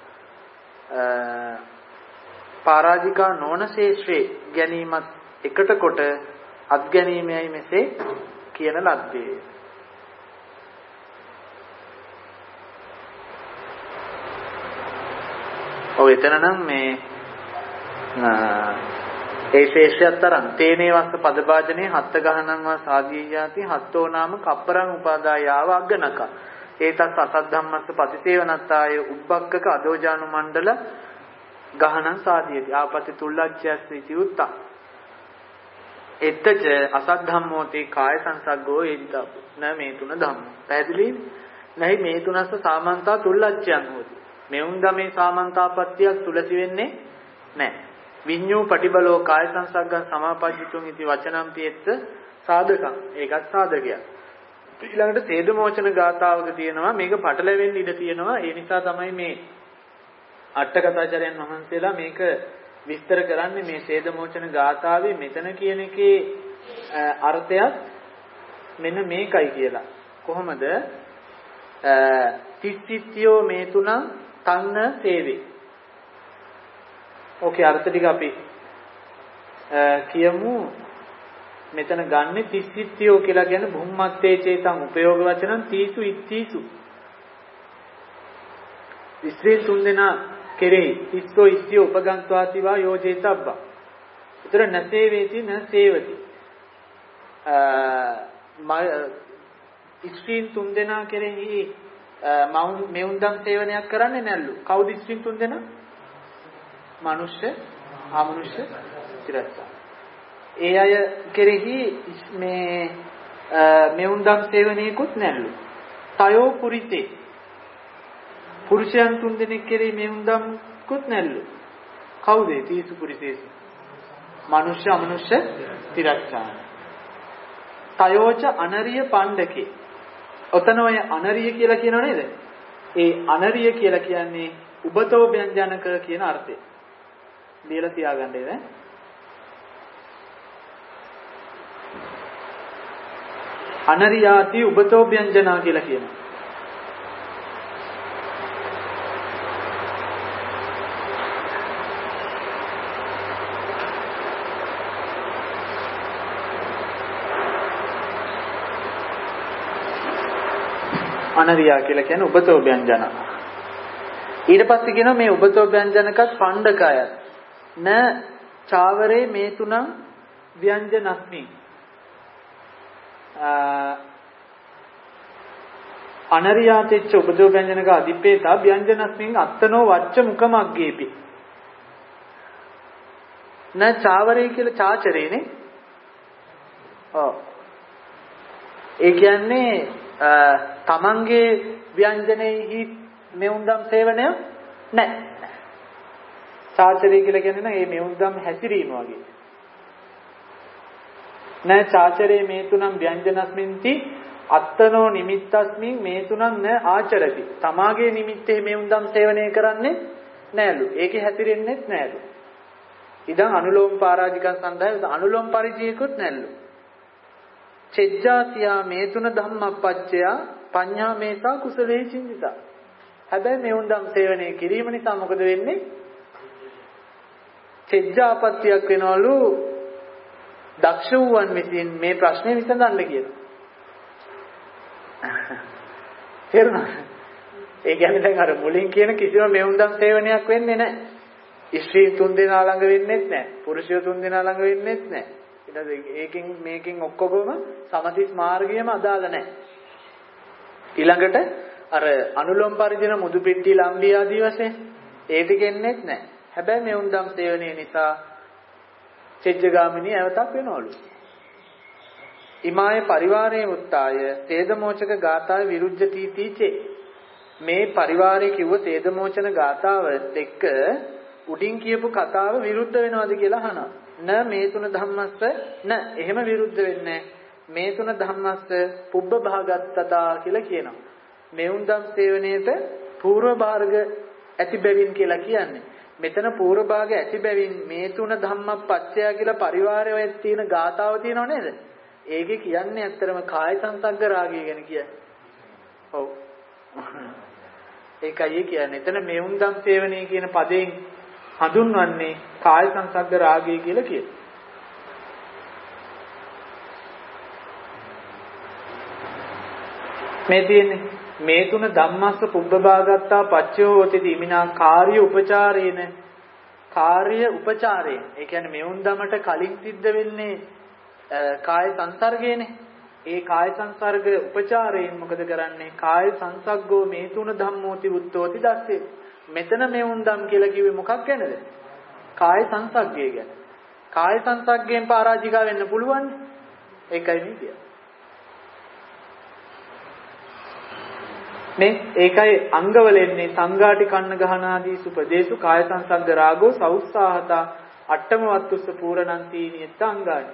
පරාජිකා නොවන ශේෂ්ත්‍රේ ගැනීමත් එකට කොට අත් ගැනීමයි මෙසේ කියන ලද්දේ. ඔව් එතන නම් මේ ඒ ශේෂ්ත්‍රයත් තරම් තේනේ වස්ස පදභාජනේ හත්ත ගහනං වා සාදීයාති හත්තෝ නාම කප්පරං උපාදායාව අග්ගනක ඒතත් අසද්ධම්මස්ස පතිසේවනත්තාය උබ්බක්කක අදෝජානු මණ්ඩල ගහනං සාදීයති ආපති තුල්ලච්ඡයස් ඉති උත්තා එත්තච අසද්ධම්මෝති කාය සංසග්ගෝ ඒදිතප්ප න මේ තුන ධම්ම පැහැදිලි නැහි මේ තුනස්ස සාමන්තා තුල්ලච්ඡයන් හොති මෙවුන් ධමේ සාමන්තාපත්තියක් තුලසි වෙන්නේ නැහැ විඤ්ඤෝ පටිබලෝ කාය සංසග්ගං සමාපජ්ජිතුන් इति වචනම් පියත්ත සාධකම් ඒකත් සාධකයක් ඊළඟට සේදමෝචන ගාථාවක තියෙනවා මේක පටලැවෙන්න ඉඩ තියෙනවා ඒ නිසා තමයි මේ අට්ඨකථාචාර්යයන් වහන්සේලා මේක විස්තර කරන්නේ මේ සේදමෝචන ගාථාවේ මෙතන කියන එකේ අර්ථයත් මෙන්න මේකයි කියලා කොහොමද තිස්සිත්‍යෝ මේ තුන තන්න සේවේ ඕකේ අර්ථ ටික අපි කියමු මෙතන ගන්නෙ තිස්සිත්‍යෝ කියලා කියන්නේ බුම්මත්තේ චේතං උපයෝග වචනං තීසු ඉත්තීසු ස්ත්‍රී තුන්දෙනා කෙරෙහි තිස්සෝ ඉස්සිය උපගන්්වාතිවා යෝජේතබ්බා. ඒතර නසේවේති නසේවති. ස්ත්‍රී තුන්දෙනා කෙරෙහි මෙවුන්දම් සේවනයක් කරන්නේ නැල්ලු. කවුද ස්ත්‍රී තුන්දෙනා? මනුෂ්‍ය, අමනුෂ්‍ය, තිරස්සා. ඒ අය කෙරෙහි මේ මෙවුන්දම් සේවනයකුත් නැල්ලු. තයෝ පුරිතේ පුරුෂයන් තුන්දෙනෙක් කෙරෙහි මෙවුන්දම්කුත් නැල්ලු. කවුද? තීසු පුරිතේසු. මනුෂ්‍ය, අමනුෂ්‍ය, තිරස්සා. තයෝච අනරිය පණ්ඩකේ. ඔතන ඔය අනරිය කියලා කියනව නේද? ඒ අනරිය කියලා කියන්නේ උබතෝ ව්‍යංජනක කියන අර්ථය. දීලා තියාගන්න ඉතින්. අනරියාති උබතෝ ව්‍යංජනා කියලා කියනවා. අනරියා කියලා කියන්නේ උබතෝ ව්‍යංජන. ඊට පස්සේ කියනවා මේ උබතෝ ව්‍යංජනකත් පණ්ඩකය. න චාවරේ මේ තුනං ව්‍යංජනස්මි. අනරියාතෙච්ච උබතෝ ව්‍යංජනක අදිපේතා ව්‍යංජනස්මින් අත්තනෝ වච්ච මුඛමග්ගේපි. න චාවරේ කියලා චාචරේනේ. ඔව්. ඒ කියන්නේ තමන්ගේ ව්‍යංජනෙහි මෙවුන්දම් සේවනය නැහැ. චාචරය කියලා කියන්නේ මේ මෙවුන්දම් හැසිරීම වගේ. න චාචරේ මේ තුනම් ව්‍යංජනස්මින්ති අත්තනෝ නිමිත්තස්මින් මේ තුනම් න ආචරති. තමාගේ නිමිත්තේ මෙවුන්දම් සේවනය කරන්නේ නැලු. ඒකේ හැසිරෙන්නේත් නැලු. ඉදන් අනුලෝම පරාජිකං සඳහා අනුලෝම පරිජයකුත් නැලු. චෙජ්ජාතියා මේ තුන ධම්මප්පච්චය පඤ්ඤා මේසා කුසලේ චින්තිතා. හැබැයි මේ උන්දම් සේවනය කිරීම නිසා මොකද වෙන්නේ? චෙජ්ජාපත්තියක් වෙනවලු දක්ෂ වූවන් විසින් මේ ප්‍රශ්නේ විසඳන්න කියලා. තේරුණාද? ඒ කියන්නේ දැන් අර මුලින් කියන කිසිම මේ උන්දම් සේවනයක් වෙන්නේ නැහැ. ස්ත්‍රී තුන් දෙනා ළඟ වෙන්නේත් නැහැ. පුරුෂයෝ තුන් දෙනා ළඟ වෙන්නේත් නැහැ. ඒකෙන් මේකෙන් ඔක්කොගම සමතිස් මාර්ගයම අදාළ නැහැ. ඊළඟට අර අනුලෝම පරිජන මුදු පෙට්ටිය ලම්බිය ආදී වශයෙන් ඒ ටිකෙන්නේත් නැහැ. හැබැයි මේ උන්දම් සේවනයේ නිසා චෙජ්ජගාමිනී ඇවතක් වෙනවලු. ඉමාය පරිවාරයේ උත්තාය තේදමෝචක ගාථාවේ විරුද්ධ තීතිචේ මේ පරිවාරයේ කිව්ව තේදමෝචන ගාථාවත් එක්ක උඩින් කියපු කතාව විරුද්ධ වෙනවද කියලා අහනවා. න මේ තුන ධම්මස්ස න එහෙම විරුද්ධ වෙන්නේ මේ තුන ධම්මස්ස පුබ්බ භාගත්තතා කියලා කියනවා. මෙවුන්දම් සේවනයේට పూర్ව භාග ඇති බැවින් කියලා කියන්නේ. මෙතන పూర్ව භාග ඇති බැවින් මේ තුන ධම්මපච්චය කියලා පරිවාරයේ තියෙන ගාතාව තියෙනව නේද? ඒකේ කියන්නේ ඇත්තරම කාය සංසග්ග රාගය ගැන කියන්නේ. ඔව්. ඒකයි කියන්නේ. එතන මෙවුන්දම් සේවනයේ කියන පදයෙන් හඳුන්වන්නේ කාය සංසග්ග රාගය කියලා කියනවා. මේ තියෙන්නේ මේ තුන ධම්මස්ස පුබ්බභාගත්තා පච්චයෝ හෝති ඉමිනා කාර්ය උපචාරේන කාර්ය උපචාරයෙන්. ඒ කියන්නේ මෙවුන්දමට කලින් සිද්ධ වෙන්නේ කාය සංසර්ගයනේ. ඒ කාය සංසර්ග උපචාරයෙන් මොකද කරන්නේ? කාය සංසග්ගෝ මේ තුන ධම්මෝති උත්තෝති දස්සේ. මෙතන මෙවුන්දම් කියලා කිව්වේ මොකක් ගැනද? කාය සංසග්ගය ගැන. කාය සංසග්ගයෙන් පරාජිකා වෙන්න පුළුවන්. ඒකයි මේ කියන්නේ. මේ ඒකයි අංගවල එන්නේ සංඝාටි කන්න ගහන ආදී සුපදේශු කාය සංසග්ග රාගෝ සෞස්සාහතා අට්ඨම වත්තුස්ස පූර්ණන්ති නියත අංගානි.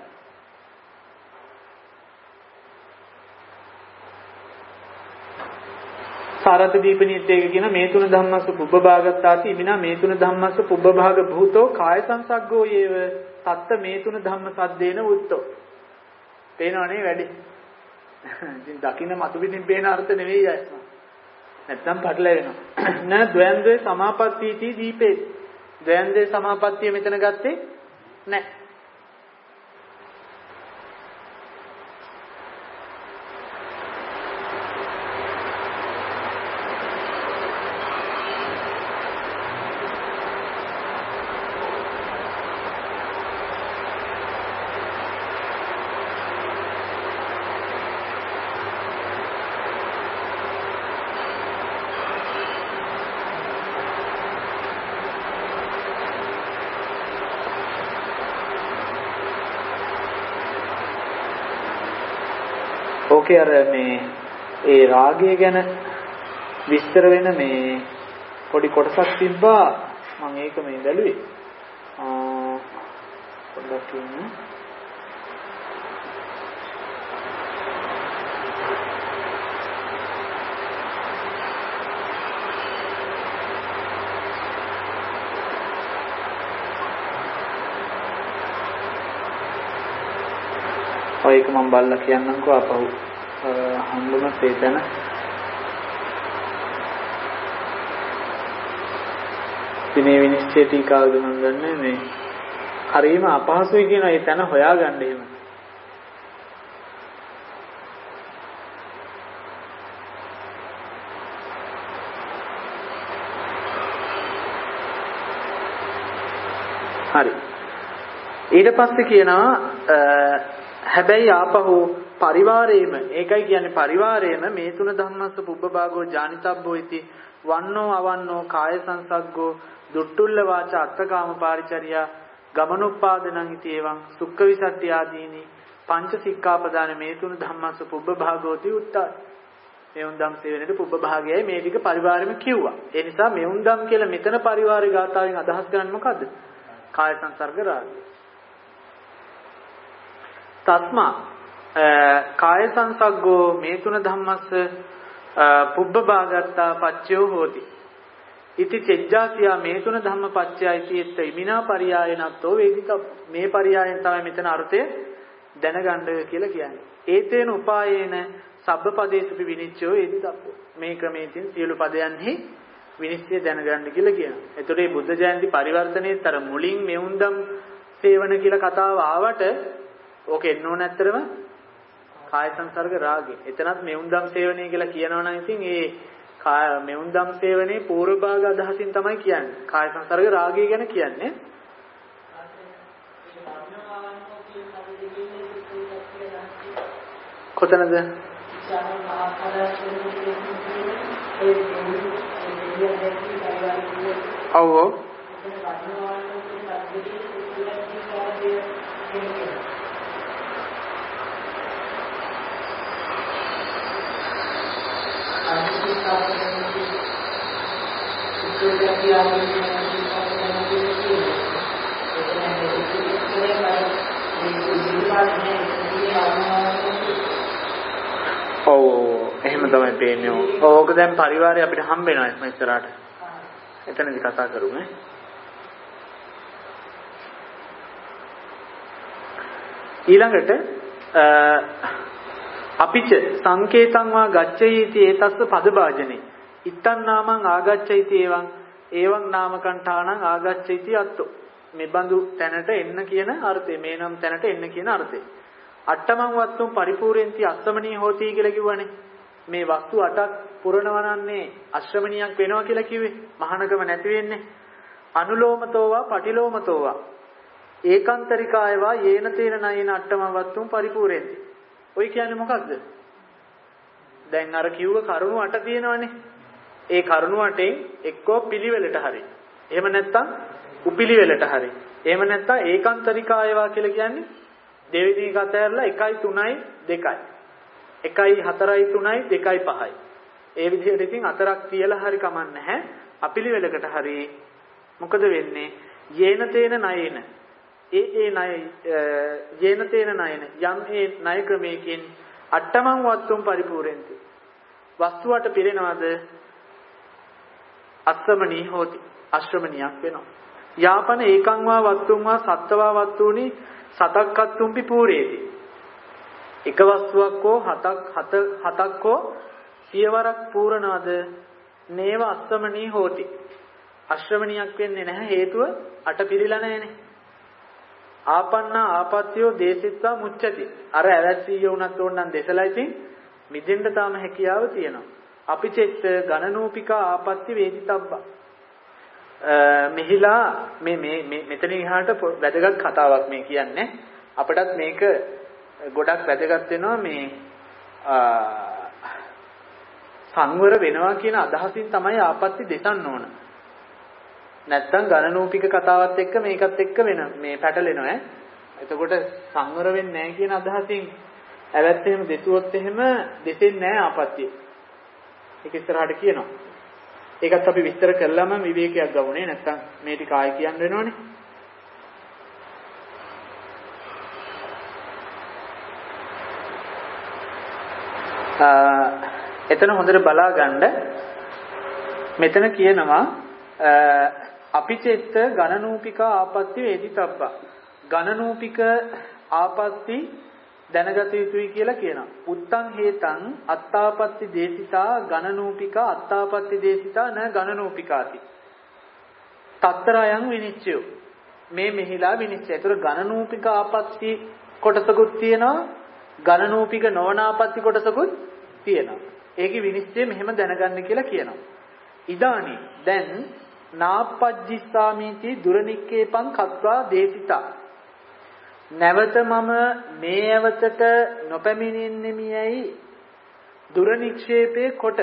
සාරත දීපනියත්තේක කියන මේ තුන ධම්මස්ස පුබ්බ භාගත්තාති ඉමිනා මේ තුන ධම්මස්ස පුබ්බ භාග භූතෝ කාය සංසග්ගෝ යේව තත්ත මේ තුන ධම්ම සද්දේන උත්තෝ. පේනවනේ වැඩි. ඉතින් දකින්න මතු පිටින් පේන අර්ථ නෙවෙයි අය. නැත්තම් පටලැවෙනවා. න ද්වයන්ද්වේ සමාපත්තිටි දීපේ. ද්වයන්ද්වේ සමාපත්තිය මෙතන ගත්තේ නැහැ. ඕකේ අර මේ ඒ රාගය ගැන විස්තර වෙන මේ පොඩි කොටසක් තිබ්බා මම ඒක මේ බැලුවේ පොඩ්ඩක් ඉන්න ඒක මම බලලා කියන්නම්කෝ අපහු හම්බුන තේතන දිනේ විනිශ්චය ටීකාවද මම ගන්න මේ හරිම අපහසුයි කියන ඒ තැන හොයාගන්න එහෙම හරි ඊට පස්සේ කියනවා හැබැයි ආපහු පරිවාරයේම ඒකයි කියන්නේ පරිවාරයේම මේ තුන ධම්මස්ස පුබ්බභාගෝ ජානිතබ්බෝ इति වන්නෝ අවන්නෝ කාය සංසග්ගෝ දුට්ටුල්ල වාච අත්තකාම පාරිචර්යා ගමනුප්පාදනං इति එවං සුක්ඛ විසට්ටි ආදීනි පංච සික්ඛාපදාන මේ තුන ධම්මස්ස පුබ්බභාගෝති උත්තා මෙවුන්දම් සේවනයේ පුබ්බභාගයයි මේ ටික පරිවාරෙම කිව්වා ඒ නිසා මෙවුන්දම් කියලා මෙතන පරිවාරේ ගාතාවෙන් අදහස් කරන්නේ මොකද්ද කාය සංසර්ග රාගය තස්මා කාය සංසග්ගෝ මේ තුන ධම්මස්ස පුබ්බභාගත්තා පච්චයෝ හෝති ඉති චෙජ්ජාසියා මේ තුන ධම්මපච්චයයි තියෙත් ඉමිනා පරියායනත්තෝ වේදික මේ පරියායන තමයි මෙතන අර්ථය දැනගන්න කියලා කියන්නේ ඒතේන උපායේන සබ්බපදේසුපි විනිච්ඡෝ ඒදිතප්පෝ මේ ක්‍රමයෙන් සියලු පදයන්හි විනිශ්චය දැනගන්න කියලා කියනවා එතකොට මේ බුද්ධ ජයන්ති පරිවර්තනයේතර මුලින් මෙවුන්දම් සේවන කියලා කතාව ආවට ඕක එන්න ඕන ඇත්තරම කාය සංසර්ග රාගය. එතනත් මෙවුන්දම් සේවනය කියලා කියනවා නම් ඉතින් ඒ මෙවුන්දම් සේවනයේ පූර්ව භාග අදහසින් තමයි කියන්නේ. කාය සංසර්ග රාගය ගැන කියන්නේ. කොතනද? ඔව් එහෙම තමයි පේන්නේ. ඕක දැන් පරිවාරය අපිට හම්බ වෙනවා එස්ම ඉස්සරහට. එතනදී කතා කරුනේ. ඊළඟට අපිච සංකේතං වා ගච්ඡයති ඒතස්ස පදභාජනේ. ඉත්තං නාමං ආගච්ඡයිති එවං නාමකණ්ඨානං ආගච්ඡයිති අත්තෝ. මේ බඳු තැනට එන්න කියන අර්ථය. මේ නම් තැනට එන්න කියන අර්ථය. අට්ඨමං වත්තුම් පරිපූර්ණන්ති අස්සමනී හෝති කියලා කිව්වනේ. මේ වස්තු 8ක් පුරනවනන්නේ අශ්‍රමණියක් වෙනවා කියලා කිව්වේ. මහානකම නැති වෙන්නේ. අනුලෝමතෝවා පටිලෝමතෝවා ඒකාන්තරිකායවා යේන තේන නයන අට්ඨමං වත්තුම් පරිපූර්ණන්ති. ඔය කියන්නේ මොකක්ද? දැන් අර කිව්ව කරුණු 8 තියෙනවනේ. ඒ කරුණු 8න් එක්කෝ පිළිවෙලට හරි. එහෙම නැත්නම් උපිළිවෙලට හරි. එහෙම නැත්නම් ඒකාන්තරිකායවා කියලා කියන්නේ දෙවෙනි එක අතහැරලා 1 3 2යි. 1 4 3 2 5යි. ඒ විදිහට ඉතින් අතරක් තියලා හරි කමන්නේ නැහැ. අපිළිවෙලකට හරි මොකද වෙන්නේ? යේන තේන නයන. ඒ ණය යේන තේන නයන යම් ඒ ණය ක්‍රමයකින් අට්ඨමං වත්තුම් පරිපූර්ණන්ති. වස්තුවට පිරෙනවද? අස්සමනී හෝති. අශ්‍රමණියක් වෙනවා. යාපන ඒකං වා වත්තුම් වා සත්ත්වා වත්තුනි සතක්කත්තුම්පි පූරේති. එක වස්තුවක් හෝ හතක් හෝ සියවරක් පූර්ණවද? නේව අස්සමනී හෝති. අශ්‍රමණියක් වෙන්නේ නැහැ. හේතුව අට පිළිලා නැහැනේ. ආපන්නා ආපත්‍යෝ දේසිත්වා මුච්චති. අර ඇවැත්සිය උනත් ඕනනම් දෙසලා ඉතින් මිදෙන්න තාම හැකියාව තියෙනවා. අපිචෙත් ගණනෝපිකා ආපත්‍ය වේදිතබ්බා. මෙහිලා මේ මෙතන ඉහාට වැදගත් කතාවක් මේ කියන්නේ. අපිටත් මේක ගොඩක් වැදගත් වෙනවා මේ සංවර වෙනවා කියන අදහසින් තමයි ආපත්‍ය දෙසන්න ඕන. නැත්තම් ගණනෝපික කතාවත් එක්ක මේකත් එක්ක වෙන මේ පැටලෙනවා. එතකොට සංවර වෙන්නේ නැහැ කියන අදහසින් ඇවැත් එහෙම දෙතුවොත් එහෙම දෙසෙන්නේ නැහැ ආපත්‍ය. ඒක ඉස්සරහට කියනවා. ඒකත් අපි විස්තර කළාම විවේකයක් ගවුනේ නැත්තම් මේ ටික ආයෙ කියන්න වෙනවනේ. එතන හොඳට බලා ගන්න. මෙතන කියනවා අපිචෙත්ත ගණනූපිකා ආපත්‍ය වේදිතබ්බා. ගණනූපික ආපත්‍ය දැනගත යුතුයි කියලා කියනවා. උත්තං හේතං අත්තාපත්ති දේශිතා ගණනූපිකා අත්තාපත්ති දේශිතා න ගණනූපිකාති. තත්තරයන් විනිශ්චය. මේ මෙහිලා විනිශ්චය. ඒතර ගණනූපික ආපත්‍ය කොටසකුත් තියෙනවා. ගණනූපික නොවනාපත්‍ය කොටසකුත් තියෙනවා. ඒකේ විනිශ්චය මෙහෙම දැනගන්න කියලා කියනවා. ඉදානි දැන් නාපජ්ජිස්සාමීති දුරනික්කේපං කତ୍වා දේශිතා. නැවත මම මේ අවතට නොපැමිණෙන්නෙමියයි දුරනික්ෂේපේ කොට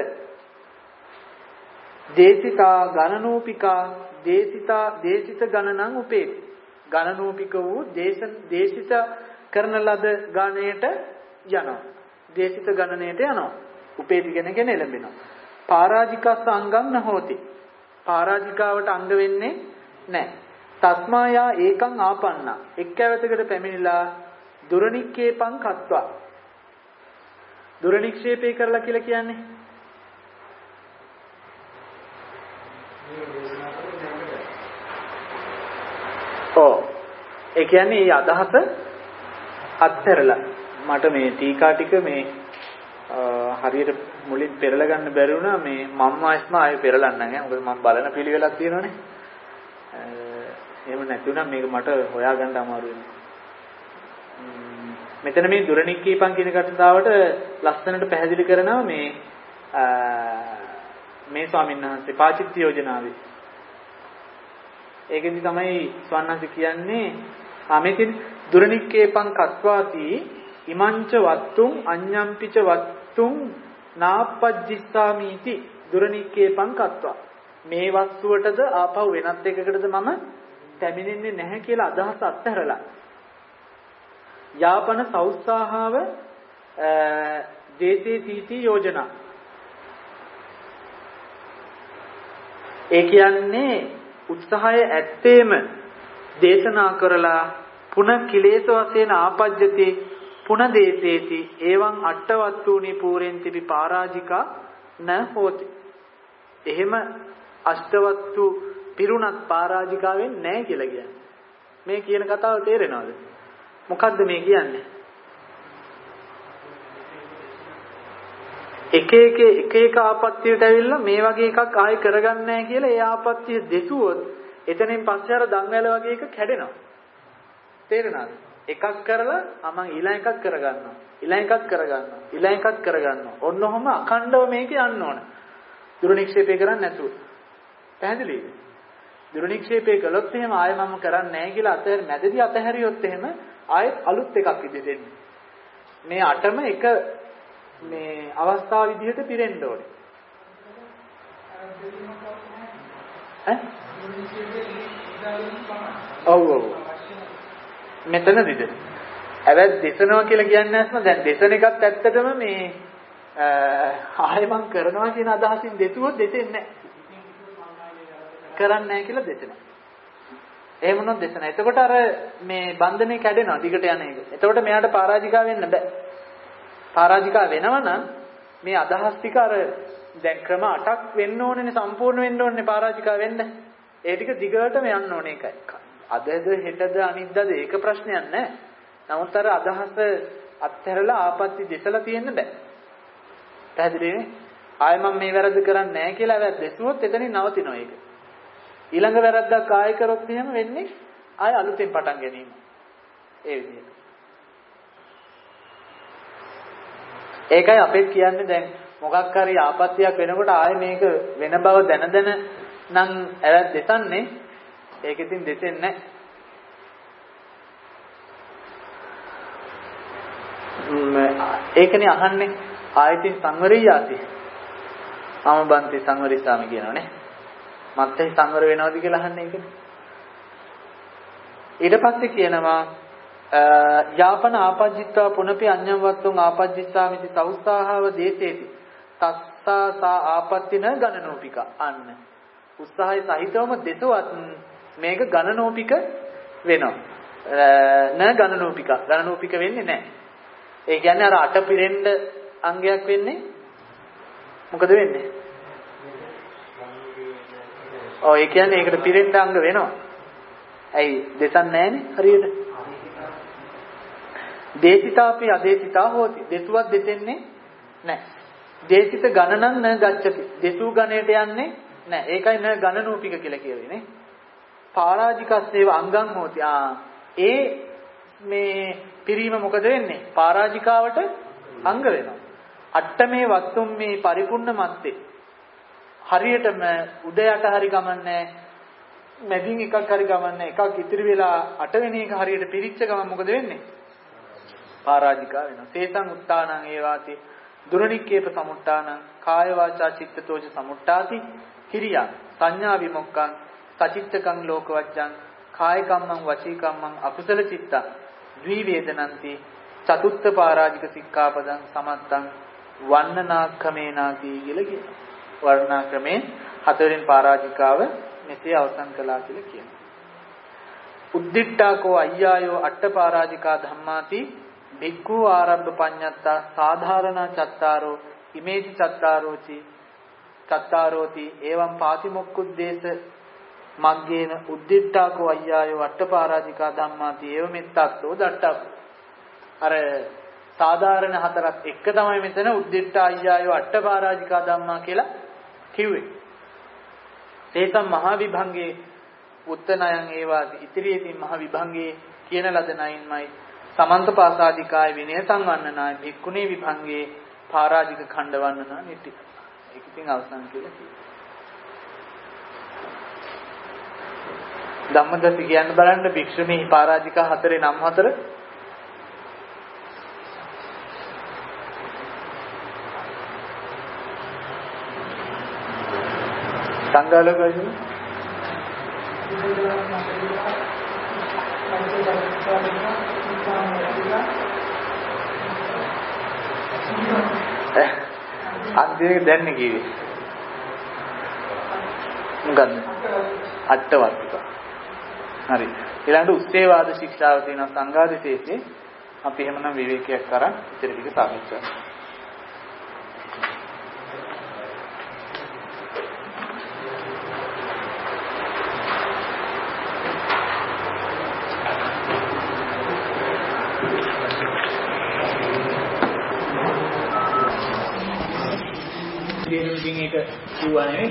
දේශිතා ගණනෝපිකා දේශිත ගණනං උපේති. ගණනෝපික වූ දේශිත කරන ලද ගණයට යනවා. දේශිත ගණනයට යනවා. උපේති කියන එළඹෙනවා. පරාජිකස්ස අංගම් නොහෝති. පරාජිකාවට අංග වෙන්නේ නැහැ. තස්මායා ඒකං ආපන්නා. එක් ඇවතකට පැමිණිලා දුරනික්කේපං කତ୍වා. දුරනික්ෂේපේ කරලා කියලා කියන්නේ ඒ කියන්නේ මේ අදහස අත්හැරලා මට මේ ටීකා ටික මේ හරියට මුලින් පෙරලා ගන්න බැරි වුණා. මේ මම්ම ආස්ම ආයෙ පෙරලන්න නෑ. මොකද මම බලන පිළිවෙලක් තියෙනවනේ. එහෙම නැති වුණා මේක මට හොයාගන්න අමාරු වෙනවා. මෙතන මේ දුරනික්කීපන් කියන කතාවට ලස්සනට පැහැදිලි කරනවා මේ ස්වාමීන් වහන්සේ පාචිත්‍ය යෝජනාවේ. ඒකෙදි තමයි ස්වාමීන් වහන්සේ කියන්නේ මේකෙන් දුරනික්කේපං කତ୍වාති ඉමංච වත්තුං අඤ්ඤම්පිච වත්තුං නාපජ්ජිස්සාමීති දුරනික්කේපං කତ୍වා. මේ වස්තුවටද ආපහු වෙනත් එකකටද මම පැමිණෙන්නේ නැහැ කියලා අදහස අත්හැරලා යාපන සෞස්සාහව දේශේ තීති යෝජනා. ඒ කියන්නේ උත්සාහය ඇත්තේම දේශනා කරලා පුන කිලේශ වශයෙන් ආපජ්ජති පුන දේසේති එවං අට්ඨවත්තුනි පූරෙන්තිපි පරාජිකා න හෝති. එහෙම අෂ්ටවත්තු පිරුණත් පරාජිකා වෙන්නේ නැහැ කියලා කියන්නේ. මේ කියන කතාව තේරෙනවද? මොකද්ද මේ කියන්නේ? එක එක ආපත්‍යයට ඇවිල්ලා මේ වගේ එකක් ආයෙ කරගන්නේ නැහැ කියලා ඒ ආපත්‍ය දෙසුවොත් එතනින් පස්සේ අර දන්වැල වගේ එක කැඩෙනවා. තේරෙනවද? එකක් කරලා මම ඊළඟ එකක් කරගන්නවා. ඊළඟ එකක් කරගන්නවා. ඊළඟ එකක් කරගන්නවා. ඔන්න ඔහම අඛණ්ඩව මේක යන්න ඕන. දුරු නික්ෂේපය කරන්නේ නැතුව. පැහැදිලිද? දුරු නික්ෂේපය කළොත් එහෙම ආයෙ මම කරන්නේ නැහැ කියලා මැදදී අතහැරියොත් එහෙම ආයෙත් අලුත් එකක් ඉදිරියට එන්නේ. මේ අටම එක මේ අවස්ථාව විදිහට පිරෙන්න ඕනේ. ඔව්. මෙතනදිද? ඇවැත් දෙසනවා කියලා කියන්නේ නැත්නම් දැන් දෙසන එකත් ඇත්තටම මේ ආයෙ මං කරනවා කියන අදහසින් දෙතුවොත් දෙසෙන්නේ නැහැ. කරන්නේ නැහැ කියලා දෙසනවා. එහෙම වුණොත් දෙසනවා. එතකොට අර මේ බන්ධනේ කැඩෙනවා දිගට යන එක. එතකොට මෙයාට පරාජිකා වෙන්න බෑ. පරාජිකා වෙනවා නම් මේ අදහස් ටික අර දැන් ක්‍රම 8ක් වෙන්න ඕනේනේ සම්පූර්ණ වෙන්න ඕනේ පරාජිකා වෙන්න. ඒ ටික දිගටම යන්න ඕනේ ඒකයි. අදද හෙටද අනිද්දාද ඒක ප්‍රශ්නයක් නෑ. නමුත් අර අදහස අත්හැරලා ආපත්‍ති දෙසලා තියෙන්න බෑ. පැහැදිලිනේ? ආයෙ මම මේ වැරද්ද කරන්නේ නෑ කියලා වැරද්දෙසුවොත් එතනින් නවතිනවා ඒක. ඊළඟ වැරද්දක් ආයෙ කරොත් එහෙම වෙන්නේ ආයෙ අලුතෙන් පටන් ගැනීම. ඒ විදිහට. ඒකයි අපෙත් කියන්නේ දැන් මොකක් හරි ආපත්‍යක් වෙනකොට ආයෙ මේක වෙන බව දැන නම් ඇරත් දෙසන්නේ ඒක ඉතින් දෙසෙන්නේ නැහැ. ඒකනේ අහන්නේ ආයතින් සංවරියාති. ආමබන්ති සංවරිසාමි කියනවනේ. මත්තේ සංවර වෙනවද කියලා අහන්නේ ඒකනේ. ඊට පස්සේ කියනවා යාපන ආපජ්ජිත්වා පුනපි අඤ්ඤම් වත්තුන් ආපජ්ජිස්සාමිති සෞස්සාහව දේසේති. තස්සා ආපත්තින ගණනෝපික අන්න. උත්සාහය සහිතවම දෙසවත් මේක ගණනෝපික වෙනවා. ගණනෝපික වෙන්නේ නැහැ. ඒ කියන්නේ අර අට පිරෙන්න අංගයක් වෙන්නේ මොකද වෙන්නේ? ඒ කියන්නේ ඒකට පිරෙන්න අංග වෙනවා. ඇයි දෙසන්නේ නැහනේ හරියට? දේසිතාපි අදේසිතා හෝති. දෙසුවක් දෙසෙන්නේ නැහැ. දේසිත ගණනං න ගච්ඡති. දෙසූ ගණයට යන්නේ නැහැ. ඒකයි න ගණනෝපික කියලා කියන්නේ. පරාජිකස්සේව අංගං හෝති. ඒ මේ පිරීම මොකද වෙන්නේ? පරාජිකාවට අංග වෙනවා. අට්ඨමේ වත්තුම් මේ පරිපූර්ණ මත්තේ. හරියටම උදයට හරි ගමන්නේ මැදින් එකක් හරි ගමන්නේ එකක් ඉතිරි වෙලා අටවෙනි එක හරියට පිරිච්ච ගමන් මොකද වෙන්නේ? පරාජිකා වෙනවා. තේසං උත්තානං ඒවාති දුරනික්කේප සමුට්ඨානං කාය වාචා චිත්තතෝච සමුට්ඨාති කිරියා සංඥා විමුක්ඛං සචිත්තකං ලෝකවච්ඡං කාය කම්මං වචී කම්මං අකුසල චිත්තං ද්වි වේදනන්ති චතුත්ථ පරාජික සික්ඛාපදං සමත්තං වන්නනාක්‍රමේනාති කියලා කියනවා. වර්ණාක්‍රමේ හතරෙන් පරාජිකාව මෙසේ අවසන් කළා කියලා කියනවා. උද්දිට්ඨාකෝ අය්යායෝ අට්ඨ පරාජිකා ධම්මාති භික්ඛු ආරබ්බ පඤ්ඤත්තා සාධාරණ චත්තාරෝ ඉමේති චත්තාරෝති එවං පාතිමොක්ඛුද්දේශ මග්ගේන උද්දිට්ඨාකෝ අය්යායෝ අට්ඨ පරාජිකා ධම්මාති එව මෙත්තක්තෝ දට්ඨක්. අර සාධාරණ හතරක් එක තමයි මෙතන උද්දිට්ඨ අය්යායෝ අට්ඨ පරාජිකා ධම්මා කියලා කිව්වේ. තේසම් මහ විභංගේ උත්තනයන් ඒවා ඉතිරියේදී මහ විභංගේ කියන ලද නයින්මයි සමන්ත පාසාදිකාය විනය සංවන්නනාය භික්ඛුනේ විභංගේ පරාජික ඛණ්ඩ වන්නනා නිටි. ඒක ඉතින් අවසන් කියලා කියනවා. ධම්මදති කියන්න බලන්න භික්ෂුණී පරාජිකා හතරේ නම් හතර සංගාලකයි අන්තිමේ දැන් කිව්වේ මොකද්ද? අට්ඨවර්තික. හරි. ඊළඟට උස්සේවාද ශික්ෂාව තියෙන සංඝාදිශේෂේ අපි එහෙමනම් විවේකයක් කරන් ඉතින් ටික සාකච්ඡා කරමු. ඉතින් ඒක කිව්වා නෙවෙයි.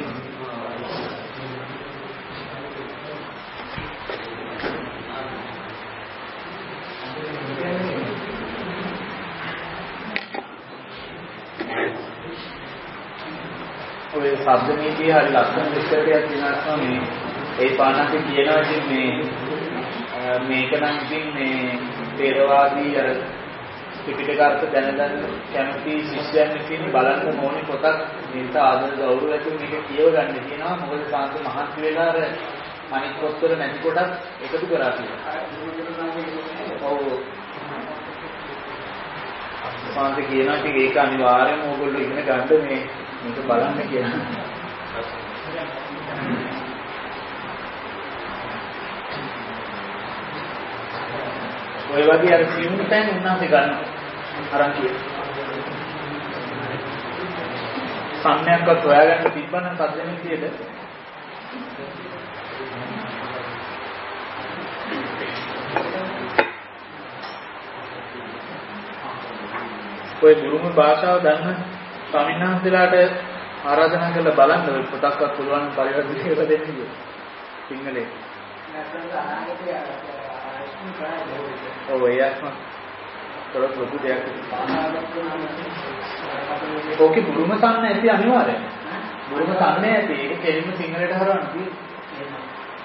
ඔය ශබ්ද නීතිය හරි ලස්සන විස්තරයක් තියෙනවා මේ ඒ පානක කියනවා ඉතින් මේක නම් ඉතින් මේ තේරවාදී අර ත්‍රිපිටකාර්ථ දැනගන්න කැමති ශිෂ්‍යයන් ඉතින් බලන්න ඕනේ පොතක් මේක ආදර ගෞරව ඇතුව මේක කියව ගන්න කියනවා මොකද සාන්ත මහන්සි වෙලා අර අනිත් පොත්වල නැති කොටස් එකතු කරා කියනවා. ඔව්. සාන්ත කියනවා ඉතින් ඒක අනිවාර්යයෙන්ම ඕගොල්ලෝ ඉගෙන ගන්න මේක බලන්න කියලා. ඔය වගේ අර සියුම් තැන් උන්නාසේ ගන්න අරන් කියන. සම්මයක්වත් හොයාගන්න තිබ්බනම් සද්දෙන්නේ කීයද? ඔය බුරුම භාෂාව දන්න ස්වාමීන් වහන්සේලාට ආරාධනා කරලා බලන්න ඔය පොතක්වත් පුළුවන් නම් පරිවර්තනය කරලා දෙන්න කියලා. සිංහලෙන්. ඔව් එයාම තොරතුරු ලොකු දෙයක්. ඕකේ බුරුම සම්න ඇති අනිවාර්යයෙන්. බුරුම සම්නේ ඇති. ඒක කෙලින්ම සිංහලට හරවන්න තියෙන්නේ.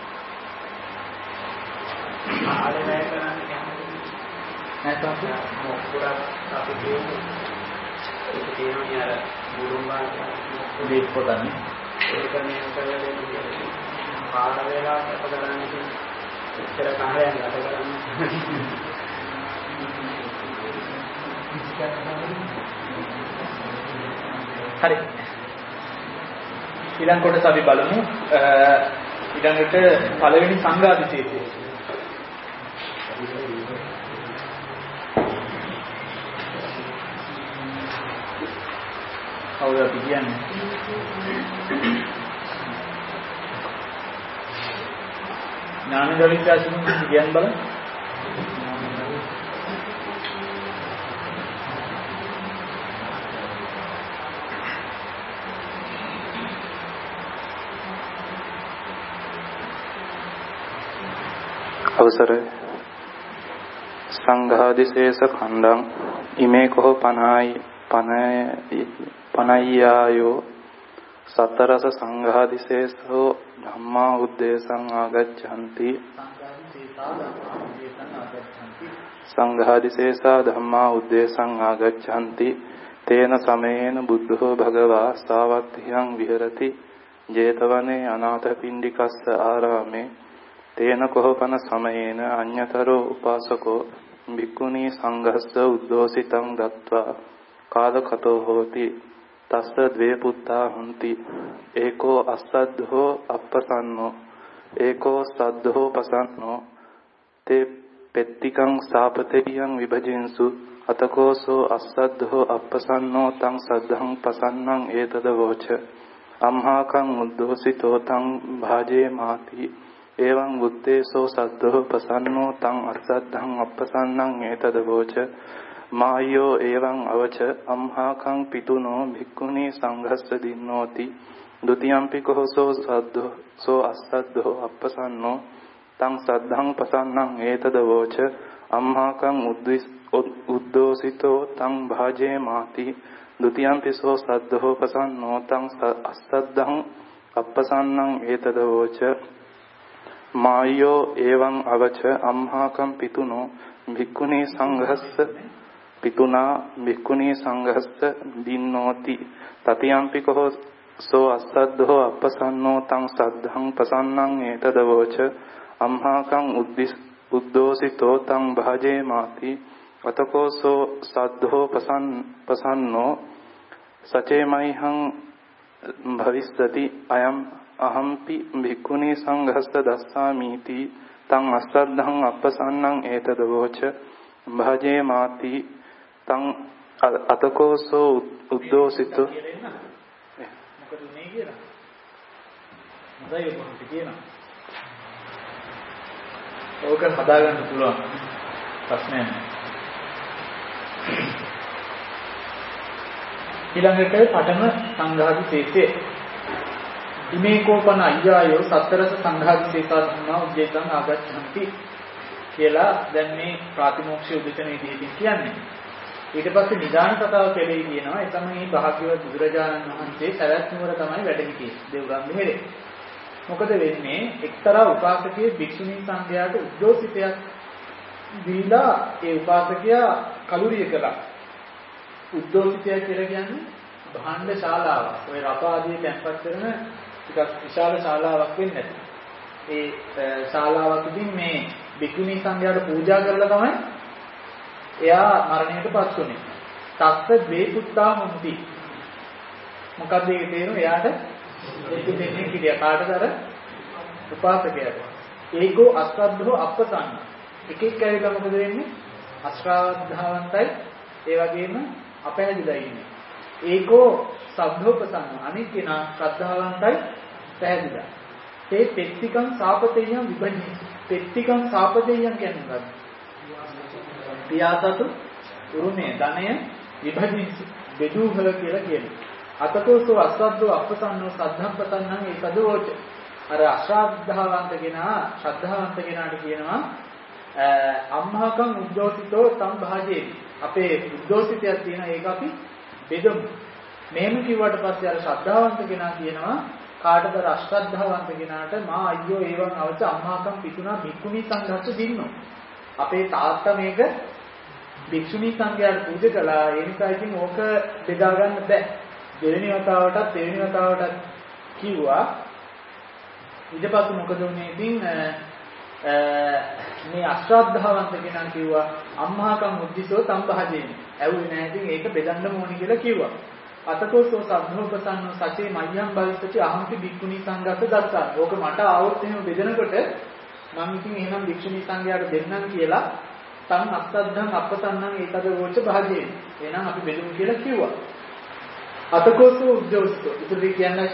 ආලේ නැහැ කරන්නේ නැත්නම් මොකක්ද අපි කියන්නේ ඒක කියනවා අර බුරුම දෙයක් පොතන්නේ ඒක මේ කරලා පාඩ වේලාවට අපදරන්නේ ඉතර කාර්යයන් ගත කරන්නේ හරි ඊළඟ කොටස අපි බලමු ඊළඟට පළවෙනි සංඝාදිශේෂය කවුද අපි කියන්නේ ඥානදලිත අසුන් කියන්න බලන්න අවසරයි සංඝාදිශේෂ khණ්ඩං ඉමේ කෝ පනය්යායෝ සතරස සංඝාදිශේෂෝ ධම්මා උද්දේශං ආගච්ඡanti සංඝාදිශේෂා ධම්මා උද්දේශං ආගච්ඡanti තේන සමේන බුද්ධෝ භගවා සාවත්තියං විහෙරති ජේතවනේ අනාථපිණ්ඩිකස්ස ආරාමේ තේන කොහොපන සමයේන අඤ්ඤතරෝ උපාසකෝ භික්ඛුනී සංඝස්ස උද්දෝසිතං දත්වා කාලකතෝ හෝති තස්ස ද්වේ පුත්තා හොಂತಿ ඒකෝ අස්සද්ධෝ අප්පසන්නෝ ඒකෝ සද්ධෝ පසන්නෝ තේ පෙත්තිකං සාපතේයං විභජින්සු අතකෝසෝ අස්සද්ධෝ අප්පසන්නෝ තං සද්ධං පසන්නං ඒතද වෝච අම්හාකං උද්දෝසිතෝ තං භාජේ මාති එවං බුත්තේසෝ සද්ධෝ පසන්නෝ තං අස්සද්ධං අප්පසන්නං ඒතද වෝච මායෝ එවං අවච අම්හාකං පිතුනෝ භික්ඛුනී සංඝස්ස දින්නෝති ဒ ුතියම්පි කෝසෝ සද්ධෝ සෝ අස්සද්ධෝ අප්පසන්නෝ තං සද්ධං පසන්නං ඒතද වෝච අම්හාකං උද්දෝසිතෝ තං භාජේ මාති ဒ ුතියම්පි සෝ සද්ධෝ පසන්නෝ තං අස්සද්ධං අප්පසන්නං ඒතද වෝච මායෝ එවං අවච අම්හාකං පිතුනෝ භික්ඛුනී සංඝස්ස පිතුනා භික්ඛුනී සංඝස්ස දින්නෝති තතියම්පි කෝ සෝ අස්සද්ධෝ අප්පසන්නෝ තං සද්ධං පසන්නං ඒතද වෝච අම්හාකං උද්දෝසිතෝ තං භාජේ මාති අතකෝ සෝ සද්ධෝ පසන්නෝ සචේමයිහං භවිස්සති අයම් අහම්පි භික්ඛුනී සංඝස්ස දස්සාමීති තං අස්සද්ධං අපසන්නං ඒතදවෝච භාජේ මාති තං අතකෝසෝ උද්දෝසිතෝ මොකද මේ කියලා හොඳයි මොකද කියනවා ඕක හදාගන්න පුළුවන් ප්‍රශ්නයක් ඊළඟට පඨම සංඝාදි තේසේ ඉමේ කෝපන අය්යායෝ සතරස සංඝාදි තේසා ධම්මා උද්දේශං ආගච්ඡanti කියලා දැන් මේ ප්‍රාතිමෝක්ෂය උදෙසනේ කියන්නේ. ඊට පස්සේ නිදාන කතාව කෙරෙහි කියනවා ඒ තමයි භාග්‍යවත් බුදුරජාණන් වහන්සේ සරත් නුවර තමයි වැඩ සිටියේ දේවගම් මෙහෙරේ. මොකද වෙන්නේ එක්තරා උපාසකයේ භික්ෂුණී සංඝයාට උද්දෝෂිතයක් දීලා ඒ උපාසකයා කලුරිය කළා. උද්දෝෂිතය කියලා කියන්නේ භාණ්ඩ ශාලාවක්. ඔය රප ආදී තැන්පත් කරන ටිකක් විශාල ශාලාවක් වෙන්නේ නැති. ඒ ශාලාවකදී මේ භික්ෂුණී සංඝයාට පූජා කරලා තමයි එයා මරණයටපත් වුනේ. තස්ස ද්වේ පුත්තා මුන්ති. මොකද ඒකේ තේරුම එයාට ඒක දෙන්නේ කිරියා කාටද අර උපාසකයාට. ඒකෝ අස්සද්ධෝ අපසන්න. එකෙක් කැවිලා මොකද වෙන්නේ? අශ්‍රාවද්ධාවන්තයි ඒ වගේම අපහැදිලා ඉන්නේ. ඒකෝ සබ්ධෝපසන්න. අනිත් කෙනා ශ්‍රද්ධාවන්තයි පැහැදිලා. ඒ පෙත්තිකං සාපතේයන් විභජ්‍ය. පෙත්තිකං සාපතේයන් කියන්නේ මොකක්ද? පියාසතු උරුමේ ධනය විභජිත බෙදුහ කියලා කියනවා. අතකෝසෝ අස්සද්දෝ අපසන්නෝ සද්ධම්පතන්නං ඒකදෝච. අර අශ්‍රද්ධාවන්ත කෙනා ශ්‍රද්ධාවන්ත කෙනාට කියනවා අම්මහකම් උද්දෝසිතෝ තම් භාජේති. අපේ උද්දෝසිතයක් තියෙන ඒක අපි බෙදමු. මේම කිව්වට පස්සේ අර ශ්‍රද්ධාවන්ත කෙනා කියනවා කාටද අශ්‍රද්ධාවන්ත කෙනාට මා අයියෝ ඒවන් අවච අම්මහකම් පිටුනා භික්ඛුනී සංඝස්ස දින්නෝ. අපේ තාත්තා මේක භික්ෂුණී සංඝයාට පූජා කළා. ඒ නිසා ඉතින් ඕක බෙදා ගන්න බෑ. දෙවෙනි වතාවටත් දෙවෙනි වතාවටත් කිව්වා. ඊට පස්සේ මොකද වුනේ ඉතින් මේ අශ්‍රද්ධාවන්ත කෙනා කිව්වා අම්මහකම් උද්දිසෝ සම්භාජේනි. ඇහුවේ නැහැ ඉතින් ඒක බෙදන්න ඕනි කියලා කිව්වා. අතකෝසෝ සද්ධෝපසන්නෝ සචේ මය්‍යම් භවිස්සති අහම්පි භික්ඛුණී සංඝස්ස දස්සා. ඕක මට ආවොත් එහෙම බෙදනකොට මම ඉතින් එහෙනම් භික්ෂුණී සංඝයාට දෙන්නම් කියලා තන් අස්සද්ධං අපසන්නං ඒකද වෝච භාජේ. එහෙනම් අපි බෙදුමු කියලා කිව්වා. අතකෝසෝ උද්දෝෂිතෝ. ඉතින් කියන්නේ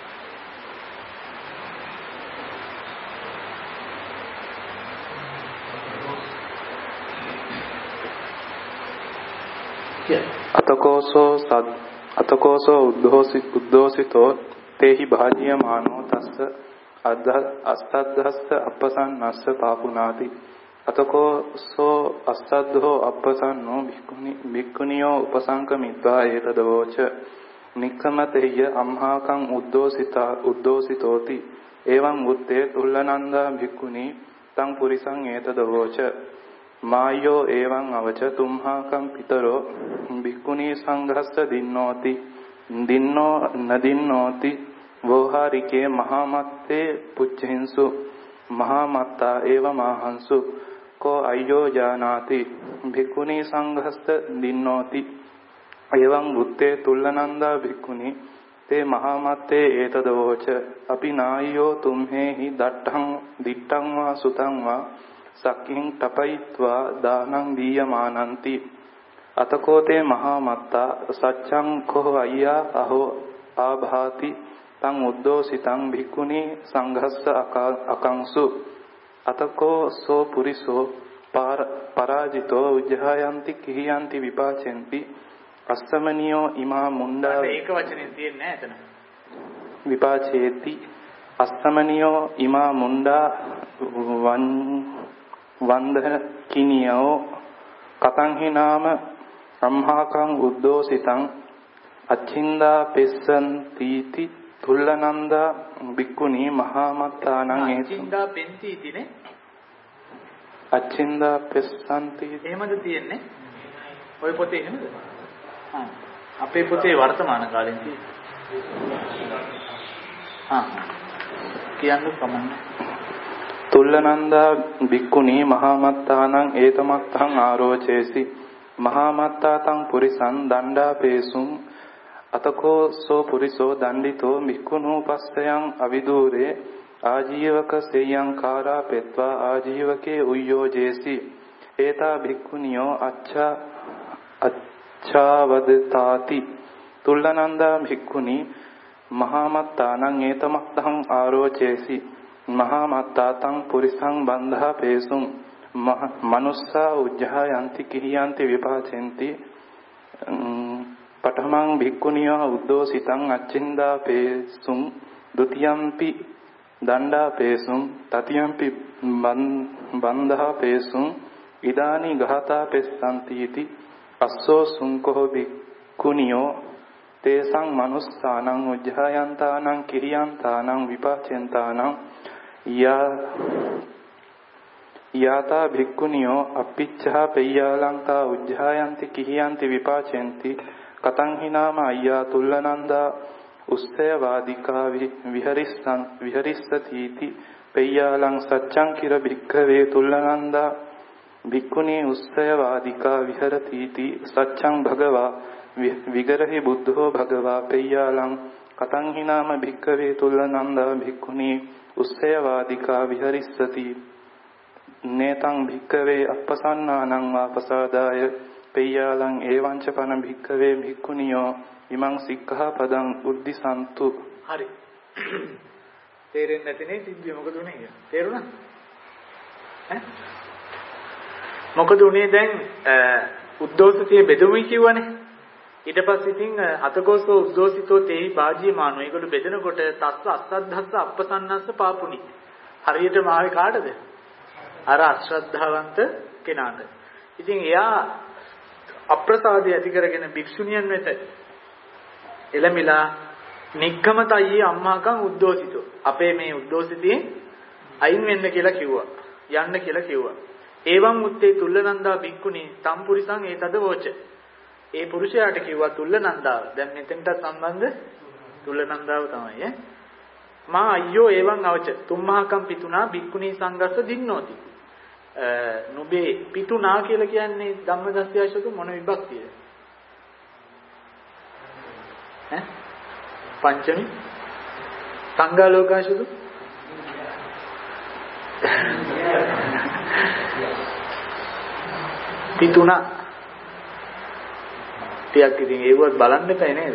අතකෝසෝ උද්දෝසිතෝ තේහි භාජ්‍යමානෝ තස්ස අස්සද්ධස්ස අපසන්නස්ස පාපුනාති. අතකෝසෝ අස්සද්ධෝ අපසන්නෝ භික්ඛුනියෝ උපසංකමිත්වා ඒතදවෝච නික්ඛමතේය අම්හාකං උද්දෝසිතෝති. එවං උත්තේ තුල්ලනන්දා භික්ඛුනී තං පුරිසං ඒතදවෝච මායෝ එවං අවච තුම්හාකං පිතරෝ භික්ඛුනී සංඝස්ස දින්නෝති දින්නෝ නදින්නෝති වෝහාරිකේ මහාමත්තේ පුච්චහින්සු මහාමත්තා ඒව මහංසු කෝ අය්‍යෝ ජානාති භික්ඛුනී සංඝස්ස දින්නෝති එවං බුත්තේ තුල්ලනන්දා භික්ඛුනී තේ මහාමත්තේ ඒතදවෝච අපි නායෝ තුම්හෙහි දිට්ඨං වා සුතං වා සක්ඛින් තපයිත්වා දානං දීයමානಂತಿ අතකෝතේ මහාමත්තා සච්ඡං කෝ අය්‍යා අහෝ ආභාති තං උද්දෝසිතං භික්ඛුනී සංඝස්ස අකංසු අතකෝ සෝ පුරිසෝ පරාජිතෝ උජ්ජහායන්ති කිහියන්ති විපාචෙන්ති අස්සමනියෝ ඉමා මුණ්ඩා ඒක වචනේ තියෙන්නේ නැහැ එතන විපාචේති අස්සමනියෝ ඉමා මුණ්ඩා වන්දන කිනියෝ කතං හිනාම අම්හාකං උද්දෝසිතං අච්චින්දා පෙස්සන්තිති තුල්ලනන්දා භික්ඛුනී මහාමත්තානං අච්චින්දා පෙන්තිතිනේ අච්චින්දා පෙස්සන්ති එහෙමද තියෙන්නේ ඔය පොතේ එහෙමද අපේ පොතේ වර්තමාන කාලෙන් තියෙන්නේ කියන්න කමන්නේ තුල්ලනන්දා භික්ඛුනී මහාමත්තානං ඒතමත්තං ආරෝචේසි මහාමත්තා තං පුරිසං දණ්ඩාපේසුං අතකෝ සෝ පුරිසෝ දණ්ඩිතෝ භික්ඛුනූපස්සයන් අවිදූරේ ආජීවක සේයං කාරා පෙත්වා ආජීවකේ උය්‍යෝජේසි ඒතා භික්ඛුනියෝ අච්ඡාවදතාති තුල්ලනන්දා භික්ඛුනි මහාමත්තානං ඒතමත්තං ආරෝචේසි මහාමත්තාතං පුරිසං බන්ධා පේසුං මනුස්සා උජ්ජහායන්ති කිහියන්ති විපාචෙන්ති පඨමං භික්ඛුනියෝ උද්දෝසිතං අච්චින්දා පේසුං ဒ ුතියම්පි දණ්ඩා පේසුං තතියම්පි බන්ධා පේසුං ඉදානි ගහතා පෙස්සන්ති इति අස්සෝ සුංකෝ භික්ඛුනියෝ තේසං මනුස්සානං උජ්ජායන්තානං කිරියන්තානං විපාචෙන්තානං යාතා භික්ඛුනියෝ අප්පිච්ඡා පෙය්‍යාලංකා උජ්ජායන්ති කිහියන්ති විපාචෙන්ති කතං හිනාම අය්යා තුල්ලනන්දා උස්සයවාදිකා විහරිස්සතිති පෙය්‍යාලං සච්ඡං කිර භික්ඛවේ තුල්ලනන්දා භික්ඛුනී උස්සයවාදිකා විහරතිති සච්ඡං භගවා විගරහි බුද්ධෝ භගවා පෙය්‍යාලං කතං හිනාම භික්ඛවේ තුල්ලනන්දා භික්ඛුනී උස්සයවාදිකා විහරිස්සති නේතං භික්ඛවේ අප්පසන්නානං වාපසාදාය පෙය්‍යාලං ඒවංච පන භික්ඛවේ භික්ඛුනියෝ ඉමං සික්ඛාපදං උද්ධිසන්තු. හරි. තේරෙන්නේ නැතිනේ සිද්ධිය මොකද උනේ කියලා. තේරුණා? ඈ? මොකද උනේ දැන් උද්දෝෂිතයේ බෙදුමයි කියවනේ. ඊට පස්සේ ඉතින් අතකෝසෝ උද්දෝෂිතෝ තේහි බාජ්‍යමානෝ. ඒකට බෙදනකොට තස්ස අස්සද්ධස්ස අප්පසන්නස්ස පාපුනි. හරියටම ආවේ කාටද? අර අශ්‍රද්ධාවන්ත කෙනාට. ඉතින් එයා අප්‍රසාදය ඇති කරගෙන භික්ෂුණියන් වෙත එළමිලා නිග්ගමතයි අම්මාකන් උද්දෝෂිතෝ. අපේ මේ උද්දෝෂිතයෙන් අයින් වෙන්න කියලා කිව්වා. යන්න කියලා කිව්වා. ඒවං උත්තේ තුල්ලනන්දා භික්ඛුනි තම්පුරිසං ඒතද වෝච. ඒ පුරුෂයාට කිව්වා තුල්ලනන්දාව. දැන් මෙතෙන්ට සම්බන්ධ තුල්ලනන්දාව තමයි ඈ. මා අයියෝ ඒවං අවච තුම්මහකම් පිතුනා භික්ඛුනි සංගස්ස දින්නෝති. නුඹේ පිතුනා කියලා කියන්නේ ධම්මදස්සයසතු මොන විභක්තියද? ඈ පංචමි සංඝාලෝකාශතු පිතුනා ටිකක් ඉතින් ඒවත් බලන්න එපා නේද?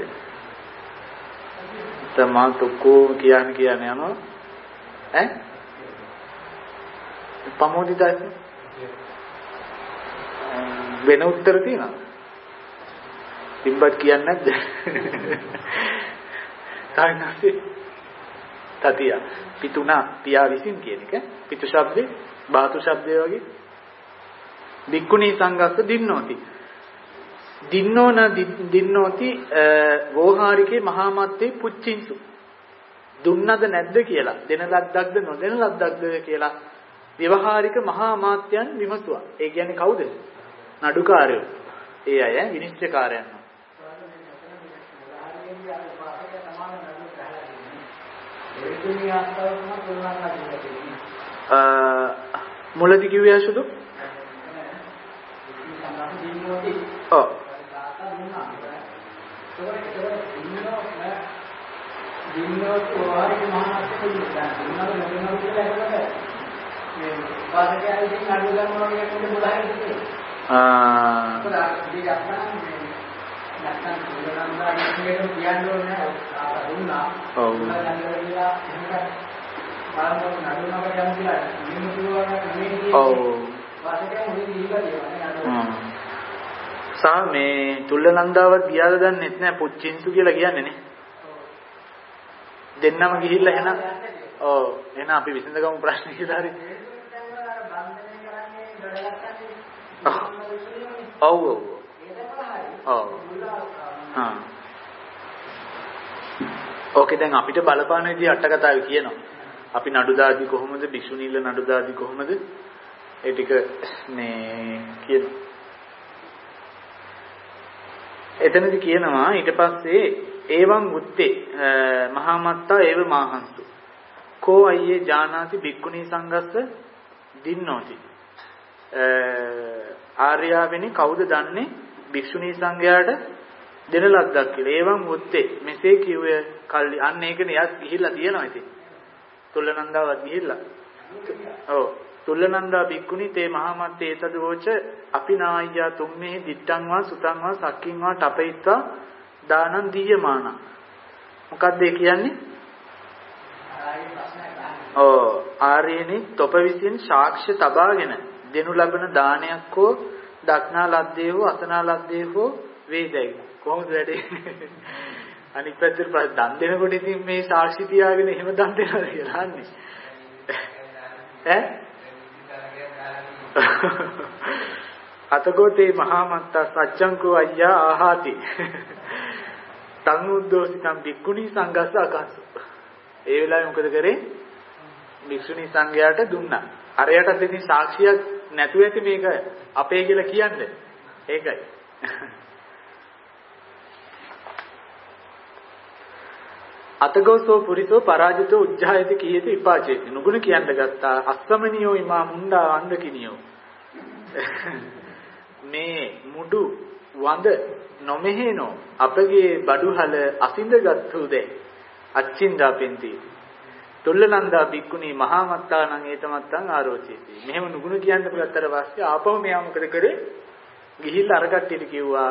තමා තොකෝ කියන්නේ යනවා ඈ පමෝදිතයි වෙන උත්තර තියෙනවා. තිබ්බත් කියන්නේ නැද්ද? තායිනාසේ තතිය පිතුනා පියා විසින් කියන එක පිතු ශබ්දේ බාතු ශබ්දේ වගේ භික්ඛුනී සංඝස්ස දින්නෝති. දින්නෝන දින්නෝති වෝහාරිකේ මහාමත්තේ පුච්චින්සු. දුන්නද නැද්ද කියලා දෙන ලද්දක්ද නොදෙන ලද්දක්ද කියලා ව්‍යවහාරික මහා මාත්‍යයන් විමසුවා. ඒ කියන්නේ කවුද? නඩුකාරයෝ. ඒ අය විනිශ්චයකාරයන්. මුලදී කිව්වේ අසුදු? ඔව්. මේ තුල්ලනන්දාව ගියාද දන්නෙත් නෑ පුච්චින්සු කියලා කියන්නේ නේ. දෙන්නම ගිහිල්ලා එහෙනම් ඔව් එහෙනම් අපි විසඳගමු ප්‍රශ්නේ කියලා හරි. ඔව් ඔව් ඔව් හා ඕකේ දැන් අපිට බලපාන විදිහ අට කතාවේ කියනවා. අපි නඩු දාදි කොහොමද භික්ෂුණීල නඩු දාදි කොහොමද ඒ ටික මේ කියන එතනදි කියනවා ඊට පස්සේ ඒවං උත්තේ මහාමත්තා ඒව මාහන්සු කෝ අයියේ ජානාති භික්ඛුනී සංඝස්ස දින්නෝති ආර්යාවෙනි කවුද දන්නේ භික්ෂුණී සංඝයාට දෙන ලද්දක් කියලා. ඒවම් මුත්තේ මෙසේ කිව්වේ කල්ලි අන්න ඒකනේ යත් ගිහිල්ලා තියෙනවා ඉතින්. තුල්ලනන්දාවත් ගිහිල්ලා. ඔව්. තුල්ලනන්දා බික්කුණි තේ මහාමත්තේ ඒතදෝච අපිනායියා තුම්මේ දිත්තං වා සුතං වා සක්කින් වා තපයිත්වා දානං දීයමාන. මොකක්ද ඒ කියන්නේ? ආර්යනි තොප විසින් සාක්ෂි තබාගෙන දෙනු ලබන දානයක් හෝ දක්නා ලද්දේ හෝ අසනා ලද්දේ හෝ වේදයි. කොහොමද වැඩේ? අනිත් පැත්තට දන් දෙනකොට ඉතින් මේ සාක්ෂි තියාගෙන එහෙම දන් දෙනවා කියලා අහන්නේ. ඈ? අතගෝතේ මහා මත්තා සච්ඡංකෝ අයියා ආහාති. තං උද්දෝසිතං බික්කුණී සංඝස්ස අකස්සු. ඒ වෙලාවේ මොකද කරේ? භික්ෂුණී සංඝයාට දුන්නා. අරයටත් ඉතින් සාක්ෂියක් නැතුව ඇති මේක අපේ කියලා කියන්නේ. ඒකයි. අතගෝසෝ පුරිසෝ පරාජිතෝ උජ්ජායති කීයති විපාචේති. නුගුණ කියන්න ගත්තා අස්සමනියෝ ඉමා මුණ්ඩා අන්දකිනියෝ. මේ මුඩු වඳ නොමෙහෙනෝ අපගේ බඩුහල අසින්දගත්තුද අච්චින්දාපෙන්ති. තුල්ලනන්දා බික්කුණී මහා මත්තානං ඒතමත්තං ආරෝචේති. මෙහෙම නුගුණ කියන්න පුළත්තර පස්සේ ආපහු මෙයා මොකද කරේ? ගිහිල්ලා අර කට්ටියට කිව්වා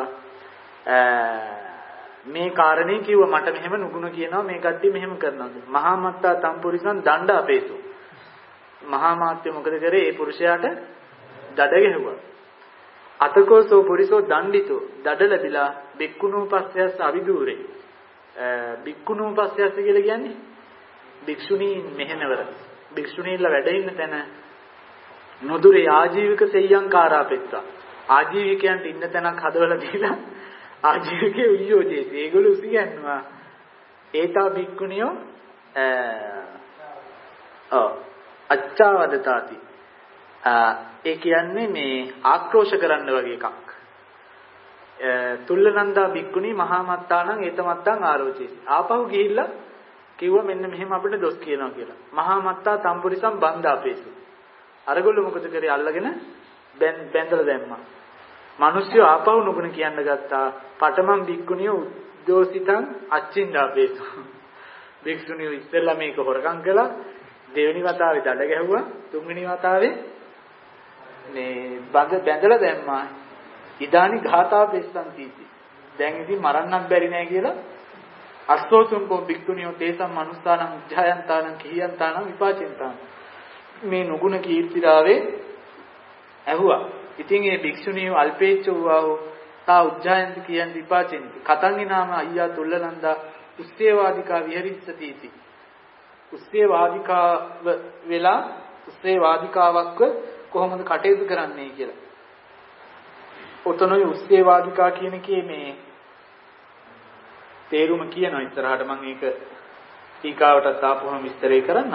මේ කාරණේ කිව්වා මට මෙහෙම නුගුණ කියනවා මේ කට්ටිය මෙහෙම කරනවාද? මහා මත්තා තම්පුරිසන් දණ්ඩ අපේසු. මහා මාත්‍ය මොකද කරේ? ඒ පුරුෂයාට දඩ ගැහුවා. අතකෝසෝ පුරිසෝ දණ්ඩිතෝ දඩ ලැබිලා බික්කුණෝ පස්සයස් අවිදූරේ. බික්කුණෝ පස්සයස් කියලා කියන්නේ භික්ෂුණීන් මෙහෙණවර. භික්ෂුණීන්ලා වැඩ ඉන්න තැන නොදුරේ ආජීවික සෙය්‍යංකාරාපෙත්තා. ආජීවිකයන්ට ඉන්න තැනක් හදවලා දීලා ආජීවිකේ උයෝජේති. ඒගොල්ලෝ උසියන්නවා. ඒතා භික්කුණියෝ අච්චාවදතාති. ඒ කියන්නේ මේ ආක්‍රෝෂ කරන්න වගේ එකක්. තුල්ලනන්දා බික්කුණී මහා මත්තානං ඒතමත්තං ආරෝචේති. ආපහු ගිහිල්ලා කිව්වා මෙන්න මෙහෙම අපිට දොස් කියනවා කියලා. මහා මත්තා තම්පුරිසම් බන්දාපේසු. අරගොල්ලෝ මොකද කරේ? අල්ලගෙන බැඳලා දැම්මා. මිනිස්සු ආපහු නුගුණ කියන්න ගත්තා. පඨමං බික්කුණිය උද්දෝසිතං අච්චින්දාපේසු. භික්ෂුණිය ඉස්සෙල්ලා මේක හොරකම් කළා. දෙවෙනි වතාවේ දඩ ගැහුවා. තුන්වෙනි වතාවේ මේ බැඳලා දැම්මා. ඉදානි ඝාතා පෙස්සන්තිති. දැන් ඉතින් මරන්නත් බැරි නෑ කියලා අස්සෝසුම්කෝ බික්කුණියෝ තේසම් මනුස්සානං උජ්ජායන්තානං කිහියන්තානං විපාචින්තානං. මේ නුගුණ කීර්තිරාවේ ඇහුවා. ඉතින් ඒ භික්ෂුණියෝ අල්පේච්ච වූවා තා උජ්ජායන්ති කියන විපාචින්ති. කතංගි නාම අයියා තුල්ලනන්දා උස්සේවාදිකා විහෙරිස්සතිති. උස්සේවාදිකාව වෙලා උස්සේවාදිකාවක්ව කොහොමද කටයුතු කරන්නේ කියලා. ඔතනොයි උස්සේවාදිකා කියන එකේ මේ තේරුම කියනවා ඉස්සරහට මම ඒක ටීකාවටත් ආපුවම විස්තරය කරන්න.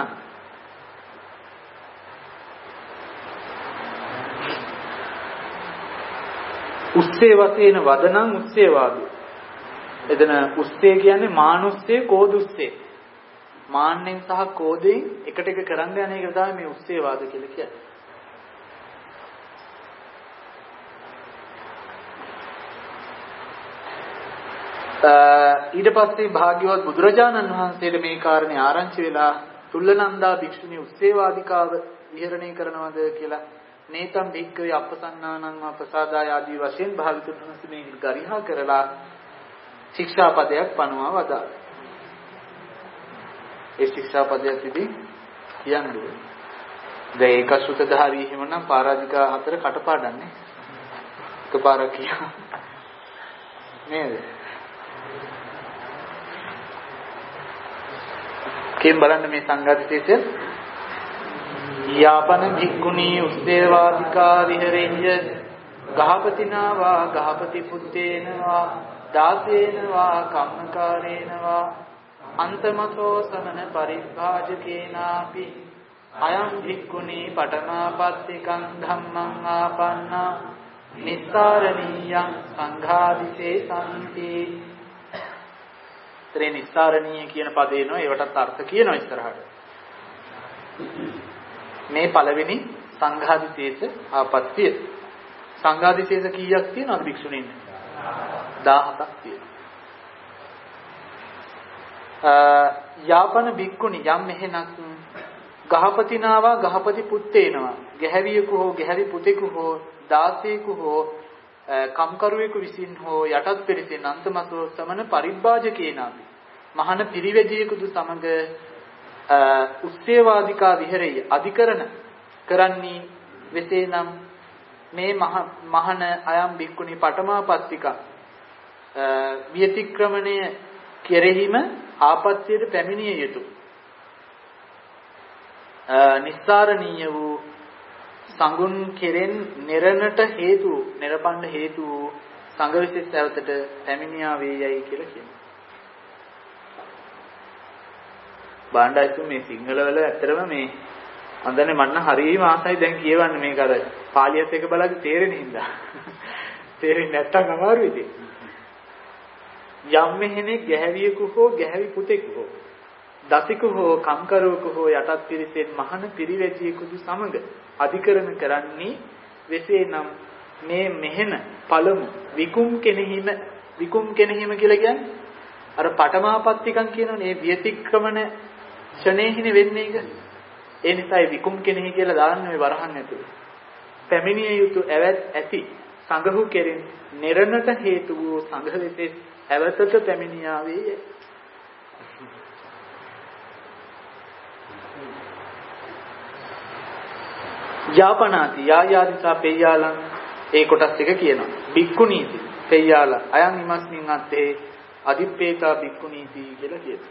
උස්සේ වශයෙන් වදනං උස්සේවාදු. එතන උස්සේ කියන්නේ මානුස්සේ කෝදුස්සේ. මාන්නෙන් සහ කෝදෙන් එකට එක කරන්න යන එක තමයි මේ උස්සේවාද කියලා කියන්නේ. ඊට පස්සේ භාග්‍යවත් බුදුරජාණන් වහන්සේට මේ කාරණේ ආරංචි වෙලා තුල්ලනන්දා භික්ෂුණී උස්සේවාදිකාව විහරණය කරනවද කියලා නේතම් භික්ඛවේ අපසන්නානං අපසාදාය ආදී වශයෙන් භාග්‍යතුන් වහන්සේ මේ ගරිහා කරලා ශික්ෂාපදයක් පනවා වදා. ඒ ශික්ෂාපදයක් ඉතින් කියන්නේ දැන් ඒක සුතධාරී හිමනම් පරාජිකා හතර කටපාඩම්නේ එකපාරක් කියනවා නේද? කේම් බලන්න මේ සංඝාතිශේෂය යාපන භික්ඛුණී උස්සේවාදිකා විහෙරෙය්‍ය ගහපතිනා වා ගහපති පුත්තේන වා දාසේන වා කම්මකාරේන වා අන්තමසෝ සමන පරිභාජකේනාපි අයං භික්ඛුණී පඨමාපත්තිකං ධම්මං ආපන්නා නිස්සාරණීයං සංඝාදිශේෂන්ති. ත්‍රේ නිස්සාරණීය කියන පදේ නෝ ඒවටත් අර්ථ කියනවා ඉස්සරහට. මේ පළවෙනි සංඝාදිශේෂ ආපත්තිය. සංඝාදිශේෂ කීයක් තියෙනවද භික්ෂුණීන්? 17ක් තියෙනවා. යාපන බික්කුණි යම් මෙහෙණක් ගහපතිනාවා ගහපති පුත්තේනවා ගැහැවියෙකු හෝ ගැහැවි පුතෙකු හෝ දාසයෙකු හෝ කම්කරුවෙකු විසින් හෝ යටත් පිරිසෙන් අන්තමසෝ සමන පරිබ්බාජකේනාපි මහාන පිරිවැජියෙකුදු සමග උස්සේවාදිකා විහෙරෙය අධිකරණ කරන්නේ වෙසේනම් මේ මහාන අයම් බික්කුණි පඨමාපත්තික විතික්‍රමණය කෙරෙහිම ආපත්‍යයට පැමිණිය යුතුය. නිස්සාරණීය වූ සංගුණ කෙරෙන් නිරණට හේතු නිරපණ්ඩ හේතු සංඝ විශේෂ ඇවතට පැමිණියා වේයයි කියලා කියනවා. බණ්ඩායිතු මේ සිංහල වල ඇත්තටම මේ හඳන්නේ මන්න හරියම ආසයි දැන් කියවන්නේ මේක අර පාලියත් එක බලද්දි තේරෙන හින්දා. තේරෙන්නේ නැත්තම් අමාරු ඉතින්. යම් මෙහෙණේ ගැහැවියෙකු හෝ ගැහැවි පුතෙකු හෝ දසිකු හෝ කම්කරුවෙකු හෝ යටත් පිරිසෙන් මහාන පිරිවැජියෙකුදු සමග අධිකරණ කරන්නේ වෙසේනම් මේ මෙහෙණ පළමු විකුම් කෙනෙහිම කියලා කියන්නේ අර පඨමාපත්තිකම් කියනනේ විතික්‍රමණ ෂණේහිනේ වෙන්නේ ඒක. ඒ නිසායි විකුම් කෙනෙහි කියලා දාන්නේ මේ වරහන් ඇතුළේ. පැමිණිය යුතු ඇවත් ඇති සංඝහු කෙරෙන් නිරණට හේතු වූ සංඝ විශේෂ ඇවතට පැමිණියා වේ. යාපනාති යායාදිසා පෙය්‍යාලං ඒ කොටස් එක කියනවා. බික්කුණීති පෙය්‍යාල අයං ඉමස්මින් අත්තේ අදිප්පේතා බික්කුණීති කියලා කියනවා.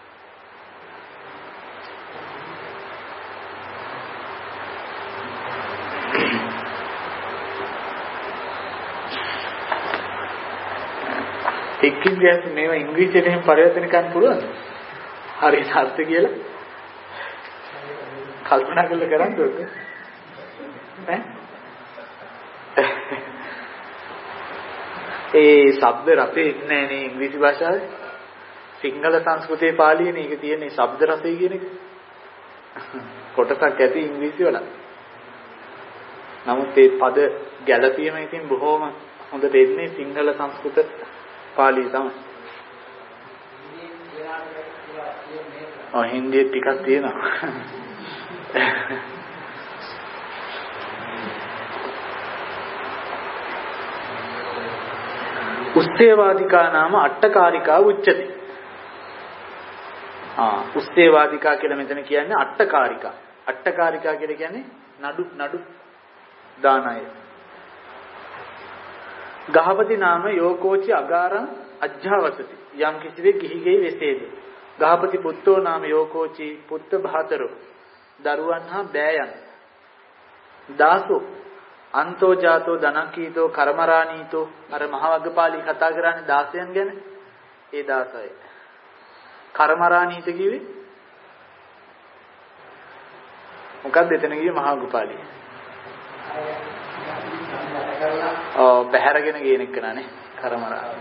එක්කින්දියස් මේවා ඉංග්‍රීසියට එහෙම පරිවර්තන කරන්න පුළුවන්ද? හරියට අර්ථ කියලා කල්පනා කරලා කරන්න ඕනේ. ඒ ශබ්ද රසෙ ඉන්නේ නේ ඉංග්‍රීසි භාෂාවේ. සිංහල සංස්කෘතයේ පාලියනේ ඒක තියෙන්නේ ශබ්ද රසය කියන එක. කොටසක් ඇති ඉංග්‍රීසි වල. නමුත් ඒ පද ගැළපීම ඉතින් බොහොම හොඳට එන්නේ සිංහල සංස්කෘත පාලිය තමයි. හින්දියේ ටිකක් තියෙනවා. උස්සේවාදිකා නාම අට්ඨකාරිකා උච්චති. උස්සේවාදිකා කියලා මෙතන කියන්නේ අට්ඨකාරිකා. අට්ඨකාරිකා කියලා කියන්නේ නඩු දාන අය. ගහපති නාම යෝකෝචි අගාරං අජ්ජාවසති. යම් කිසිවෙක් ගිහිගෙයි වෙසේද. ගහපති පුත්තෝ නාම යෝකෝචි පුත්ත භාතරෝ. දරුවන් හා බෑයන්. දාසෝ අන්තෝ ජාතෝ ධනකීතෝ කර්මරාණීතෝ අර මහවග්ගපාලී කතා කරන්නේ දාසයන් ගැන. ඒ දාසය. කර්මරාණීත කිව්වේ මොකක්ද එතන කිව්වේ මහවග්ගපාලී? පැහැරගෙන ගේන එක නනේ කර්මරාණී.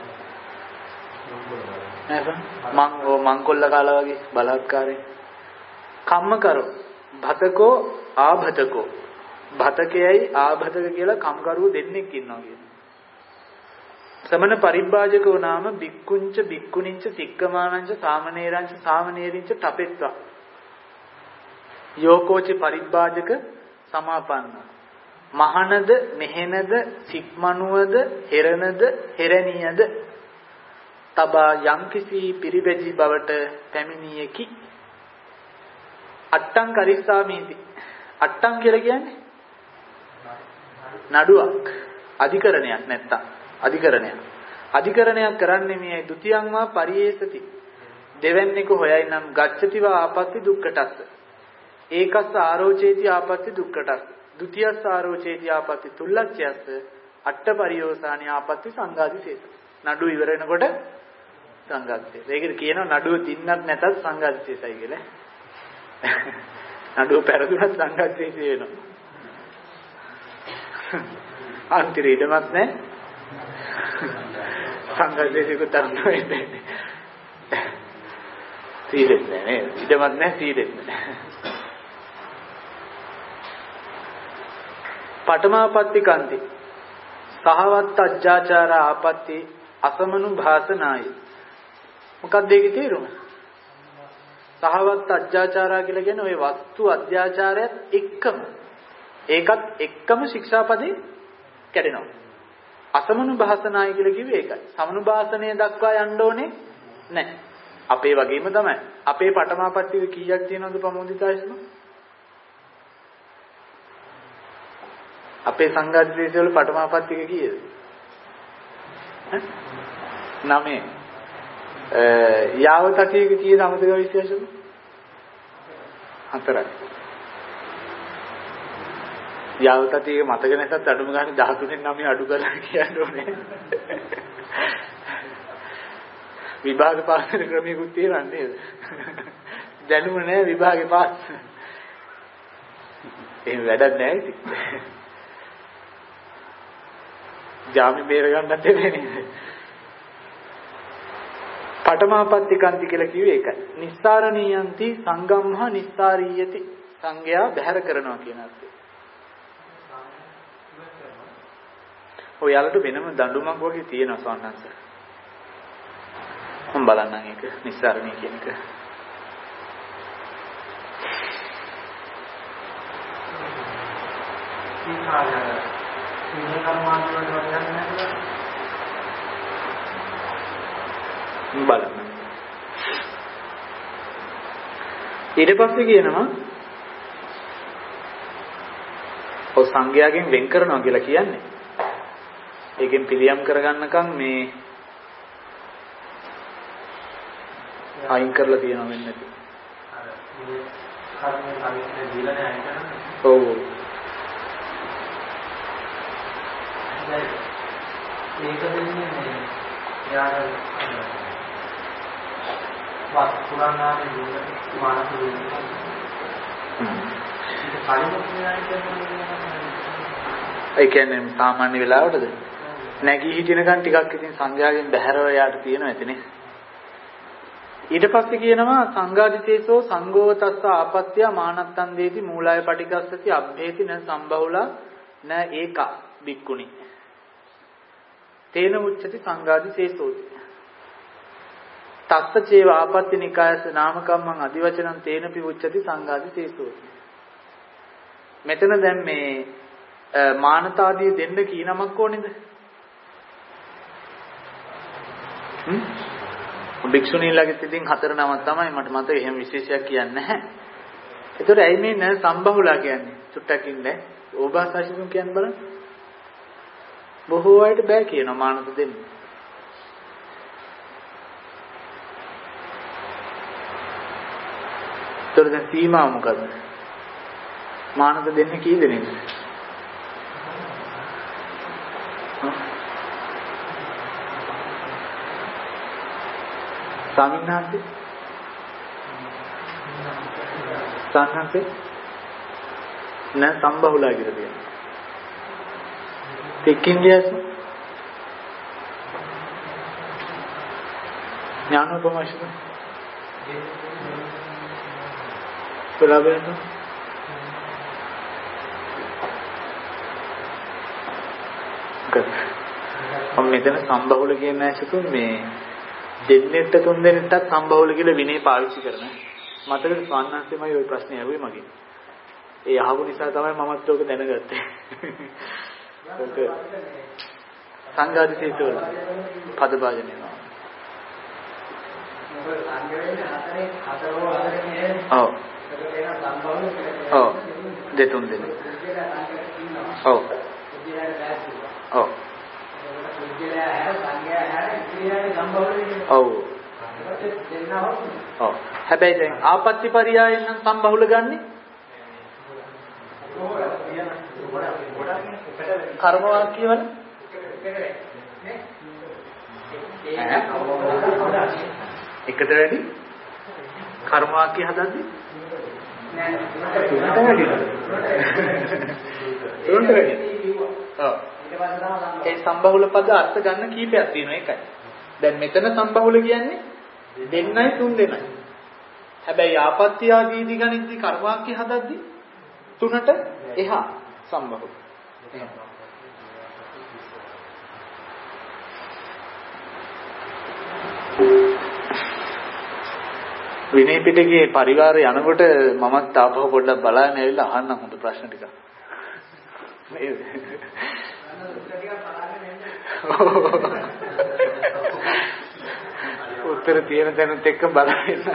නේද? මංකොල්ල කාලා වගේ බලහත්කාරයෙන්. කම්ම කරෝ භතකෝ ආභතකෝ භතකයයි ආභතක කියලා කම්කරුවෝ දෙන්නෙක් ඉන්නවා කියනවා. සමන පරිබ්බාජකෝ නාම බික්කුංච බික්කුණින්ච සික්කමානංච සාමනේරංච සාමනේරින්ච තපෙත්වා. යෝකෝච පරිබ්බාජක සමාපන්න. මහනද මෙහෙනද සික්මනුවද හෙරණද හෙරණියද තබා යම්කිසි පිරිවැජි බවට පැමිණියකි. අට්ටං කරිස්සාමීති. අට්ටං කියලා කියන්නේ නඩුවක් අධිකරණයක් නැත්තම් අධිකරණයක් කරන්නේ මේ ဒ ුතියං වා පරියේසති. දෙවැන්නෙකු හොයයි නම් ගච්ඡතිවා ආපත්‍ති දුක්ඛටස්ස. ඒකස්ස ආරෝචේති ආපත්‍ති දුක්ඛටස්ස. ဒ ුතියස්ස ආරෝචේති ආපත්‍ති තුල්ලච්ඡයස්ස. අට්ඨ පරියෝසානි ආපත්‍ති සංඝාදිශේෂ. නඩු ඉවර වෙනකොට සංඝාදිශේෂ. ඒකද කියනවා නඩුව තින්නත් නැතත් සංඝාදිශේෂයි කියලා. නඩුව පෙරදුනත් සංඝාදිශේෂ වෙනවා. අන්තිරේ ඉඩමක් නැහැ. සංඝාදිශේෂික තරණ වෙන්නේ. සීලෙත් නැහැ නේද? ඉඩමක් නැහැ සීලෙත් නැහැ. පඨමාපත්ති කන්ති සහවත් අජ්ජාචාර ආපත්‍ති අසමනු භාසනායි. මොකක්ද ඒකේ තේරුම? සහවත් අජ්ජාචාරා කියලා කියන්නේ ওই වස්තු අධ්‍යාචාරයත් එක්කම ඒකත් එක්කම ශික්ෂාපදේ කැඩෙනවා. අසමනු භාසනාය කියලා කිව්වේ ඒකයි. සමනු භාසනය දක්වා යන්න ඕනේ නැහැ. අපේ වගේම තමයි. අපේ පටමාපට්ටිය කීයක් තියෙනවද ප්‍රමෝදිතායසම? අපේ සංඝාධිපති වල පටමාපට්ටිය කීයද? 9. යාවතකයක කීයද අමතක විශේෂම? 4යි. යාවතකයේ මතක නැසත් අඩුම ගානේ 13න් 9 අඩු කරලා කියන්න ඕනේ. විභාග පාස් කරන ක්‍රමයකුත් තියෙනවා නේද? දැනුම නැහැ විභාගේ පාස්. එහෙම වැඩක් නැහැ ඉතින්. ජාමි බේර ගන්නත් දෙන්නේ. පඨමාපත්ති කන්ති කියලා කිව්වේ ඒකයි. නිස්සාරණීයන්ති සංගම්හ නිස්සාරීයති. සංඝයා බැහැර කරනවා කියන අර්ථය. ඔයාලට වෙනම දඬුවමක් වගේ තියෙනවා සවන්නන්ස. මම බලන්නම් ඒක නිස්සාරණීය කියන එක. බලන්න. ඊට පස්සේ කියනවා ඔය සංඝයාගෙන් වෙන් කරනවා කියලා කියන්නේ. ඒකෙන් පිළියම් කරගන්නකම් මේ අයින් කරලා තියෙනවා වෙන්නේ නැති. අර කර්මයේ පරිස්සම දීලා නෑ අයින් කරන්නේ. ඔව්. ඒක දෙන්නේ මේ යාර වත් පුරාණාවේ දුන්න මානස දුන්න. ඒ කියන්නේ සාමාන්‍ය වෙලාවටද නැගී හිටිනකන් ටිකක් ඉතින් සංඝයාගෙන් බැහැරව යාට තියෙනවා ඇතිනේ. ඊට පස්සේ කියනවා සංඝාදිතේසෝ සංඝෝතස්ස ආපත්‍ය මානත්තන් දේති මූලාය පටිගස්සති අබ්බේති න සම්බහුලා න ඒක බික්කුණි. තේන උච්චති සංඝාදිතේසෝති. තස්ස චේව ආපත්‍ය නිකායස නාමකම්මං අදිවචනං තේනපි උච්චති සංඝාදිතේසෝති. මෙතන දැන් මේ මානතාදී දෙන්න කී නමක් ඕනේද? භික්ෂුණීලාගෙත් ඉතින් 4 නමක් තමයි මට මතක එහෙම විශේෂයක් කියන්නේ නැහැ. ඒතර ඇයි මේ න සම්බහුලා කියන්නේ? චුට්ටක් ඉන්නේ. ඕභාසාශිකුන් කියන්න බලන්න. බොහෝ අයට බෑ කියනවා මානත දෙන්න. ඒතර දැන් සීමාව මොකද්ද? මානත දෙන්න කී දෙනෙක්ද? සාමිනාන්ති සාහන්සේ න සම්බහුලා කියලා කියනවා. තෙකින්දියස් ඥානෝපමාශික පළවෙනි මෙතන සම්බහුල කියන ඇසතුන් මේ දෙන්නෙක්ට තුන් දෙනෙක්ටත් සම්බහුල කියලා විනය පාවිච්චි කරනවා. මතකද ස්වාමීන්වහන්සේමයි ওই ප්‍රශ්නේ ඇහුවේ මගෙන්. ඒ අහපු නිසා තමයි මමත් ඔක දැනගත්තේ. ඔක සංඝාදිතේසෝල පද භාජනයනවා. ඔව්. ඔව්. දෙතුන් දෙනෙක්. ඔව්. ඔව්. ඔව්. ඔව්. හැබැයි දැන් ආපත්‍ති පරියායෙන් නම් සම්බහුල ගන්නේ කර්ම වාක්‍ය වල එකට වැඩි කර්ම වාක්‍ය හදද්දි තුනට වැඩි. ඔව්. ඒ සම්බහුල පද අර්ථ ගන්න කීපයක් තියෙනවා ඒකයි. දැන් මෙතන සම්බහුල කියන්නේ දෙන්නයි තුන් දෙනයි. හැබැයි ආපත්‍ය ආදී දිගණින්දි කර්මවාක්‍ය හදද්දි තුනට එහා සම්බහුල. විනය පිටකේ පරිවාරය යනකොට මමත් තාපහ පොඩ්ඩක් බලන්න ඇවිල්ලා අහන්න හොඳ ප්‍රශ්න ටිකක්. නේද? උත්තර තියෙන දැනුත් එක්ක බලන්න.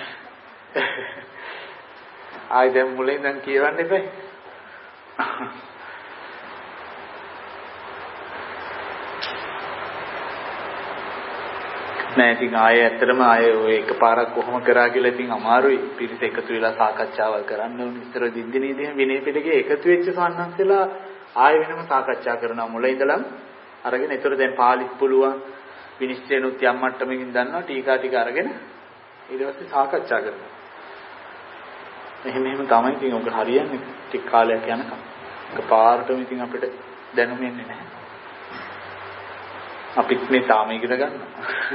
ආයි දැන් මුලින් ඉඳන් කියවන්න එපා. නෑ ඉතින් ආයේ ඇත්තටම ආයේ ඔය එකපාරක් කොහොම කරා කියලා ඉතින් අමාරුයි. පිරිස එකතු වෙලා සාකච්ඡාවල් කරන්න ඕනේ. ඉතර දින්දිනේදී විනය පිටකේ එකතු වෙච්ච සම්හන්සලා ආයෙ වෙනම සාකච්ඡා කරනවා මුල ඉඳලම අරගෙන. ඒතර දැන් පාලිත් පුළුවන් විනිශ්චයනුත් යම් මට්ටමකින් දන්නවා ටීකා ටික අරගෙන ඊට පස්සේ සාකච්ඡා කරනවා. එහෙම තමයි ඉතින් ඔක හරියන්නේ ටික කාලයක් යනකම්. එකපාරටම ඉතින් අපිට දැනුම එන්නේ නැහැ. අපිත් මේ තාම ඉගෙන ගන්නවා.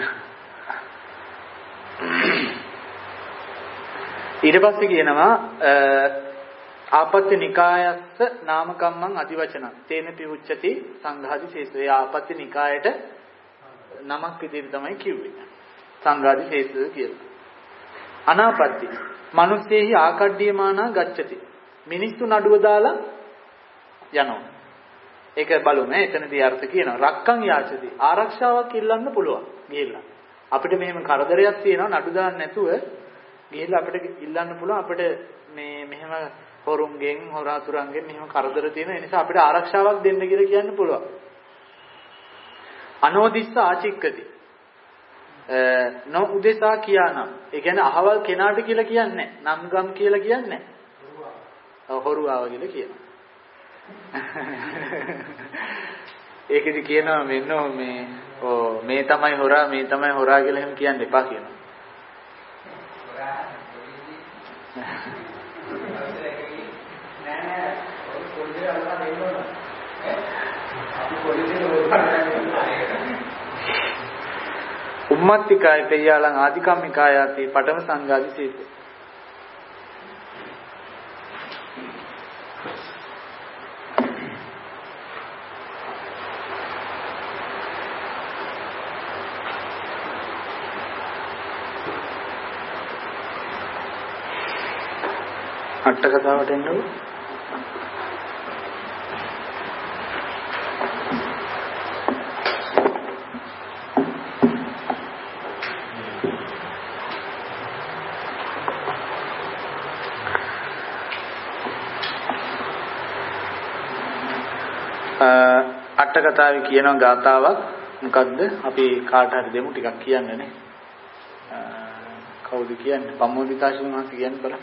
ඊට පස්සේ කියනවා ආපත්‍ය නිකායස්ස නාමකම්මං අදිවචන තේන පිවුච්චති සංඝාදි ශේෂය. ආපත්‍ය නිකායට නමක් විදිහට තමයි කිව්වේ සංඝාදි ශේෂය කියලා. අනාපත්‍ය මිනිස්සෙහි ආකඩ්ඩියමානා ගච්ඡති. මිනිස්සු නඩුව දාලා යනවා. ඒක බලමු එතනදී අර්ථ කියනවා රක්කන් යාචති ආරක්ෂාවක් ඉල්ලන්න පුළුවන් ගිහිල්ලා. අපිට මෙහෙම කරදරයක් තියෙනවා නඩු දාන්න නැතුව ගිහිල්ලා අපිට ඉල්ලන්න පුළුවන්. අපිට මේ මෙහෙම හොරුන්ගෙන් හොරාතුරන්ගෙන් මෙහෙම කරදර තියෙන නිසා අපිට ආරක්ෂාවක් දෙන්න කියලා කියන්න පුළුවන්. අනෝදිස්ස ආචික්කති නෝ උදෙසා කියානම්. ඒ කියන්නේ අහවල් කෙනාට කියලා කියන්නේ නැහැ. නම් ගම් කියලා කියන්නේ නැහැ. හොරුවාව කියලා කියනවා. ඒකෙදි කියනවා මෙන්න මේ තමයි හොරා මේ තමයි හොරා කියලා එහෙම කියන්න එපා කියනවා. උම්මත්තිකාය පෙය්‍යාලං ආදිකම්මිකායාති පඨම සංඝාදි සීත. අට කතාවට එන්නකො. අට කතාවේ කියනවා ගාතාවක්. මොකද්ද? අපි කාට හරි දෙමු ටිකක් කියන්න නේ. කවුද කියන්නේ? පම්මෝදිතාශි මහත්තයා කියන්න බලන්න.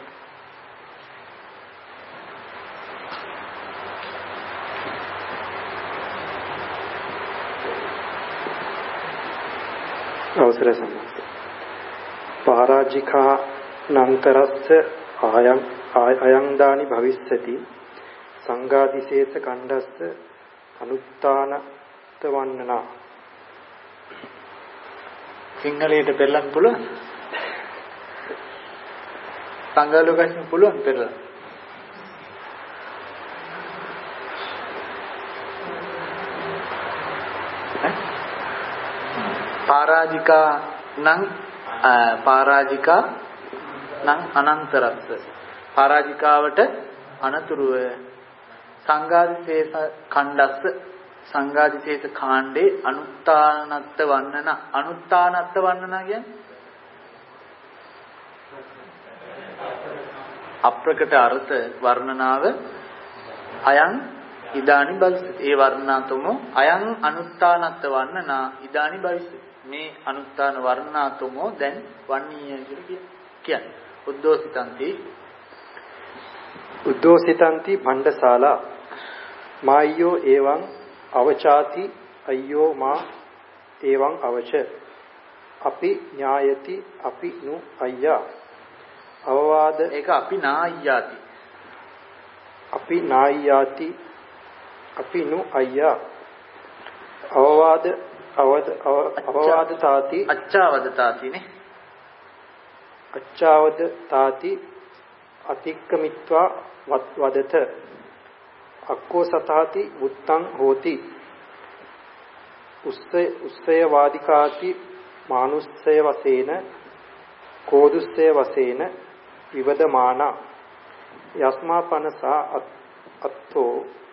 අවසරයි සම්මාස. පරාජිකා නන්තරස්ස අයං දානි භවිස්සති සංඝාදිශේෂ කණ්ඩස්ස අනුත්තානත වන්නනා. සිංහලයට පෙරලන්න පුළුවන්? සංඝාලෝකයෙන් පුළුවන් පෙරලන්න. පරාජිකා නම් අනන්තරස්ස. පරාජිකාවට අනතුරුව සංඝාදිශේෂ ඛණ්ඩස්ස සංඝාදිශේෂ කාණ්ඩේ අනුත්තානත්ත වන්නන. අනුත්තානත්ත වන්නන කියන්නේ අප්‍රකට අර්ථ වර්ණනාව අයං ඉදානි භවිස්සති. ඒ වර්ණනාතමෝ අයං අනුත්තානත්ත වන්නනා ඉදානි භවිස්සති. මේ අනුත්තාන වර්ණනාතමෝ දැන් වන්නීය කියලා කියන්නේ. උද්දෝසිතන්ති භණ්ඩශාලා මායෝ එවං අවචාති අය්‍යෝ මා එවං අවච අපි ඥායති අපි නු අය්යා අවවාද. ඒක අපි නාය්‍යාති අපි නු අය්යා අවවාද තාති අච්ඡාවද තාති නේ. අච්ඡාවද තාති අතික්කමිත්වා වදත අක්කෝ සතාති උත්තං හෝති උස්සය වාදිකාති මානුස්සය වශයෙන් කෝදුස්සේ වශයෙන් විවදමාන යස්මා පනසා අත්තෝ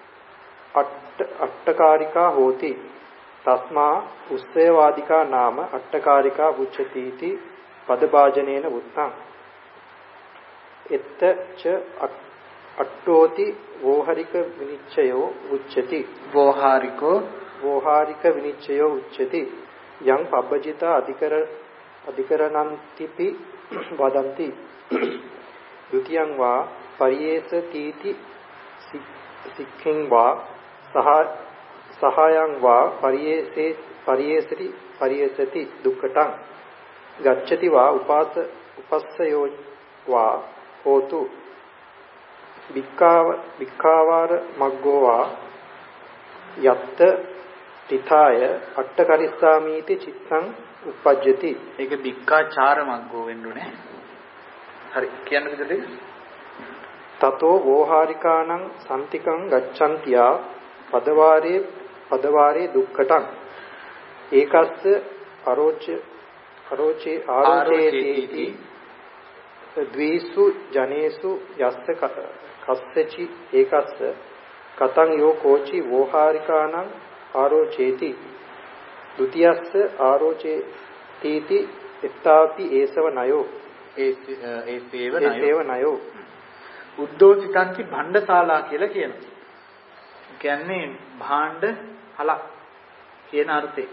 අට්ඨකාරිකා හෝති තස්මා උස්සේවාදිකා නාම අට්ඨකාරිකා උච්චති इति පදභාජනේන උත්තං එත්ත ච අට්ඨෝති වෝහරික විනිච්ඡයෝ උච්චති වෝහාරික විනිච්ඡයෝ උච්චති යං පබ්බජිතා අධිකරණන්තිපි වදන්ති ဒုတိယං වා පරියේසතිති සික්ඛෙන් වා සහායං වා පරියේසති දුක්ඛටං ගච්ඡති වා උපස්සයෝ වා හෝතු වික්ඛාවාර මග්ගෝ වා යත්ත තිතාය අට්ඨකරිස්සාමීති චිත්තං උපජ්ජති. ඒක වික්ඛාචාර මග්ගෝ වෙන්නුනේ. හරි කියන්න විදිහට තතෝ වෝහාරිකානං සම්තිකං ගච්ඡන්තියා පදවාරේ දුක්ඛටං ඒකස්ස ආරෝචේති ද්වේසු ජනේසු යස්ස කස්සචි ඒකස්ස කතං යෝ කෝචි වෝහාරිකානං ආරෝචේති ဒုတိယස්ස ආරෝචේති එත්තාපි ඒසව නයෝ ඒසේව නයෝ උද්දෝසිතන්ති භණ්ඩශාලා කියලා කියනවා. කියන්නේ භාණ්ඩ හලක් කියන අර්ථේ.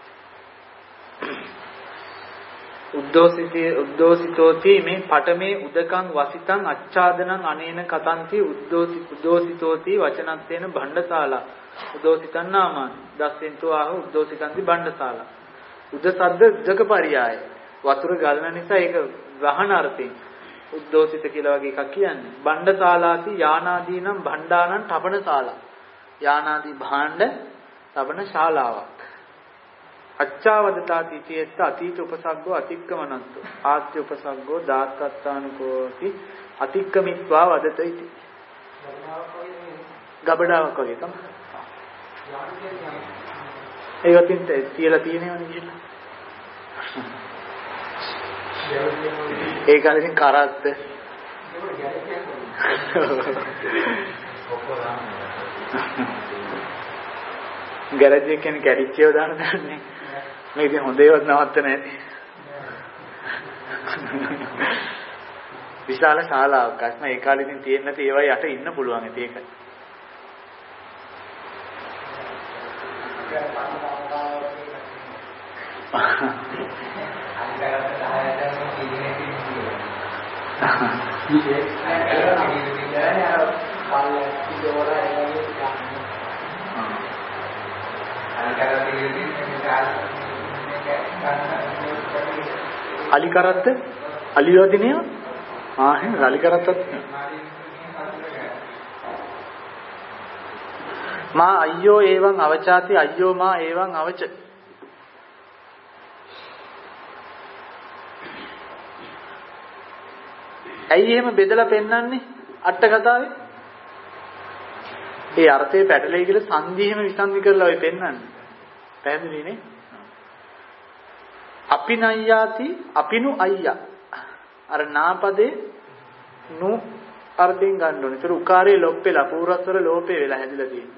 උද්දෝසිතෝති මේ පඨමේ උදකං වසිතං අච්ඡාදනං අනේන කතන්ති උද්දෝසිතෝති වචනත්තේන භණ්ඩශාලා උද්දෝසිතං නාමං දස්සෙන්තෝ ආහ උද්දෝසිතන්ති භණ්ඩශාලා. උද සද්ද උදක පරියාය. වතුර ගලන නිසා ඒක වහන අර්ථයෙන් උද්දෝසිත කියලා වගේ එකක් කියන්නේ. භණ්ඩශාලාති යානාදීනම් භණ්ඩානං තපනශාලා. යානාදී භාණ්ඩ තපන ශාලාවක්. අච්ඡාවදතාති චේත අතීත උපසග්ගෝ අතික්කමනන්තෝ ආත්‍ය උපසග්ගෝ දාත්තත්තානුකෝති අතික්කමිත්වා වදත ඉති. ගබඩාවක් වගේ තමයි. ඒකකින් තියලා තියෙනවනේ කියලා. ඒ කාලෙකින් කරත්ත ගෑරේජ් එකේ කියන්නේ කැඩිච්චේව දාන දන්නේ. මේක හොඳ ඒවත් නවත්ත නැති. විශාල ශාලාවක් අස්ම ඒ කාලෙකින් තියෙන්න නැති ඒවා යට ඉන්න පුළුවන් ඒකයි. අලි කරත්ත අලියෝදිනේ අලි කරත්තත් මා අයියෝ එවං අවචාති අයියෝ මා එවං අවච. ඇයි එහෙම බෙදලා පෙන්වන්නේ අට කතාවේ? ඒ අර්ථයේ පැටලෙයි කියලා සංදීහෙම විසන්දි කරලා ඔය පෙන්වන්නේ. පැහැදිලිනේ? අපිනය්‍යාති අපිනු අයියා. අර නාපදේ නු අර්ථයෙන් ගන්න ඕනේ. ඒතර උකාරේ ලොප්පෙලා පූර්වස්වර ලෝපේ වෙලා හැදිලා තියෙන්නේ.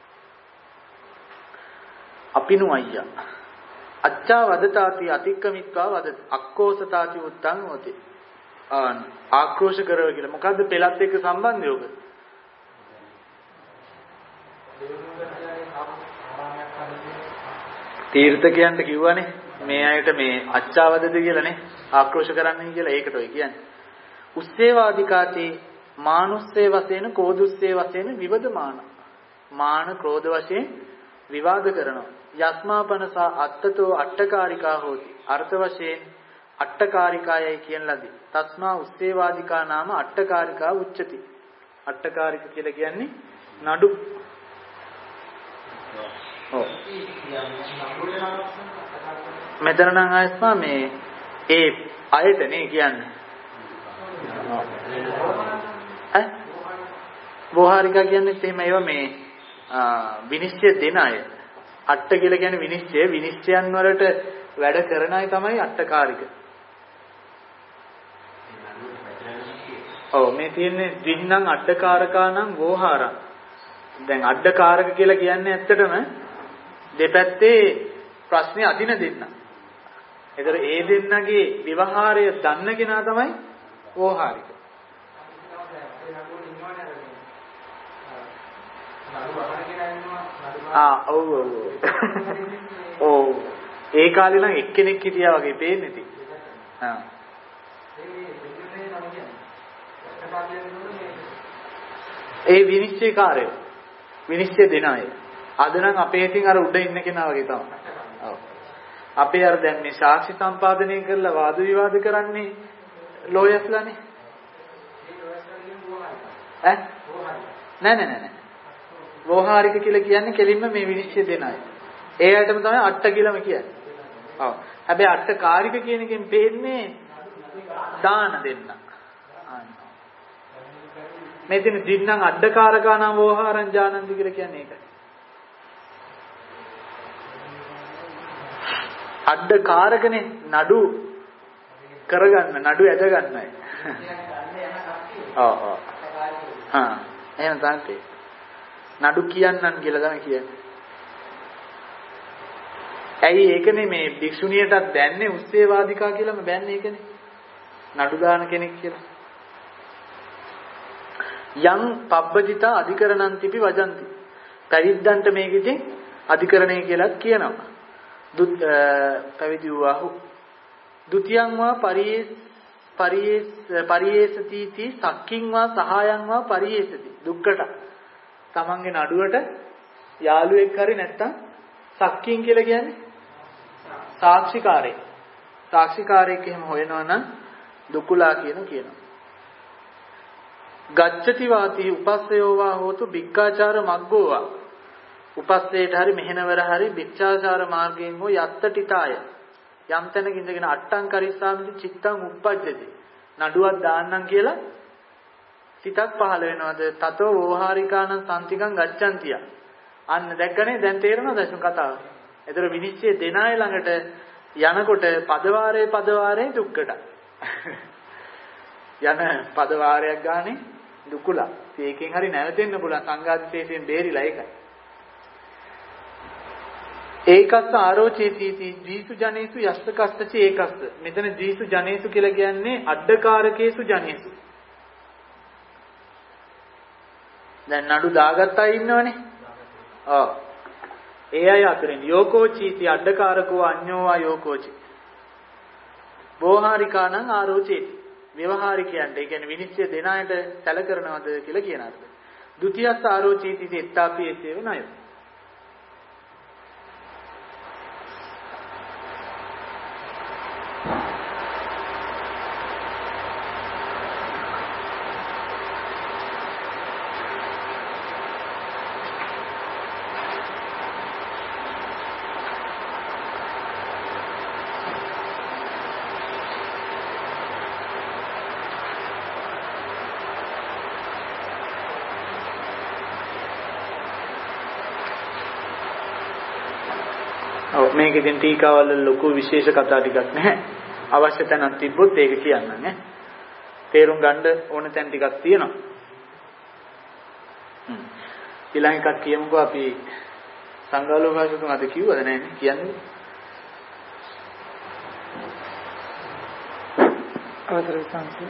අපිනු අයියා. අච්ඡා වදතාති අතික්කමිත්වා වදත. අක්කෝසතාති උත්තං හොති. ආක්‍රෝෂ කරව කියලා. මොකද්ද පෙළත් එක්ක සම්බන්ධය ඔබ? තීර්ථකයන්ට කිව්වනේ මේ අයට මේ අච්චාවදද කියලානේ ආක්‍රෝෂ කරන්නේ කියලා. ඒකට ඔය කියන්නේ. උස්සේවාදිකාතේ මානුස්සේ වශයෙන් කෝදුස්සේ වශයෙන් විවදමාන. මාන ක්‍රෝධ වශයෙන් විවාද කරනවා. යස්මාපනසා අත්තතෝ අට්ඨකාරිකා හෝති. අර්ථ වශයෙන් අට්ඨකාරිකායයි කියන ලදී. තස්මා උස්සේවාදිකා නාම අට්ඨකාරිකා උච්චති. අට්ඨකාරික කියලා කියන්නේ නඩු. ඔව්. මෙතන නම් ආයස්මා මේ ඒ අයතනේ කියන්නේ. වෝහාරිකා කියන්නේ එහෙම ඒවා මේ විනිශ්චය දෙන අය. අට්ඨ කියලා කියන්නේ විනිශ්චය. විනිශ්චයන් වලට වැඩ කරන අය තමයි අට්ඨකාරික. ඔව් මේ තියෙන්නේ දින්නම් අඩකාරකානම් වෝහාරං. දැන් අඩකාරක කියලා කියන්නේ ඇත්තටම දෙපැත්තේ ප්‍රශ්නේ අදින දෙන්න. ඒතර ඒ දෙන්නගේ ව්‍යවහාරය දන්න කෙනා තමයි වෝහාරික. ඔව්. ඔව්. ඒ කාලේ නම් එක්කෙනෙක් හිටියා වගේ පේන්නේ ඉතින්. ඒ විනිශ්චයකාරය. විනිශ්චය දෙන අය. අද නම් අපේ ඉතින් අර උඩ ඉන්න කෙනා වගේ තමයි. ඔව්. අපේ අර දැන් මේ සාක්ෂි සම්පාදනය කරලා වාද විවාද කරන්නේ ලෝයර්ස්ලානේ. නෑ. වෝහාරික කියලා කියන්නේ කෙලින්ම මේ විනිශ්චය දෙන අය. ඒ අයටම තමයි අට්ට කියලාම කියන්නේ. ඔව්. හැබැයි අට්ටකාරික කියන එකෙන් පේන්නේ දාන දෙන්න. මෙතන දින්නම් අඩකාරකානම් වෝහාරං ජානන්ති කියලා කියන්නේ ඒකයි. අඩකාරකනේ නඩු කරගන්න නඩු ඇද ගන්නයි. ඔව්. එහෙනම් තමයි. නඩු කියන්නන් කියලා තමයි කියන්නේ. ඇයි ඒකනේ මේ භික්ෂුණියටත් දැන්නේ උස්සේවාදිකා කියලාම බෑන්නේ ඒකනේ. නඩු දාන කෙනෙක් කියලා. යම් පබ්බජිතා අධිකරණන්තිපි වජන්ති. පැවිද්දන්ට මේක ඉතින් අධිකරණය කියලා කියනවා. පැවිදි වූහු ဒ ුතියං වා පරියේසති සක්කින් වා සහායං වා පරියේසති දුක්කට. තමන්ගේ නඩුවට යාළුවෙක් හරි නැත්තම් සක්කින් කියලා කියන්නේ සාක්ෂිකාරයෙක්. සාක්ෂිකාරයෙක් එහෙම හොයනවා නම් දුකුලා කියනවා. ගච්ඡති වාති උපස්සයෝවා හෝතු භික්ඛාචාර මග්ගෝවා. උපස්සයට හරි මෙහෙණවර හරි භික්ඛාචාර මාර්ගයෙන් හෝ යත්තටිතාය. යම් තැනක ඉඳගෙන අට්ටං කරිස්සාමිති චිත්තං උප්පජ්ජති. නඩුවක් දාන්නම් කියලා සිතක් පහළ වෙනවද? තතෝ වෝහාරිකානං සම්තිකං ගච්ඡantiya. අන්න දැක්කනේ දැන් තේරෙනවද මේ කතාව? ඒතර විනිශ්චය දෙන අය ළඟට යනකොට පදවාරේ දුක්කට. යන පදවාරයක් ගානේ දුකුලා. ඒකෙන් හරි නැවතෙන්න පුළුවන් සංඝාදිශේෂයෙන් බේරිලා ඒකයි. ඒකස්ස ආරෝචේති ජීසු ජනේසු යස්ස කස්සච ඒකස්ස. මෙතන ජීසු ජනේසු කියලා කියන්නේ අඩකාරකේසු ජනේසු. දැන් නඩු දාගත්ත අය ඉන්නවනේ. ඔව්. ඒ අය අතරින් යෝකෝචීති අඩකාරකෝ අඤ්ඤෝවා යෝකෝචි. වෝහාරිකාණං ආරෝචේති. ව්‍යවහාරිකයන්ට ඒ කියන්නේ විනිශ්චය දෙන අයට සැල කරනවද කියලා කියන අර්ථය. ဒ ුතියස්ස ආරෝචීති එත්තාපි එසේව නය. මේක ඉතින් ටීකාවල ලොකු විශේෂ කතා ටිකක් නැහැ. අවශ්‍ය තැනක් තිබ්බොත් ඒක කියන්නම් ඈ. තේරුම් ගන්න ඕන තැන් ටිකක් තියෙනවා. ඊළඟ එකක් කියමුකෝ අපි සංගාලෝභාෂතුන් අද කිව්වද නැහැ කියන්නේ. අවසරයි සංසි.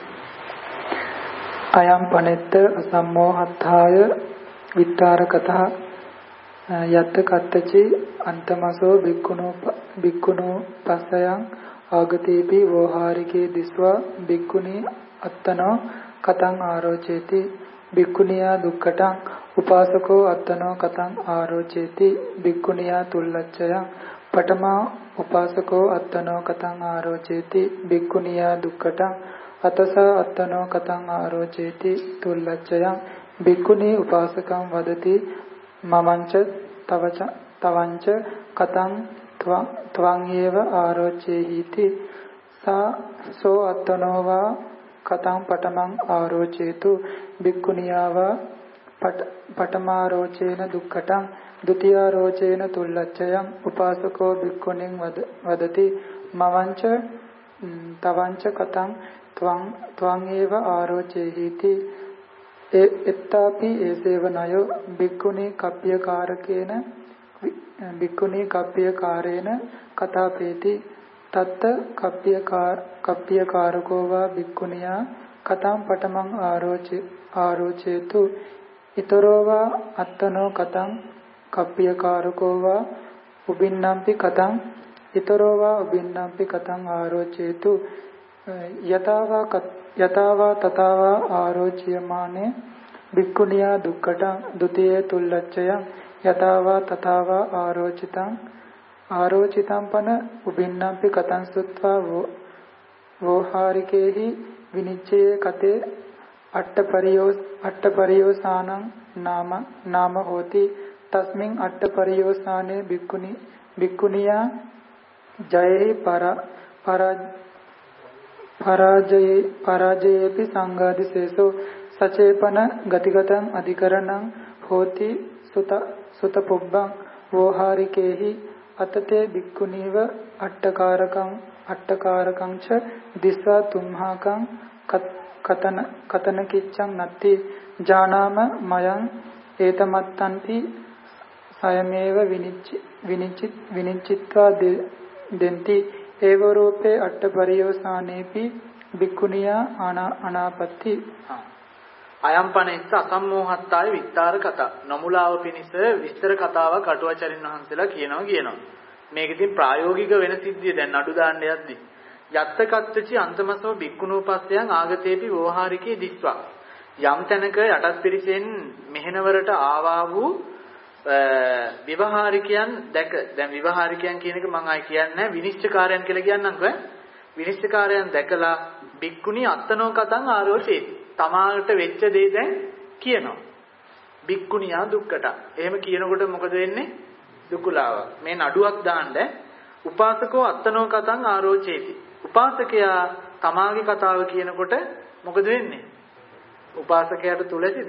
අයම් පනෙත්ත අසම්මෝහත්ථාය විත්තරකතහ යත් කත්තචි අන්තමසෝ බික්කුණෝ පස්සයන් ආගතේපි වෝහාරිකේ දිස්වා බික්කුණී අත්තනෝ කතං ආරෝචේති බික්කුණියා දුක්ඛටං උපාසකෝ අත්තනෝ කතං ආරෝචේති බික්කුණියා තුල්ලච්ඡයං පඨමා උපාසකෝ අත්තනෝ කතං ආරෝචේති බික්කුණියා දුක්ඛටං අතස අත්තනෝ කතං ආරෝචේති තුල්ලච්ඡයං බික්කුණී උපාසකං වදති මමංච තවංච කතං ත්වං ඒව ආරෝචේහිති සෝ අත්තනෝවා කතං පඨමං ආරෝචේතු බික්කුණියාවා පඨමාරෝචේන දුක්ඛටං ဒ ුතියාරෝචේන තුල්ලච්ඡයං උපාසකෝ බික්කුණින් වදති මවංච තවංච කතං ත්වං ඒව ආරෝචේහිති එත්තාපි ඒසේවනයෝ භික්ඛුනී කප්පියකාරේන කතාපේති තත්ත කප්පියකාරකෝ වා භික්ඛුනියා කතං පඨමං ආරෝචේතු ඊතරෝ වා අත්තනෝ කතං කප්පියකාරකෝ වා උබින්නම්පි කතං ඊතරෝ වා උබින්නම්පි කතං ආරෝචේතු යතාවා තතාවා ආරෝචියමානේ භික්ඛුනියා දුක්ඛටං ဒ ුතියේ තුල්ලච්ඡයං යතාවා තතාවා ආරෝචිතං පන උබින්නම්පි කතං සුත්වා වෝහාරිකේහි විනිච්ඡයේ කතේ අට්ඨපරියෝසානං නාම හෝති තස්මින් අට්ඨපරියෝසානේ භික්ඛුනියා ජයෙහි පරාජයේපි සංඝාදිශේෂෝ සචේපන ගතිගතං අධිකරණං හෝති සුත පුබ්බං වෝහාරිකේහි අතතේ භික්ඛුනීව අට්ඨකාරකං ච දිස්සා තුම්හාකං කතන කිච්ඡං නත්ති ජානාම මයං ඒතමත්තන්ති සයමේව විනිච්චිත්වා දෙන්ති ඒව රූපේ අට්ඨපරියෝසානේපි භික්ඛුනියා අනාපත්ති අයම්පනෙස්ස අසම්මෝහත්තාය විස්තර කතා නොමුලාව පිණිස විස්තර කතාවක් අටුවාචාරින් වහන්සේලා කියනවා මේක ඉතින් ප්‍රායෝගික වෙන සිද්ධිය දැන් නඩු දාන්න යද්දි යත්තකත්චි අන්තමසෝ භික්ඛුනෝපස්සයන් ආගතේපි වෝහාරිකේ දිස්වා යම් තැනක යටත් පිරිසෙන් මෙහෙණවරට ආවා වූ විවහාරිකයන් දැක දැන් විවහාරිකයන් කියන එක මම ආයි කියන්නේ විනිශ්චයකාරයන් කියලා කියන්නම්කෝ විනිශ්චයකාරයන් දැකලා භික්ඛුනි අත්තනෝ කතං ආරෝචේති තමාට වෙච්ච දේ දැන් කියනවා භික්ඛුනියා දුක්කට එහෙම කියනකොට මොකද වෙන්නේ දුකුලාව මේ නඩුවක් දාන්න උපාසකෝ අත්තනෝ කතං ආරෝචේති උපාසකයා තමාගේ කතාව කියනකොට මොකද වෙන්නේ උපාසකයාට තුලැතිද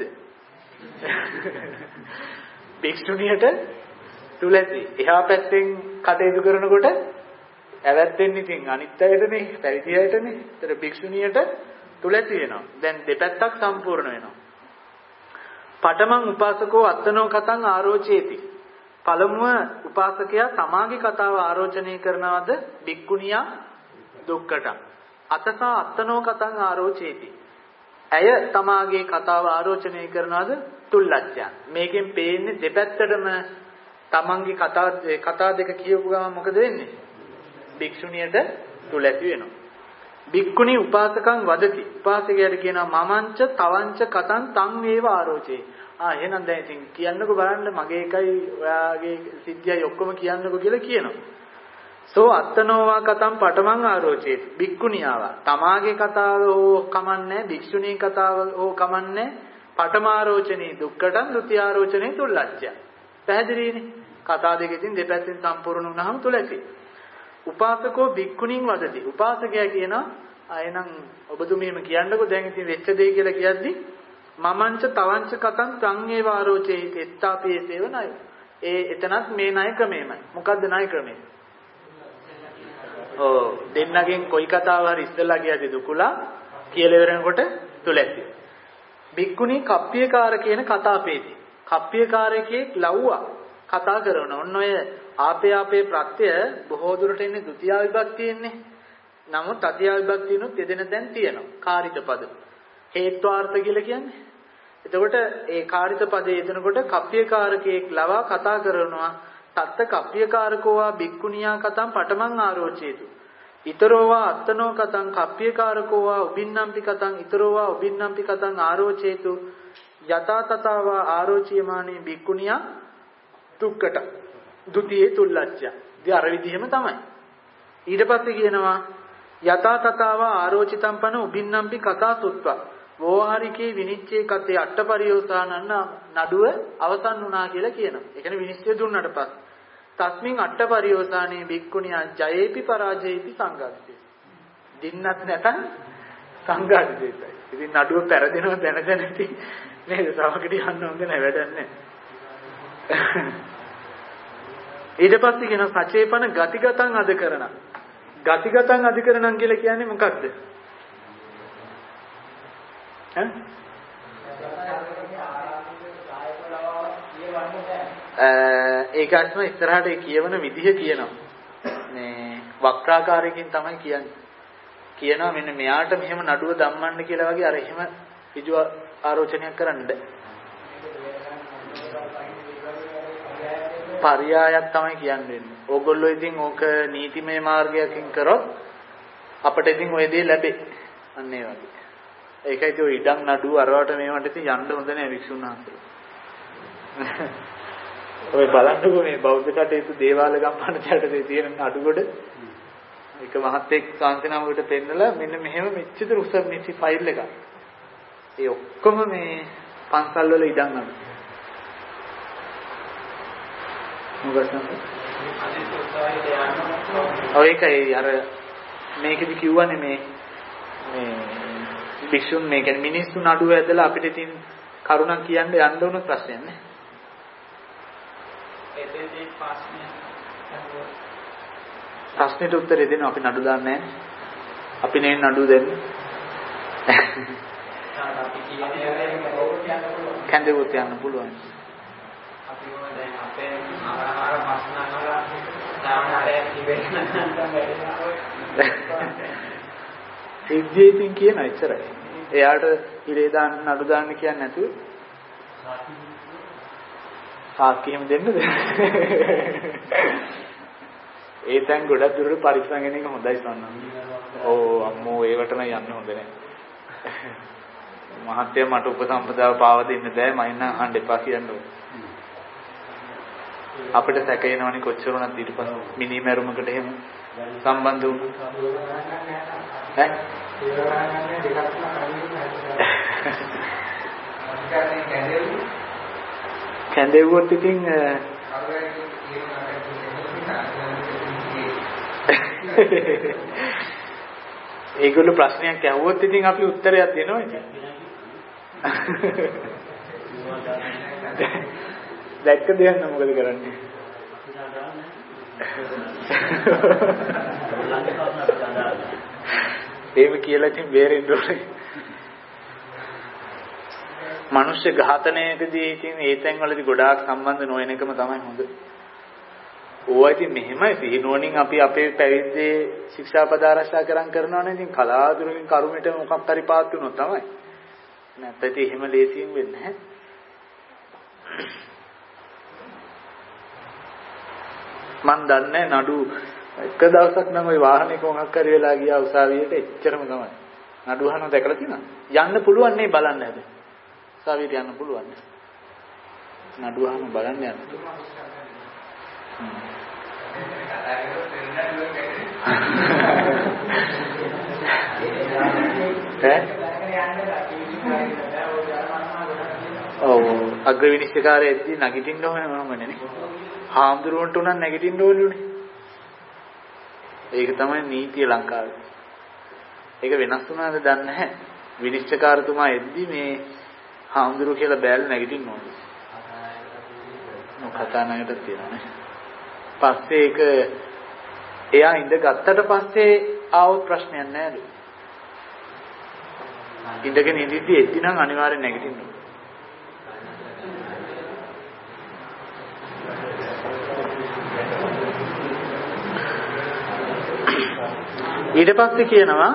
භික්ෂුණියට තුලැති එහා පැත්තෙන් කටයුතු කරනකොට ඇවැත්ෙන්නේ ඉතින් අනිත් අයටනේ පැවිදි අයටනේ ඒතර භික්ෂුණියට තුලැති වෙනවා දැන් දෙපැත්තක් සම්පූර්ණ වෙනවා පඨමං උපාසකෝ අත්තනෝ කතං ආරෝචේති පළමුව උපාසකයා තමාගේ කතාව ආරෝචනය කරනවද භික්ඛුනියා දුක්කට අතසා අත්තනෝ කතං ආරෝචේති ඇය තමාගේ කතාව ආරෝචනය කරනවද තුල්ලච්ඡා මේකෙන් පේන්නේ දෙපැත්තටම තමන්ගේ කතා දෙක කියවපු ගමන් මොකද වෙන්නේ භික්ෂුණියට තුලැති වෙනවා භික්ඛුනි උපාසකං වදති උපාසකයාට කියනවා මමංච තවංච කතං තං වේව ආරෝචේ එහෙනම් දැන් ඉතින් කියන්නකෝ බලන්න මගේ එකයි ඔයාගේ සිද්ධියයි ඔක්කොම කියන්නකෝ කියලා කියනවා සෝ අත්තනෝවා කතං පඨමං ආරෝචේ භික්ඛුනියාවා තමාගේ කතාව හෝ කමන්නේ භික්ෂුණී කතාව හෝ කමන්නේ පඨමාරෝචනේ දුක්කටං ဒ ුතියාරෝචනේ තුල්ලච්ඡය පැහැදිලිනේ කතා දෙක ඉතින් දෙපැත්තෙන් සම්පූර්ණ වුණාම තුලැති උපාසකෝ භික්ඛුණීන් වදති උපාසකයා කියනවා අයනම් ඔබතුමීම කියන්නකෝ දැන් ඉතින් වෙච්ච දෙය කියලා කියද්දි මමංච තවංච කතං තං ඒව ආරෝචේ එත්තාපේ සේවනයි එතනත් මේ ණය ක්‍රමෙමයි මොකද්ද ණය ක්‍රමය දෙන්නගෙන් කොයි කතාව හරි ඉස්සෙල්ලා කියද්දි දුකුලා කියලා ඉවරනකොට තුලැති භික්ඛුණී කප්පියකාර කියන කතාපේති කප්පියකාරකේ ලව්වා කතා කරන ඔන්න ඔය ආපේ ප්‍රත්‍ය බොහෝ දුරට ඉන්නේ ဒ ුතිය විභක්තියෙන්නේ නමුත් තතිය විභක්තියනොත් යෙදෙන තැන් තියෙනවා කාරිත පද හේත්වාර්ථ කියලා කියන්නේ එතකොට ඒ කාරිත පදේ යෙදෙනකොට කප්පියකාරකෙක් ලවා කතා කරනවා තත්ත කප්පියකාරකෝවා භික්ඛුනියා කතං පඨමං ආරෝචේතු ඊතරෝවා අත්තනෝ කතං කප්පියකාරකෝවා උබින්නම්පි කතං ඊතරෝවා උබින්නම්පි කතං ආරෝචේතු යතා තතාවා ආරෝචියමානේ භික්ඛුනියා දුක්කට ဒ ුතියේ තුල්ලච්ඡය ඉතින් අර විදිහම තමයි ඊට පස්සේ කියනවා යතා තතාවා ආරෝචිතම් පන උබින්නම්පි කතා සුත්වා වෝහාරිකේ විනිච්ඡේ කතේ අට්ඨපරියෝසානන්න නඩුව අවසන් වුණා කියලා කියනවා. ඒ කියන්නේ විනිශ්චය දුන්නාට පස්සේ තස්මින් අට්ඨපරියෝසානේ භික්ඛුනියා ජයේපි පරාජයේපි සංඝාතිසේ. දින්නත් නැතන් සංඝාතිසේයි. ඉතින් නඩුව පෙරදෙනව දැන ඉතින් නේද? සමකට යන්න හොඳ නැහැ වැඩක් නැහැ. ඊට පස්සේ කියන සචේපන ගතිගතං අධිකරණ. ගතිගතං අධිකරණම් කියලා කියන්නේ මොකක්ද? ඒක අත්ම ඉස්සරහට කියවන විදිහ කියනවා. මේ වක්‍රාකාරයකින් තමයි කියන්නේ. කියනවා මෙන්න මෙයාට මෙහෙම නඩුව ධම්මන්න කියලා වගේ අර එහෙම ඍජුව ආරෝචනයක් කරන්න බෑ. පරියායක් තමයි කියන්නේ. ඕගොල්ලෝ ඉතින් ඕක නීතිමය මාර්ගයකින් කරොත් අපිට ඉතින් ওই දේ ලැබේ. අන්න ඒ වගේ. ඒකයි ඒ ඉඩම් නඩුව අරවට මේවට ඉතින් යන්න හොඳ නෑ වික්ෂුන් වහන්සේලා. ඔය බලන්නකෝ මේ බෞද්ධ කටයුතු දේවාල ගම්පහ යටතේ තියෙන නඩුගොඩ එක මහත්ෙක් කාන්තිනාමකට පෙන්නලා මෙන්න මෙහෙම මෙච්චර උස මිටි ෆයිල් එකක්. ඒ ඔක්කොම මේ පන්සල් වල ඉඩම් නඩු. ඔය ඒකයි අර මේකෙදි කිව්වනේ මේ වික්ෂුන් මේ කියන්නේ මිනිස්සු නඩුව ඇදලා අපිට ඉතින් කරුණක් කියන්න යන්න උන ප්‍රශ්නයක් නේ. එතෙන්දී ප්‍රශ්නෙට උත්තරේ දෙනවා අපි නඩු දාන්නේ නැහැ. අපි නේ නඩු දෙන්නේ. අපි කියන්නේ කැඳවුවොත් යන්න පුළුවන්. අපි මොකද දැන් අපේ ආහාර මස්නහලා සාමාන්‍යයෙන් ඉවෙන්න සිද්ධියෙන් කියන ඉතරයි. එයාට ඉරේ දාන්න නඩු දාන්න කියන්නේ නැතුව සාක්කියම දෙන්නද? ඒ තැන් ගොඩක් දුරට පරිස්සම් වෙන එක හොඳයි සම්මන්. ඕ අම්මෝ ඒවට නම් යන්න හොඳ නැහැ. මහත්ය මට උපසම්පදාව පාව දෙන්න බෑ මයින් නම් අහන්න එපා කියන්නේ. අපිට සැකේනවනේ කොච්චර වුණත් ඊට පස්සේ මිනි මැරුමකට එහෙම සම්බන්ධ වුණා. ඈ? කැඳෙව්වොත් ඉතින් ඒගොල්ලෝ ප්‍රශ්නයක් ඇහුවොත් ඉතින් අපි උත්තරයක් දෙනවා ඉතින්. දැක්ක දෙයක් නම් මොකද කරන්නේ? ඒක කියලා ඉතින් බේරෙන්න ඕනේ. මනුෂ්‍ය ඝාතනයකදී ඉතින් ඒ තැන් වලදී ගොඩාක් සම්බන්ධ නොවන එකම තමයි හොඳ. ඕවා ඉතින් මෙහෙමයි සිහිනුවණින් අපි අපේ පැවිද්දේ ශික්ෂාපද ආරක්ෂා කරනවනේ ඉතින් කලාතුරකින් කරුමෙට මොකක් හරි පාත් වුණොත් තමයි. නැත්නම් ඉතින් එහෙම ලේසියෙන් වෙන්නේ නැහැ. මන් දන්නේ නඩු එක දවසක් නම් ওই වාහනයක මොකක් හරි වෙලා ගියා උසාවියට එච්චරම තමයි. නඩු අහනවා දැකලා තියෙනවද? යන්න පුළුවන් නේ බලන්න හැබැයි. උසාවියට යන්න පුළුවන් නේ. නඩු අහන බලන්න යන්න. ඔව් අග්‍රවිනිශ්චයකාරයෙක්දී නැගිටින්න ඕනේ මොනවද නේ? හාමුදුරුවන්ට උනන් නැගිටින්න ඕනේ. ඒක තමයි නීතිය ලංකාවේ. ඒක වෙනස් වුණාද දන්නේ නැහැ. විනිශ්චයකාරතුමා එද්දි මේ හාමුදුරුවෝ කියලා බෑල් නැගිටින්න ඕනේ. කතා නැගිට තියෙනවානේ. පස්සේ ඒක එයා ඉඳගත්තට පස්සේ ආවොත් ප්‍රශ්නයක් නැහැ. ඉඳගෙන ඉඳිද්දි එද්දි නම් අනිවාර්යෙන් නැගිටින්න ඕනේ. ඊට පස්සේ කියනවා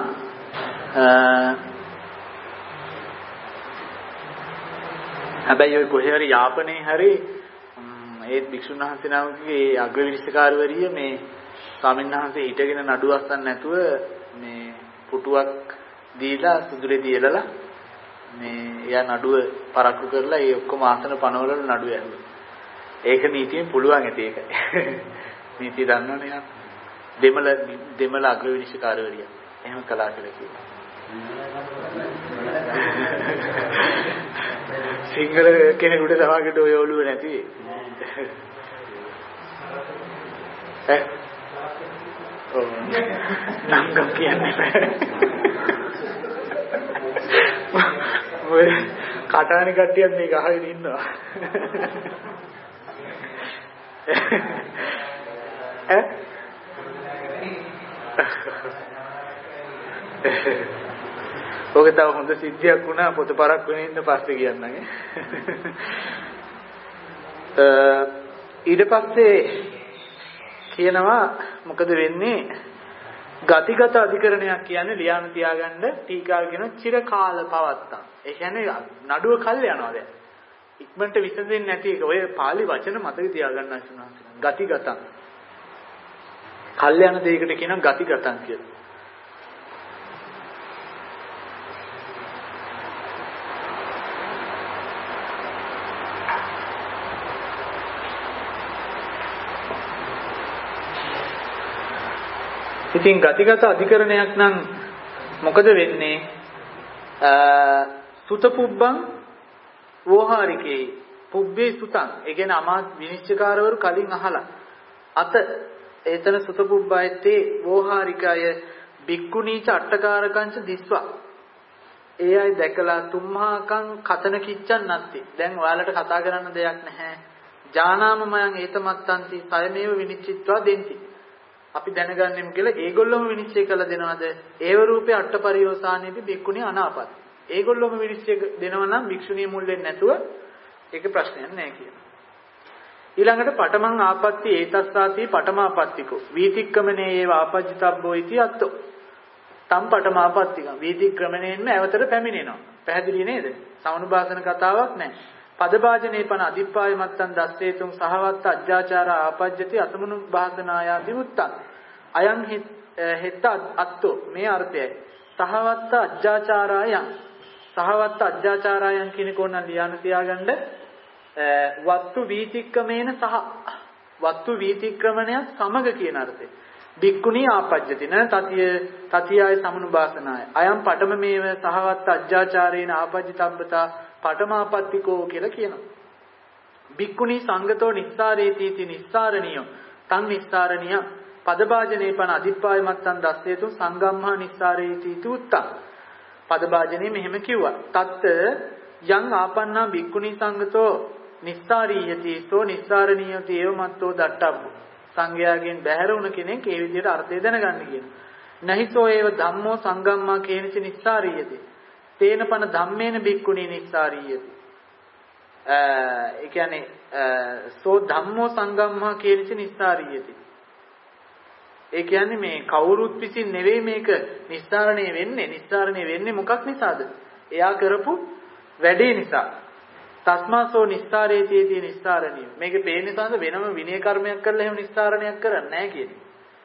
හැබැයි ඔය කොහේ හරි යාපනයේ හරි ඒ භික්ෂුන් වහන්සේ නමකගේ අග්‍රවිනිශ්චයකාරවරිය මේ ස්වාමීන් වහන්සේ හිටගෙන නඩුව අස්සන්න නැතුව මේ පුටුවක් දීලා සුදුරේ දීලා මේ එයා නඩුව පරක්කු කරලා ඒ ඔක්කොම ආසන පනවල නඩුව ඇහුවා. ඒක නීතියෙන් පුළුවන් ඇති ඒකයි. නීතිය දන්නවනේ යා. දෙමළ අග්‍රවිනිශ්චයකාරවරිය. එහෙම කළා කියලා කිව්වා. සිංහල කෙනෙකුට සමාජයට ඔය ඔළුව නැති. ඈ? ඔව්. නම් කියන්නේ. ඔය කටානි කට්ටියක් මේක අහගෙන ඉන්නවා. ඈ? ඔක තව හොඳ සිද්ධියක් වුණා පොතපරක් වෙන ඉන්න පස්සේ කියන්නගේ. ඊට පස්සේ කියනවා මොකද වෙන්නේ? ගතිගත අධිකරණයක් කියන්නේ ලියන්න තියාගන්න ටීකාව කියන චිරකාල පවත්තා. ඒ කියන්නේ නඩුව කල් යනවා දැන්. ඉක්මනට විසඳෙන්නේ නැති එක. ඔය පාලි වචන මතක තියාගන්න අසුනා. ගතිගතං. කල් යන දෙයකට කියනවා ගතිගතං කියලා. ඉතින් ගතිගත අධිකරණයක් නම් මොකද වෙන්නේ? සුත පුබ්බං වෝහාරිකේ පුබ්බේ සුතං. ඒ කියන්නේ අමා විනිශ්චයකාරවරු කලින් අහලා අත එතන සුත පුබ්බයත්තේ වෝහාරිකය බික්කුණීච අට්ඨකාරකංච දිස්වා. ඒ අය දැකලා තුම්හාකං කතන කිච්චන් නැත්ති. දැන් ඔයාලට කතා කරන්න දෙයක් නැහැ. ජානාමමයන් ඒතමත්තන්ති සයමේව විනිශ්චිත්වා දෙන්ති. අපි දැනගන්නෙමු කියලා ඒගොල්ලොම විනිශ්චය කළ දෙනවද? ඒව රූපේ අට්ඨපරියෝසානේපි බික්කුණී අනාපත්. ඒගොල්ලොම විනිශ්චය දෙනවා නම් භික්ෂුණිය මුල් වෙන්නේ නැතුව ඒක ප්‍රශ්නයක් නෑ කියනවා. ඊළඟට පඨමං ආපත්‍ති ඒතස්සාති පඨමාපත්තිකෝ වීතික්‍රමනේ ඒව ආපජ්ජතබ්බෝ इति අත්තෝ. තම් පඨමාපත්තිකං වීතික්‍රමණයෙන්ම ඇවතට පැමිණෙනවා. පැහැදිලි නේද? සමනුභාසන කතාවක් නෑ. පදභාජනේ පන අදිප්පාය මත්තන් දස්සේතුම් සහවත්ත අජ්ජාචාර ආපජ්ජති අතමනු භාසනායාති උත්තං. අයං හෙත්ත අත්තෝ මේ අර්ථයයි. සහවත්ත අජ්ජාචාරායන් සහවත්ත අජ්ජාචාරායන් කියන කෝණ ලියන්න තියාගන්න වත්තු වීතික්‍රමේන සහ වත්තු වීතික්‍රමණය සමග කියන අර්ථය. බික්කුණී ආපජ්ජති න තතියයි සමනුභාසනාය. අයම් පඨම මේව සහවත්ත අජ්ජාචාරේන ආපජ්ජිතබ්බතා පඨමාපත්තිකෝ කියලා කියනවා. බික්කුණී සංගතෝ නිස්සාරේති නිස්සාරණියෝ තං නිස්සාරණිය පදභාජනේ පන අදිප්පාය මත්තන් දස්සේතු සංගම්මා නිස්සාරේති උත්තං. පදභාජනේ මෙහෙම කිව්වා. තත් යං ආපන්නා බික්කුණී සංගතෝ නිස්සාරීයති සෝ නිස්සාරණියති ඒව මත්තෝ දට්ටබ්බු. සංඝයාගෙන් බැහැර වුණ කෙනෙක් ඒ විදිහට අර්ථය දැනගන්න කියනවා. නහිසෝ ඒව ධම්මෝ සංගම්මා කේනච නිස්සාරීයති තේන පන ධම්මේන බික්කුණී නිස්සාරීයති. ඒ කියන්නේ සෝ ධම්මෝ සංගම්මා කේනච නිස්සාරීයති. ඒ කියන්නේ මේ කවුරුත් විසින් නෙවෙයි මේක නිස්සාරණය වෙන්නේ. නිස්සාරණය වෙන්නේ මොකක් නිසාද? එයා කරපු වැඩේ නිසා. තස්මාසෝ නිස්සාරේති නිස්සාරණිය. මේක පේන්නේ නිසාද වෙනම විනය කර්මයක් කරලා එහෙම නිස්සාරණයක් කරන්නේ නැහැ කියන්නේ.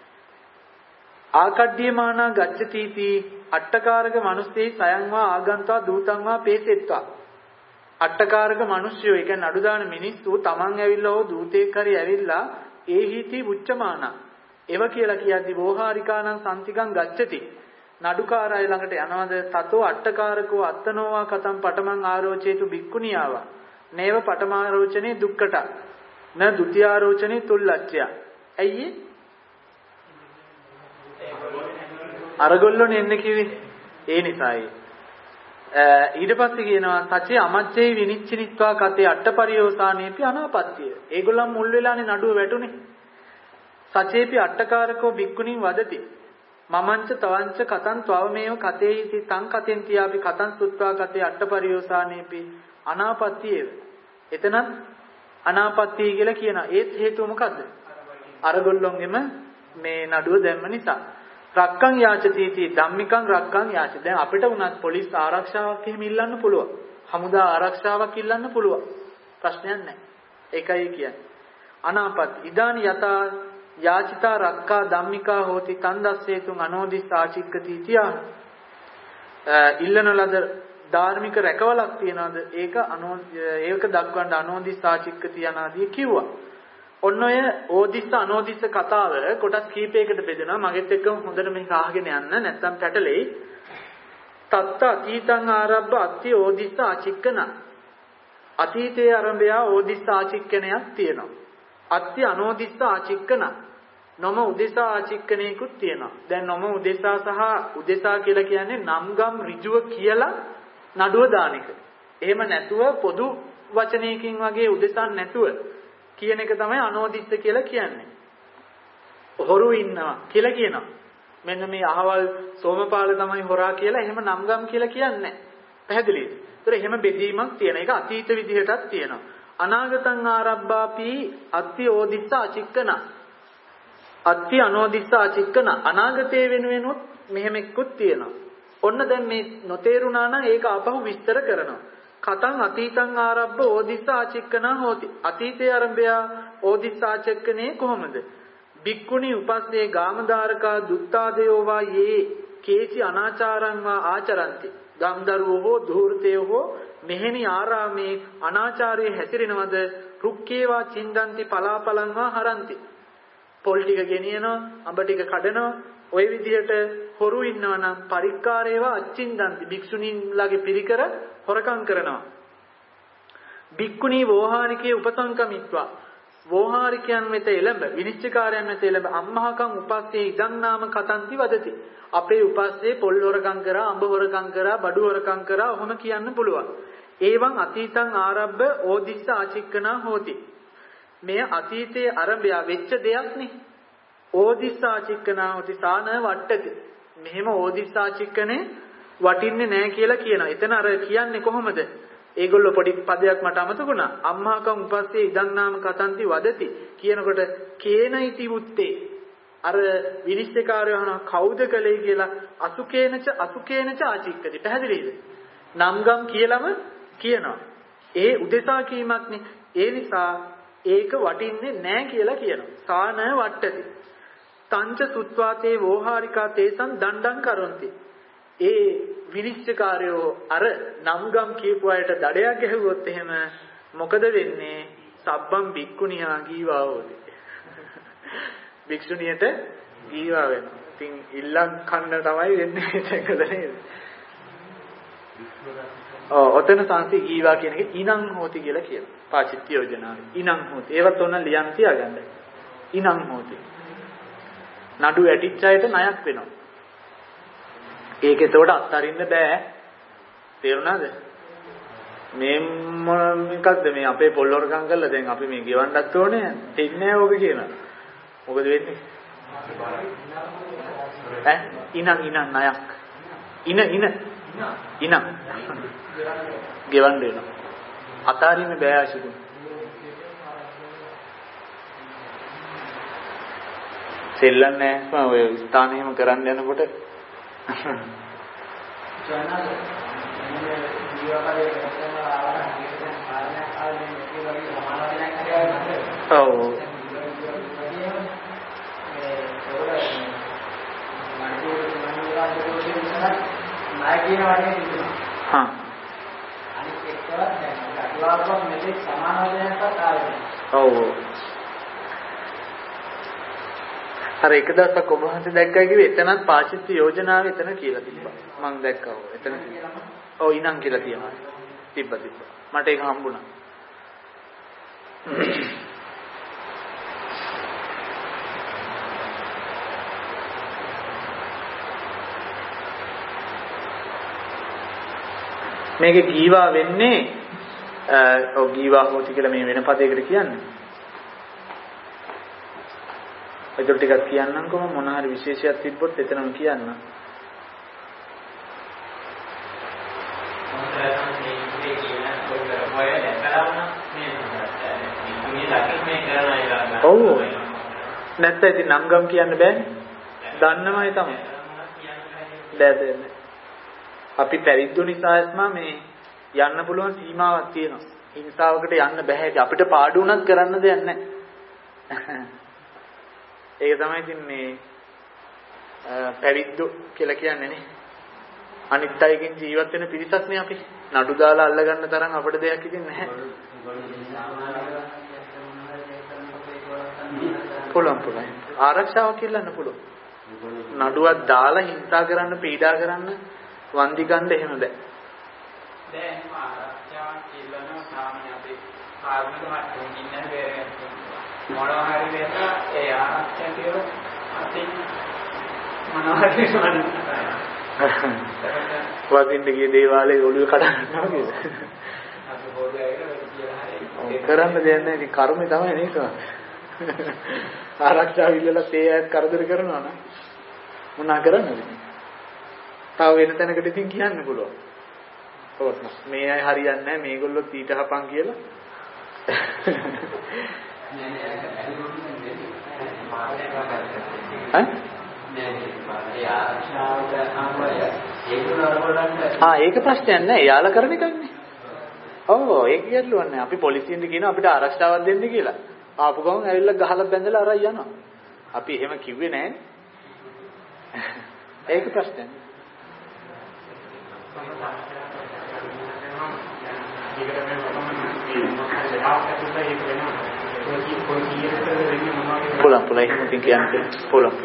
ආකඩ්ඩියමානා ගච්ඡතිති අට්ඨකාරක මිනිස්සෙයි සයන්වා ආගන්තා දූතන්වා පේසෙත්වා. අට්ඨකාරක මිනිස්සයෝ ඒ කියන්නේ නඩු දාන මිනිස්සු තමන් ඇවිල්ලා හෝ දූතෙක් හරි ඇවිල්ලා ඒ හිති උච්චමානා එව කියලා කියද්දි වෝහාරිකානං සම්තිකං ගච්ඡති. නඩුකාරය ළඟට යනවද? තතෝ අට්ඨකාරකෝ අත්තනෝවා කතම් පඨමං ආරෝචේතු බික්කුණියාවා. නේව පඨමාරෝචනේ දුක්කට. න ဒ ුතියාරෝචනේ තුල්ලච්ඡය. ඇයි අරගොල්ලෝනේ එන්න කිව්වේ? ඒ නිසායි. ඊට පස්සේ කියනවා සචේ අමච්චේ විනිච්චිනිත්වා කතේ අට්ඨපරියෝසානේපි අනාපත්තිය. ඒගොල්ලන් මුල් වෙලානේ නඩුව වැටුනේ. සචේපි අට්ඨකාරකෝ බික්කුණින් වදති. මමංච තවංච කතං ත්වවමේව කතේයිති තං කතෙන් තියාපි කතං සුත්වා කතේ අට්ඨපරියෝසානේපි අනාපත්තිය. එතනත් අනාපත්තිය කියලා කියනවා. ඒත් හේතුව මොකද්ද? අරගොල්ලොන්ගෙම මේ නඩුව දැම්ම නිසා. රක්කං යාචතිති ධම්මිකං රක්කං යාච. දැන් අපිට උනත් පොලිස් ආරක්ෂාවක් එහෙම ඉල්ලන්න පුළුවන්. හමුදා ආරක්ෂාවක් ඉල්ලන්න පුළුවන්. ප්‍රශ්නයක් නැහැ. ඒකයි කියන්නේ. අනාපත් ඉදානි යතා යාචිතා රක්කා ධම්මිකා හෝති තන්දස්සේතුන් අනෝදිස් ආචික්කති තියා. ඉල්ලන ලද ධාර්මික රැකවලක් තියනවාද? ඒක දක්වන්න අනෝදිස් ආචික්කති යනාදී කිව්වා. ඔන්න ඔය ඕදිස්ස අනෝදිස්ස කතාව කොටස් කීපයකට බෙදෙනවා. මගෙත් එක්කම හොඳට මේක අහගෙන යන්න නැත්නම් පැටලෙයි. තත්ත අතීතං ආරබ්බ අත්ති ඕදිස්ස ආචික්කන. අතීතයේ ආරම්භය ඕදිස්ස ආචික්කනයක් තියෙනවා. අත්ති අනෝදිස්ස ආචික්කන. නොම උදෙසා ආචික්කනයකුත් තියෙනවා. දැන් නොම උදෙසා සහ උදෙසා කියලා කියන්නේ නම්ගම් ඍජුව කියලා නඩුව දාන එක. එහෙම නැතුව පොදු වචනයකින් වගේ උදෙසා නැතුව කියන එක තමයි අනෝදිස්ස කියලා කියන්නේ. හොරු ඉන්නවා කියලා කියනවා. මෙන්න මේ අහවල් සෝමපාල තමයි හොරා කියලා එහෙම නම්ගම් කියලා කියන්නේ නැහැ. පැහැදිලිද? ඒතර එහෙම බෙදීමක් තියෙන. ඒක අතීත විදිහටත් තියෙනවා. අනාගතං ආරබ්බාපි අත්ති ඕදිස්ස අචික්කන. අත්ති අනෝදිස්ස අචික්කන. අනාගතයේ වෙනුවෙනුත් මෙහෙම එක්කුත් තියෙනවා. ඔන්න දැන් මේ නොතේරුණා නම් ඒක අපහු විස්තර කරනවා. කතං අතීතං ආරබ්බ ඕදිස්ස ආචික්කන හෝති. අතීතයේ ආරම්භය ඕදිස්ස ආචික්කනේ කොහොමද? බික්කුණි උපස්සේ ගාමදාරකා දුත්තාදයෝ වා යේ කේචි අනාචාරං වා ආචරಂತಿ. ගම්දරුවෝ හෝ ධූර්තයෝ හෝ මෙහෙණි ආරාමේ අනාචාරයේ හැසිරෙනවද? රුක්කේවා චින්දಂತಿ පලාපලං වා හරಂತಿ. පොල් ටික ගෙනියනවා, අඹ ටික කඩනවා. ওই විදිහට හොරු ඉන්නවා නම් පරික්කාරේවා අච්චින්දಂತಿ. භික්ෂුණීන්ලාගේ පිරිකර හොරකම් කරනවා. බික්කුණී වෝහානිකේ උපසංකමිත්වා. වෝහාරිකයන් වෙත එළඹ, විනිශ්චයකාරයන් වෙත එළඹ අම්මහකම් උපස්සේ ඉදන් නාම කතන්ති වදති. අපේ උපස්සේ පොල් හොරකම් කරා, අඹ හොරකම් කරා, බඩු හොරකම් කරා ඔහොම කියන්න පුළුවන්. ඒවන් අතීතං ආරබ්බ ඕදිස්ස ආචික්කනා හෝති. මේ අතීතයේ ආරම්භය වෙච්ච දෙයක් නේ. ඕදිස්ස ආචික්කනා හෝති සාන වට්ටති. මෙහෙම ඕදිස්ස ආචික්කනේ වටින්නේ නැහැ කියලා කියනවා. එතන අර කියන්නේ කොහොමද? ඒගොල්ලෝ පොඩි පදයක් මට අමතක වුණා. අම්මාකම් උපස්සේ ඉදන් නාම කතන්ති වදති කියනකොට කේනයිති උත්තේ. අර විනිශ්චයකාරයෝ අහනවා කවුද කලේ කියලා අසුකේනච ආචික්කති. පැහැදිලිද? නම්ගම් කියලාම කියනවා. ඒ උදෙසා කීමක්නේ. ඒ නිසා ඒක වටින්නේ නැහැ කියලා කියනවා. සාන වට්ටති. තංච සුත්වාතේ වෝහාරිකා තේසං දණ්ඩං කරොන්ති. ඒ විනිශ්චයකාරයෝ අර නම්ගම් කියපු අයට දඩයක් ගැහුවොත් එහෙම මොකද වෙන්නේ? සබ්බම් බික්කුණියා ගීවා හොදේ. භික්ෂුණියට ගීවා වෙනවා. ඉතින් ඉල්ලන් කන්න තමයි වෙන්නේ ඒකද නේද? ඔතන සංසි ගීවා කියන එක ඉනං හෝති කියලා කියනවා. පාචිත්‍ය යෝජනාවේ ඉනං හෝති. ඒවත් ඔන්න ලියන් තියාගන්න. ඉනං හෝති. නඩු ඇටිච්ච අයට ණයක් වෙනවා. ඒක එතකොට අත්හරින්න බෑ. තේරුණාද? මේ මොකක්ද මේ අපේ පොල් හොරකම් කරලා දැන් අපි මේ ගෙවන්නත් ඕනේ. දෙන්නේ නැහැ ඕක කියනවා. මොකද වෙන්නේ? ඉනං ණයක්. ඉන ගෙවන්න වෙනවා. අතාරින්න බෑ ආශිකුන්. සෙල්ලන්නේ නැහැ. ඔය ස්ථානෙ එහෙම කරන්න යනකොට අර එක දවසක් ඔබ වහන්සේ දැක්කයි කිව්වේ එතනත් පාචිත්‍ය යෝජනාව එතන කියලා තිබ්බා. මම දැක්කා ඔය එතන. ඔව් ඉනම් කියලා තියෙනවා. තිබ්බා. මට ඒක හම්බුණා. මේකේ ගීවා වෙන්නේ ඔව් ගීවා හොති කියලා මේ වෙන පදයකට කියන්නේ. ඒක ටිකක් කියන්නම්කො මොන හරි විශේෂයක් තිබ්බොත් එතනම කියන්න. ඔව් නැත්නම් ඉතින් නම්ගම් කියන්න බෑනේ. දන්නමයි තමයි. බෑ. අපි පැවිද්දු නිසා මේ යන්න පුළුවන් සීමාවක් තියෙනවා. හිංසාවකට යන්න බෑ. අපිට පාඩු උනත් කරන්න දෙයක් නැහැ. ඒක තමයි ඉතින් මේ පැවිද්දු කියලා කියන්නේ නේ. අනිත් අයකින් ජීවත් වෙන පිරිසක් නේ අපි. නඩු දාලා අල්ල ගන්න තරම් අපිට දෙයක් ඉතින් නැහැ. පුළුවන්. ආරක්ෂාව කියලාන්න පුළුවන්. නඩුවක් දාලා හිංසා කරන්න, පීඩා කරන්න, වන්දි ගන්න එහෙම බෑ. දැන් ආරක්ෂාව කියලාන සාමාන්‍ය අපි කාර්මික මට්ටමින් ඉන්න බැහැ. මොනවා හරි වෙන ඒ ආරක්ෂකයෝ අතින් මොනවා හරි වදින්න ගිය දේවාලේ ඔළුව කඩ ගන්නවා නේද? අපි පොඩි අයකට කරන්න දෙයක් නැහැ. ඉතින් කර්මය තමයි නේද? ආරක්ෂාව ඉල්ලලා තේ අයත් කරදර කරනවා නම් මොනා කරන්නද? තව වෙන තැනකට ඉතින් කියන්න පුළුවන්. ඔව් මේ අය හරියන්නේ නැහැ මේගොල්ලෝ ඊට හපන් කියලා. ඒක ප්‍රශ්නයක් නෑ. යාලා කරන එකනේ. ඔව් ඒක ගැටලුවක් නෑ. අපි පොලිසියෙන්ද කියනවා අපිට ආරක්ෂාවක් දෙන්න කියලා. ආපු ගමන් ඇවිල්ලා ගහලා බැඳලා අරන් යනවා. අපි එහෙම කිව්වේ නෑනේ. ඒක ප්‍රශ්නයක්. pulang එහෙම ඉතින් කියන්නේ pulang.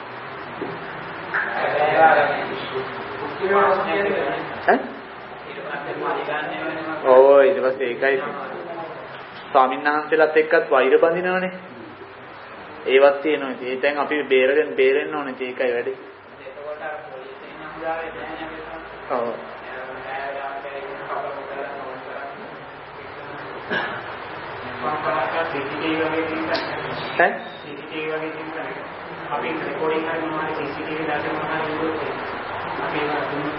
ඔය ඊට පස්සේ ඒකයි ස්වාමීන් වහන්සේලාත් එක්කත් වෛර බඳිනවනේ. ඒවත් තියෙනවා. ඉතින් ඒ දැන් අපි බේරෙන්න ඕනේ. ඒකයි වැඩේ. ඔව්. අපි රෙකෝඩින් කරනවා CCTV දාලා මොනවද ඉන්නේ අපි ඒක දුන්නොත්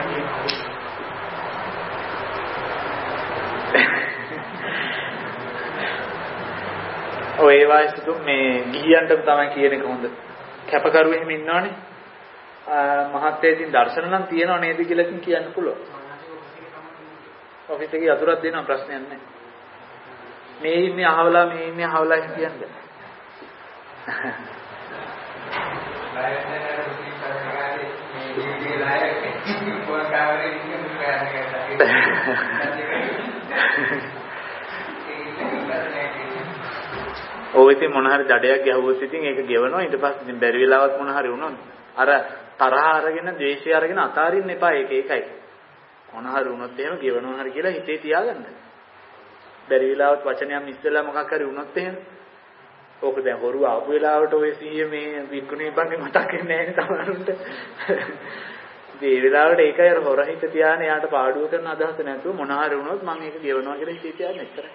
ඔය වායිස්තු මේ ගිහියන්ට තමයි කියන එක හොඳ. කැපකරු එහෙම ඉන්නවනේ. මහත්යේ ඉතින් දර්ශන නම් තියනව නේද කියලා ඉතින් කියන්න පුළුවන්. ඔෆිස් එකේ අතුරක් දෙනවා ප්‍රශ්නයක් නැහැ. මේ ඉන්නේ අහවලා මේ ඉන්නේ අහවලා කියන්නේ. ඔය ඉතින් මොන හරි දඩයක් ගැහුවොත් ඉතින් ඒක ගෙවනවා. ඊට පස්සේ ඉතින් බැරි වෙලාවත් මොන හරි වුණොත් අර තරහ අරගෙන ද්වේෂය අරගෙන අතාරින්න එපා. ඒකයි. මොන හරි වුණොත් එහෙම ගෙවනවා හරි කියලා හිතේ තියාගන්න. බැරි වෙලාවත් වචනයක් මිස් වෙලා මොකක් හරි වුණොත් එහෙම ඕක දැන් හොරු ආපු වෙලාවට ඔය සීය මේ වික්කුණේ බන්නේ මතක් වෙන්නේ නැහැ නේ තමරුන්ට. ඒ වෙලාවට ඒකයි අර හොර හිත තියාගෙන එයාට පාඩුව කරන අදහස නැතුව මොන හරි වුණොත් මම ඒක ගෙවනවා කියලා හිතේ තියාගෙන ඉතරයි.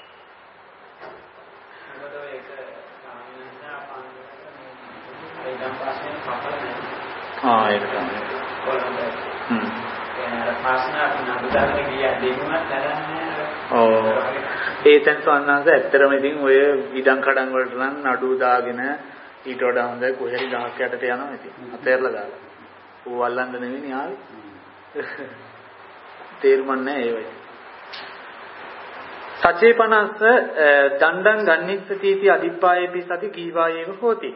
ඒක තමයි. ඒ තැන් සවන්නාස ඇත්තටම ඉතින් ඔය ඉඩම් කඩම් වලට නම් නඩු දාගෙන ඊට වඩා හොඳයි කොහෙරි ගහක් යටට යනවා ඉතින් අතේරලා දාලා. ඌ අල්ලන්න නෙවෙයි ආවේ. තේරුම් නැහැ ඒ වෙයි. සචේපනස්ස දණ්ඩං ගන්නිස්සතිති අදිප්පායේපි සති කීවායේව හෝති.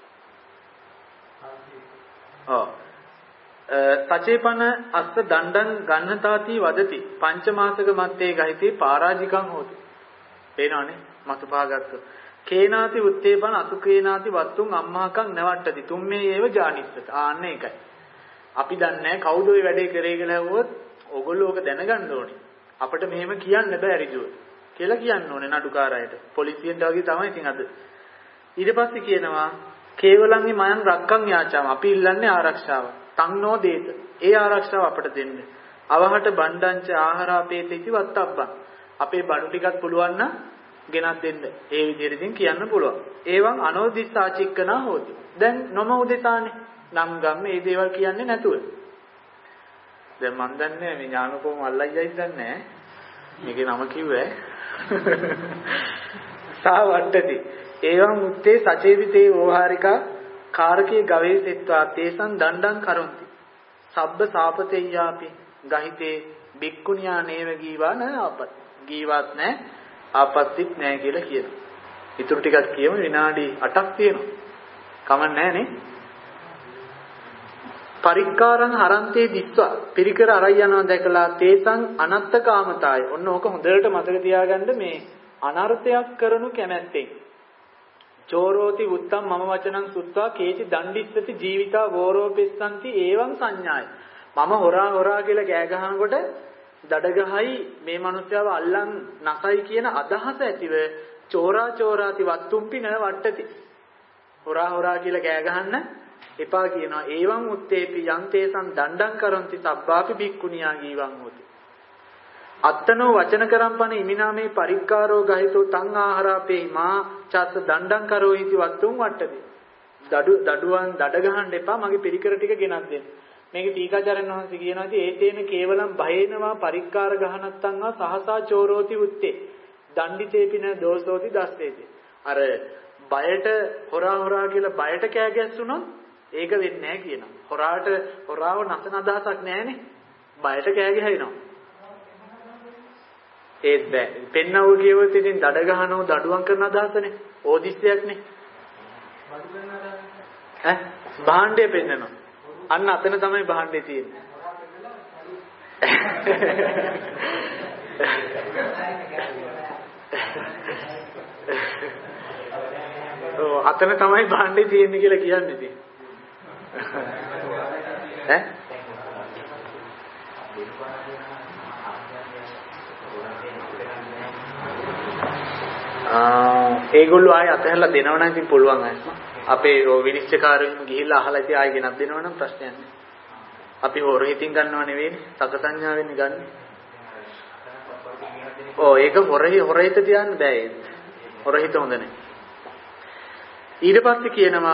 සචේපන අස්ස දණ්ඩං ගන්නතාති වදති පංචමාසක මත්තේ ගහිතේ පරාජිකං හෝති. පේනවනේ මතු පහගත්තු. කේනාති උත්තේපන අසුකේනාති වත්තුන් අම්මාකං නවට්ටති තුම්මේ ඒව ජානිස්සත. ආන්න ඒකයි. අපි දන්නේ කවුද ඔය වැඩේ කරේ කියලා ඇහුවොත් ඕගොල්ලෝ ඕක දැනගන්න ඕනේ. අපිට මෙහෙම කියන්න බෑ ඍජුව. කියලා කියන්න ඕනේ නඩුකාරයට. පොලිසියෙන්ට වගේ තමයි ඉතින් අද. ඊට පස්සේ කියනවා කේවලංගේ මයන් රක්කන් යාචාම අපි ඉල්ලන්නේ ආරක්ෂාව. තන්නෝ දේත. ඒ ආරක්ෂාව අපට දෙන්න. අවහට බණ්ඩංච ආහාරාපේති වත්තබ්බන්. අපේ බණු ටිකක් පුළුවන් නම් ගෙනත් දෙන්න. ඒ විදිහට ඉතින් කියන්න පුළුවන්. ඒවන් අනෝදිස්සාචික්කනා හොති. දැන් නොම උදෙසානේ. නම් ගම් මේ දේවල් කියන්නේ නැතුව. දැන් මන් දන්නේ මේ ඥානකෝම අල්ලයියයි දන්නේ මේකේ නම කිව්වේ. සාවට්ටති. ඒවං උත්තේ සචේවිතේ වෝහාරිකා කාරකේ ගවේසෙත්වා තේසං දණ්ඩං කරොන්ති. සබ්බ සාපතේයාපි ගහිතේ බික්කුණියා නේව ගීවා න ආපත්. ගීවත් නැහැ ආපත්‍තිත් නැහැ කියලා කියනවා. ඊටු ටිකක් කියමු විනාඩි 8ක් තියෙනවා. කමක් නැහැ නේ. පරික්කාරං හරන්තේ දිස්වා පිරිකර අරයි යනවා දැකලා තේසං අනත්තකාමතාය. ඔන්න ඕක හොඳට මතක තියාගන්න මේ අනර්ථයක් කරනු කැමැත්තෙන්. චෝරෝති උත්තම් මම වචනං සුත්වා කේචි දණ්ඩිස්සති ජීවිතා වෝරෝපෙස්සන්ති ඒවං සංඥාය. මම හොරා කියලා කෑ ගහනකොට දඩගහයි මේ මිනිස්යාව අල්ලන් නැසයි කියන අදහස ඇතිව චෝරාති වත්තුම්පි න වට්ටති. හොරා කියලා කෑ ගහන්න එපා කියනවා. ඒවං උත්තේපි යන්තේසං දණ්ඩං කරොන්ති සබ්බාපි බික්කුණියා ගීවං හොති. අත්තනෝ වචන කරම්පන ඉමිනාමේ පරික්කාරෝ ගහිතෝ තං ආහාරාපේ මා චස්ස දණ්ඩං කරෝ ඉති වත්තුම් වට්ටති. දඩුවන් දඩ ගහන්න එපා මගේ පිරිකර ටික ගෙනත් දෙන්න. මේක ටීකාචාර්යන් වහන්සේ කියනවා ඉතින් ඒතේන කේවලම් භයේනවා පරික්කාර ගහනත්තන්වා සහසා චෝරෝති උත්තේ. දණ්ඩිතේපින දෝසෝති දස්සේති. අර බයට හොරා කියලා බයට කෑ ගැස්සුනොත් ඒක වෙන්නේ නැහැ කියනවා. හොරාව නැසන අදහසක් නැහැනේ. බයට කෑ ගහනවා. ඒත් බෑ. පෙන්නව කියවොත් ඉතින් දඩ ගහනෝ දඩුවම් කරන අදහසනේ. ඕදිස්සයක්නේ. භාණ්ඩය පෙන්නනවා. අන්න අතන තමයි භාණ්ඩේ තියෙන්නේ. අතන තමයි භාණ්ඩේ තියෙන්නේ කියලා කියන්නේ ඉතින්. ඒගොල්ලෝ ආයෙ අතහැරලා දෙනවනම් ඉතින් පුළුවන් අය. අපේ විනිශ්චයකාරයන් ගිහිල්ලා අහලා ඉතින් ආයෙ ගෙනත් දෙනවනම් ප්‍රශ්නයක් නෑ. අපි හොර හිතින් ගන්නව නෙවෙයිනේ. සක සංඥාවෙන් ගන්න. ඒක හොර හිත තියන්න බෑ. හොර හිත හොඳ නෑ. ඊට පස්සේ කියනවා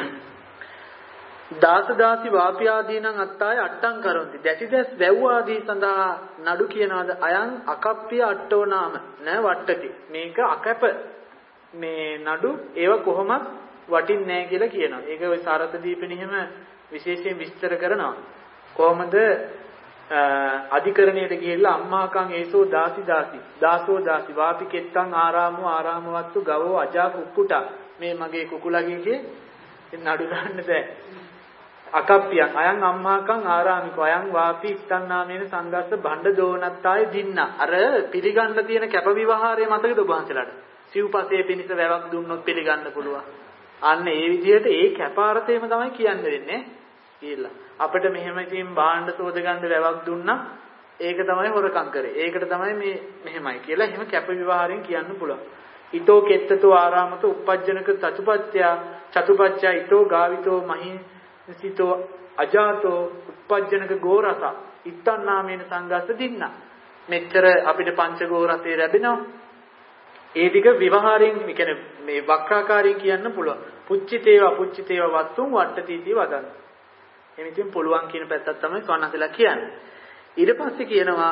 දාසදාසි වාපියාදීනං අත්තාය අට්ටං කරොන්ති. දැසිදැස් වැව් ආදී සඳහා නඩු කියනවාද අයං අකප්පිය අට්ටෝ නාම න වට්ටති. මේක අකැප මේ නඩු ඒව කොහොමත් වටින්නේ නැහැ කියලා කියනවා. ඒක ඔය සාරත දීපෙනෙහිම විශේෂයෙන් විස්තර කරනවා. කොහොමද අධිකරණයට ගිහිල්ලා අම්මාකං ඒසෝ දාසෝ දාසි වාපි කෙත්තං ආරාමවත්තු ගවෝ අජා කුක්කුටා මේ මගේ කුකුලගේ නඩු දාන්න බෑ. අකප්පියං අයං අම්මාකං ආරාමිකෝ අයං වාපි ස්තන්නාමේන සංගස්ස භණ්ඩ දෝනත්තාය දින්න. අර පිළිගන්න තියෙන කැප විවහාරය මතකද ඔබ වහන්සේලාට? සිව්පසේ පිනිස වැවක් දුන්නොත් පිළිගන්න පුළුවන්. අන්න ඒ විදිහට ඒ කැපාරතේම තමයි කියන්න වෙන්නේ කියලා. අපිට මෙහෙම ඉතින් භාණ්ඩ සෝද ගන්න වැවක් දුන්නා ඒක තමයි හොරකම් කරේ. ඒකට තමයි මේ මෙහෙමයි කියලා එහෙම කැප විවහාරයෙන් කියන්න පුළුවන්. ඊතෝ කෙත්තතෝ ආරාමතෝ uppajjanaka චතුපත්ත්‍ය ඊතෝ ගාවිතෝ මහිසිතෝ අජාතෝ uppajjanaka ගෝරස ඉත්තන් නාමේන සංගස්ස දින්න. මෙච්චර අපිට පංච ගෝරසේ ලැබෙනවා. ඒ ටික විවහාරයෙන් කියන්නේ මේ වක්‍රාකාරයෙන් කියන්න පුළුවන්. පුච්චිතේව වත්තුන් වට්ටතිති වදන්. එනිතින් පුළුවන් කියන පැත්තක් තමයි සවන්නසලා කියන්නේ. ඊට පස්සේ කියනවා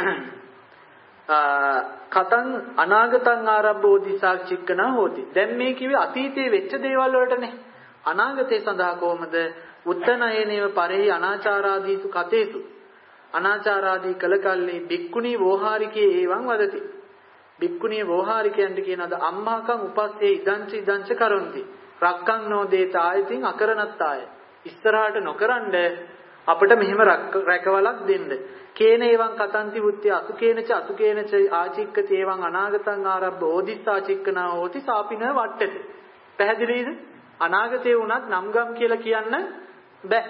කතං අනාගතං ආරබ්බෝ දිසා චික්කනා හෝති. දැන් මේ කිව්වේ අතීතයේ වෙච්ච දේවල් වලටනේ. අනාගතේ සඳහා කොහොමද? උත්තනයේනේව පරෙහි අනාචාරාදීසු කතේසු. අනාචාරාදී කළ කල්ලි බික්කුණී වෝහාරිකේ එවං වදති. බික්කුණී වෝහාරිකයන්ට කියනවාද අම්මාකං උපස්සේ ඉදංච කරොන්ති. රක්කං නෝදේත ආයතින් අකරණත්තාය. ඉස්සරහට නොකරනද අපිට මෙහෙම රැකවලක් දෙන්න. කේන එවං කතන්ති වුත්‍ය අසුකේනච ආචික්කති එවං අනාගතං ආරබ්බ ඕදිස්සා චික්කනා හෝති සාපින වට්ටති. පැහැදිලිද? අනාගතේ වුණත් නම්ගම් කියලා කියන්න බෑ.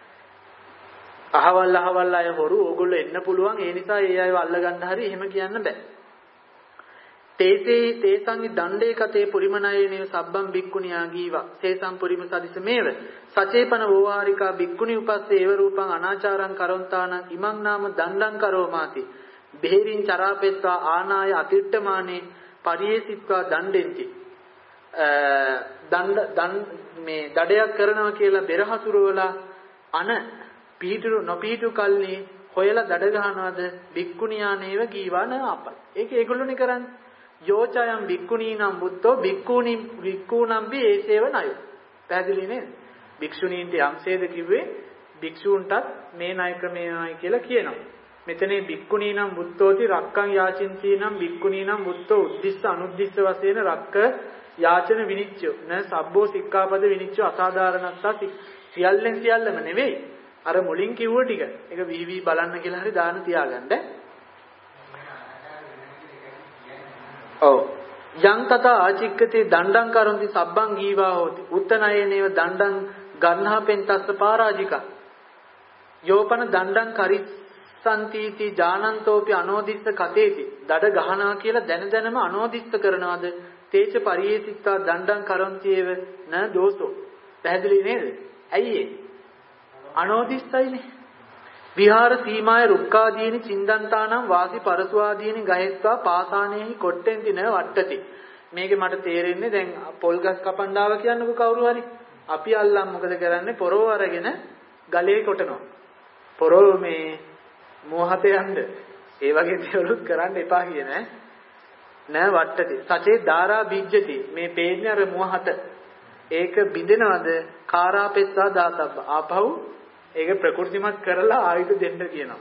අහවල් අය හොරු ඕගොල්ලෝ එන්න පුළුවන්. ඒ නිසා ඒ අයව අල්ල ගන්න හරි එහෙම කියන්න බෑ. තේසංගි දණ්ඩේ කතේ පුරිමනයේනේ සබ්බම් බික්කුණියා ගීවා තේසම් පුරිම සදිස මේව සචේපන වෝහාරිකා බික්කුණි උපස්සේ ඒව රූපං අනාචාරං කරොන්තාන ඉමං නාම දණ්ඩං කරෝමාති බෙහෙරින් චරාපෙත්වා ආනාය අතිට්ඨමානේ පරියේසිත්වා දණ්ඩෙන්ති. මේ දඩයක් කරනවා කියලා බෙරහසුරවලා අන පිහිටු නොපිහිටු කල්ලි හොයලා දඩ ගන්නවද බික්කුණියා නේව ගීවා න අපයි. ඒක ඒගොල්ලෝනේ කරන්නේ. යෝචයන් බික්කුණීනම් බුද්ධෝ බික්කුණම්බි ඒසේව නයෝ. පැහැදිලි නේද? භික්ෂුණීන්ට යම්සේද කිව්වේ භික්ෂූන්ටත් මේ ණය ක්‍රමයයි කියලා කියනවා. මෙතනේ බික්කුණීනම් බුද්ධෝති රක්කං යාචින්සීනම් බික්කුණීනම් බුද්ධෝ උද්දිස්ස අනුද්දිස්ස වශයෙන් රක්ක යාචන විනිච්ඡය න සබ්බෝ සික්ඛාපද විනිච්ඡය අසාධාරණත්තා සියල්ලම නෙවෙයි. අර මුලින් කිව්ව ටික. ඒක වී බලන්න කියලා හරි දාන තියාගන්න. ඔව් යං තත ආචික්කති දණ්ඩං කරොන්ති සබ්බං ගීවා හෝති උත්තනයේනේව දණ්ඩං ගන්හපෙන්තස්ස පරාජිකා යෝපන දණ්ඩං කරිස්සන්තිති ජානන්තෝපි අනෝදිස්ස කතේති දඩ ගහනවා කියලා දැනම අනෝදිස්ස කරනවාද තේච පරියේසිතා දණ්ඩං කරොන්තියේව න දෝසෝ. පැහැදිලි නේද? ඇයි ඒ අනෝදිස්සයිනේ. විහාර සීමාය රුක්කාදීනි චින්දන්තානම් වාසි පරසුවාදීනි ගහෙත්වා පාසානේහි කොට්ටෙන්ති න වට්ටති. මේකේ මට තේරෙන්නේ දැන් පොල් ගස් කපන්ඩාව කියන්නකො කවුරු හරි. අපි අල්ලන් මොකද කරන්නේ? පොරව අරගෙන ගලේ කොටනවා. පොරව මේ මෝහත යන්න. ඒ වගේ දේවලුත් කරන්න එපා කියන නෑ වට්ටති. සචේ ධාරා බීජ්ජති. මේ පේන්නේ අර මෝහත. ඒක බිඳෙනවද? කාරාපෙත්තා දාතබ්බ. ආපහු ඒක ප්‍රකෘතිමත් කරලා ආයුධ දෙන්න කියනවා.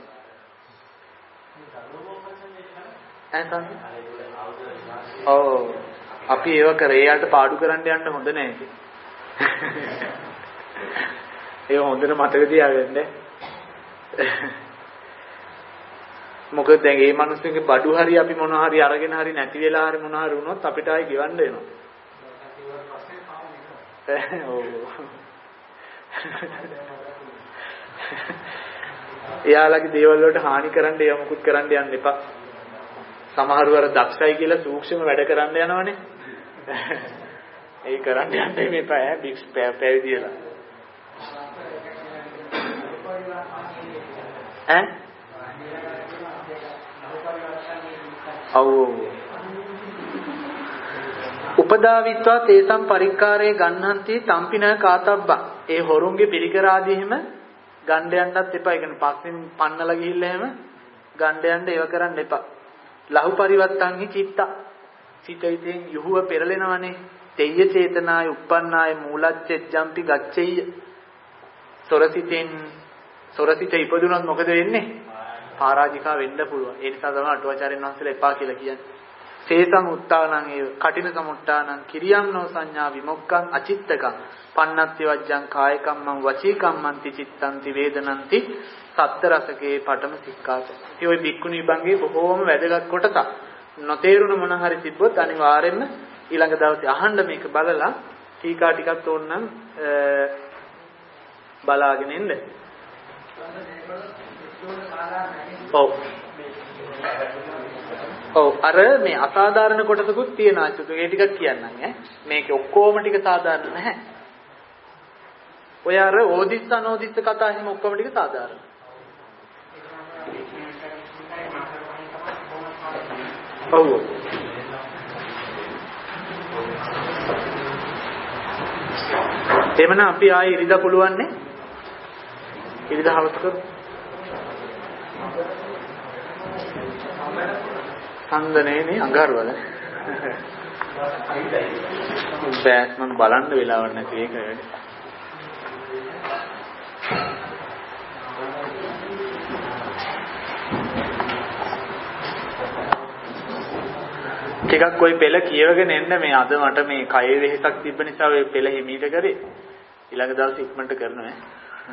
ඔව් අපි ඒව කරේ යාට පාඩු කරන්න යන්න හොඳ නෑ ඉතින්. ඒ හොඳට මතක තියාගන්න. මොකද දැන් මේ මිනිස්සුන්ගේ බඩු හරි අපි මොනවා හරි අරගෙන හරි නැති වෙලා හරි මොනවා හරි වුණොත් අපිට ආයි ගෙවන්න වෙනවා. ඔව්. එයාලගේ දේවල් වලට හානි කරන්න ඒව මුකුත් කරන්න යන්න එපා. සමහරව අර දක්ෂයි කියලා සූක්ෂම වැඩ කරන්න යනවනේ. ඒ කරන්න යන්න මේපා බික්ස් පැවිදිලා. උපදාවිත්වා තේසම් පරික්කාරයේ ගන්නන්ති තම්පින කාතබ්බා. ඒ හොරුන්ගේ පිළිකර ආදී එහෙම ගණ්ඩ යන්නත් එපා. ඒ කියන්නේ පස්සෙන් පන්නලා ගිහිල්ලා එහෙම ගණ්ඩ යන්න ඒව කරන්න එපා. ලහු පරිවත්තන්හි චිත්ත. සිතින් යුහුව පෙරලෙනවනේ. තෙය්‍ය චේතනාය උප්පන්නාය මූලච්ඡෙජ්ජම්පි ගච්ඡෙය්‍ය. සොරසිත ඉපදුනොත් මොකද වෙන්නේ? පරාජිකා වෙන්න පුළුවන්. ඒ නිසා තමයි අටුවාචාර්යන් වහන්සේලා එපා කියලා කියන්නේ. සේසං උත්තානං ඒ කටින සමුට්ටානං කිරියං නෝ සංඥා විමුක්ඛං අචිත්තකං පන්නත්ති වජ්ජං කාය කම්මං වචී කම්මන්ති චිත්තන්ති වේදනන්ති සත්ත රසකේ පඨම සික්ඛාස. ඒ ඔය බික්කුණී විභංගේ බොහෝම වැදගත් කොටසක්. නොතේරුණ මොන හරි තිබ්බොත් අනිවාර්යෙන්ම ඊළඟ දවසේ අහන්න මේක බලලා ටීකා ටිකක් ඕනනම් බලාගෙන ඉන්න. ඔව් අර මේ අසාධාරණ කොටසකුත් තියෙනවා. ඒ ටිකක් කියන්නම් ඈ. මේක ඔක්කොම ටික සාධාරණ නැහැ. ඔය අර ඕදිස්ස අනෝදිස්ස කතා එහෙම ඔක්කොම ටික සාධාරණ. ඔව්. එමනම් අපි ආයේ ඉරිදා පුළුවන් නේ? ඉරිදා හවස් කරු. සංගනේනේ අඟහරුවල. බෑස් මම බලන්න වෙලාවක් නැති ඒක වැඩි. ටිකක් ওই පෙළ කියවගෙන එන්න මේ අද මට මේ කයේ වෙහෙසක් තිබ්බ නිසා ඔය පෙළ හිමීට කරේ. ඊළඟ දවසේ ඉක්මනට කරනවා ඈ.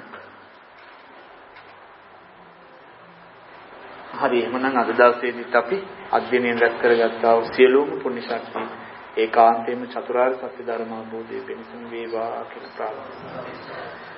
හරි එහෙනම් අද දවසේදීත් අපි අධ්‍යයනයෙන් රැස් කරගත්තා වූ සියලුම පුණ්‍ය ශක්තිය ඒකාන්තයෙන්ම චතුරාර්ය සත්‍ය ධර්ම අවබෝධයේ පිණිසම වේවා කියලා ප්‍රාර්ථනා කරනවා.